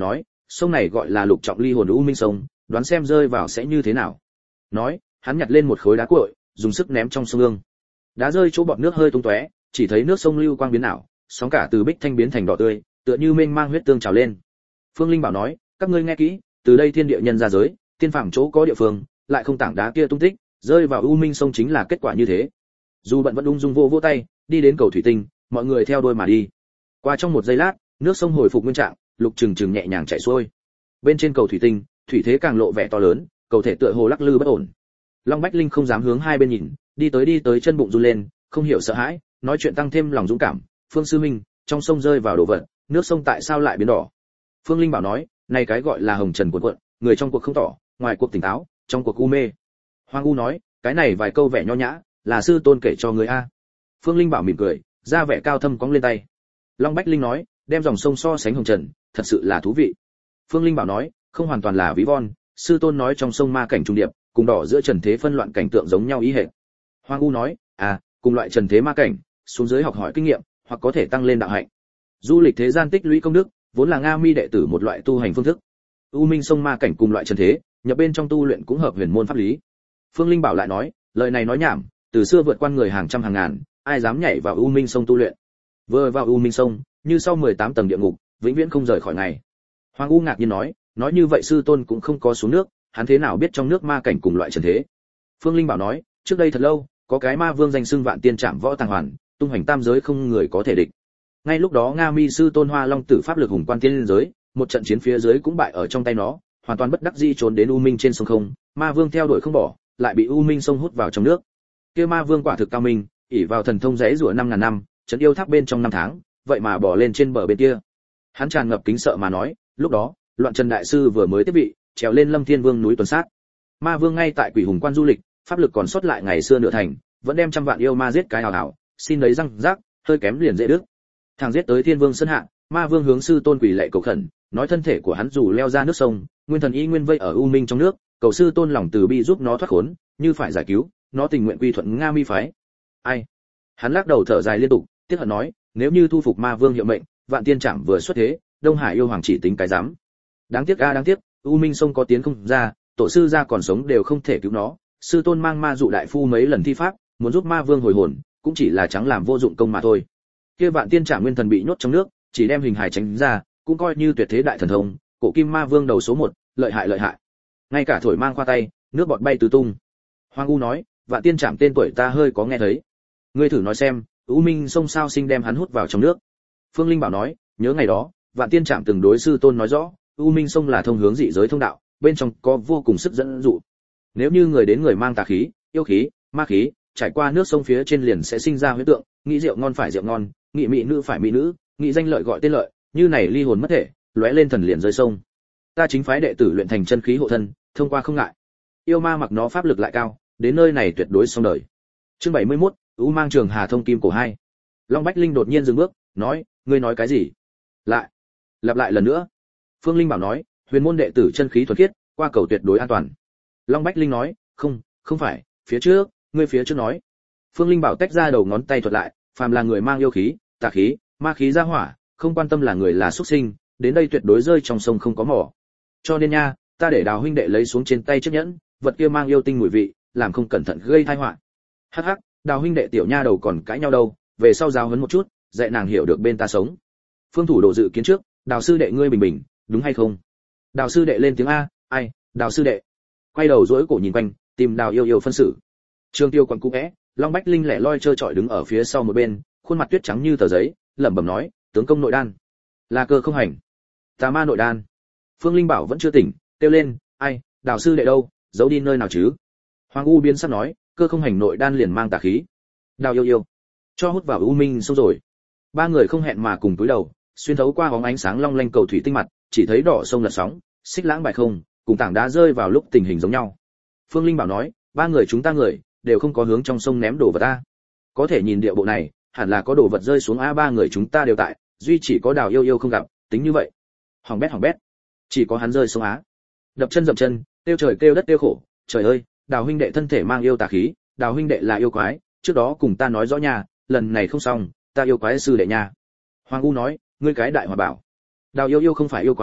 sông này gọi là lục trọng ly hồn u minh sông, đoán xem rơi vào sẽ như thế nào. Nói, hắn nhặt lên một khối đá cuội, dùng sức ném trong sông ương. Đá rơi chỗ bọt nước hơi tung tóe, chỉ thấy nước sông lưu quang biến ảo, sóng cả từ bích thanh biến thành đỏ tươi, tựa như mênh mang huyết tương trào lên. Phương Linh bảo nói, các ngươi nghe kỹ, từ đây thiên địa nhân ra giới, tiên phàm chỗ có địa phương, lại không tảng đá kia tung tích, rơi vào u minh sông chính là kết quả như thế. Dù bận vẫn ung dung vô vô tay, đi đến cầu thủy tinh, mọi người theo đuôi mà đi. Qua trong một giây lát, nước sông hồi phục nguyên trạng, lục trừng trừng nhẹ nhàng chảy xuôi. Bên trên cầu thủy tinh, thủy thế càng lộ vẻ to lớn, cầu thể tựa hồ lắc lư bất ổn. Long Bách Linh không dám hướng hai bên nhìn, đi tới đi tới chân bụng run lên, không hiểu sợ hãi, nói chuyện tăng thêm lòng dũng cảm. Phương sư minh, trong sông rơi vào đồ vật, nước sông tại sao lại biến đỏ? Phương Linh bảo nói, này cái gọi là hồng trần cuộn cuộn, người trong cuộc không tỏ, ngoài cuộc tỉnh táo, trong cuộc u mê. Hoang U nói, cái này vài câu vẻ nho nhã, là sư tôn kể cho người a. Phương Linh bảo mỉm cười, ra vẻ cao thâm cong lên tay. Long Bách Linh nói, đem dòng sông so sánh hồng trần, thật sự là thú vị. Phương Linh bảo nói, không hoàn toàn là ví von, sư tôn nói trong sông ma cảnh trung điệp, cùng đỏ giữa trần thế phân loạn cảnh tượng giống nhau ý hệ. Hoang U nói, à, cùng loại trần thế ma cảnh, xuống dưới học hỏi kinh nghiệm, hoặc có thể tăng lên đạo hạnh. Du lịch thế gian tích lũy công đức, vốn là Nga Mi đệ tử một loại tu hành phương thức. U Minh sông ma cảnh cùng loại trần thế, nhập bên trong tu luyện cũng hợp huyền môn pháp lý. Phương Linh bảo lại nói, lời này nói nhảm, từ xưa vượt qua người hàng trăm hàng ngàn, ai dám nhảy vào U Minh sông tu luyện. Vừa vào U Minh sông, như sau mười tám tầng địa ngục, vĩnh viễn không rời khỏi ngày. Hoàng U ngạc nhiên nói, nói như vậy sư tôn cũng không có xuống nước, hắn thế nào biết trong nước ma cảnh cùng loại trần thế? Phương Linh bảo nói, trước đây thật lâu, có cái ma vương danh xưng vạn tiên trảm võ tàng hoàn, tung hoành tam giới không người có thể địch. Ngay lúc đó Nga Mi sư tôn Hoa Long tử pháp lực hùng quan tiên liên giới, một trận chiến phía dưới cũng bại ở trong tay nó, hoàn toàn bất đắc dĩ trốn đến U Minh trên sông không, ma vương theo đuổi không bỏ, lại bị U Minh sông hút vào trong nước. Kia ma vương quả thực cao minh, ỷ vào thần thông rẽ rủa năm ngàn năm, trấn yêu tháp bên trong năm tháng, vậy mà bỏ lên trên bờ bên kia. Hắn tràn ngập kính sợ mà nói, lúc đó, Loạn Trần đại sư vừa mới tiếp vị, trèo lên Lâm Thiên Vương núi tuần sát. Ma vương ngay tại Quỷ Hùng quan du lịch, pháp lực còn sót lại ngày xưa nửa thành, vẫn đem trăm vạn yêu ma giết cái hào hào, xin lấy răng rác, hơi kém liền dễ đứt. Thằng giết tới Thiên Vương sơn hạ, ma vương hướng sư tôn quỷ lạy cầu khẩn, nói thân thể của hắn dù leo ra nước sông, nguyên thần y nguyên vây ở U Minh trong nước, cầu sư tôn lòng từ bi giúp nó thoát khốn, như phải giải cứu, nó tình nguyện quy thuận Nga Mi phái. Ai? Hắn lắc đầu thở dài liên tục, tiếc hận nói, nếu như thu phục ma vương hiệu mệnh, vạn tiên trảm vừa xuất thế, Đông Hải yêu hoàng chỉ tính cái dám. Đáng tiếc a đáng tiếc, U Minh sông có tiến không ra, tổ sư gia còn sống đều không thể cứu nó, sư tôn mang ma dụ đại phu mấy lần thi pháp, muốn giúp ma vương hồi hồn, cũng chỉ là trắng làm vô dụng công mà thôi. Kia vạn tiên trảm nguyên thần bị nhốt trong nước, chỉ đem hình hài tránh ra, cũng coi như tuyệt thế đại thần thông, cổ kim ma vương đầu số một, lợi hại lợi hại. Ngay cả thổi mang qua tay, nước bọt bay tứ tung. Hoang U nói, vạn tiên trảm tên tuổi ta hơi có nghe thấy. Ngươi thử nói xem, U Minh sông sao sinh đem hắn hút vào trong nước. Phương Linh bảo nói, nhớ ngày đó, vạn tiên trảm từng đối sư tôn nói rõ, U Minh sông là thông hướng dị giới thông đạo, bên trong có vô cùng sức dẫn dụ. Nếu như người đến người mang tà khí, yêu khí, ma khí, trải qua nước sông phía trên liền sẽ sinh ra huyễn tượng, nghĩ rượu ngon phải rượu ngon, nghĩ mỹ nữ phải mỹ nữ, nghĩ danh lợi gọi tên lợi, như này ly hồn mất thể, lóe lên thần liền rơi sông. Ta chính phái đệ tử luyện thành chân khí hộ thân, thông qua không ngại. Yêu ma mặc nó pháp lực lại cao, đến nơi này tuyệt đối xong đời. Chương bảy mươi mốt, U mang trường hà thông kim cổ hai. Long Bách Linh đột nhiên dừng bước, nói, ngươi nói cái gì? Lại, lặp lại lần nữa. Phương Linh bảo nói, huyền môn đệ tử chân khí thuần khiết, qua cầu tuyệt đối an toàn. Long Bách Linh nói, không, không phải, phía trước, ngươi phía trước nói. Phương Linh bảo tách ra đầu ngón tay thuật lại, phàm là người mang yêu khí, tà khí, ma khí ra hỏa, không quan tâm là người là xuất sinh, đến đây tuyệt đối rơi trong sông không có mỏ. Cho nên nha, ta để Đào huynh đệ lấy xuống trên tay chiếc nhẫn, vật kia mang yêu tinh mùi vị, làm không cẩn thận gây tai họa. Hắc hắc, Đào huynh đệ tiểu nha đầu còn cãi nhau đâu, về sau giáo huấn một chút, dạy nàng hiểu được bên ta sống. Phương thủ đồ dự kiến trước, Đào sư đệ ngươi bình bình, đúng hay không? Đào sư đệ lên tiếng a, ai, Đào sư đệ. Quay đầu duỗi cổ nhìn quanh, tìm Đào yêu yêu phân xử. Trương Tiêu còn cũ é, Long Bách Linh lẻ loi trơ trọi đứng ở phía sau một bên, khuôn mặt tuyết trắng như tờ giấy, lẩm bẩm nói, tướng công nội đan, là cơ không hành, tà ma nội đan. Phương Linh bảo vẫn chưa tỉnh, kêu lên, ai, Đào sư đệ đâu, giấu đi nơi nào chứ? Hoàng U biến sắc nói, cơ không hành nội đan liền mang tà khí. Đào yêu yêu, cho hút vào U Minh sông rồi. Ba người không hẹn mà cùng cúi đầu, xuyên thấu qua bóng ánh sáng long lanh cầu thủy tinh mặt, chỉ thấy đỏ sông lật sóng, xích lãng bài không, cùng tảng đá rơi vào lúc tình hình giống nhau. Phương Linh bảo nói, ba người chúng ta người đều không có hướng trong sông ném đồ vật ta. Có thể nhìn địa bộ này, hẳn là có đồ vật rơi xuống a, ba người chúng ta đều tại, duy chỉ có Đào yêu yêu không gặp, tính như vậy. Hỏng bét hỏng bét, chỉ có hắn rơi xuống á. Đập chân dậm chân, kêu trời kêu đất kêu khổ, trời ơi, Đào huynh đệ thân thể mang yêu tà khí, Đào huynh đệ là yêu quái, trước đó cùng ta nói rõ nha, lần này không xong, ta yêu quái sư đệ nha. Hoàng U nói, ngươi cái đại hòa bảo. Đào yêu yêu không phải yêu quái,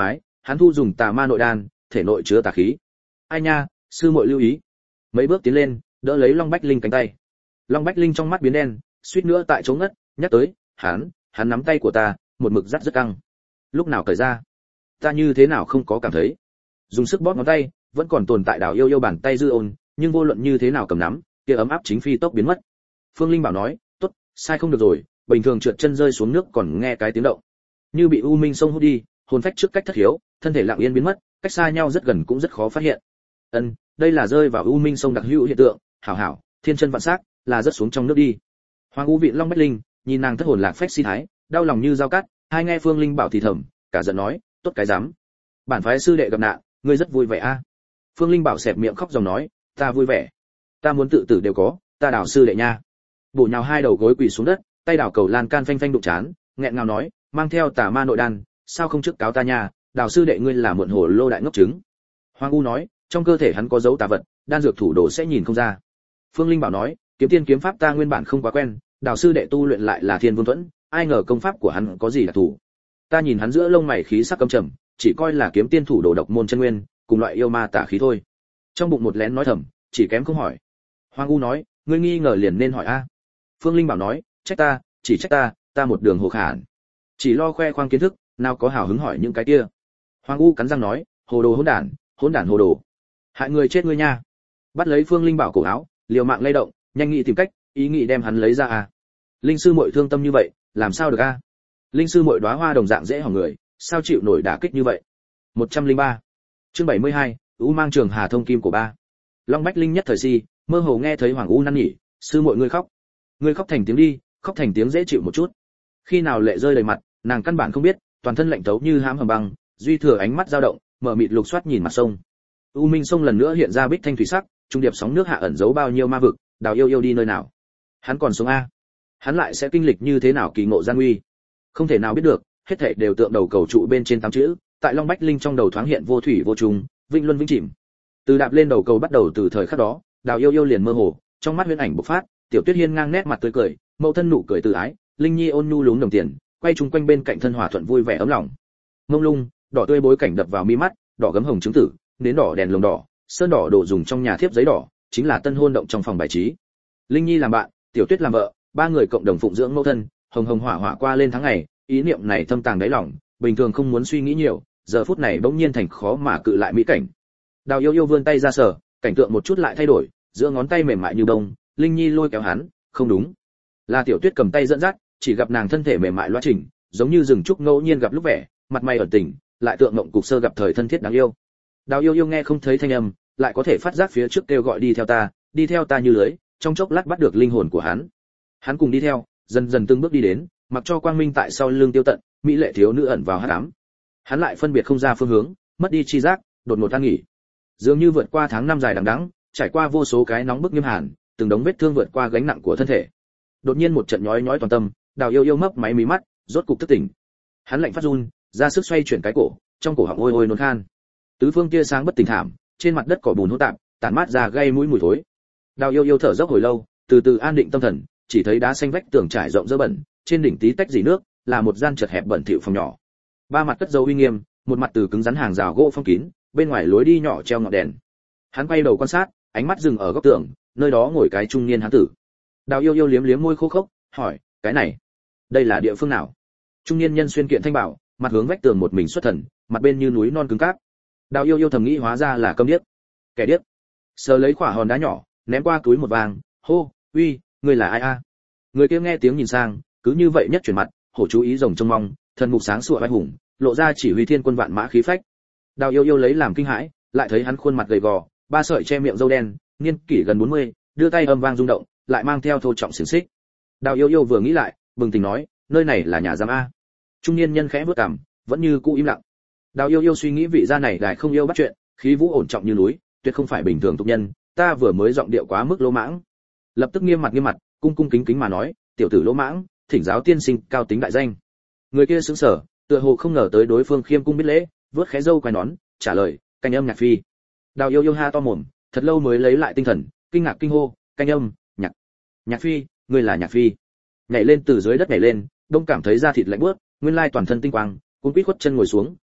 hắn thu dùng tà ma nội đan, thể nội chứa tà khí. Ai nha, sư muội lưu ý. Mấy bước tiến lên, đỡ lấy Long Bách Linh cánh tay. Long Bách Linh trong mắt biến đen, suýt nữa tại chỗ ngất, nhắc tới, hắn, hắn nắm tay của ta, một mực rất rất căng. Lúc nào cởi ra? Ta như thế nào không có cảm thấy? Dùng sức bóp ngón tay, vẫn còn tồn tại Đào Yêu Yêu bàn tay dư ôn, nhưng vô luận như thế nào cầm nắm, kia ấm áp chính phi tốc biến mất. Phương Linh bảo nói, tốt, sai không được rồi, bình thường trượt chân rơi xuống nước còn nghe cái tiếng động, như bị u minh sông hút đi, hồn phách trước cách thất hiếu, thân thể lặng yên biến mất, cách xa nhau rất gần cũng rất khó phát hiện. Ân, đây là rơi vào u minh sông đặc hữu hiện tượng, hảo hảo, thiên chân vạn sắc, là rất xuống trong nước đi. Hoàng U Vị Long Bách Linh, nhìn nàng thất hồn lạc phách si thái, đau lòng như dao cắt, hai nghe Phương Linh bảo thì thầm, cả giận nói, tốt cái dám. Bản phái sư đệ gặp nạn, ngươi rất vui vẻ a. À? Phương Linh bảo xẹp miệng khóc dòng nói, ta vui vẻ, ta muốn tự tử đều có, ta đào sư đệ nha. Bổ nhào hai đầu gối quỳ xuống đất, tay đảo cầu lan can phanh phanh đụng chán, nghẹn ngào nói, mang theo tà ma nội đan, sao không trước cáo ta nha, đào sư đệ ngươi là muộn hồ lô đại ngốc trứng. Hoàng U nói, trong cơ thể hắn có dấu tà vật, đan dược thủ đồ sẽ nhìn không ra. Phương Linh bảo nói, kiếm tiên kiếm pháp ta nguyên bản không quá quen, đào sư đệ tu luyện lại là thiên vương thuẫn, ai ngờ công pháp của hắn có gì đặc thù. Ta nhìn hắn giữa lông mày khí sắc căm trầm, chỉ coi là kiếm tiên thủ đồ độc môn chân nguyên, cùng loại yêu ma tà khí thôi. Trong bụng một lén nói thầm, chỉ kém không hỏi. Hoàng U nói, ngươi nghi ngờ liền nên hỏi a. Phương Linh bảo nói, trách ta, chỉ trách ta, ta một đường hồ khản, chỉ lo khoe khoang kiến thức, nào có hào hứng hỏi những cái kia. Hoàng U cắn răng nói, hồ đồ hỗn đản, hỗn đản hồ đồ, hại người chết ngươi nha. Bắt lấy Phương Linh bảo cổ áo, liều mạng lay động, nhanh nghĩ tìm cách, ý nghĩ đem hắn lấy ra à. Linh sư muội thương tâm như vậy, làm sao được a? Linh sư muội đóa hoa đồng dạng dễ hỏng người, sao chịu nổi đả kích như vậy? một trăm lẻ ba. Chương bảy mươi hai, U mang trường Hà thông kim của ba. Long Bách Linh nhất thời si, mơ hồ nghe thấy Hoàng U năn nỉ, sư muội ngươi khóc. Ngươi khóc thành tiếng đi, khóc thành tiếng dễ chịu một chút. Khi nào lệ rơi đầy mặt, nàng căn bản không biết, toàn thân lạnh tấu như hãm hầm băng, duy thừa ánh mắt dao động, mở mịt lục soát nhìn mặt sông. U minh sông lần nữa hiện ra bích thanh thủy sắc, trung điệp sóng nước hạ ẩn giấu bao nhiêu ma vực, Đào Yêu Yêu đi nơi nào? Hắn còn sống a? Hắn lại sẽ kinh lịch như thế nào kỳ ngộ gian nguy? Không thể nào biết được, hết thảy đều tượng đầu cầu trụ bên trên tám chữ, tại Long Bách Linh trong đầu thoáng hiện vô thủy vô trùng, vĩnh luân vĩnh chìm. Từ đạp lên đầu cầu bắt đầu từ thời khắc đó, Đào Yêu Yêu liền mơ hồ, trong mắt huyễn ảnh bộc phát, Tiểu Tuyết Hiên ngang nét mặt tươi cười, mẫu thân nụ cười từ ái, Linh Nhi ôn nhu lún đồng tiền, quay chung quanh bên cạnh thân hòa thuận vui vẻ ấm lòng. Mông lung, đỏ tươi bối cảnh đập vào mi mắt, đỏ gấm hồng trứng tử, nến đỏ đèn lồng đỏ, sơn đỏ đồ dùng trong nhà thiếp giấy đỏ, chính là tân hôn động trong phòng bài trí. Linh Nhi làm bạn, Tiểu Tuyết làm vợ, ba người cộng đồng phụng dưỡng mẫu thân, hồng hồng hỏa hỏa qua lên tháng ngày, ý niệm này thâm tàng đáy lòng, bình thường không muốn suy nghĩ nhiều, giờ phút này bỗng nhiên thành khó mà cự lại mỹ cảnh. Đào Yêu Yêu vươn tay ra sờ, cảnh tượng một chút lại thay đổi, giữa ngón tay mềm mại như bông, Linh Nhi lôi kéo hắn, không đúng, là Tiểu Tuyết cầm tay dẫn dắt, chỉ gặp nàng thân thể mềm mại loa chỉnh, giống như rừng trúc ngẫu nhiên gặp lúc vẻ, mặt mày ẩn tình, lại tượng mộng cục sơ gặp thời thân thiết đáng yêu. Đào Yêu Yêu nghe không thấy thanh âm, lại có thể phát giác phía trước kêu gọi đi theo ta, đi theo ta như lưới, trong chốc lát bắt được linh hồn của hắn. Hắn cùng đi theo, dần dần từng bước đi đến, mặc cho quang minh tại sau lưng tiêu tận, mỹ lệ thiếu nữ ẩn vào hắc ám. Hắn lại phân biệt không ra phương hướng, mất đi chi giác, đột ngột an nghỉ. Dường như vượt qua tháng năm dài đằng đẵng, trải qua vô số cái nóng bức nghiêm hàn, từng đống vết thương vượt qua gánh nặng của thân thể. Đột nhiên một trận nhói nhói toàn tâm, Đào Yêu Yêu mấp máy mí mắt, rốt cục thức tỉnh. Hắn lạnh phát run, ra sức xoay chuyển cái cổ, trong cổ họng ôi ôi nôn khan. Tứ phương tia sáng bất tỉnh thảm, trên mặt đất cỏ bùn hỗn tạp, tản mát ra gây mũi mùi thối. Đào Yêu Yêu thở dốc hồi lâu, từ từ an định tâm thần, chỉ thấy đá xanh vách tường trải rộng dơ bẩn, trên đỉnh tí tách dì nước, là một gian chật hẹp bẩn thỉu phòng nhỏ. Ba mặt cất dấu uy nghiêm, một mặt từ cứng rắn hàng rào gỗ phong kín, bên ngoài lối đi nhỏ treo ngọn đèn. Hắn quay đầu quan sát, ánh mắt dừng ở góc tường, nơi đó ngồi cái trung niên hán tử. Đào Yêu Yêu liếm liếm môi khô khốc, hỏi, cái này, đây là địa phương nào? Trung niên nhân xuyên kiện thanh bảo, mặt hướng vách tường một mình xuất thần, mặt bên như núi non cứng cáp. Đào Yêu Yêu thầm nghĩ hóa ra là câm điếc. Kẻ điếc. Sờ lấy quả hòn đá nhỏ, ném qua túi một vàng, hô, uy, ngươi là ai a? Người kia nghe tiếng nhìn sang, cứ như vậy nhất chuyển mặt, hổ chú ý rồng trông mong, thần mục sáng sủa vai hùng, lộ ra chỉ huy thiên quân vạn mã khí phách. Đào Yêu Yêu lấy làm kinh hãi, lại thấy hắn khuôn mặt gầy gò, ba sợi che miệng râu đen, niên kỷ gần bốn mươi, đưa tay âm vang rung động, lại mang theo thô trọng xiển xích. Đào Yêu Yêu vừa nghĩ lại, bừng tỉnh nói, nơi này là nhà giam a. Trung niên nhân khẽ bước cằm, vẫn như cũ im lặng. Đào Yêu Yêu suy nghĩ vị gia này lại không yêu bắt chuyện, khí vũ ổn trọng như núi, tuyệt không phải bình thường tục nhân, ta vừa mới giọng điệu quá mức lỗ mãng. Lập tức nghiêm mặt nghiêm mặt, cung cung kính kính mà nói, tiểu tử lỗ mãng, thỉnh giáo tiên sinh cao tính đại danh. Người kia sững sờ, tựa hồ không ngờ tới đối phương khiêm cung biết lễ, vớt khẽ râu quai nón, trả lời, canh âm nhạc phi. Đào Yêu Yêu ha to mồm, thật lâu mới lấy lại tinh thần, kinh ngạc kinh hô, canh âm, nhạc, nhạc phi, ngươi là nhạc phi. Nhảy lên từ dưới đất nhảy lên, đông cảm thấy da thịt lạnh buốt, nguyên lai toàn thân tinh quang, cuốn quýt khuất chân ngồi xuống,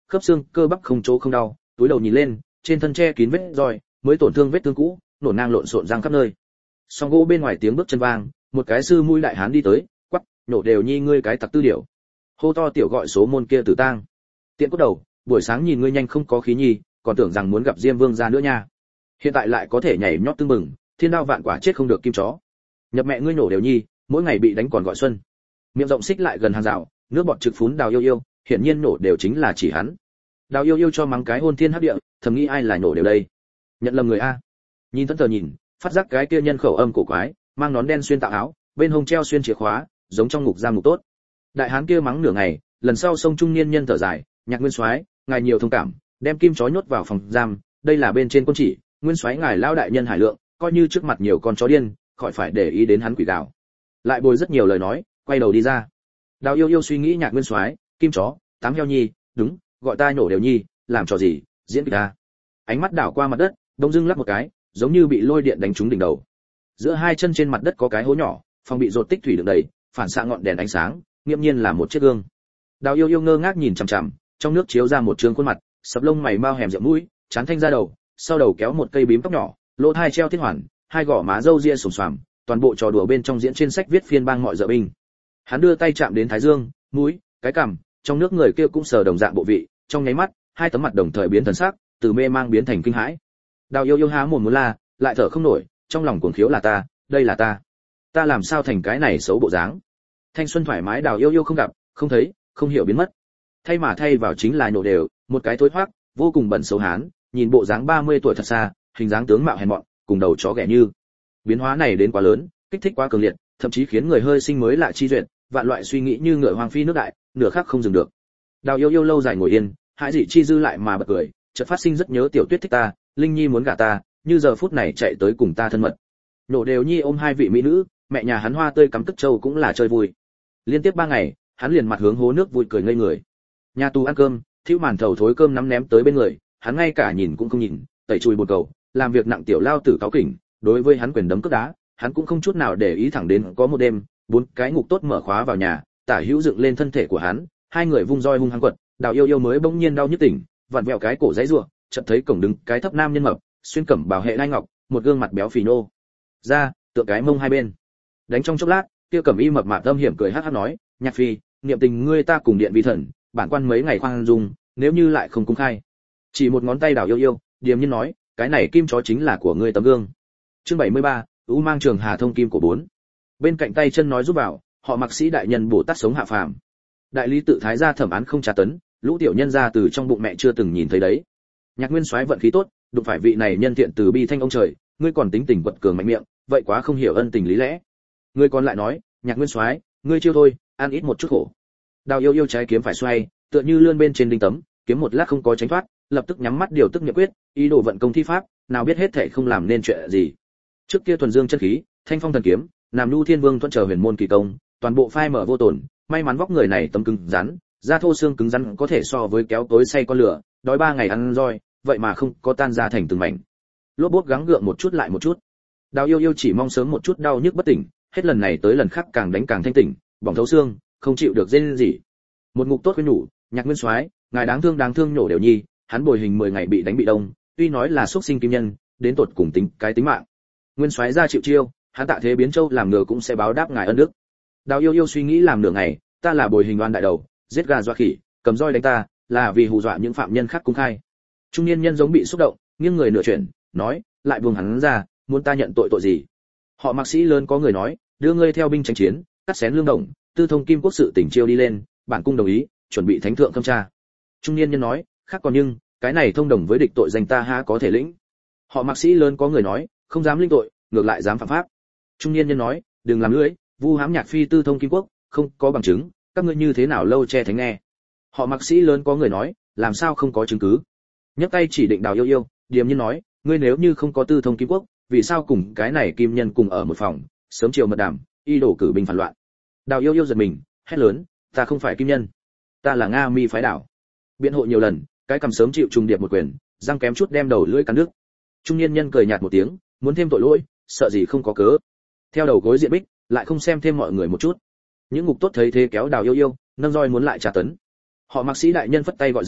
khớp xương cơ bắp không chỗ không đau, túi đầu nhìn lên, trên thân che kín vết roi, mới tổn thương vết thương cũ, nổ ngang lộn xộn răng khắp nơi. Song gỗ bên ngoài tiếng bước chân vang, một cái sư mũi đại hán đi tới, quắc, nổ đều nhi ngươi cái tặc tư điểu. Hô to tiểu gọi số môn kia tử tang. Tiện cốt đầu, buổi sáng nhìn ngươi nhanh không có khí nhi, còn tưởng rằng muốn gặp Diêm Vương gia nữa nha. Hiện tại lại có thể nhảy nhót tưng bừng, thiên đao vạn quả chết không được kim chó. Nhập mẹ ngươi nổ đều nhi, mỗi ngày bị đánh còn gọi xuân. Miệng rộng xích lại gần hàng rào, nước bọt trực phún Đào Yêu Yêu, hiển nhiên nổ đều chính là chỉ hắn. Đào Yêu Yêu cho mắng cái hôn thiên hấp địa, thầm nghĩ ai là nổ đều đây. Nhận lầm người a. Nhìn thân tờ nhìn, phát giác cái kia nhân khẩu âm cổ quái, mang nón đen xuyên tạo áo, bên hông treo xuyên chìa khóa, giống trong ngục giam ngục tốt. Đại hán kia mắng nửa ngày, lần sau sông trung niên nhân thở dài, Nhạc Nguyên Soái, ngài nhiều thông cảm, đem kim chó nhốt vào phòng giam, đây là bên trên quân chỉ, Nguyên Soái ngài lao đại nhân hải lượng, coi như trước mặt nhiều con chó điên, khỏi phải để ý đến hắn quỷ gào. Lại bồi rất nhiều lời nói, quay đầu đi ra. Đào Yêu Yêu suy nghĩ Nhạc Nguyên Soái, kim chó, tám heo nhi, đúng, gọi ta nhổ đều nhi, làm trò gì, diễn kịch ta. Ánh mắt đảo qua mặt đất, đông dưng lắc một cái, giống như bị lôi điện đánh trúng đỉnh đầu. Giữa hai chân trên mặt đất có cái hố nhỏ, phòng bị rột tích thủy đựng đầy, phản xạ ngọn đèn ánh sáng, nghiêm nhiên là một chiếc gương. Đào Yêu Yêu ngơ ngác nhìn chằm chằm, trong nước chiếu ra một trương khuôn mặt, sập lông mày mau hẻm rậm mũi, chán thanh ra đầu, sau đầu kéo một cây bím tóc nhỏ, lỗ hai treo thiết hoàn, hai gò má râu ria sồm xoàm, toàn bộ trò đùa bên trong diễn trên sách viết phiên bang mọi dợ binh. Hắn đưa tay chạm đến thái dương, mũi, cái cằm, trong nước người kia cũng sờ đồng dạng bộ vị, trong nháy mắt, hai tấm mặt đồng thời biến thần sắc, từ mê mang biến thành kinh hãi. Đào Yêu Yêu há mồm muốn la, lại thở không nổi, trong lòng cuồng khiếu là ta, đây là ta. Ta làm sao thành cái này xấu bộ dáng? Thanh xuân thoải mái Đào Yêu Yêu không gặp, không thấy, không hiểu biến mất. Thay mà thay vào chính là nhổ đều, một cái thối thoát, vô cùng bẩn xấu hán, nhìn bộ dáng ba mươi tuổi thật xa, hình dáng tướng mạo hèn mọn, cùng đầu chó ghẻ như. Biến hóa này đến quá lớn, kích thích quá cường liệt, thậm chí khiến người hơi sinh mới lạ chi duyệt, vạn loại suy nghĩ như ngựa hoang phi nước đại, nửa khắc không dừng được. Đào Yêu Yêu lâu dài ngồi yên, hãi dị chi dư lại mà bật cười, chợt phát sinh rất nhớ tiểu Tuyết thích ta, Linh Nhi muốn gả ta, như giờ phút này chạy tới cùng ta thân mật. Nổ đều nhi ôm hai vị mỹ nữ, mẹ nhà hắn hoa tươi cắm tức châu cũng là chơi vui. Liên tiếp ba ngày, hắn liền mặt hướng hố nước vui cười ngây người. Nhà tù ăn cơm, thiếu màn thầu thối cơm nắm ném tới bên người, hắn ngay cả nhìn cũng không nhìn, tẩy chùi bột cầu, làm việc nặng tiểu lao tử cáo kỉnh, đối với hắn quyền đấm cước đá, hắn cũng không chút nào để ý thẳng đến có một đêm, bốn cái ngục tốt mở khóa vào nhà, tả hữu dựng lên thân thể của hắn, hai người vung roi hung hăng quật, Đào Yêu Yêu mới bỗng nhiên đau nhức tỉnh, vặn vẹo cái cổ giãy giụa, chợt thấy cổng đứng cái thấp nam nhân mập, xuyên cẩm bào hệ đai ngọc, một gương mặt béo phì nô. Ra, tượng cái mông hai bên. Đánh trong chốc lát, kia cẩm y mập mạp âm hiểm cười hắc hắc nói, "Nhạc phi, niệm tình ngươi ta cùng điện vi thần, bản quan mấy ngày khoan dung, nếu như lại không cung khai." Chỉ một ngón tay Đào Yêu Yêu, điềm nhiên nói, "Cái này kim chó chính là của ngươi tấm gương." Chương bảy mươi ba, U mang trường hà thông kim của bốn. Bên cạnh tay chân nói giúp vào, họ Mặc Sĩ đại nhân Bồ Tát sống hạ phàm. Đại lý tự thái gia thẩm án không tra tấn, lũ tiểu nhân ra từ trong bụng mẹ chưa từng nhìn thấy đấy. Nhạc Nguyên Soái vận khí tốt, đụng phải vị này nhân thiện từ bi thanh ông trời, ngươi còn tính tình quật cường mạnh miệng, vậy quá không hiểu ân tình lý lẽ. Ngươi còn lại nói, Nhạc Nguyên Soái, ngươi chiêu thôi, ăn ít một chút khổ. Đào Yêu Yêu trái kiếm phải xoay, tựa như lươn bên trên đinh tấm, kiếm một lát không có tránh thoát, lập tức nhắm mắt điều tức niệm quyết, ý đồ vận công thi pháp, nào biết hết thảy không làm nên chuyện gì. Trước kia thuần dương chân khí, thanh phong thần kiếm, nam nu thiên vương thuận chờ huyền môn kỳ công, toàn bộ phai mở vô tổn, may mắn vóc người này tấm cứng rắn, da thô xương cứng rắn có thể so với kéo tối say con lửa, đói ba ngày ăn roi, vậy mà không có tan ra thành từng mảnh. Lốp bốp gắng gượng một chút lại một chút. Đào Yêu Yêu chỉ mong sớm một chút đau nhức bất tỉnh, hết lần này tới lần khác càng đánh càng thanh tỉnh, bỏng thấu xương, không chịu được rên gì. Một ngục tốt khuyên nhủ, Nhạc Nguyên Soái, ngài đáng thương đáng thương nhổ đều nhi, hắn bồi hình mười ngày bị đánh bị đông, tuy nói là xuất sinh kim nhân, đến tột cùng tính cái tính mạng. Nguyên Soái ra chịu chiêu, hắn tạ thế biến châu làm ngừa cũng sẽ báo đáp ngài ân đức. Đào Yêu Yêu suy nghĩ làm nửa ngày, ta là bồi hình oan đại đầu, giết gà dọa khỉ, cầm roi đánh ta, là vì hù dọa những phạm nhân khác cung khai. Trung niên nhân giống bị xúc động, nghiêng người nửa chuyển, nói, lại buông hắn ra, muốn ta nhận tội tội gì? Họ Mặc Sĩ lớn có người nói, đưa ngươi theo binh tranh chiến, cắt xén lương đồng, tư thông kim quốc sự tỉnh chiêu đi lên, bản cung đồng ý, chuẩn bị thánh thượng thẩm tra. Trung niên nhân nói, khác còn nhưng, cái này thông đồng với địch tội danh ta há có thể lĩnh. Họ Mặc Sĩ lớn có người nói, không dám lĩnh tội, ngược lại dám phạm pháp. Trung niên nhân nói, đừng làm lưỡi, vu hãm Nhạc phi tư thông kim quốc, không có bằng chứng, các ngươi như thế nào lâu che thánh nghe. Họ Mặc Sĩ lớn có người nói, làm sao không có chứng cứ. Nhấc tay chỉ định Đào Yêu Yêu, điềm nhiên nói, ngươi nếu như không có tư thông kim quốc, vì sao cùng cái này kim nhân cùng ở một phòng, sớm chiều mật đàm, y đổ cử binh phản loạn. Đào Yêu Yêu giật mình, hét lớn, ta không phải kim nhân, ta là Nga Mi phái đảo. Biện hộ nhiều lần, cái cầm sớm chịu trùng điệp một quyền, răng kém chút đem đầu lưỡi cắn nước. Trung niên nhân cười nhạt một tiếng, muốn thêm tội lỗi, sợ gì không có cớ. Theo đầu gối diện bích, lại không xem thêm mọi người một chút. Những ngục tốt thấy thế kéo Đào Yêu Yêu, nâng roi muốn lại trả tấn. Họ Mặc Sĩ đại nhân phất tay gọi dừng,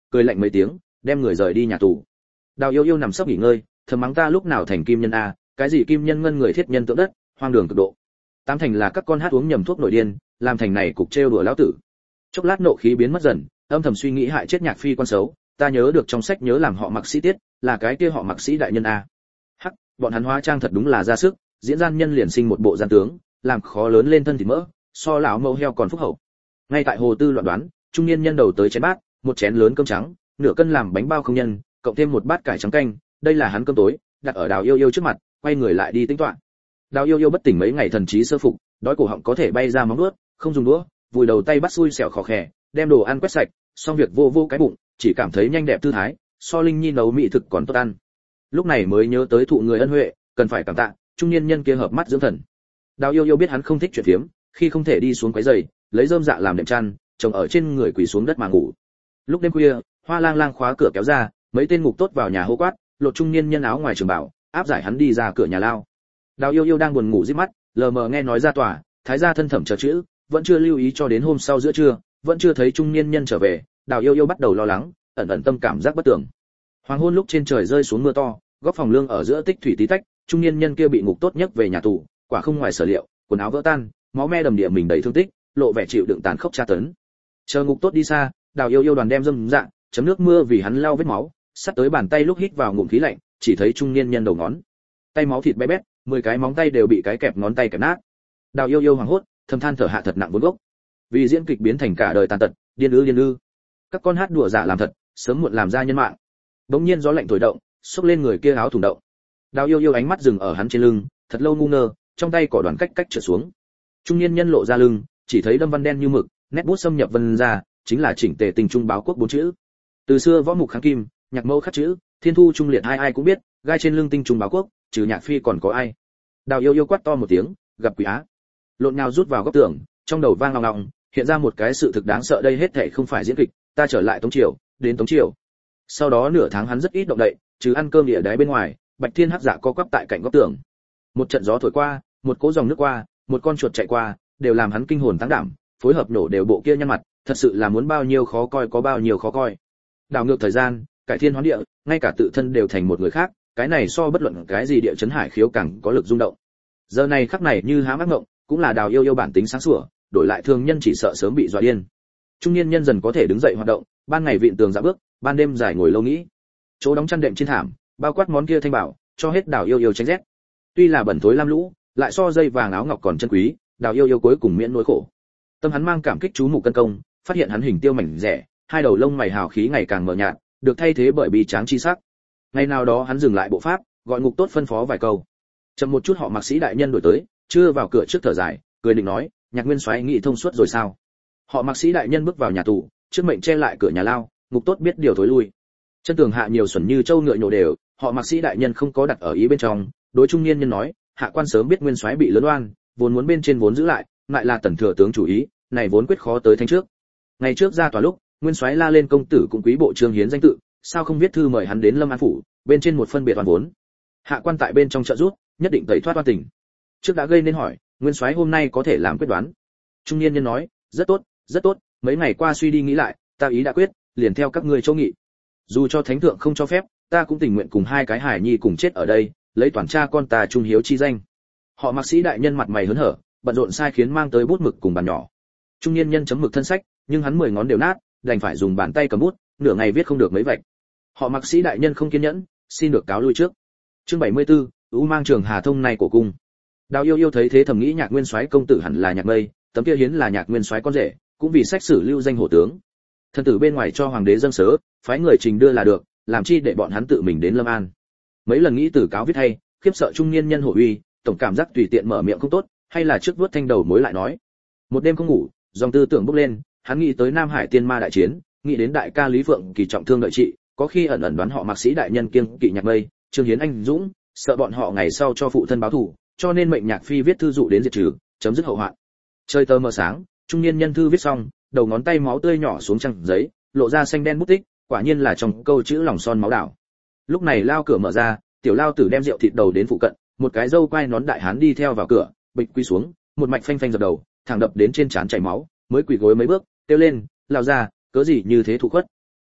cười lạnh mấy tiếng, đem người rời đi nhà tù. Đào Yêu Yêu nằm sấp nghỉ ngơi, thầm mắng ta lúc nào thành kim nhân a, cái gì kim nhân ngân người thiết nhân tượng đất, hoang đường cực độ. Tám thành là các con hát uống nhầm thuốc nổi điên, làm thành này cục trêu đùa lão tử. Chốc lát nộ khí biến mất dần, âm thầm suy nghĩ hại chết Nhạc Phi con xấu, ta nhớ được trong sách nhớ làm họ Mặc Sĩ Tiết, là cái kia họ Mặc Sĩ đại nhân a. Hắc, bọn hắn hóa trang thật đúng là ra sức, diễn gian nhân liền sinh một bộ gian tướng, làm khó lớn lên thân thịt mỡ, so lão mẫu heo còn phúc hậu. Ngay tại hồ tư loạn đoán, trung niên nhân đầu tới chén bát, một chén lớn cơm trắng, nửa cân làm bánh bao không nhân, cộng thêm một bát cải trắng canh, đây là hắn cơm tối, đặt ở Đào Yêu Yêu trước mặt, quay người lại đi tính toán. Đào Yêu Yêu bất tỉnh mấy ngày thần trí sơ phục, đói cổ họng có thể bay ra móng nuốt, không dùng đũa, vùi đầu tay bắt xui xẻo khò khè, đem đồ ăn quét sạch, xong việc vô vô cái bụng, chỉ cảm thấy nhanh đẹp tư thái, so Linh Nhi nấu mỹ thực còn tốt ăn. Lúc này mới nhớ tới thụ người ân huệ, cần phải cảm tạ, trung niên nhân kia hợp mắt dưỡng thần. Đào Yêu Yêu biết hắn không thích chuyện phiếm, khi không thể đi xuống quấy giày, lấy rơm dạ làm đệm chăn, chồng ở trên người quỳ xuống đất mà ngủ. Lúc đêm khuya, Hoa Lang Lang khóa cửa kéo ra, mấy tên ngục tốt vào nhà hô quát, lột trung niên nhân áo ngoài trường bảo, áp giải hắn đi ra cửa nhà lao. Đào Yêu Yêu đang buồn ngủ rít mắt, lờ mờ nghe nói ra tòa, thái gia thân thẩm chờ chữ, vẫn chưa lưu ý cho đến hôm sau giữa trưa, vẫn chưa thấy trung niên nhân trở về, Đào Yêu Yêu bắt đầu lo lắng, ẩn ẩn tâm cảm giác bất tưởng. Hoàng hôn lúc trên trời rơi xuống mưa to, góc phòng lương ở giữa tích thủy tí tách, trung niên nhân kia bị ngục tốt nhất về nhà tù, quả không ngoài sở liệu, quần áo vỡ tan, máu me đầm địa mình đầy thương tích, lộ vẻ chịu đựng tàn khốc tra tấn. Chờ ngục tốt đi xa, Đào Yêu Yêu đoàn đem dâm dạ, chấm nước mưa vì hắn lau vết máu, sắt tới bàn tay lúc hít vào ngụm khí lạnh, chỉ thấy trung niên nhân đầu ngón tay máu thịt bé bét, mười cái móng tay đều bị cái kẹp ngón tay kẹp nát. Đào Yêu Yêu hoảng hốt, thầm than thở hạ thật nặng vốn gốc. Vì diễn kịch biến thành cả đời tàn tật, điên ư điên ư. Các con hát đùa giả làm thật, sớm muộn làm ra nhân mạng. Bỗng nhiên gió lạnh thổi động, xốc lên người kia áo thủng động. Đào Yêu Yêu ánh mắt dừng ở hắn trên lưng, thật lâu ngu ngơ, trong tay cỏ đoàn cách cách trượt xuống. Trung niên nhân lộ ra lưng, chỉ thấy đâm văn đen như mực, nét bút xâm nhập vân ra, chính là chỉnh tề tình trung báo quốc bốn chữ. Từ xưa võ mục kháng kim, nhạc mẫu khắc chữ, thiên thu trung liệt hai ai cũng biết, gai trên lưng tinh trung báo quốc, trừ Nhạc Phi còn có ai. Đào Yêu Yêu quát to một tiếng, gặp quỷ á. Lộn nhào rút vào góc tường, trong đầu vang ngọng ngọng, hiện ra một cái sự thực đáng sợ, đây hết thảy không phải diễn kịch, ta trở lại Tống Triều, đến Tống Triều. Sau đó nửa tháng hắn rất ít động đậy, trừ ăn cơm địa đáy bên ngoài, Bạch Thiên Hắc Dạ co quắp tại cạnh góc tường. Một trận gió thổi qua, một cỗ dòng nước qua, một con chuột chạy qua, đều làm hắn kinh hồn tăng đảm, phối hợp nổ đều bộ kia nhăn mặt, thật sự là muốn bao nhiêu khó coi có bao nhiêu khó coi. Đảo ngược thời gian, cải thiên hoán địa, ngay cả tự thân đều thành một người khác, cái này so bất luận cái gì địa chấn hải khiếu càng có lực rung động. Giờ này khắc này như há mắt ngộng, cũng là Đào Yêu Yêu bản tính sáng sủa, đổi lại thường nhân chỉ sợ sớm bị dọa điên. Trung niên nhân dần có thể đứng dậy hoạt động, ban ngày vịn tường dạo bước, ban đêm dài ngồi lâu nghĩ. Chỗ đóng chăn đệm trên thảm, bao quát món kia thanh bảo, cho hết Đào Yêu Yêu tránh rét. Tuy là bẩn thối lam lũ, lại so dây vàng áo ngọc còn chân quý, Đào Yêu Yêu cuối cùng miễn nỗi khổ. Tâm hắn mang cảm kích chú mục cân công, phát hiện hắn hình tiêu mảnh rẻ, hai đầu lông mày hào khí ngày càng mờ nhạt, được thay thế bởi bi tráng chi sắc. Ngày nào đó hắn dừng lại bộ pháp, gọi ngục tốt phân phó vài câu. Chậm một chút họ Mạc Sĩ đại nhân đổi tới, chưa vào cửa trước thở dài, cười định nói, Nhạc Nguyên Soái nghĩ thông suốt rồi sao? Họ Mạc Sĩ đại nhân bước vào nhà tù, trước mệnh che lại cửa nhà lao, ngục tốt biết điều thối lui. Chân tường hạ nhiều xuẩn như châu ngựa nhổ đều, họ Mạc Sĩ đại nhân không có đặt ở ý bên trong, đối trung niên nhân nói, hạ quan sớm biết Nguyên Soái bị lớn oan, vốn muốn bên trên vốn giữ lại, lại là tần thừa tướng chủ ý, này vốn quyết khó tới thanh trước. Ngày trước ra tòa lúc, Nguyên Soái la lên công tử cũng quý bộ Trương Hiến danh tự, sao không viết thư mời hắn đến Lâm An phủ, bên trên một phân biệt toàn vốn. Hạ quan tại bên trong trợ giúp, nhất định tẩy thoát oan tình. Trước đã gây nên hỏi, Nguyên Soái hôm nay có thể làm quyết đoán. Trung niên nhân nói, rất tốt, rất tốt, mấy ngày qua suy đi nghĩ lại, ta ý đã quyết, liền theo các ngươi châu nghị. Dù cho thánh thượng không cho phép, ta cũng tình nguyện cùng hai cái hài nhi cùng chết ở đây, lấy toàn cha con ta trung hiếu chi danh. Họ Mạc Sĩ đại nhân mặt mày hớn hở, bận rộn sai khiến mang tới bút mực cùng bàn nhỏ. Trung niên nhân chấm mực thân sách, nhưng hắn mười ngón đều nát, đành phải dùng bàn tay cầm bút, nửa ngày viết không được mấy vạch. Họ Mạc Sĩ đại nhân không kiên nhẫn, xin được cáo lui trước. Chương bảy mươi tư, U mang trường Hà thông này của cung. Đào Yêu Yêu thấy thế thầm nghĩ Nhạc Nguyên Soái công tử hẳn là Nhạc Mây, tấm kia hiến là Nhạc Nguyên Soái con rể, cũng vì sách sử lưu danh hổ tướng. Thân tử bên ngoài cho hoàng đế dâng sớ, phái người trình đưa là được, làm chi để bọn hắn tự mình đến Lâm An. Mấy lần nghĩ từ cáo viết hay, khiếp sợ trung niên nhân hổ uy, tổng cảm giác tùy tiện mở miệng không tốt, hay là trước vuốt thanh đầu mối lại nói. Một đêm không ngủ, dòng tư tưởng bốc lên, hắn nghĩ tới Nam Hải Tiên Ma đại chiến, nghĩ đến đại ca Lý Phượng kỳ trọng thương đợi trị, có khi ẩn ẩn đoán họ Mạc Sĩ đại nhân kiêng kỵ Nhạc Mây, Trương Hiến anh dũng, sợ bọn họ ngày sau cho phụ thân báo thù, cho nên mệnh Nhạc Phi viết thư dụ đến diệt trừ, chấm dứt hậu hoạn. Trời tờ mờ sáng, trung niên nhân thư viết xong, đầu ngón tay máu tươi nhỏ xuống trang giấy, lộ ra xanh đen bút tích, quả nhiên là trong câu chữ lòng son máu đảo. Lúc này lao cửa mở ra, tiểu lao tử đem rượu thịt đầu đến phụ cận, một cái dâu quai nón đại hán đi theo vào cửa, bịch quy xuống, một mạch phanh phanh dập đầu, thẳng đập đến trên trán chảy máu, mới quỳ gối mấy bước, kêu lên, lao ra, cớ gì như thế thụ khuất.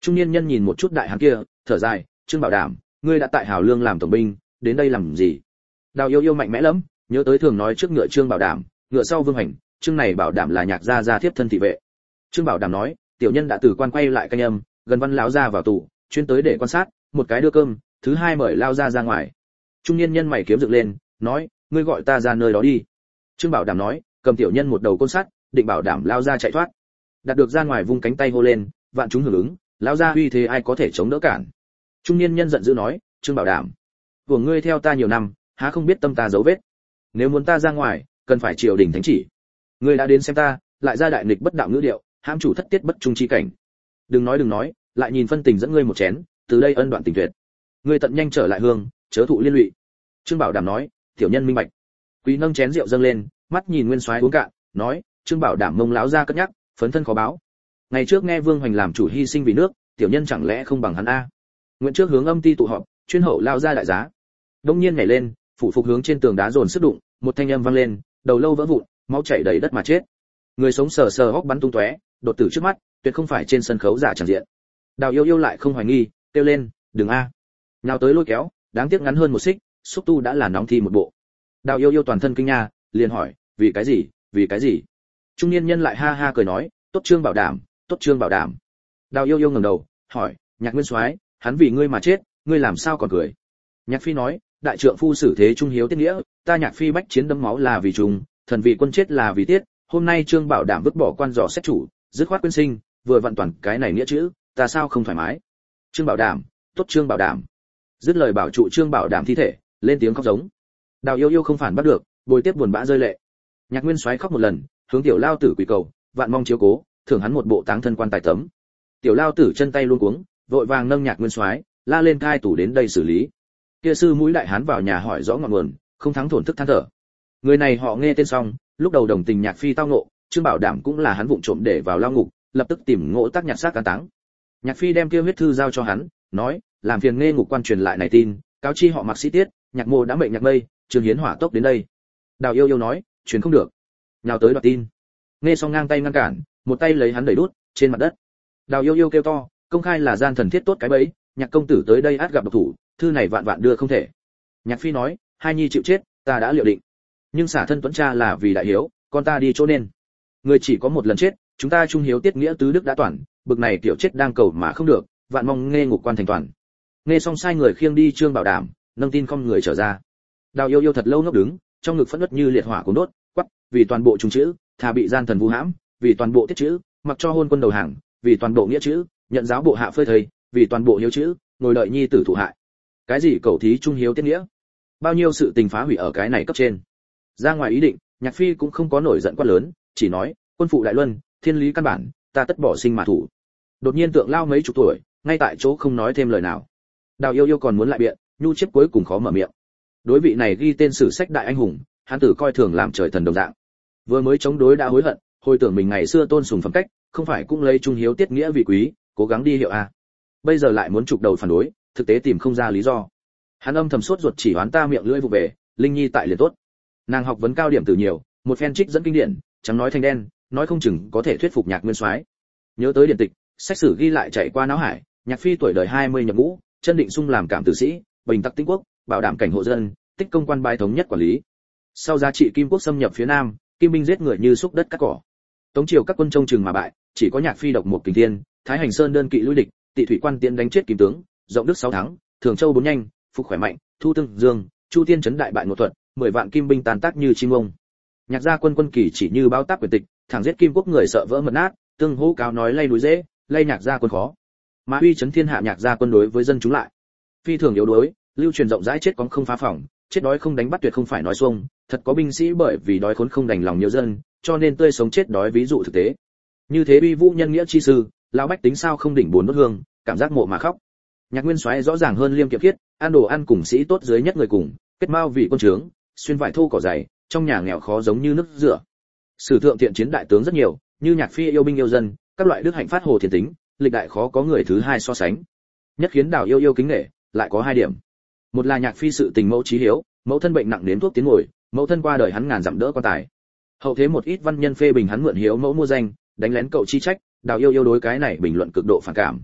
Trung niên nhân nhìn một chút đại hán kia, thở dài, Trương Bảo Đảm, ngươi đã tại Hào Lương làm tổng binh, đến đây làm gì? Đào Yêu Yêu mạnh mẽ lắm, nhớ tới thường nói trước ngựa Trương Bảo Đảm, ngựa sau Vương Hành, Trương này Bảo Đảm là Nhạc gia gia thiếp thân thị vệ. Trương Bảo Đảm nói, tiểu nhân đã từ quan quay lại canh âm, gần Văn lão gia vào tù, chuyên tới để quan sát, một cái đưa cơm, thứ hai mời lao ra ra ngoài. Trung niên nhân mày kiếm dựng lên, nói, ngươi gọi ta ra nơi đó đi. Trương Bảo Đảm nói, cầm tiểu nhân một đầu côn sắt, định bảo đảm lao ra chạy thoát. Đạt được ra ngoài vung cánh tay hô lên, vạn chúng hưởng ứng, lao ra uy thế ai có thể chống đỡ cản. Trung niên nhân giận dữ nói, Trương Bảo Đảm, của ngươi theo ta nhiều năm, há không biết tâm ta dấu vết. Nếu muốn ta ra ngoài, cần phải triều đình thánh chỉ. Ngươi đã đến xem ta, lại ra đại nghịch bất đạo ngữ điệu, hãm chủ thất tiết bất trung chi cảnh. Đừng nói đừng nói, lại nhìn phân tình dẫn ngươi một chén, từ đây ân đoạn tình tuyệt. Ngươi tận nhanh trở lại hương, chớ thụ liên lụy. Trương Bảo Đảm nói, tiểu nhân minh bạch. Quý nâng chén rượu dâng lên, mắt nhìn Nguyên Soái uống cạn, nói, Trương Bảo Đảm mông lão ra cất nhắc, phấn thân khó báo. Ngày trước nghe Vương Hoành làm chủ hy sinh vì nước, tiểu nhân chẳng lẽ không bằng hắn a? Nguyện trước hướng âm ti tụ họp, chuyên hậu lao ra đại giá. Đông nhiên nhảy lên, phủ phục hướng trên tường đá dồn sức đụng, một thanh âm vang lên, đầu lâu vỡ vụn, máu chảy đầy đất mà chết. Người sống sờ sờ hốc bắn tung tóe, đột tử trước mắt, tuyệt không phải trên sân khấu giả chẳng diện. Đào Yêu Yêu lại không hoài nghi, kêu lên, đừng a. Nhào tới lôi kéo, đáng tiếc ngắn hơn một xích, xúc tu đã là nóng thi một bộ. Đào Yêu Yêu toàn thân kinh nha, liền hỏi, vì cái gì, vì cái gì? Trung niên nhân lại ha ha cười nói, tốt Trương Bảo Đảm, tốt Trương Bảo Đảm. Đào Yêu Yêu ngẩng đầu, hỏi, Nhạc Nguyên Soái, hắn vì ngươi mà chết, ngươi làm sao còn cười? Nhạc Phi nói, đại trượng phu xử thế trung hiếu tiết nghĩa, ta Nhạc Phi bách chiến đẫm máu là vì trùng, thần vì quân chết là vì tiết, hôm nay Trương Bảo Đảm vứt bỏ quan dò xét chủ, dứt khoát quyên sinh, vừa vặn toàn cái này nghĩa chữ, ta sao không thoải mái? Trương Bảo Đảm, tốt Trương Bảo Đảm. Dứt lời bảo trụ Trương Bảo Đảm thi thể, lên tiếng khóc giống. Đào Yêu Yêu không phản bắt được, bồi tiếp buồn bã rơi lệ. Nhạc Nguyên Soái khóc một lần, hướng tiểu lao tử quỳ cầu, vạn mong chiếu cố, thưởng hắn một bộ táng thân quan tài tấm. Tiểu lao tử chân tay luống cuống, vội vàng nâng Nhạc Nguyên Soái, la lên cai tủ đến đây xử lý. Kia sư mũi đại hán vào nhà hỏi rõ ngọn nguồn, không thắng thổn thức than thở. Người này họ nghe tên xong, lúc đầu đồng tình Nhạc Phi tao ngộ, Trương Bảo Đảm cũng là hắn vụng trộm để vào lao ngục, lập tức tìm ngộ tác nhặt xác an táng. Nhạc Phi đem kia huyết thư giao cho hắn, nói, làm phiền nghe ngục quan truyền lại này tin, cáo chi họ Mạc Sĩ Tiết, Nhạc Mô đã mệnh Nhạc Mây, Trương Hiến hỏa tốc đến đây. Đào Yêu Yêu nói, truyền không được. Nhào tới đoạt tin. Nghe xong ngang tay ngăn cản, một tay lấy hắn đẩy đút trên mặt đất. Đào Yêu Yêu kêu to, công khai là gian thần thiết tốt cái bẫy, Nhạc công tử tới đây át gặp độc thủ, thư này vạn vạn đưa không thể. Nhạc Phi nói, hai nhi chịu chết, ta đã liệu định. Nhưng xả thân tuấn cha là vì đại hiếu, con ta đi chỗ nên. Người chỉ có một lần chết, chúng ta trung hiếu tiết nghĩa tứ đức đã toàn, bực này tiểu chết đang cầu mà không được, vạn mong nghe ngục quan thành toàn. Nghe xong sai người khiêng đi Trương Bảo Đảm, nâng tin không người trở ra. Đào Yêu Yêu thật lâu ngốc đứng, trong ngực phẫn nộ như liệt hỏa cuốn đốt, quắc, vì toàn bộ trung chữ, thà bị gian thần vu hãm, vì toàn bộ tiết chữ, mặc cho hôn quân đầu hàng, vì toàn bộ nghĩa chữ, nhận giáo bộ hạ phơi thây, vì toàn bộ hiếu chữ, ngồi đợi nhi tử thụ hại. Cái gì cầu thí trung hiếu tiết nghĩa? Bao nhiêu sự tình phá hủy ở cái này cấp trên. Ra ngoài ý định, Nhạc Phi cũng không có nổi giận quá lớn, chỉ nói, quân phụ đại luân, thiên lý căn bản, ta tất bỏ sinh mà thủ. Đột nhiên tượng lao mấy chục tuổi, ngay tại chỗ không nói thêm lời nào. Đào Yêu Yêu còn muốn lại biện, nhu chiếp cuối cùng khó mở miệng. Đối vị này ghi tên sử sách đại anh hùng, hắn tử coi thường làm trời thần đồng dạng. Vừa mới chống đối đã hối hận, hồi tưởng mình ngày xưa tôn sùng phẩm cách, không phải cũng lấy trung hiếu tiết nghĩa vì quý, cố gắng đi hiệu a. Bây giờ lại muốn trục đầu phản đối, thực tế tìm không ra lý do. Hắn âm thầm sốt ruột chỉ hoán ta miệng lưỡi vụ về, Linh Nhi tại liền tốt. Nàng học vấn cao điểm từ nhiều, một phen trích dẫn kinh điển, chẳng nói thành đen, nói không chừng có thể thuyết phục Nhạc Nguyên Soái. Nhớ tới điển tịch, sách sử ghi lại chạy qua não hải, Nhạc Phi tuổi đời hai mươi nhập ngũ, chân định sung làm cảm tử sĩ, bình tắc tĩnh quốc, bảo đảm cảnh hộ dân, tích công quan bái thống nhất quản lý. Sau giá trị Kim quốc xâm nhập phía nam, kim binh giết người như xúc đất cắt cỏ. Tống triều các quân trông chừng mà bại, chỉ có Nhạc Phi độc một kình thiên, Thái Hành Sơn đơn kỵ lui địch, Tị thủy quan tiến đánh chết kim tướng, rộng đức sáu tháng, Thường Châu bốn nhanh, phục khỏe mạnh, Thu Tương Dương, Chu Tiên trấn đại bại một thuật, mười vạn kim binh tàn tác như chim ông. Nhạc gia quân quân kỳ chỉ như báo táp quyền tịch, thẳng giết kim quốc người sợ vỡ mật nát, tương hô cáo nói lay núi dễ, lay Nhạc gia quân khó. Mà uy chấn thiên hạ Nhạc gia quân đối với dân chúng lại phi thường yếu đuối, lưu truyền rộng rãi chết có không phá phỏng, chết đói không đánh bắt tuyệt không phải nói xuông, thật có binh sĩ bởi vì đói khốn không đành lòng nhiều dân, cho nên tươi sống chết đói ví dụ thực tế. Như thế uy vũ nhân nghĩa chi sư, lão bách tính sao không đỉnh buồn đốt hương, cảm giác mộ mà khóc. Nhạc Nguyên Soái rõ ràng hơn Liêm Kiệm Khiết, ăn đồ ăn cùng sĩ tốt dưới nhất người cùng, kết mao vì quân trướng, xuyên vải thô cỏ dày, trong nhà nghèo khó giống như nước rửa. Sử thượng thiện chiến đại tướng rất nhiều, như Nhạc Phi yêu binh yêu dân, các loại đức hạnh phát hồ thiên tính, lịch đại khó có người thứ hai so sánh. Nhất khiến Đào Yêu Yêu kính nể, lại có hai điểm. Một là Nhạc Phi sự tình mẫu trí hiếu, mẫu thân bệnh nặng đến thuốc tiến ngồi, mẫu thân qua đời hắn ngàn dặm đỡ quan tài. Hậu thế một ít văn nhân phê bình hắn mượn hiếu mẫu mua danh, đánh lén cậu chi trách, Đào Yêu Yêu đối cái này bình luận cực độ phản cảm.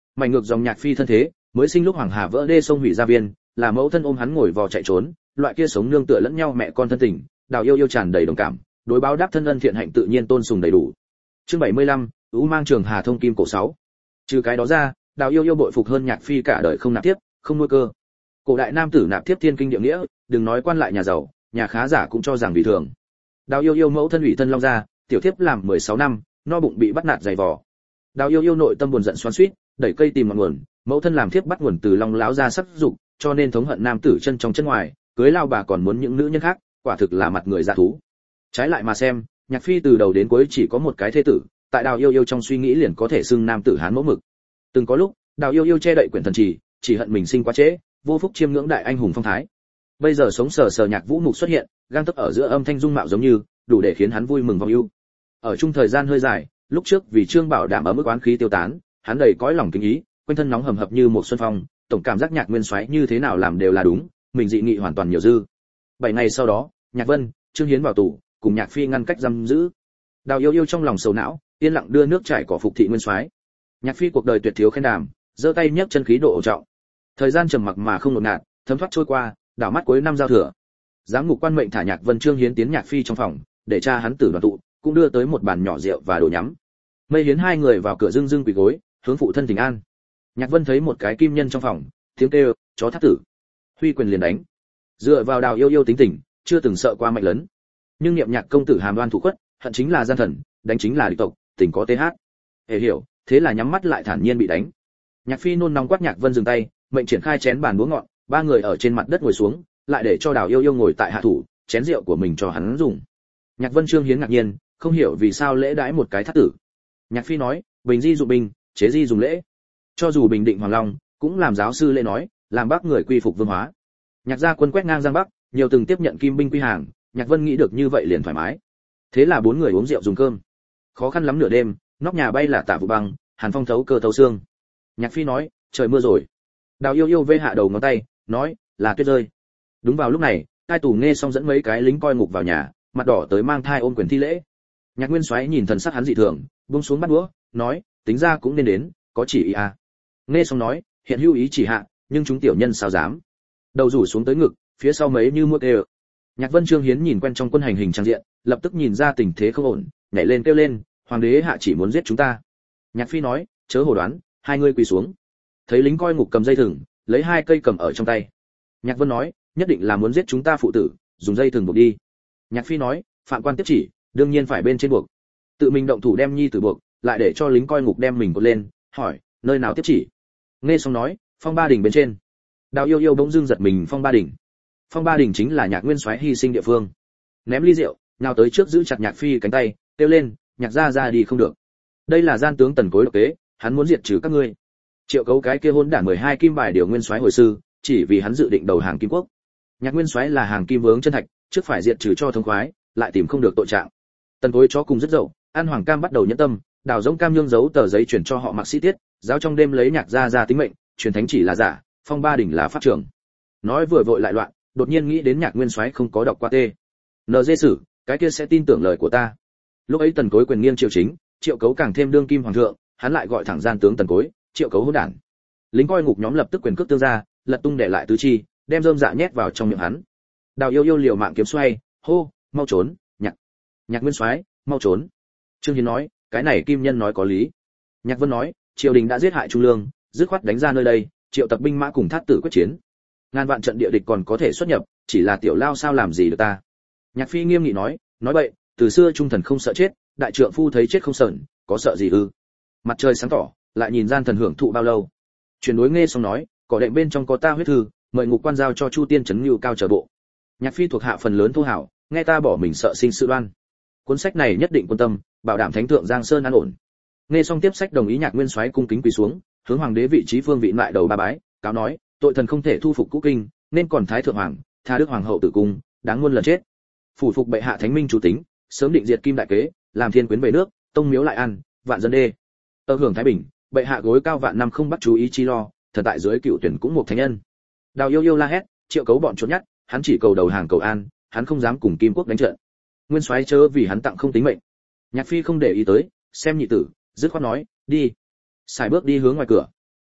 mảnh ngược dòng nhạc phi thân thế, mới sinh lúc hoàng hà vỡ đê sông hủy gia viên, là mẫu thân ôm hắn ngồi vò chạy trốn, loại kia sống nương tựa lẫn nhau mẹ con thân tình, Đào Yêu Yêu tràn đầy đồng cảm, đối báo đáp thân ân thiện hạnh tự nhiên tôn sùng đầy đủ. Chương bảy mươi lăm, Ú mang trường hà thông kim cổ sáu. Trừ cái đó ra, Đào Yêu Yêu bội phục hơn nhạc phi cả đời không nạp tiếp, không nuôi cơ. Cổ đại nam tử nạp tiếp thiên kinh địa nghĩa, đừng nói quan lại nhà giàu, nhà khá giả cũng cho rằng vì thường. Đào Yêu Yêu mẫu thân ủy thân long gia, tiểu thiếp làm mười sáu năm, no bụng bị bắt nạt dày vò. Đào Yêu Yêu nội tâm buồn giận xoắn xuýt, đẩy cây tìm ngọn nguồn, mẫu thân làm thiếp bắt nguồn từ long láo gia sắc dục, cho nên thống hận nam tử chân trong chân ngoài, cưới lao bà còn muốn những nữ nhân khác, quả thực là mặt người dạ thú. Trái lại mà xem, nhạc phi từ đầu đến cuối chỉ có một cái thế tử, tại Đào Yêu Yêu trong suy nghĩ liền có thể xưng nam tử hán mẫu mực. Từng có lúc, Đào Yêu Yêu che đậy quyển thần trì, chỉ hận mình sinh quá trễ, vô phúc chiêm ngưỡng đại anh hùng phong thái. Bây giờ sống sờ sờ nhạc vũ mục xuất hiện, gang tấc ở giữa âm thanh dung mạo giống như, đủ để khiến hắn vui mừng vong ưu. Ở chung thời gian hơi dài, lúc trước vì Trương Bảo đảm ở mức oán khí tiêu tán, hắn đầy cõi lòng kính ý, quanh thân nóng hầm hập như một xuân phong, tổng cảm giác nhạc nguyên soái như thế nào làm đều là đúng, mình dị nghị hoàn toàn nhiều dư. Bảy ngày sau đó, Nhạc Vân, Trương Hiến vào tù, cùng Nhạc Phi ngăn cách giam giữ. Đào Yêu Yêu trong lòng sầu não, yên lặng đưa nước trải cỏ phục thị nguyên soái. Nhạc Phi cuộc đời tuyệt thiếu khen đàm, giơ tay nhấc chân khí độ ổn trọng. Thời gian trầm mặc mà không ngột ngạt, thấm thoát trôi qua, đảo mắt cuối năm giao thừa. Giám ngục quan mệnh thả Nhạc Vân Trương Hiến tiến Nhạc Phi trong phòng, để cha hắn tử đoàn tụ, cũng đưa tới một bàn nhỏ rượu và đồ nhắm. Mây Hiến hai người vào cửa dưng dưng quỳ gối, hướng phụ thân thỉnh an. Nhạc Vân thấy một cái kim nhân trong phòng, tiếng kêu, chó thắt tử. Huy quyền liền đánh. Dựa vào Đào Yêu Yêu tính tình, chưa từng sợ qua mạnh lớn. Nhưng niệm Nhạc công tử hàm đoan thủ khuất, hận chính là gian thần, đánh chính là địch tộc, tình có th. Hề hiểu, thế là nhắm mắt lại thản nhiên bị đánh. Nhạc Phi nôn nóng quát Nhạc Vân dừng tay, mệnh triển khai chén bàn búa ngọn, ba người ở trên mặt đất ngồi xuống, lại để cho Đào Yêu Yêu ngồi tại hạ thủ, chén rượu của mình cho hắn dùng. Nhạc Vân Trương Hiến ngạc nhiên, không hiểu vì sao lễ đãi một cái thắt tử. Nhạc Phi nói, bình di dụng binh, chế di dùng lễ. Cho dù bình định Hoàng Long, cũng làm giáo sư lễ nói, làm bác người quy phục vương hóa. Nhạc gia quân quét ngang Giang Bắc, nhiều từng tiếp nhận kim binh quy hàng, Nhạc Vân nghĩ được như vậy liền thoải mái. Thế là bốn người uống rượu dùng cơm. Khó khăn lắm nửa đêm, nóc nhà bay là tả vụ băng, hàn phong thấu cơ thấu xương. Nhạc Phi nói, trời mưa rồi. Đào Yêu Yêu vê hạ đầu ngón tay, nói, là tuyết rơi. Đúng vào lúc này, cai tù nghe xong dẫn mấy cái lính coi ngục vào nhà, mặt đỏ tới mang thai ôm quyền thi lễ. Nhạc Nguyên Soái nhìn thần sắc hắn dị thường, buông xuống bắt đũa, nói, tính ra cũng nên đến, có chỉ ý à. Nghe xong nói, hiện hữu ý chỉ hạ, nhưng chúng tiểu nhân sao dám. Đầu rủ xuống tới ngực, phía sau mấy như muốt đều. Nhạc Vân Trương Hiến nhìn quen trong quân hành hình trang diện, lập tức nhìn ra tình thế không ổn, nhảy lên kêu lên, hoàng đế hạ chỉ muốn giết chúng ta. Nhạc Phi nói, chớ hồ đoán, hai người quỳ xuống. Thấy lính coi ngục cầm dây thừng, lấy hai cây cầm ở trong tay. Nhạc Vân nói, nhất định là muốn giết chúng ta phụ tử, dùng dây thừng buộc đi. Nhạc Phi nói, phạm quan tiếp chỉ, đương nhiên phải bên trên buộc. Tự mình động thủ đem nhi tử buộc, lại để cho lính coi ngục đem mình cột lên, hỏi, nơi nào tiếp chỉ. Nghe xong nói, Phong Ba Đình bên trên. Đào Yêu Yêu bỗng dưng giật mình. Phong Ba Đình. Phong Ba Đình chính là Nhạc Nguyên Soái hy sinh địa phương. Ném ly rượu, nhào tới trước giữ chặt Nhạc Phi cánh tay, kêu lên, Nhạc gia ra đi không được. Đây là gian tướng Tần Cối độc kế, hắn muốn diệt trừ các ngươi. Triệu Cấu cái kia hôn đản mười hai kim bài điều Nguyên Soái hồi sư, chỉ vì hắn dự định đầu hàng Kim Quốc. Nhạc Nguyên Soái là hàng kim vướng chân thạch, trước phải diệt trừ cho thống khoái, lại tìm không được tội trạng. Tần Cối chó cùng rất dậu, An Hoàng Cam bắt đầu nhẫn tâm, đào giống cam nhương giấu tờ giấy chuyển cho họ Mạc Sĩ Tiết, giáo trong đêm lấy Nhạc gia ra tính mệnh, truyền thánh chỉ là giả, Phong Ba Đình là pháp trưởng. Nói vừa vội lại loạn, đột nhiên nghĩ đến Nhạc Nguyên Soái không có đọc qua tê. N dê sử, cái kia sẽ tin tưởng lời của ta. Lúc ấy Tần Cối quyền nghiêng Triệu Chính, Triệu Cấu càng thêm đương kim hoàng thượng, hắn lại gọi thẳng gian tướng Tần Cối, Triệu Cấu hỗn đản. Lính coi ngục nhóm lập tức quyền cước tương ra, lật tung để lại tứ chi, đem rơm dạ nhét vào trong miệng hắn. Đào Yêu Yêu liều mạng kiếm xoay, hô, mau trốn, Nhạc, Nhạc Nguyên Soái, mau trốn. Trương Hiến nói, cái này kim nhân nói có lý. Nhạc Vân nói, triều đình đã giết hại Trung Lương, dứt khoát đánh ra nơi đây, triệu tập binh mã cùng thát tử quyết chiến. Ngàn vạn trận địa địch còn có thể xuất nhập, chỉ là tiểu lao sao làm gì được ta. Nhạc Phi nghiêm nghị nói, nói bậy, từ xưa trung thần không sợ chết, đại trượng phu thấy chết không sờn, có sợ gì ư? Mặt trời sáng tỏ, lại nhìn gian thần hưởng thụ bao lâu. Chuyển đối nghe xong nói, cỏ đệm bên trong có ta huyết thư, mời ngục quan giao cho Chu Tiên trấn Nưu cao trở bộ. Nhạc Phi thuộc hạ phần lớn thô hảo, nghe ta bỏ mình sợ sinh sự đoan. Cuốn sách này nhất định quân tâm, bảo đảm thánh thượng Giang Sơn an ổn. Nghe xong tiếp sách đồng ý Nhạc Nguyên Soái cung kính quỳ xuống, hướng hoàng đế vị trí phương vị lại đầu ba bái, cáo nói, tội thần không thể thu phục cũ kinh, nên còn thái thượng hoàng, tha đức hoàng hậu tử cung, đáng muôn lần chết. Phủ phục bệ hạ thánh minh chủ tính, sớm định diệt kim đại kế, làm thiên quyến về nước, tông miếu lại ăn, vạn dân đê. Tơ hưởng thái bình, bệ hạ gối cao vạn năm không bắt chú ý chi lo, thần tại dưới cựu tuyển cũng một thánh nhân. Đào Yêu Yêu la hét, Triệu Cấu bọn trốn nhát, hắn chỉ cầu đầu hàng cầu an, hắn không dám cùng Kim Quốc đánh trận. Nguyên Soái chớ vì hắn tặng không tính mệnh. Nhạc Phi không để ý tới, xem nhị tử, dứt khoát nói, đi. Xài bước đi hướng ngoài cửa.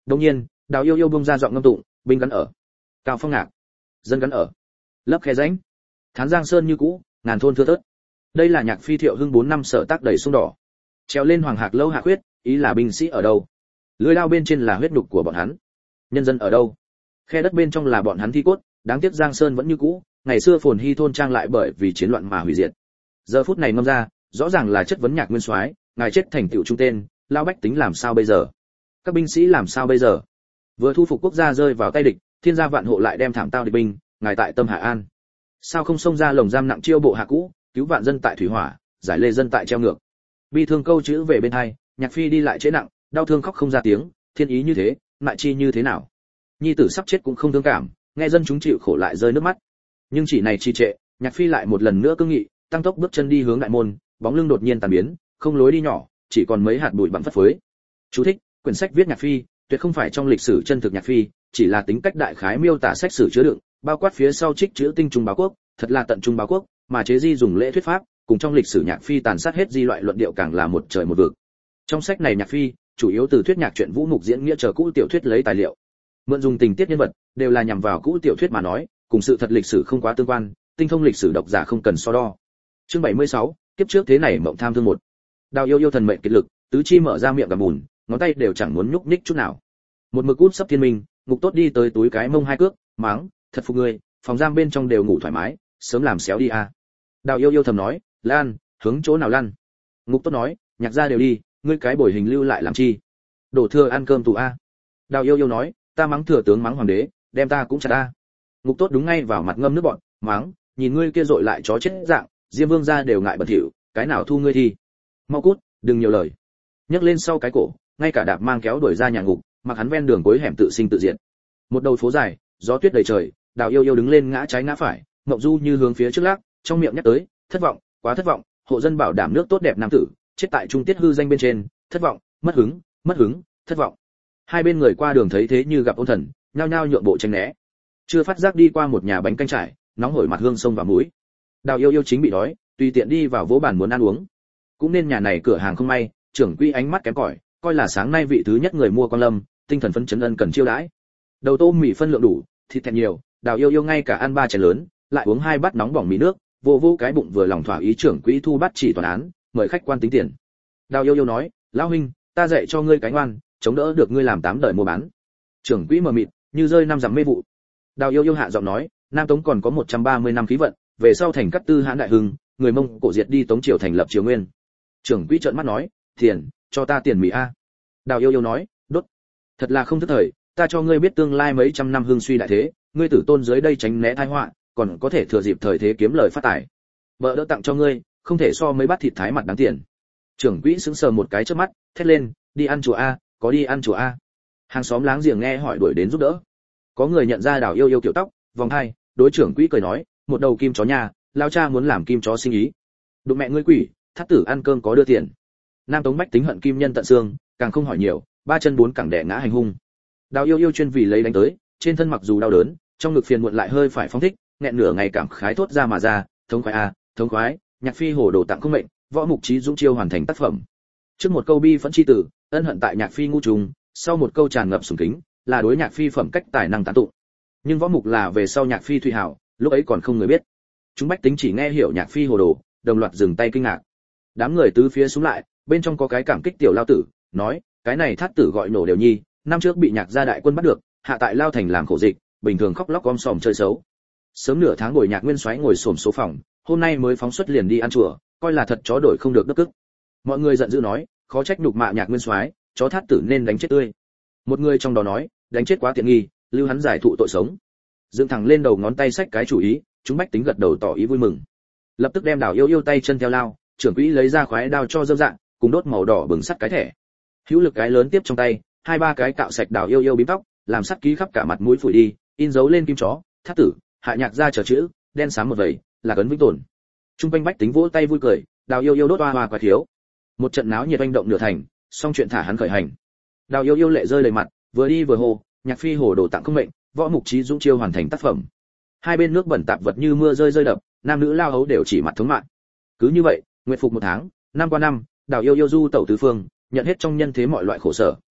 Đương nhiên, Đào Yêu Yêu bung ra giọng ngâm tụng, binh gắn ở, cao phong ngạc, dân gắn ở, lấp khe rãnh, thán giang sơn như cũ, ngàn thôn thưa thớt. Đây là nhạc phi Thiệu Hưng bốn năm sở tác đầy sông đỏ. Treo lên hoàng hạc lâu hạ huyết, ý là binh sĩ ở đâu? Lưỡi lao bên trên là huyết nhục của bọn hắn. Nhân dân ở đâu? Khe đất bên trong là bọn hắn thi cốt, đáng tiếc giang sơn vẫn như cũ, ngày xưa phồn hy thôn trang lại bởi vì chiến loạn mà hủy diệt. Giờ phút này ngâm ra, rõ ràng là chất vấn nhạc nguyên soái, ngài chết thành tựu trung tên, lao bách tính làm sao bây giờ? Các binh sĩ làm sao bây giờ? Vừa thu phục quốc gia rơi vào tay địch, thiên gia vạn hộ lại đem thảm tao địch binh, ngài tại tâm hạ an. Sao không xông ra lồng giam nặng chiêu bộ hạ cũ, cứu vạn dân tại thủy hỏa, giải lê dân tại treo ngược. Bi thương câu chữ về bên hai, nhạc phi đi lại chế nặng, đau thương khóc không ra tiếng, thiên ý như thế, mại chi như thế nào? Nhi tử sắp chết cũng không thương cảm, nghe dân chúng chịu khổ lại rơi nước mắt. Nhưng chỉ này trì trệ, nhạc phi lại một lần nữa cương nghị, tăng tốc bước chân đi hướng đại môn, bóng lưng đột nhiên tàn biến, không lối đi nhỏ, chỉ còn mấy hạt bụi bặm phất phới. Chú thích: quyển sách viết nhạc phi, tuyệt không phải trong lịch sử chân thực nhạc phi, chỉ là tính cách đại khái miêu tả sách sử chứa đựng, bao quát phía sau trích chữ tinh trung báo quốc, thật là tận trung báo quốc, mà chế di dùng lễ thuyết pháp, cùng trong lịch sử nhạc phi tàn sát hết di loại luận điệu càng là một trời một vực. Trong sách này nhạc phi, chủ yếu từ thuyết nhạc truyện vũ mục diễn nghĩa chờ cũ tiểu thuyết lấy tài liệu. Mượn dùng tình tiết nhân vật, đều là nhằm vào cũ tiểu thuyết mà nói, cùng sự thật lịch sử không quá tương quan, tinh thông lịch sử độc giả không cần so đo. Chương bảy mươi sáu, kiếp trước thế này mộng tham thương một. Đào Yêu Yêu thần mệnh kiệt lực, tứ chi mở ra miệng gầm bùn, ngón tay đều chẳng muốn nhúc nhích chút nào. Một mực út sắp thiên minh, Ngục Tốt đi tới túi cái mông hai cước, mắng, thật phục ngươi, phòng giam bên trong đều ngủ thoải mái, sớm làm xéo đi a. Đào Yêu Yêu thầm nói, lan, hướng chỗ nào lăn? Ngục Tốt nói, nhạc gia đều đi, ngươi cái bồi hình lưu lại làm chi? Đổ thừa ăn cơm tù a. Đào Yêu Yêu nói, ta mắng thừa tướng mắng hoàng đế, đem ta cũng chặt ta. Ngục Tốt đúng ngay vào mặt ngâm nước bọn, mắng, nhìn ngươi kia dội lại chó chết dạng, Diêm Vương gia đều ngại bẩn thỉu, cái nào thu ngươi thi? Mau cút, đừng nhiều lời. Nhấc lên sau cái cổ, ngay cả đạp mang kéo đuổi ra nhà ngục, mặc hắn ven đường cuối hẻm tự sinh tự diệt. Một đầu phố dài, gió tuyết đầy trời, Đào Yêu Yêu đứng lên ngã trái ngã phải, ngậm du như hướng phía trước lắc, trong miệng nhắc tới, thất vọng, quá thất vọng, hộ dân bảo đảm nước tốt đẹp nam tử, chết tại trung tiết hư danh bên trên, thất vọng, mất hứng, mất hứng, thất vọng. Hai bên người qua đường thấy thế như gặp ôn thần, nhao nhao nhượng bộ tránh né. Chưa phát giác đi qua một nhà bánh canh trải, nóng hổi mặt hương sông vào mũi. Đào Yêu Yêu chính bị đói, tùy tiện đi vào vỗ bàn muốn ăn uống. Cũng nên nhà này cửa hàng không may, trưởng quỹ ánh mắt kém cỏi, coi là sáng nay vị thứ nhất người mua con lâm, tinh thần phấn chấn ân cần chiêu đãi. Đầu tôm mì phân lượng đủ, thịt thèm nhiều, Đào Yêu Yêu ngay cả ăn ba chén lớn, lại uống hai bát nóng bỏng mì nước, vô vô cái bụng vừa lòng thỏa ý trưởng quỹ thu bát chỉ toàn án, mời khách quan tính tiền. Đào Yêu Yêu nói, lão huynh, ta dạy cho ngươi cái ngoan, chống đỡ được ngươi làm tám đời mua bán. Trưởng quỹ mờ mịt, như rơi năm dặm mê vụ. Đào Yêu Yêu hạ giọng nói, Nam Tống còn có một trăm ba mươi năm khí vận, về sau thành Cát Tư Hãn đại hưng, người Mông Cổ diệt đi Tống triều thành lập Triều Nguyên. Trưởng quỹ trợn mắt nói, tiền, cho ta tiền mỹ a. Đào Yêu Yêu nói, đốt. Thật là không thức thời, ta cho ngươi biết tương lai mấy trăm năm hưng suy đại thế, ngươi tử tôn dưới đây tránh né tai họa, còn có thể thừa dịp thời thế kiếm lời phát tài. Vợ đỡ tặng cho ngươi, không thể so mấy bát thịt thái mặt đáng tiền. Trưởng quỹ sững sờ một cái chớp mắt, thét lên, đi ăn chùa a, có đi ăn chùa a. Hàng xóm láng giềng nghe hỏi đuổi đến giúp đỡ. Có người nhận ra Đào Yêu Yêu kiểu tóc, vòng hai, đối trưởng quỹ cười nói, một đầu kim chó nhà, lao cha muốn làm kim chó sinh ý. Đụng mẹ ngươi quỷ, thắt tử ăn cơm có đưa tiền. Nam Tống bách tính hận kim nhân tận xương, càng không hỏi nhiều, ba chân bốn cẳng đẻ ngã hành hung. Đào Yêu Yêu chuyên vì lấy đánh tới, trên thân mặc dù đau đớn, trong ngực phiền muộn lại hơi phải phóng thích, nghẹn nửa ngày cảm khái thốt ra mà ra, thống khoái a, thống khoái, nhạc phi hồ đồ tặng không mệnh, võ mục trí dũng chiêu hoàn thành tác phẩm. Trước một câu bi phẫn chi tử, ân hận tại nhạc phi ngu trùng, sau một câu tràn ngập sùng kính, là đối nhạc phi phẩm cách tài năng tán tụng. Nhưng võ mục là về sau nhạc phi thủy hảo, lúc ấy còn không người biết. Chúng bách tính chỉ nghe hiểu nhạc phi hồ đồ, đồng loạt dừng tay kinh ngạc. Đám người tứ phía xuống lại, bên trong có cái cảm kích tiểu lao tử, nói, cái này thát tử gọi nổ đều nhi, năm trước bị nhạc gia đại quân bắt được, hạ tại lao thành làm khổ dịch, bình thường khóc lóc om sòm chơi xấu. Sớm nửa tháng ngồi nhạc nguyên soái ngồi xổm số phòng, hôm nay mới phóng xuất liền đi ăn chùa, coi là thật chó đổi không được đất cức. Mọi người giận dữ nói, khó trách nhục mạ nhạc nguyên soái, chó thát tử nên đánh chết tươi. Một người trong đó nói, đánh chết quá tiện nghi, lưu hắn giải thụ tội sống. Dựng thẳng lên đầu ngón tay xách cái chủ ý, chúng bách tính gật đầu tỏ ý vui mừng. Lập tức đem Đào Yêu Yêu tay chân theo lao, trưởng quỹ lấy ra khoái đao cho dâm dạng, cùng đốt màu đỏ bừng sắt cái thẻ. Hữu lực cái lớn tiếp trong tay, hai ba cái cạo sạch Đào Yêu Yêu bím tóc, làm sắt ký khắp cả mặt mũi phủi đi, in dấu lên kim chó, thát tử, hạ nhạc ra chờ chữ, đen xám một vẩy, là cấn vĩnh tồn. Trung quanh bách tính vỗ tay vui cười, Đào Yêu Yêu đốt hoa hoa quá thiếu. Một trận náo nhiệt oanh động nửa thành, xong chuyện thả hắn khởi hành. Đào Yêu Yêu lệ rơi đầy mặt, vừa đi vừa hô, nhạc phi hồ đồ tặng không mệnh, võ mục trí dũng chiêu hoàn thành tác phẩm. Hai bên nước bẩn tạp vật như mưa rơi rơi đập, nam nữ lao hấu đều chỉ mặt thống mạn. Cứ như vậy, nguyệt phục một tháng, năm qua năm, Đào Yêu Yêu du tẩu tứ phương, nhận hết trong nhân thế mọi loại khổ sở.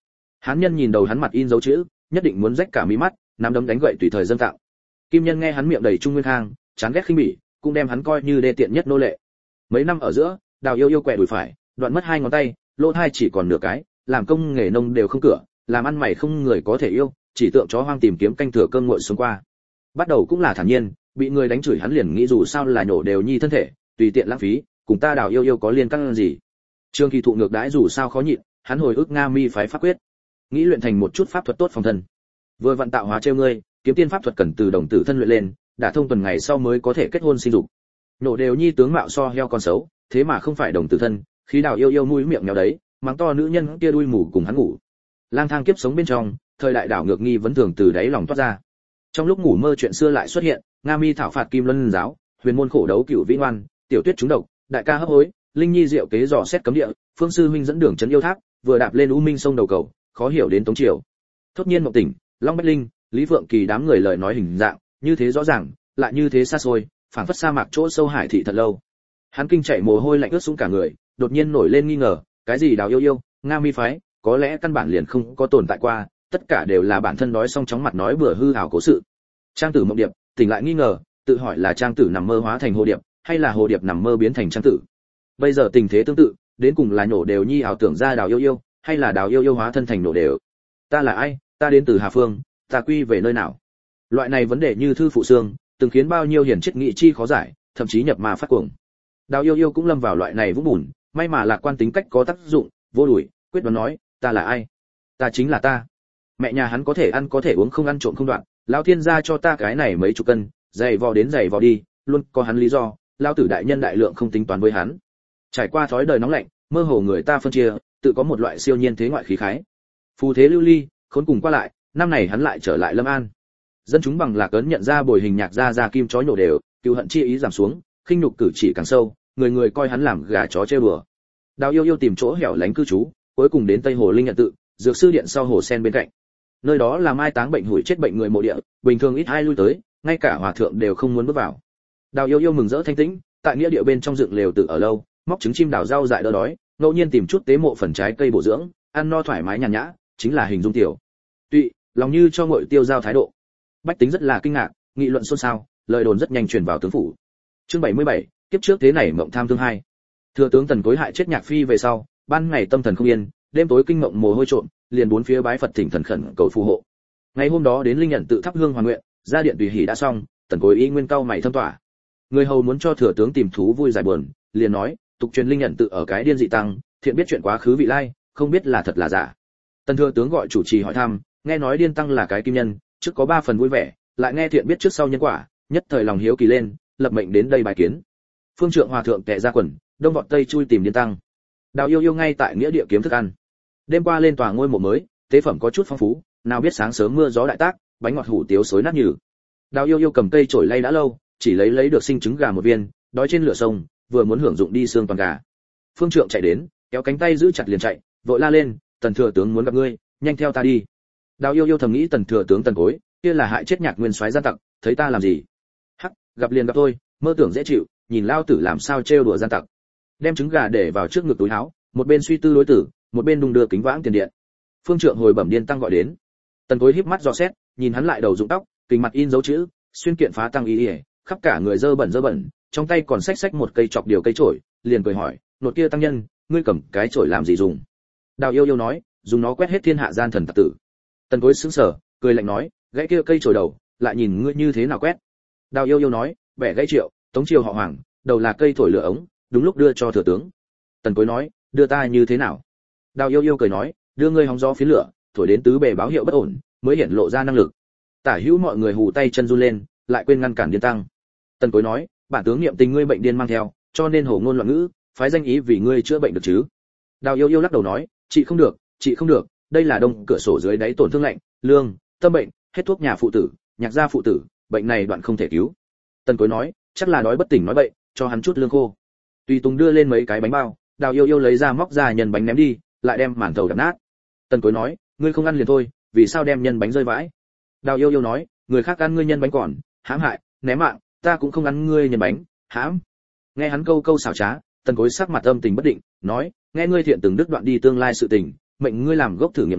Hán nhân nhìn đầu hắn mặt in dấu chữ, nhất định muốn rách cả mí mắt, nắm đấm đánh gậy tùy thời dâng tặng. Kim nhân nghe hắn miệng đầy trung nguyên khang, chán ghét khinh bỉ, cũng đem hắn coi như đê tiện nhất nô lệ. Mấy năm ở giữa, Đào Yêu Yêu quẹ đùi phải, đoạn mất hai ngón tay, lỗ tai chỉ còn nửa cái, làm công nghề nông đều không cửa, làm ăn mày không người có thể yêu, chỉ tượng chó hoang tìm kiếm canh thừa cơm nguội xuống qua. Bắt đầu cũng là thản nhiên, bị người đánh chửi hắn liền nghĩ dù sao là nhổ đều nhi thân thể, tùy tiện lãng phí, cùng ta Đào Yêu Yêu có liên căn gì. Trương Kỳ thụ ngược đãi dù sao khó nhịn, hắn hồi ức Nga Mi phái pháp quyết, nghĩ luyện thành một chút pháp thuật tốt phòng thân. Vừa vận tạo hóa trêu ngươi, kiếm tiên pháp thuật cần từ đồng tử thân luyện lên, đã thông tuần ngày sau mới có thể kết hôn sinh dục. Nổ đều nhi tướng mạo so heo con xấu, thế mà không phải đồng tử thân, khí Đào Yêu Yêu mũi miệng méo đấy, mắng to nữ nhân kia đuôi mù cùng hắn ngủ. Lang thang kiếp sống bên trong, thời đại đảo ngược nghi vấn thường từ đáy lòng toát ra. Trong lúc ngủ mơ chuyện xưa lại xuất hiện, Nga Mi thảo phạt Kim Luân giáo, huyền môn khổ đấu cửu vĩ ngoan, tiểu tuyết trúng độc, đại ca hấp hối, linh nhi diệu kế dò xét cấm địa, phương sư huynh dẫn đường trấn yêu tháp, vừa đạp lên u minh sông đầu cầu, khó hiểu đến tống triều. Thốt nhiên mộng tỉnh, Long Bách Linh, Lý Phượng Kỳ đám người lời nói hình dạng, như thế rõ ràng, lại như thế xa xôi, phảng phất sa mạc chỗ sâu hải thị thật lâu. Hắn kinh chảy mồ hôi lạnh ướt sũng cả người, đột nhiên nổi lên nghi ngờ, cái gì Đào Yêu Yêu, Nga Mi phái, có lẽ căn bản liền không có tồn tại qua, tất cả đều là bản thân nói xong chóng mặt nói bừa hư ảo cố sự. Trang Tử mộng điệp, tỉnh lại nghi ngờ, tự hỏi là Trang Tử nằm mơ hóa thành hồ điệp, hay là hồ điệp nằm mơ biến thành Trang Tử. Bây giờ tình thế tương tự, đến cùng là nhổ đều nhi ảo tưởng ra Đào Yêu Yêu, hay là Đào Yêu Yêu hóa thân thành nổ đều. Ta là ai, ta đến từ Hà Phương, ta quy về nơi nào? Loại này vấn đề như thư phụ xương, từng khiến bao nhiêu hiển triết nghị chi khó giải, thậm chí nhập ma phát cuồng. Đào Yêu Yêu cũng lâm vào loại này vũng bùn, may mà lạc quan tính cách có tác dụng, vô đuổi, quyết đoán nói, ta là ai? Ta chính là ta. Mẹ nhà hắn có thể ăn có thể uống không ăn trộm không đoạn, lão thiên gia cho ta cái này mấy chục cân, dày vò đến dày vò đi, luôn có hắn lý do, lão tử đại nhân đại lượng không tính toán với hắn. Trải qua thói đời nóng lạnh, mơ hồ người ta phân chia, tự có một loại siêu nhiên thế ngoại khí khái. Phù thế lưu ly, khốn cùng qua lại, năm này hắn lại trở lại Lâm An. Dân chúng bằng lạc ấn nhận ra bồi hình nhạc ra ra kim chó nhổ đều, cừu hận chi ý giảm xuống, khinh nhục cử chỉ càng sâu, người người coi hắn làm gà chó chơi bừa. Đào Yêu Yêu tìm chỗ hẻo lánh cư trú, cuối cùng đến Tây Hồ Linh nhận tự, dược sư điện sau hồ sen bên cạnh. Nơi đó là mai táng bệnh hủi chết bệnh người mộ địa, bình thường ít ai lui tới, ngay cả hòa thượng đều không muốn bước vào. Đào Yêu Yêu mừng rỡ thanh tĩnh, tại nghĩa địa bên trong dựng lều tự ở lâu, móc trứng chim đào rau dại đỡ đói, ngẫu nhiên tìm chút tế mộ phần trái cây bổ dưỡng, ăn no thoải mái nhàn nhã, chính là hình dung tiểu tụy, lòng như cho ngội tiêu giao thái độ. Bách tính rất là kinh ngạc, nghị luận xôn xao, lời đồn rất nhanh truyền vào tướng phủ. Chương bảy mươi bảy, kiếp trước thế này mộng tham thương hai. Thừa tướng Tần Cối hại chết Nhạc Phi về sau, ban ngày tâm thần không yên, đêm tối kinh mộng mồ hôi trộm, liền bốn phía bái Phật thỉnh thần khẩn cầu phù hộ. Ngày hôm đó đến Linh nhận tự thắp hương hoàn nguyện, ra điện tùy hỷ đã xong, Tần Cối y nguyên cao mày thâm tỏa. Người hầu muốn cho thừa tướng tìm thú vui giải buồn, liền nói, tục truyền Linh nhận tự ở cái điên dị tăng, thiện biết chuyện quá khứ vị lai, không biết là thật là giả. Tần thừa tướng gọi chủ trì hỏi thăm, nghe nói điên tăng là cái kim nhân, trước có ba phần vui vẻ, lại nghe thiện biết trước sau nhân quả, nhất thời lòng hiếu kỳ lên, lập mệnh đến đây bài kiến. Phương trượng hòa thượng tệ ra quần, đông vọt tây chui tìm điên tăng. Đào Yêu Yêu ngay tại nghĩa địa kiếm thức ăn. Đêm qua lên tòa ngôi mộ mới, tế phẩm có chút phong phú, nào biết sáng sớm mưa gió đại tác, bánh ngọt hủ tiếu xối nát nhừ. Đào Yêu Yêu cầm cây chổi lay đã lâu, chỉ lấy lấy được sinh trứng gà một viên, đói trên lửa sông, vừa muốn hưởng dụng đi xương toàn gà. Phương trượng chạy đến, kéo cánh tay giữ chặt liền chạy, vội la lên, Tần thừa tướng muốn gặp ngươi, nhanh theo ta đi. Đào Yêu Yêu thầm nghĩ Tần thừa tướng Tần Cối, kia là hại chết Nhạc Nguyên soái gian tặc, thấy ta làm gì? Hắc, gặp liền gặp tôi, mơ tưởng dễ chịu, nhìn lao tử làm sao trêu đùa gian tặc. Đem trứng gà để vào trước ngực túi áo, một bên suy tư đối tử, một bên đung đưa kính vãng tiền điện. Phương trượng hồi bẩm điên tăng gọi đến. Tần Cối híp mắt dò xét, nhìn hắn lại đầu rụng tóc, kính mặt in dấu chữ, xuyên kiện phá tăng y, khắp cả người dơ bẩn dơ bẩn, trong tay còn xách xách một cây chọc điều cây chổi, liền cười hỏi, nột kia tăng nhân, ngươi cầm cái chổi làm gì dùng? Đào Yêu Yêu nói, dùng nó quét hết thiên hạ gian thần tặc tử. Tần Cối sững sờ, cười lạnh nói, gãy kia cây chổi đầu, lại nhìn ngươi như thế nào quét? Đào Yêu Yêu nói, bẻ gãy Triệu, Tống Triều họ Hoàng, đầu là cây thổi lửa ống, đúng lúc đưa cho thừa tướng. Tần Cối nói, đưa ta như thế nào? Đào Yêu Yêu cười nói, đưa ngươi hóng gió phiến lửa, thổi đến tứ bề báo hiệu bất ổn, mới hiện lộ ra năng lực. Tả hữu mọi người hù tay chân run lên, lại quên ngăn cản điên tăng. Tần Cối nói, bản tướng niệm tình ngươi bệnh điên mang theo, cho nên hổ ngôn loạn ngữ, phái danh ý vì ngươi chữa bệnh được chứ? Đào Yêu Yêu lắc đầu nói, chị không được, chị không được, đây là đông cửa sổ dưới đáy tổn thương lạnh, lương, tâm bệnh, hết thuốc nhà phụ tử, nhạc gia phụ tử, bệnh này đoạn không thể cứu. Tần Cối nói, chắc là đói bất tỉnh nói bậy, cho hắn chút lương khô. Tùy Tùng đưa lên mấy cái bánh bao, Đào Yêu Yêu lấy ra móc ra nhân bánh ném đi, lại đem màn thầu đập nát. Tần Cối nói, ngươi không ăn liền thôi, vì sao đem nhân bánh rơi vãi? Đào Yêu Yêu nói, người khác ăn ngươi nhân bánh còn, hãm hại, ném mạng, ta cũng không ăn ngươi nhân bánh, hãm. Nghe hắn câu câu xảo trá, Tần Cối sắc mặt âm tình bất định, nói, nghe ngươi thiện từng đức đoạn đi tương lai sự tình, mệnh ngươi làm gốc thử nghiệm nói,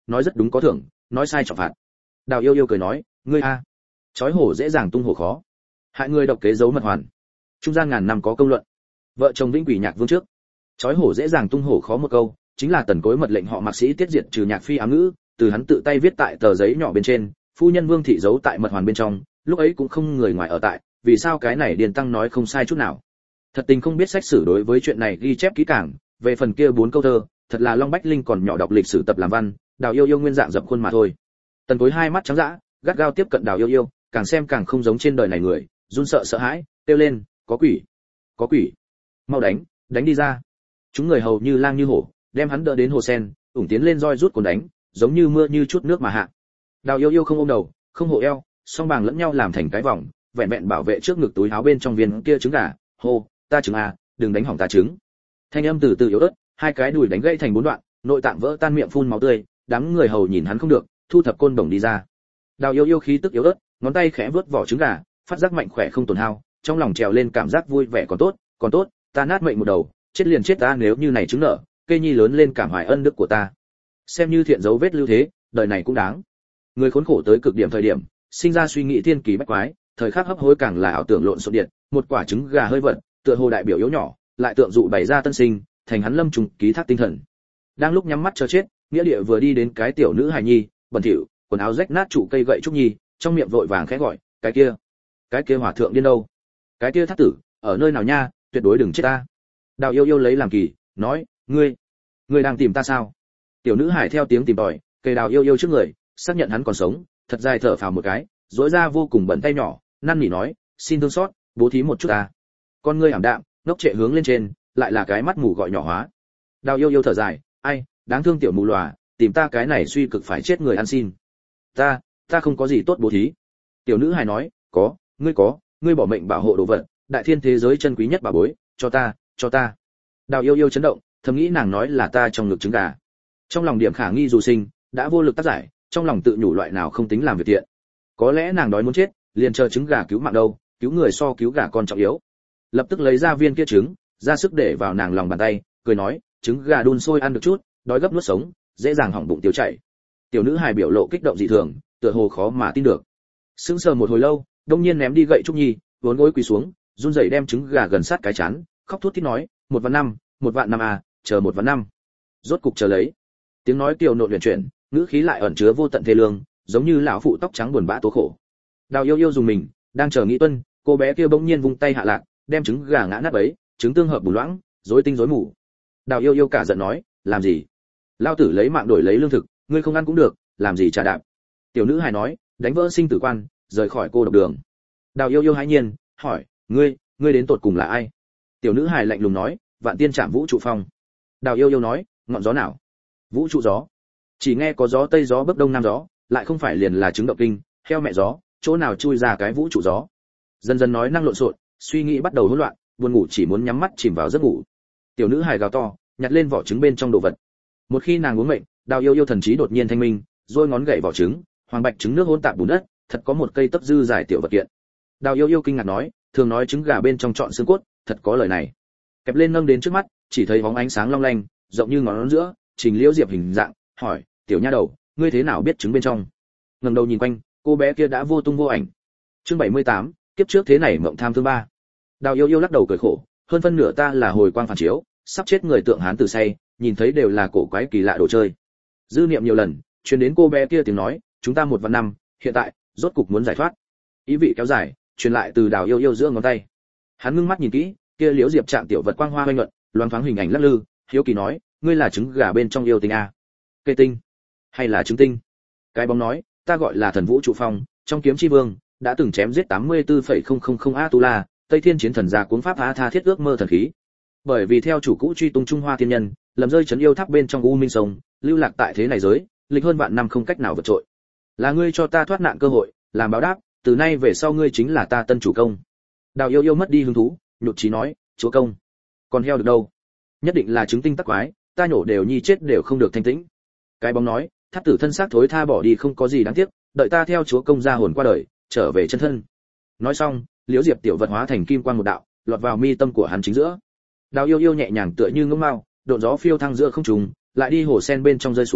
nói rất đúng có thưởng, nói sai trọng phạt. Đào Yêu Yêu cười nói, ngươi a, chói hổ dễ dàng tung hổ khó, hại người độc kế giấu mật hoàn. Trung gian ngàn năm có công luận. Vợ chồng Vĩnh Quỷ Nhạc Vương trước. Chói hổ dễ dàng tung hổ khó một câu, chính là Tần Cối mật lệnh họ Mạc Sĩ tiết diệt trừ Nhạc Phi ám ngữ, từ hắn tự tay viết tại tờ giấy nhỏ bên trên, phu nhân Vương thị giấu tại mật hoàn bên trong, lúc ấy cũng không người ngoài ở tại, vì sao cái này Điền Tăng nói không sai chút nào. Thật tình không biết sách sử đối với chuyện này ghi chép kỹ càng, về phần kia bốn câu thơ, thật là Long Bách Linh còn nhỏ đọc lịch sử tập làm văn, Đào Yêu Yêu nguyên dạng dập khuôn mà thôi. Tần Cối hai mắt trắng dã, gắt gao tiếp cận Đào Yêu Yêu, càng xem càng không giống trên đời này người, run sợ sợ hãi, kêu lên, có quỷ, có quỷ, mau đánh, đánh đi ra. Chúng người hầu như lang như hổ, đem hắn đỡ đến hồ sen, ủng tiến lên roi rút cồn đánh, giống như mưa như chút nước mà hạ. Đào Yêu Yêu không ôm đầu, không hộ eo, song bàng lẫn nhau làm thành cái vòng, vẹn vẹn bảo vệ trước ngực túi áo bên trong viên kia trứng gà, hô, ta trứng à, đừng đánh hỏng ta trứng. Thanh âm từ từ yếu ớt, hai cái đùi đánh gãy thành bốn đoạn, nội tạng vỡ tan miệng phun máu tươi, đám người hầu nhìn hắn không được, thu thập côn đồng đi ra. Đào Yêu Yêu khí tức yếu ớt, ngón tay khẽ vớt vỏ trứng gà, phát giác mạnh khỏe không tổn hao, trong lòng trèo lên cảm giác vui vẻ còn tốt, còn tốt, ta nát mệnh một đầu, chết liền chết ta nếu như này trứng nợ, cây nhi lớn lên cảm hoài ân đức của ta. Xem như thiện dấu vết lưu thế, đời này cũng đáng. Người khốn khổ tới cực điểm thời điểm, sinh ra suy nghĩ thiên kỳ bách quái, thời khắc hấp hối càng là ảo tưởng lộn xộn điện, một quả trứng gà hơi vật, tựa hồ đại biểu yếu nhỏ, lại tượng dụ bày ra tân sinh, thành hắn lâm trùng ký thác tinh thần. Đang lúc nhắm mắt chờ chết, nghĩa địa vừa đi đến cái tiểu nữ hài nhi, bẩn thỉu, quần áo rách nát trụ cây gậy trúc nhi, trong miệng vội vàng khẽ gọi, cái kia, cái kia hòa thượng điên đâu? Cái kia thác tử, ở nơi nào nha, tuyệt đối đừng chết ta. Đào Yêu Yêu lấy làm kỳ, nói, ngươi, ngươi đang tìm ta sao? Tiểu nữ hải theo tiếng tìm tòi, cây Đào Yêu Yêu trước người, xác nhận hắn còn sống, thật dài thở phào một cái, rỗi ra vô cùng bẩn tay nhỏ, năn nỉ nói, xin thương xót, bố thí một chút ta. Con ngươi ảm đạm, ngốc trệ hướng lên trên, lại là cái mắt mù gọi nhỏ hóa. Đào Yêu Yêu thở dài, ai, đáng thương tiểu mù lòa, tìm ta cái này suy cực phải chết người ăn xin. Ta, ta không có gì tốt bố thí. Tiểu nữ hài nói, có, ngươi có, ngươi bỏ mệnh bảo hộ đồ vật, đại thiên thế giới chân quý nhất bảo bối, cho ta, cho ta. Đào Yêu Yêu chấn động, thầm nghĩ nàng nói là ta trong ngực trứng gà. Trong lòng điểm khả nghi dù sinh, đã vô lực tác giải, trong lòng tự nhủ loại nào không tính làm việc thiện. Có lẽ nàng đói muốn chết, liền chờ trứng gà cứu mạng đâu, cứu người so cứu gà con trọng yếu. Lập tức lấy ra viên kia trứng, ra sức để vào nàng lòng bàn tay, cười nói, trứng gà đun sôi ăn được chút, đói gấp nuốt sống, dễ dàng hỏng bụng tiêu chảy. Tiểu nữ hài biểu lộ kích động dị thường, tựa hồ khó mà tin được. Sững sờ một hồi lâu, đông nhiên ném đi gậy trúc nhi, vốn gối quỳ xuống, run rẩy đem trứng gà gần sát cái chán, khóc thút thít nói, một vạn năm, một vạn năm à, chờ một vạn năm. Rốt cục chờ lấy. Tiếng nói kiều nộn huyền chuyển, ngữ khí lại ẩn chứa vô tận thê lương, giống như lão phụ tóc trắng buồn bã tố khổ. Đào Yêu Yêu dùng mình, đang chờ nghĩ tuân, cô bé kia bỗng nhiên vung tay hạ lạc, đem trứng gà ngã nát bấy, trứng tương hợp bù loãng, rối tinh rối mù. Đào Yêu Yêu cả giận nói, làm gì? Lao tử lấy mạng đổi lấy lương thực, ngươi không ăn cũng được, làm gì trả đạp? Tiểu nữ hài nói, đánh vỡ sinh tử quan, rời khỏi cô độc đường. Đào Yêu Yêu hãi nhiên, hỏi, ngươi, ngươi đến tột cùng là ai? Tiểu nữ hài lạnh lùng nói, Vạn Tiên Trảm Vũ Trụ Phong. Đào Yêu Yêu nói, ngọn gió nào? Vũ trụ gió. Chỉ nghe có gió tây gió bắc đông nam gió, lại không phải liền là trứng động kinh, heo mẹ gió, chỗ nào chui ra cái vũ trụ gió? Dần dần nói năng lộn xộn, suy nghĩ bắt đầu hỗn loạn, buồn ngủ chỉ muốn nhắm mắt chìm vào giấc ngủ. Tiểu nữ hài gào to, nhặt lên vỏ trứng bên trong đồ vật. Một khi nàng uống mệnh, Đào Yêu Yêu thần trí đột nhiên thanh minh, rồi ngón gậy vỏ trứng, hoàng bạch trứng nước hỗn tạp bùn đất, thật có một cây tấp dư dài tiểu vật kiện. Đào Yêu Yêu kinh ngạc nói, thường nói trứng gà bên trong chọn xương cốt, thật có lời này. Kẹp lên nâng đến trước mắt, chỉ thấy bóng ánh sáng long lanh, rộng như ngón giữa, Trình Liễu Diệp hình dạng, hỏi, tiểu nha đầu, ngươi thế nào biết trứng bên trong? Ngẩng đầu nhìn quanh, cô bé kia đã vô tung vô ảnh. Chương bảy mươi tám, kiếp trước thế này mộng tham thương ba. Đào Yêu Yêu lắc đầu cười khổ, hơn phân nửa ta là hồi quang phản chiếu, sắp chết người tượng hán từ say, nhìn thấy đều là cổ quái kỳ lạ đồ chơi. Dư niệm nhiều lần, truyền đến cô bé kia tiếng nói, chúng ta một vạn năm, hiện tại, rốt cục muốn giải thoát. Ý vị kéo dài, truyền lại từ Đào Yêu Yêu giữa ngón tay. Hắn ngưng mắt nhìn kỹ, kia Liễu Diệp trạng tiểu vật quang hoa hoành nhuận, loáng thoáng hình ảnh lắc lư, hiếu kỳ nói, ngươi là trứng gà bên trong yêu tinh a? Cây tinh, hay là trứng tinh? Cái bóng nói, ta gọi là Thần Vũ Trụ Phong, trong Kiếm Chi Vương, đã từng chém giết tám mươi tư phẩy không không không Atula, Tây Thiên chiến thần gia cuốn pháp phá tha thiết ước mơ thần khí. Bởi vì theo chủ cũ truy tung Trung Hoa thiên nhân, lầm rơi trấn yêu tháp bên trong u minh sông, lưu lạc tại thế này giới, lịch hơn vạn năm không cách nào vượt trội. Là ngươi cho ta thoát nạn cơ hội, làm báo đáp, từ nay về sau ngươi chính là ta tân chủ công. Đào Yêu Yêu mất đi hứng thú, nhụt chí nói, chúa công, còn heo được đâu? Nhất định là trứng tinh tắc quái, ta nhổ đều nhi chết đều không được thanh tĩnh. Cái bóng nói, thắt tử thân xác thối tha bỏ đi không có gì đáng tiếc, đợi ta theo chúa công ra hồn qua đời, trở về chân thân. Nói xong, Liễu Diệp tiểu vật hóa thành kim quang một đạo, lọt vào mi tâm của hắn chính giữa. Đào Yêu Yêu nhẹ nhàng tựa như ngỗng mao, độn gió phiêu thăng giữa không trung, lại đi hồ sen bên trong rơi xuống,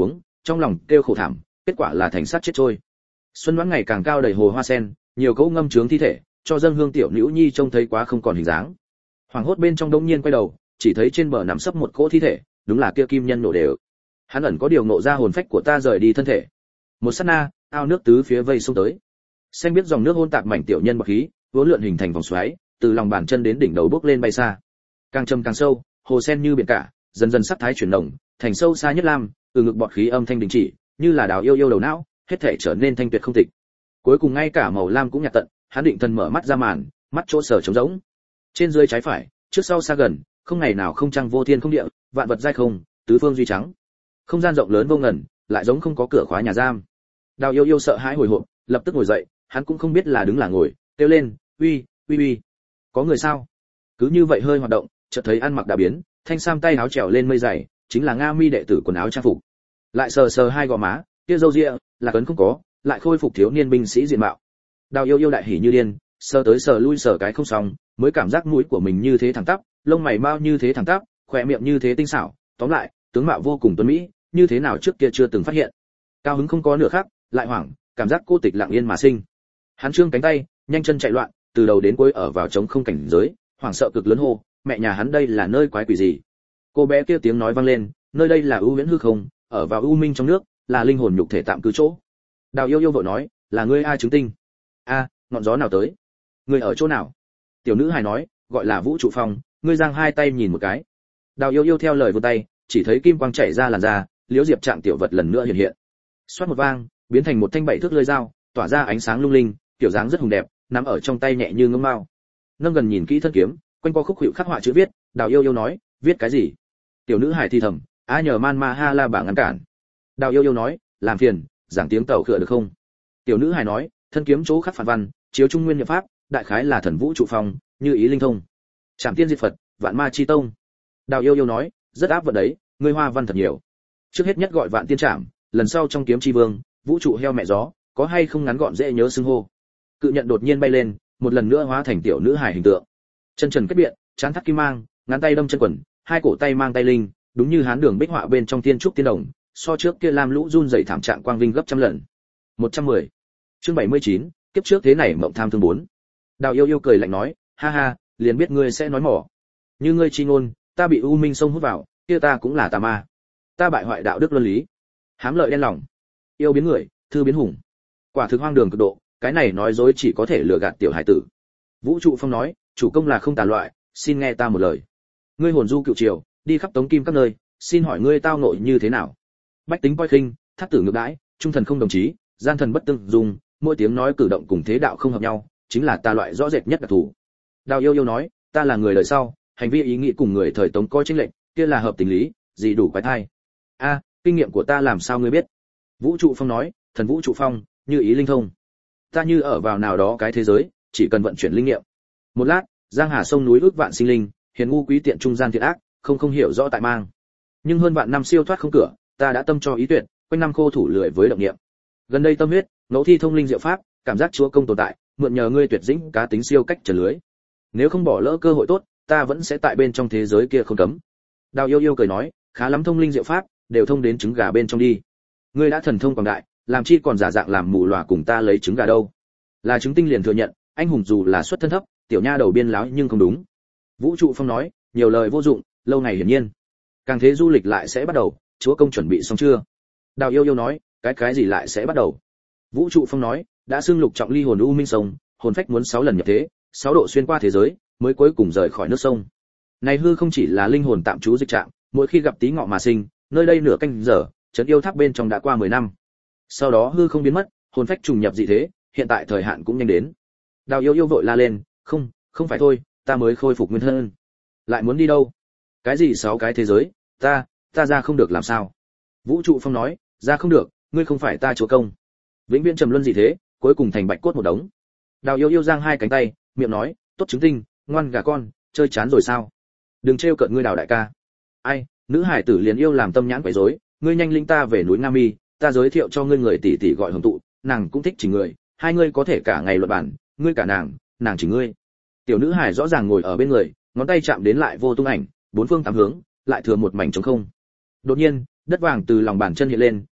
trong lòng kêu khổ thảm, kết quả là thành sát chết trôi. Xuân đoán ngày càng cao đầy hồ hoa sen, nhiều cỗ ngâm trướng thi thể, cho dân hương tiểu nữ nhi trông thấy quá không còn hình dáng. Hoàng hốt bên trong đống nhiên quay đầu, chỉ thấy trên bờ nằm sấp một cỗ thi thể, đúng là kia kim nhân nổ đều. Hắn ẩn có điều nộ ra hồn phách của ta rời đi thân thể. Một sát na, ao nước tứ phía vây xông tới. Xanh biết dòng nước hôn tạp mảnh tiểu nhân bọt khí, vốn lượn hình thành vòng xoáy, từ lòng bàn chân đến đỉnh đầu bước lên bay xa. Càng châm càng sâu, hồ sen như biển cả, dần dần sắc thái chuyển động, thành sâu xa nhất lam, từ ngực bọt khí âm thanh đình chỉ, như là đào yêu yêu đầu não, hết thảy trở nên thanh tuyệt không tịch. Cuối cùng ngay cả màu lam cũng nhạt tận, hắn định thần mở mắt ra màn, mắt chỗ sở trống rỗng. Trên dưới trái phải, trước sau xa gần, không ngày nào không trăng vô thiên không địa, vạn vật giai không, tứ phương duy trắng. Không gian rộng lớn vô ngần, lại giống không có cửa khóa nhà giam. Đào yêu yêu sợ hãi hồi hộp, lập tức ngồi dậy, hắn cũng không biết là đứng là ngồi, kêu lên, uy, uy uy, có người sao? Cứ như vậy hơi hoạt động, chợt thấy ăn mặc đã biến, thanh sam tay áo trèo lên mây dày, chính là Nga Mi đệ tử quần áo trang phục. Lại sờ sờ hai gò má, kia râu ria, là cấn không có, lại khôi phục thiếu niên binh sĩ diện mạo. Đào yêu yêu đại hỉ như điên, sờ tới sờ lui sờ cái không xong, mới cảm giác mũi của mình như thế thẳng tắp, lông mày mau như thế thẳng tắp, khóe miệng như thế tinh xảo, tóm lại, tướng mạo vô cùng tuấn mỹ, như thế nào trước kia chưa từng phát hiện. Cao hứng không có nửa khác, lại hoảng, cảm giác cô tịch lặng yên mà sinh. Hắn trương cánh tay, nhanh chân chạy loạn, từ đầu đến cuối ở vào trống không cảnh giới, hoảng sợ cực lớn hô, mẹ nhà hắn đây là nơi quái quỷ gì? Cô bé kia tiếng nói vang lên, nơi đây là ưu viễn hư không, ở vào u minh trong nước, là linh hồn nhục thể tạm cư chỗ. Đào yêu yêu vội nói, là ngươi ai chứng tinh? A, ngọn gió nào tới? Ngươi ở chỗ nào? Tiểu nữ hài nói, gọi là Vũ Trụ Phong, ngươi giang hai tay nhìn một cái. Đào yêu yêu theo lời vươn tay, chỉ thấy kim quang chảy ra làn da, liễu diệp trạng tiểu vật lần nữa hiện hiện. Xoát một vang, biến thành một thanh bảy thước lưỡi dao, tỏa ra ánh sáng lung linh, kiểu dáng rất hùng đẹp, nắm ở trong tay nhẹ như ngâm mao. Nâng gần nhìn kỹ thân kiếm, quanh qua khúc hữu khắc họa chữ viết, Đào yêu yêu nói, viết cái gì? Tiểu nữ hài thì thầm, a nhờ man ma ha la bảng ngăn cản. Đào yêu yêu nói, làm phiền, giảng tiếng tàu khựa được không? Tiểu nữ hài nói, thân kiếm chỗ khắc phản văn, chiếu trung nguyên nhập pháp, đại khái là thần vũ trụ phong, như ý linh thông. Trảm tiên diệt Phật, vạn ma chi tông. Đào yêu yêu nói, rất áp vận đấy, ngươi hoa văn thật nhiều. Trước hết nhất gọi vạn tiên trảm, lần sau trong kiếm chi vương, vũ trụ heo mẹ gió, có hay không ngắn gọn dễ nhớ xưng hô. Cự nhận đột nhiên bay lên, một lần nữa hóa thành tiểu nữ hài hình tượng. Chân trần kết biện, trán thắt kim mang, ngắn tay đâm chân quần, hai cổ tay mang tay linh, đúng như hán đường bích họa bên trong tiên trúc tiên đồng, so trước kia làm lũ run rẩy thảm trạng quang vinh gấp trăm lần. một trăm mười. Chương bảy mươi chín, kiếp trước thế này mộng tham thương bốn. Đào yêu yêu cười lạnh nói, ha ha, liền biết ngươi sẽ nói mỏ. Như ngươi chi ngôn, ta bị u minh sông hút vào, kia ta cũng là tà ma. Ta bại hoại đạo đức luân lý, hám lợi đen lòng, yêu biến người, thư biến hùng. Quả thực hoang đường cực độ, cái này nói dối chỉ có thể lừa gạt tiểu hải tử. Vũ Trụ Phong nói, chủ công là không tà loại, xin nghe ta một lời. Ngươi hồn du cựu triều, đi khắp tống kim các nơi, xin hỏi ngươi tao nội như thế nào? Bách tính coi khinh, thác tử ngược đãi, trung thần không đồng chí, gian thần bất tương dung, mỗi tiếng nói cử động cùng thế đạo không hợp nhau, chính là tà loại rõ rệt nhất đặc thù. Đào yêu yêu nói, ta là người đời sau, hành vi ý nghĩ cùng người thời tống coi chênh lệch, kia là hợp tình lý, gì đủ quái thai. A, kinh nghiệm của ta làm sao ngươi biết? Vũ Trụ Phong nói, thần Vũ Trụ Phong, như ý linh thông. Ta như ở vào nào đó cái thế giới, chỉ cần vận chuyển linh nghiệm. Một lát, giang hà sông núi ước vạn sinh linh, hiền ngu quý tiện trung gian thiện ác, không không hiểu rõ tại mang. Nhưng hơn vạn năm siêu thoát không cửa, ta đã tâm cho ý tuyệt, quanh năm khô thủ lười với động niệm. Gần đây tâm huyết, ngẫu thi thông linh diệu pháp, cảm giác chúa công tồn tại, mượn nhờ ngươi tuyệt dĩnh cá tính siêu cách trở lưới. Nếu không bỏ lỡ cơ hội tốt, ta vẫn sẽ tại bên trong thế giới kia không cấm. Đào yêu yêu cười nói, khá lắm thông linh diệu pháp, đều thông đến trứng gà bên trong đi. Ngươi đã thần thông quảng đại, làm chi còn giả dạng làm mù lòa cùng ta lấy trứng gà đâu? Là chứng tinh liền thừa nhận, anh hùng dù là xuất thân thấp, tiểu nha đầu biên láo nhưng không đúng. Vũ Trụ Phong nói, nhiều lời vô dụng, lâu ngày hiển nhiên. Càng thế du lịch lại sẽ bắt đầu, chúa công chuẩn bị xong chưa? Đào yêu yêu nói, cái cái gì lại sẽ bắt đầu? Vũ Trụ Phong nói, đã xưng lục trọng ly hồn u minh sông, hồn phách muốn sáu lần nhập thế, sáu độ xuyên qua thế giới, mới cuối cùng rời khỏi nước sông. Này hư không chỉ là linh hồn tạm trú dịch trạng, mỗi khi gặp tí ngọ mà sinh, nơi đây nửa canh giờ, trấn yêu tháp bên trong đã qua mười năm. Sau đó hư không biến mất, hồn phách trùng nhập dị thế, hiện tại thời hạn cũng nhanh đến. Đào yêu yêu vội la lên, không, không phải thôi, ta mới khôi phục nguyên thân. Lại muốn đi đâu? Cái gì sáu cái thế giới, ta, ta ra không được làm sao? Vũ Trụ Phong nói, ra không được, ngươi không phải ta chúa công. Vĩnh viễn trầm luân dị thế, cuối cùng thành bạch cốt một đống. Đào yêu yêu giang hai cánh tay, miệng nói, tốt chứng tinh, ngoan gà con, chơi chán rồi sao? Đừng trêu cợt ngươi Đào đại ca. Ai, nữ hải tử liền yêu làm tâm nhãn quấy rối, ngươi nhanh linh ta về núi Nam Mi, ta giới thiệu cho ngươi người tỷ tỷ gọi Hồng Tụ, nàng cũng thích chỉ người, hai ngươi có thể cả ngày luận bản, ngươi cả nàng, nàng chỉ ngươi. Tiểu nữ hải rõ ràng ngồi ở bên người, ngón tay chạm đến lại vô tung ảnh, bốn phương tám hướng, lại thừa một mảnh trống không. Đột nhiên, đất vàng từ lòng bàn chân hiện lên,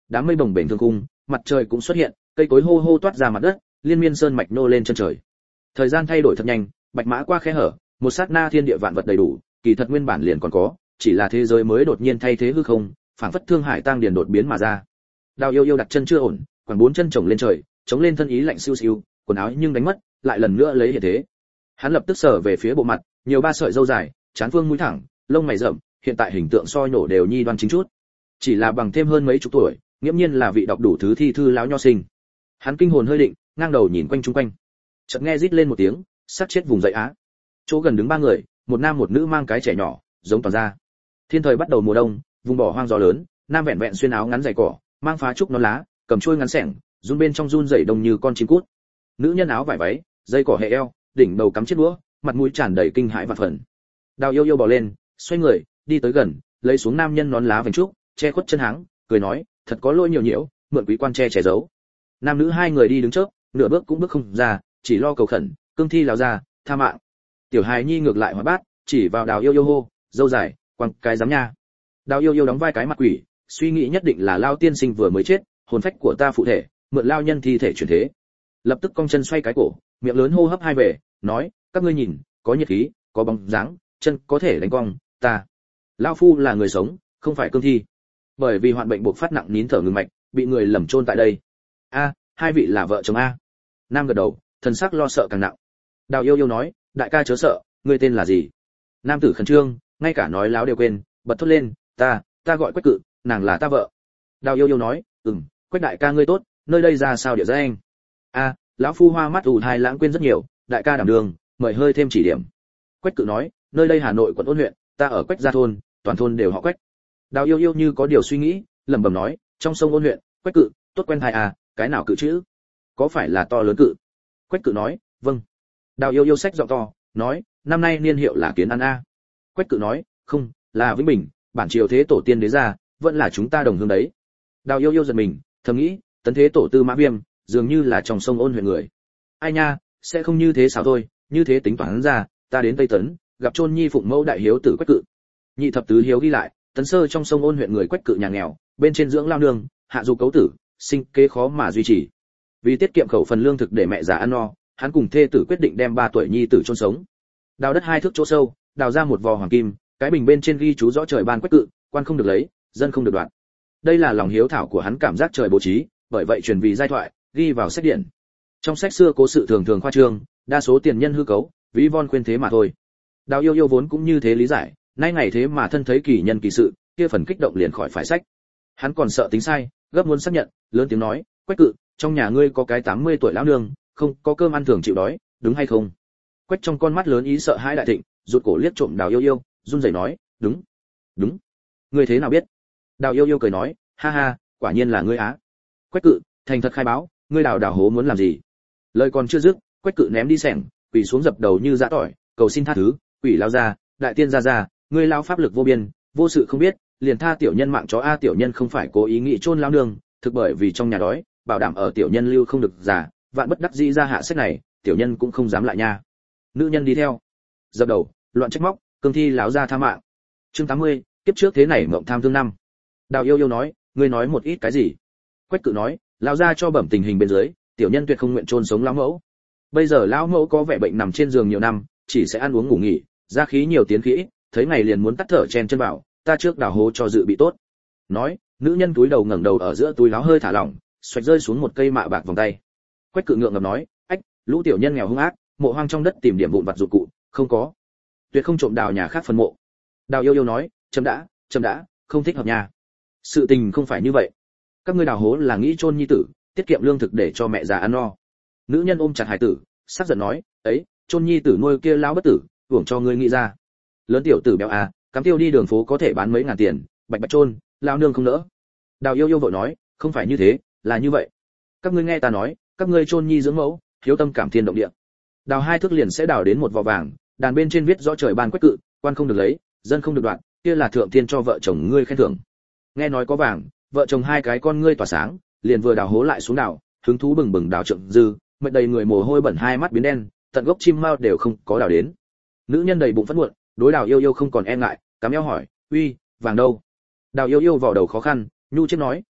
đám mây bồng bềnh thương cung, mặt trời cũng xuất hiện, cây cối hô hô toát ra mặt đất, liên miên sơn mạch nô lên chân trời. Thời gian thay đổi thật nhanh, bạch mã qua khe hở, một sát na thiên địa vạn vật đầy đủ, kỳ thật nguyên bản liền còn có, chỉ là thế giới mới đột nhiên thay thế hư không, phảng phất thương hải tăng điền đột biến mà ra. Đào Yêu Yêu đặt chân chưa ổn, quẳng bốn chân chồng lên trời, chống lên thân ý lạnh siêu siêu, quần áo nhưng đánh mất, lại lần nữa lấy hiện thế. Hắn lập tức sờ về phía bộ mặt, nhiều ba sợi râu dài, trán phương mũi thẳng, lông mày rậm, hiện tại hình tượng so nhổ đều nhi đoan chính chút. Chỉ là bằng thêm hơn mấy chục tuổi, nghiễm nhiên là vị đọc đủ thứ thi thư lão nho sinh. Hắn kinh hồn hơi định, ngang đầu nhìn quanh chung quanh. Chợt nghe rít lên một tiếng, sát chết vùng dậy á. Chỗ gần đứng ba người, một nam một nữ mang cái trẻ nhỏ, giống toàn ra. Thiên thời bắt đầu mùa đông, vùng bỏ hoang gió lớn, nam vẹn vẹn xuyên áo ngắn dày cỏ, mang phá trúc non lá, cầm chuôi ngắn sẻng, run bên trong run rẩy đông như con chim cút. Nữ nhân áo vải váy, dây cỏ hệ eo, đỉnh đầu cắm chiếc đũa, mặt mũi tràn đầy kinh hãi và phẫn. Đào Yêu Yêu bò lên, xoay người, đi tới gần, lấy xuống nam nhân nón lá vành trúc, che khuất chân háng, cười nói, thật có lỗi nhiều nhiễu, mượn quý quan che che giấu. Nam nữ hai người đi đứng chớp, nửa bước cũng bước không ra, chỉ lo cầu khẩn, cương thi lão ra, tha mạng. Tiểu hài nhi ngược lại hỏi bát, chỉ vào Đào Yêu Yêu hô, dâu dài, quăng cái dám nha. Đào Yêu Yêu đóng vai cái mặt quỷ, suy nghĩ nhất định là lao tiên sinh vừa mới chết, hồn phách của ta phụ thể, mượn lao nhân thi thể chuyển thế. Lập tức cong chân xoay cái cổ, miệng lớn hô hấp hai về, nói, các ngươi nhìn, có nhiệt khí, có bóng dáng, chân có thể đánh cong, ta. Lão phu là người sống, không phải cương thi. Bởi vì hoạn bệnh buộc phát nặng nín thở ngừng mạch, bị người lầm chôn tại đây. A, hai vị là vợ chồng a. Nam gật đầu, thần sắc lo sợ càng nặng. Đào Yêu Yêu nói, đại ca chớ sợ, ngươi tên là gì? Nam tử khẩn trương, ngay cả nói láo đều quên, bật thốt lên, ta, ta gọi Quách Cự, nàng là ta vợ. Đào Yêu Yêu nói, ừm, Quách đại ca ngươi tốt, nơi đây ra sao địa danh? A, lão phu hoa mắt ù thai lãng quên rất nhiều, đại ca đảm đường, mời hơi thêm chỉ điểm. Quách Cự nói, nơi đây Hà Nội quận Ôn huyện, ta ở Quách gia thôn, toàn thôn đều họ Quách. Đào Yêu Yêu như có điều suy nghĩ, lẩm bẩm nói, trong sông Ôn huyện, Quách Cự, tốt quen thai à, cái nào cự chữ? Có phải là to lớn cự? Quách Cự nói, vâng. Đào Yêu Yêu xách giọng to, nói, năm nay niên hiệu là Kiến An a. Quách Cự nói, không, là Vĩnh Bình, bản triều thế tổ tiên đế gia, vẫn là chúng ta đồng hương đấy. Đào Yêu Yêu giật mình, thầm nghĩ, tấn thế tổ tư Mã Viêm, dường như là trong sông Ôn huyện người. Ai nha, sẽ không như thế sao thôi, như thế tính toán ra, ta đến Tây Tấn, gặp Trôn Nhi phụng mẫu đại hiếu tử Quách Cự. Nhị thập tứ hiếu ghi lại, tấn sơ trong sông Ôn huyện người Quách Cự nhà nghèo, bên trên dưỡng lao nương, hạ dục cấu tử, sinh kế khó mà duy trì. Vì tiết kiệm khẩu phần lương thực để mẹ già ăn no, hắn cùng thê tử quyết định đem ba tuổi nhi tử chôn sống. Đào đất hai thước chỗ sâu, đào ra một vò hoàng kim, cái bình bên trên ghi chú rõ trời ban Quách Cự, quan không được lấy, dân không được đoạt. Đây là lòng hiếu thảo của hắn cảm giác trời bố trí, bởi vậy truyền vì giai thoại, ghi vào sách điển. Trong sách xưa cố sự thường thường khoa trương, đa số tiền nhân hư cấu, ví von khuyên thế mà thôi. Đào Yêu Yêu vốn cũng như thế lý giải, nay ngày thế mà thân thấy kỳ nhân kỳ sự, kia phần kích động liền khỏi phải sách. Hắn còn sợ tính sai, gấp muốn xác nhận, lớn tiếng nói, Quách Cự, trong nhà ngươi có cái tám mươi tuổi lão nương, không có cơm ăn thường chịu đói, đúng hay không? Quách trong con mắt lớn ý sợ hãi đại thịnh, rụt cổ liếc trộm Đào Yêu Yêu, run rẩy nói, đúng, đúng. Ngươi thế nào biết? Đào Yêu Yêu cười nói, ha ha, quả nhiên là ngươi á. Quách Cự, thành thật khai báo, ngươi đào đào hố muốn làm gì? Lời còn chưa dứt, Quách Cự ném đi xẻng, quỳ xuống dập đầu như dã tỏi, cầu xin tha thứ, quỷ lao ra, đại tiên gia gia, ngươi lao pháp lực vô biên, vô sự không biết, liền tha tiểu nhân mạng chó a. Tiểu nhân không phải cố ý nghĩ chôn lao nương, thực bởi vì trong nhà đói, bảo đảm ở tiểu nhân lưu không được già, vạn bất đắc dĩ ra hạ sách này, tiểu nhân cũng không dám lại nha. Nữ nhân đi theo, dập đầu, loạn trách móc, cương thi láo ra tha mạng. Chương tám mươi, kiếp trước thế này mộng tham thương năm. Đào Yêu Yêu nói, ngươi nói một ít cái gì? Quách Cự nói, lão gia cho bẩm tình hình bên dưới, tiểu nhân tuyệt không nguyện chôn sống lão mẫu. Bây giờ lão mẫu có vẻ bệnh nằm trên giường nhiều năm, chỉ sẽ ăn uống ngủ nghỉ, ra khí nhiều tiến khí ít, thấy ngày liền muốn tắt thở chen chân vào, ta trước đào hố cho dự bị tốt. Nói, nữ nhân túi đầu ngẩng đầu ở giữa túi áo hơi thả lỏng, xoạch rơi xuống một cây mạ bạc vòng tay. Quách Cự ngượng ngập nói, ách, lũ tiểu nhân nghèo hung ác, mộ hoang trong đất tìm điểm vụn vặt dụng cụ, không có, tuyệt không trộm đào nhà khác phân mộ. Đào Yêu Yêu nói, chấm đã, chấm đã, không thích hợp nhà. Sự tình không phải như vậy, các ngươi đào hố là nghĩ chôn nhi tử, tiết kiệm lương thực để cho mẹ già ăn no. Nữ nhân ôm chặt hài tử, sắc giận nói, ấy, chôn nhi tử nuôi kia lão bất tử, hưởng cho ngươi nghĩ ra. Lớn tiểu tử béo à, cắm tiêu đi đường phố có thể bán mấy ngàn tiền, bạch bạch chôn, lao nương không nỡ. Đào Yêu Yêu vội nói, không phải như thế, là như vậy. Các ngươi nghe ta nói, các ngươi chôn nhi dưỡng mẫu, hiếu tâm cảm thiên động địa. Đào hai thước liền sẽ đào đến một vò vàng, đàn bên trên viết rõ trời ban Quách Cự, quan không được lấy, dân không được đoạt, kia là thượng thiên cho vợ chồng ngươi khen thưởng. Nghe nói có vàng, vợ chồng hai cái con ngươi tỏa sáng, liền vừa đào hố lại xuống đào, hứng thú bừng bừng đào trượng dư, mệt đầy người mồ hôi bẩn hai mắt biến đen, tận gốc chim mao đều không có đào đến. Nữ nhân đầy bụng phẫn muộn, đối Đào Yêu Yêu không còn e ngại, cắm eo hỏi, uy, vàng đâu? Đào Yêu Yêu vào đầu khó khăn, nhu chiếc nói,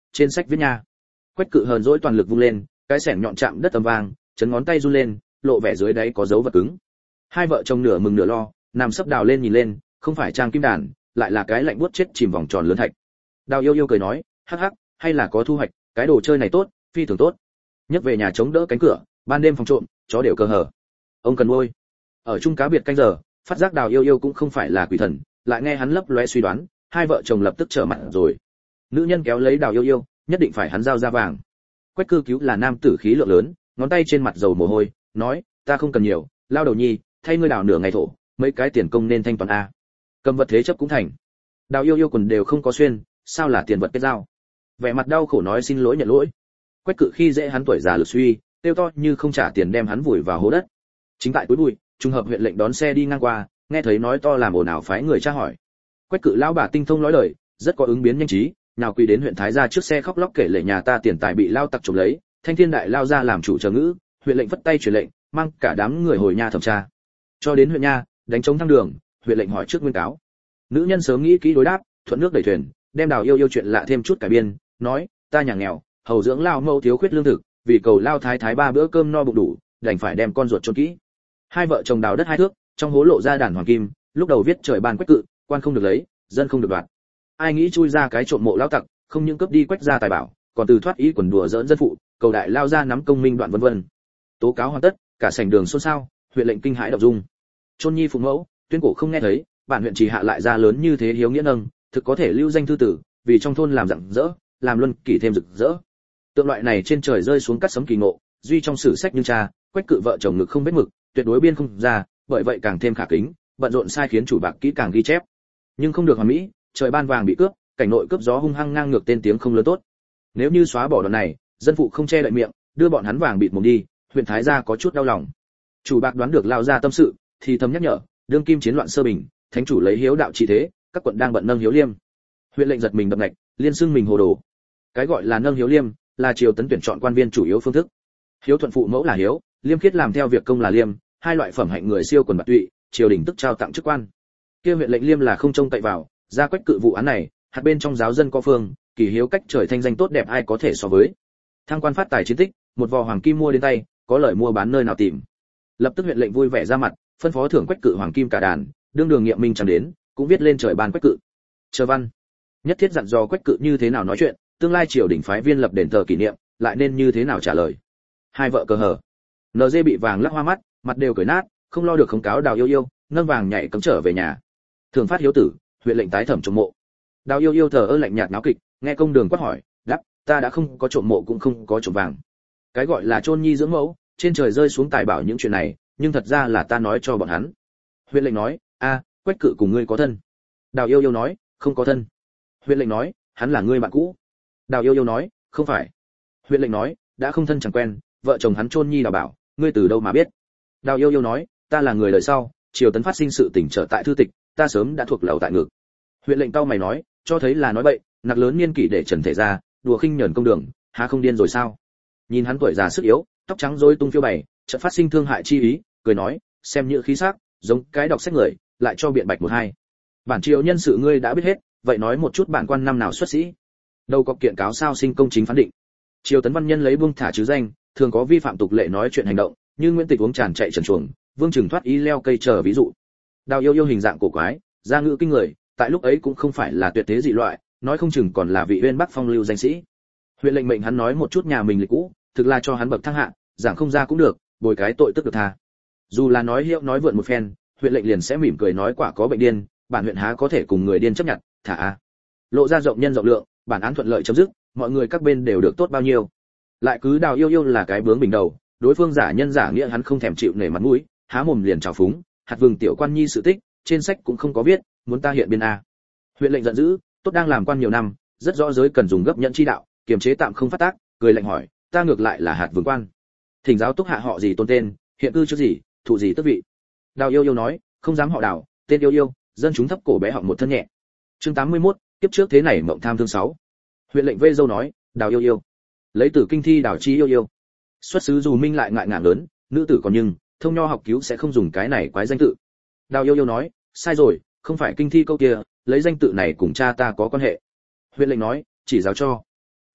trên sách viết nha. Quách Cự hờn dỗi toàn lực vung lên, cái xẻng nhọn chạm đất tầm vang, chấn ngón tay run lên, lộ vẻ dưới đáy có dấu vật cứng. Hai vợ chồng nửa mừng nửa lo, nằm sấp đào lên nhìn lên, không phải trang kim đàn, lại là cái lạnh buốt chết chìm vòng tròn lớn thạch. Đào Yêu Yêu cười nói, hắc hắc, hay là có thu hoạch, cái đồ chơi này tốt, phi thường tốt. Nhấc về nhà chống đỡ cánh cửa, ban đêm phòng trộm, chó đều cơ hở. Ông cần nuôi. Ở chung cá biệt canh giờ, phát giác Đào Yêu Yêu cũng không phải là quỷ thần, lại nghe hắn lấp lóe suy đoán, hai vợ chồng lập tức trở mặt rồi. Nữ nhân kéo lấy Đào Yêu Yêu, nhất định phải hắn giao ra vàng. Quách Cư Cứu là nam tử khí lượng lớn, ngón tay trên mặt dầu mồ hôi, nói, ta không cần nhiều, lao đầu nhi, thay ngươi đào nửa ngày thổ, mấy cái tiền công nên thanh toán a. Cầm vật thế chấp cũng thành. Đào Yêu Yêu quần đều không có xuyên, sao là tiền vật kết giao. Vẻ mặt đau khổ nói xin lỗi nhận lỗi. Quách Cự khi dễ hắn tuổi già lực suy, tiêu to như không trả tiền đem hắn vùi vào hố đất. Chính tại túi bụi, trùng hợp huyện lệnh đón xe đi ngang qua, nghe thấy nói to làm ồn ào phái người tra hỏi. Quách Cự lão bà tinh thông nói lời, rất có ứng biến nhanh trí, nào quỳ đến huyện thái gia trước xe khóc lóc kể lể nhà ta tiền tài bị lao tặc trộm lấy, thanh thiên đại lao ra làm chủ chờ ngữ, huyện lệnh vất tay truyền lệnh, mang cả đám người hồi nha thẩm tra. Cho đến huyện nha, đánh trống thăng đường, huyện lệnh hỏi trước nguyên cáo. Nữ nhân sớm nghĩ kỹ đối đáp, thuận nước đẩy thuyền, đem Đào Yêu Yêu chuyện lạ thêm chút cải biên, nói, ta nhà nghèo, hầu dưỡng lao mâu thiếu khuyết lương thực, vì cầu lao thái thái ba bữa cơm no bụng đủ, đành phải đem con ruột chôn kỹ. Hai vợ chồng đào đất hai thước, trong hố lộ ra đàn hoàng kim, lúc đầu viết trời ban Quách Cự, quan không được lấy, dân không được đoạt. Ai nghĩ chui ra cái trộm mộ lao tặc, không những cướp đi Quách gia tài bảo, còn từ thoát ý quần đùa giỡn dân phụ, cầu đại lao ra nắm công minh đoạn vân vân. Tố cáo hoàn tất, cả sảnh đường xôn xao, huyện lệnh kinh hãi động dung. Chôn nhi phụng mẫu, tuyên cổ không nghe thấy, bản huyện chỉ hạ lại ra lớn như thế hiếu nghĩa nâng, thực có thể lưu danh thư tử, vì trong thôn làm rạng rỡ, làm luân kỷ thêm rực rỡ. Tượng loại này trên trời rơi xuống cắt sấm kỳ ngộ, duy trong sử sách như cha, Quách Cự vợ chồng ngực không vết mực, tuyệt đối biên không ra, bởi vậy càng thêm khả kính, bận rộn sai khiến chủ bạc kỹ càng ghi chép. Nhưng không được hoàn mỹ, trời ban vàng bị cướp, cảnh nội cướp gió hung hăng ngang ngược tên tiếng không lớn tốt. Nếu như xóa bỏ đoạn này, dân phụ không che đậy miệng, đưa bọn hắn vàng bịt mồm đi, huyện thái gia có chút đau lòng. Chủ bạc đoán được lao ra tâm sự, thì thầm nhắc nhở, đương kim chiến loạn sơ bình, thánh chủ lấy hiếu đạo trị thế, các quận đang bận nâng hiếu liêm. Huyện lệnh giật mình đập ngạch, liên xưng mình hồ đồ. Cái gọi là nâng hiếu liêm, là triều tấn tuyển chọn quan viên chủ yếu phương thức. Hiếu thuận phụ mẫu là hiếu, liêm khiết làm theo việc công là liêm, hai loại phẩm hạnh người siêu quần bạc tụy, triều đình tức trao tặng chức quan. Kia huyện lệnh liêm là không trông cậy vào, ra Quách Cự vụ án này, hạt bên trong giáo dân có phương, kỳ hiếu cách trời thanh danh tốt đẹp ai có thể so với. Thăng quan phát tài chiến tích, một vò hoàng kim mua đến tay, có lợi mua bán nơi nào tìm. Lập tức huyện lệnh vui vẻ ra mặt, phân phó thưởng Quách Cự hoàng kim cả đàn, đương đường nghiệm minh chẳng đến, cũng viết lên trời ban Quách Cự. Chờ văn, nhất thiết dặn dò Quách Cự như thế nào nói chuyện, tương lai triều đình phái viên lập đền thờ kỷ niệm, lại nên như thế nào trả lời. Hai vợ cờ hở, en giê bị vàng lắc hoa mắt, mặt đều cười nát, không lo được khống cáo Đào Yêu Yêu, nâng vàng nhảy cấm trở về nhà. Thường phát hiếu tử, huyện lệnh tái thẩm trộm mộ. Đào Yêu Yêu thờ ơ lạnh nhạt náo kịch, nghe công đường quát hỏi, đáp, ta đã không có trộm mộ cũng không có trộm vàng. Cái gọi là chôn nhi dưỡng mẫu, trên trời rơi xuống tài bảo những chuyện này, nhưng thật ra là ta nói cho bọn hắn. Huyện lệnh nói, a, Quách Cự cùng ngươi có thân. Đào Yêu Yêu nói, không có thân. Huyện lệnh nói, hắn là ngươi bạn cũ. Đào Yêu Yêu nói, không phải. Huyện lệnh nói, đã không thân chẳng quen, vợ chồng hắn chôn nhi đào bảo, ngươi từ đâu mà biết? Đào Yêu Yêu nói, ta là người đời sau, triều tấn phát sinh sự tình trở tại thư tịch, ta sớm đã thuộc lầu tại ngực. Huyện lệnh tao mày nói, cho thấy là nói bậy, nặc lớn niên kỷ để trần thể ra, đùa khinh nhẫn công đường, há không điên rồi sao? Nhìn hắn tuổi già sức yếu, tóc trắng rối tung phiêu bày, chợt phát sinh thương hại chi ý, cười nói, xem như khí sắc, giống cái đọc sách người, lại cho biện bạch một hai. Bản triều nhân sự ngươi đã biết hết, vậy nói một chút bản quan năm nào xuất sĩ? Đâu có kiện cáo sao sinh công chính phán định. Triều tấn văn nhân lấy buông thả chứ danh, thường có vi phạm tục lệ nói chuyện hành động, như Nguyễn Tịch uống tràn chạy trần chuồng, Vương Trừng thoát ý leo cây chờ ví dụ. Đào Yêu Yêu hình dạng cổ quái, gia ngữ kinh người, tại lúc ấy cũng không phải là tuyệt thế dị loại, nói không chừng còn là vị uyên bắc phong lưu danh sĩ. Huyện lệnh mệnh hắn nói một chút nhà mình lịch cũ, thực là cho hắn bậc thăng hạ, giảng không ra cũng được, bồi cái tội tức được tha. Dù là nói hiệu nói vượn một phen, huyện lệnh liền sẽ mỉm cười nói quả có bệnh điên, bản huyện há có thể cùng người điên chấp nhận, thả a. Lộ ra rộng nhân rộng lượng, bản án thuận lợi chấm dứt, mọi người các bên đều được tốt bao nhiêu. Lại cứ Đào Yêu Yêu là cái bướng bình đầu, đối phương giả nhân giả nghĩa hắn không thèm chịu nể mặt mũi, há mồm liền trào phúng, hạt vừng tiểu quan nhi sự tích, trên sách cũng không có viết, muốn ta hiện biên a. Huyện lệnh giận dữ, tốt đang làm quan nhiều năm, rất rõ giới cần dùng gấp nhẫn chi đạo, kiềm chế tạm không phát tác, cười lạnh hỏi, ta ngược lại là hạt vừng quan. Thỉnh giáo túc hạ họ gì tôn tên, hiện cư trước gì, thụ gì tước vị. Đào Yêu Yêu nói, không dám họ Đào, tên Yêu Yêu, dân chúng thấp cổ bé họng một thân nhẹ. Chương tám mươi mốt, kiếp trước thế này mộng tham thương sáu. Huyện lệnh vây dâu nói, Đào Yêu Yêu, lấy từ kinh thi Đào Chi Yêu Yêu. Xuất xứ dù minh lại ngại ngàng lớn, nữ tử còn nhưng, thông nho học cứu sẽ không dùng cái này quái danh tự. Đào Yêu Yêu nói, sai rồi, không phải kinh thi câu kia, lấy danh tự này cùng cha ta có quan hệ. Huyện lệnh nói, chỉ giáo cho.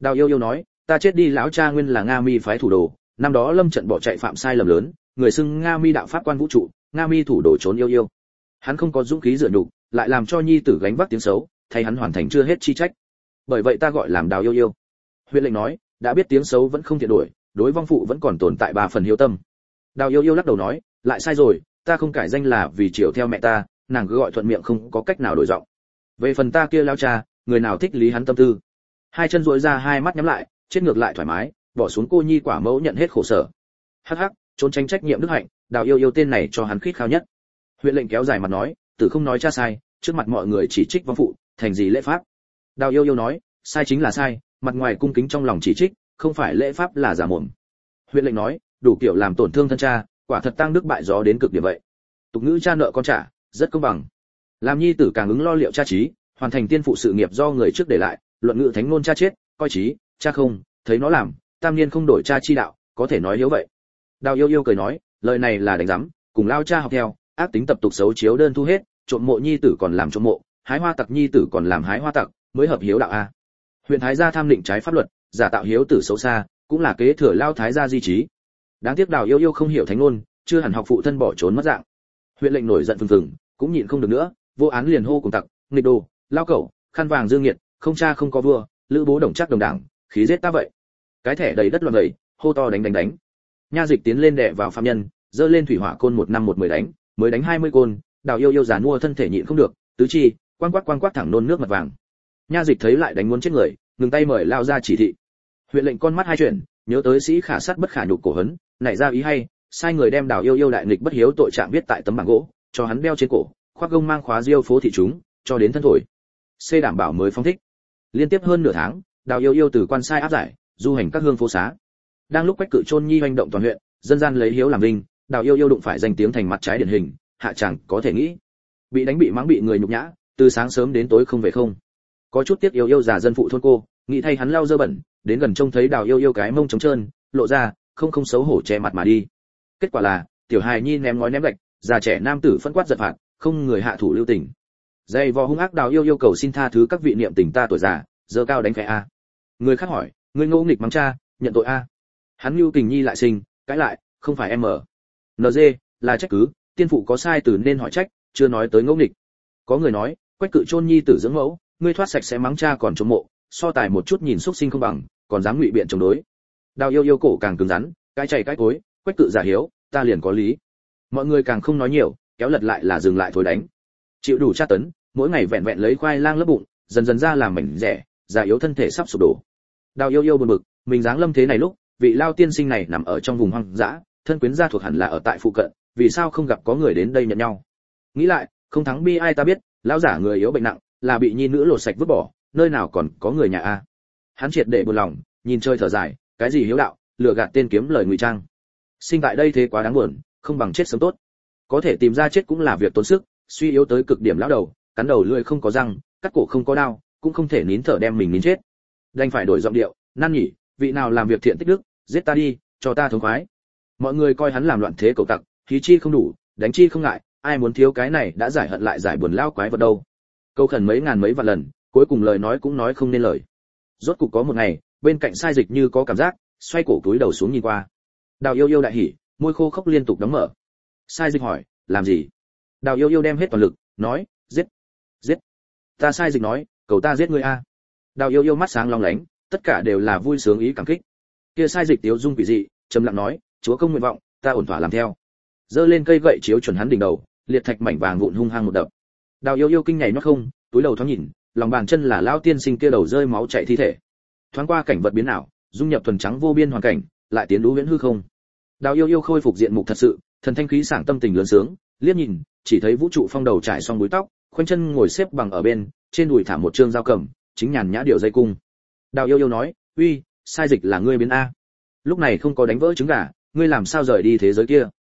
Đào Yêu Yêu nói, ta chết đi lão cha nguyên là Nga Mi phái thủ đồ, năm đó lâm trận bỏ chạy phạm sai lầm lớn, người xưng Nga Mi đạo pháp quan vũ trụ, Nga Mi thủ đồ trốn yêu yêu. Hắn không có dũng khí dựa nhục, lại làm cho nhi tử gánh vác tiếng xấu, thay hắn hoàn thành chưa hết chi trách. Bởi vậy ta gọi làm Đào Yêu Yêu. Huyện lệnh nói, đã biết tiếng xấu vẫn không thiện đổi, đối vong phụ vẫn còn tồn tại ba phần hiếu tâm. Đào Yêu Yêu lắc đầu nói, lại sai rồi, ta không cải danh là vì chiều theo mẹ ta, nàng cứ gọi thuận miệng không có cách nào đổi giọng. Về phần ta kia lao cha, người nào thích lý hắn tâm tư. Hai chân duỗi ra, hai mắt nhắm lại, chết ngược lại thoải mái, bỏ xuống cô nhi quả mẫu nhận hết khổ sở. Hắc hắc, trốn tránh trách nhiệm đức hạnh, Đào Yêu Yêu tên này cho hắn khít khao nhất. Huyện lệnh kéo dài mặt nói, tử không nói cha sai, trước mặt mọi người chỉ trích vong phụ, thành gì lễ pháp. Đào Yêu Yêu nói, sai chính là sai, mặt ngoài cung kính trong lòng chỉ trích, không phải lễ pháp là giả mồm. Huyện lệnh nói, đủ kiểu làm tổn thương thân cha, quả thật tăng đức bại gió đến cực điểm vậy. Tục ngữ cha nợ con trả, rất công bằng. Làm nhi tử càng ứng lo liệu cha trí, hoàn thành tiên phụ sự nghiệp do người trước để lại, luận ngữ thánh ngôn cha chết, coi trí, cha không, thấy nó làm, tam niên không đổi cha chi đạo, có thể nói hiếu vậy. Đào Yêu Yêu cười nói, lời này là đánh giám, cùng lao cha học theo, ác tính tập tục xấu chiếu đơn thu hết, trộm mộ nhi tử còn làm trộm mộ, hái hoa tặc nhi tử còn làm hái hoa tặc, mới hợp hiếu đạo a. Huyện thái gia tham định trái pháp luật, giả tạo hiếu tử xấu xa, cũng là kế thừa lao thái gia di trí. Đáng tiếc Đào Yêu Yêu không hiểu thánh ngôn, chưa hẳn học phụ thân bỏ trốn mất dạng. Huyện lệnh nổi giận phừng phừng, cũng nhịn không được nữa, vô án liền hô cùng tặc, nghịch đồ, lao cẩu, khăn vàng dương nghiệt, không cha không có vua, lữ bố đồng chắc đồng đảng, khí giết ta vậy. Cái thẻ đầy đất loạn gầy, hô to đánh đánh đánh. Nha dịch tiến lên đè vào phạm nhân, giơ lên thủy hỏa côn một năm một mười đánh, mới đánh hai mươi côn. Đào Yêu Yêu giàn mua thân thể nhịn không được, tứ chi quang quắc quang quắc thẳng nôn nước mặt vàng. Nha dịch thấy lại đánh muốn chết người, ngừng tay mời lao ra chỉ thị. Huyện lệnh con mắt hai chuyển, nhớ tới sĩ khả sát bất khả nhục cổ hấn, nảy ra ý hay, sai người đem Đào Yêu Yêu đại nghịch bất hiếu tội trạng viết tại tấm bảng gỗ, cho hắn đeo trên cổ, khoác gông mang khóa diêu phố thị chúng, cho đến thân thổi. C đảm bảo mới phóng thích. Liên tiếp hơn nửa tháng, Đào Yêu Yêu từ quan sai áp giải, du hành các hương phố xá. Đang lúc Quách Cự Chôn nhi hoành động toàn huyện, dân gian lấy hiếu làm vinh, Đào Yêu Yêu đụng phải danh tiếng thành mặt trái điển hình, hạ chẳng có thể nghĩ. Bị đánh bị mắng bị người nhục nhã, từ sáng sớm đến tối không về không. Có chút tiếc Yêu Yêu già dân phụ thôn cô, nghĩ thay hắn lau dơ bẩn, đến gần trông thấy Đào Yêu Yêu cái mông trống trơn, lộ ra, không không xấu hổ che mặt mà đi. Kết quả là, tiểu hài nhi ném ngói ném gạch, già trẻ nam tử phân quát giật phạt, không người hạ thủ lưu tình. Dây vò hung ác Đào Yêu Yêu cầu xin tha thứ các vị niệm tình ta tuổi già, giơ cao đánh khẽ a. Người khác hỏi, ngươi ngô nghịch mắng cha, nhận tội a. Hắn lưu tình nhi lại sinh, cãi lại, không phải em ở. en giê là trách cứ, tiên phụ có sai từ nên hỏi trách, chưa nói tới ngỗ nghịch. Có người nói, Quách Cự Chôn nhi tử dưỡng mẫu, ngươi thoát sạch sẽ mắng cha còn chống mộ, so tài một chút nhìn xúc sinh không bằng, còn dám ngụy biện chống đối. Đào Yêu Yêu cổ càng cứng rắn, cái chảy cái cối, Quách Cự giả hiếu, ta liền có lý. Mọi người càng không nói nhiều, kéo lật lại là dừng lại thối đánh. Chịu đủ tra tấn, mỗi ngày vẹn vẹn lấy khoai lang lớp bụng, dần dần ra làm mảnh rẻ, già yếu thân thể sắp sụp đổ. Đào Yêu Yêu buồn bực, mình dáng lâm thế này lúc, vị lao tiên sinh này nằm ở trong vùng hoang dã, thân quyến gia thuộc hẳn là ở tại phụ cận, vì sao không gặp có người đến đây nhận nhau? Nghĩ lại, không thắng bi ai ta biết, lão giả người yếu bệnh nặng, là bị nhi nữ lột sạch vứt bỏ, nơi nào còn có người nhà a. Hắn triệt để buồn lòng, nhìn chơi thở dài, cái gì hiếu đạo, lừa gạt tên kiếm lời ngụy trang. Sinh tại đây thế quá đáng buồn, không bằng chết sớm tốt. Có thể tìm ra chết cũng là việc tốn sức, suy yếu tới cực điểm lão đầu, cắn đầu lưỡi không có răng, cắt cổ không có đao, cũng không thể nín thở đem mình nín chết. Đành phải đổi giọng điệu, năn nhỉ, vị nào làm việc thiện tích đức, giết ta đi, cho ta thống khoái. Mọi người coi hắn làm loạn thế cầu tặc, khí chi không đủ, đánh chi không ngại, ai muốn thiếu cái này đã giải hận lại giải buồn lao quái vật đâu. Câu khẩn mấy ngàn mấy vạn lần, cuối cùng lời nói cũng nói không nên lời. Rốt cục có một ngày, bên cạnh sai dịch như có cảm giác, xoay cổ túi đầu xuống nhìn qua. Đào Yêu Yêu đại hỉ, môi khô khốc liên tục đóng mở. Sai dịch hỏi, làm gì? Đào Yêu Yêu đem hết toàn lực, nói, giết, giết. Ta sai dịch nói, cầu ta giết ngươi a. Đào Yêu Yêu mắt sáng long lánh, tất cả đều là vui sướng ý cảm kích. Kia sai dịch tiếu dung quỷ dị, trầm lặng nói, chúa công nguyện vọng, ta ổn thỏa làm theo. Giơ lên cây gậy chiếu chuẩn hắn đỉnh đầu, liệt thạch mảnh vàng vụn hung hăng một đập. Đào Yêu Yêu kinh nhảy nó không, túi đầu thoáng nhìn, lòng bàn chân là lao tiên sinh kia đầu rơi máu chảy thi thể. Thoáng qua cảnh vật biến ảo, dung nhập thuần trắng vô biên hoàn cảnh, lại tiến đú viễn hư không. Đào Yêu Yêu khôi phục diện mục thật sự, thần thanh khí sảng tâm tình lớn sướng, liếc nhìn, chỉ thấy vũ trụ phong đầu trải xong búi tóc, khoanh chân ngồi xếp bằng ở bên, trên đùi thả một trương dao cầm, chính nhàn nhã điệu dây cung. Đào Yêu Yêu nói, uy, sai dịch là ngươi biến a. Lúc này không có đánh vỡ trứng gà, ngươi làm sao rời đi thế giới kia?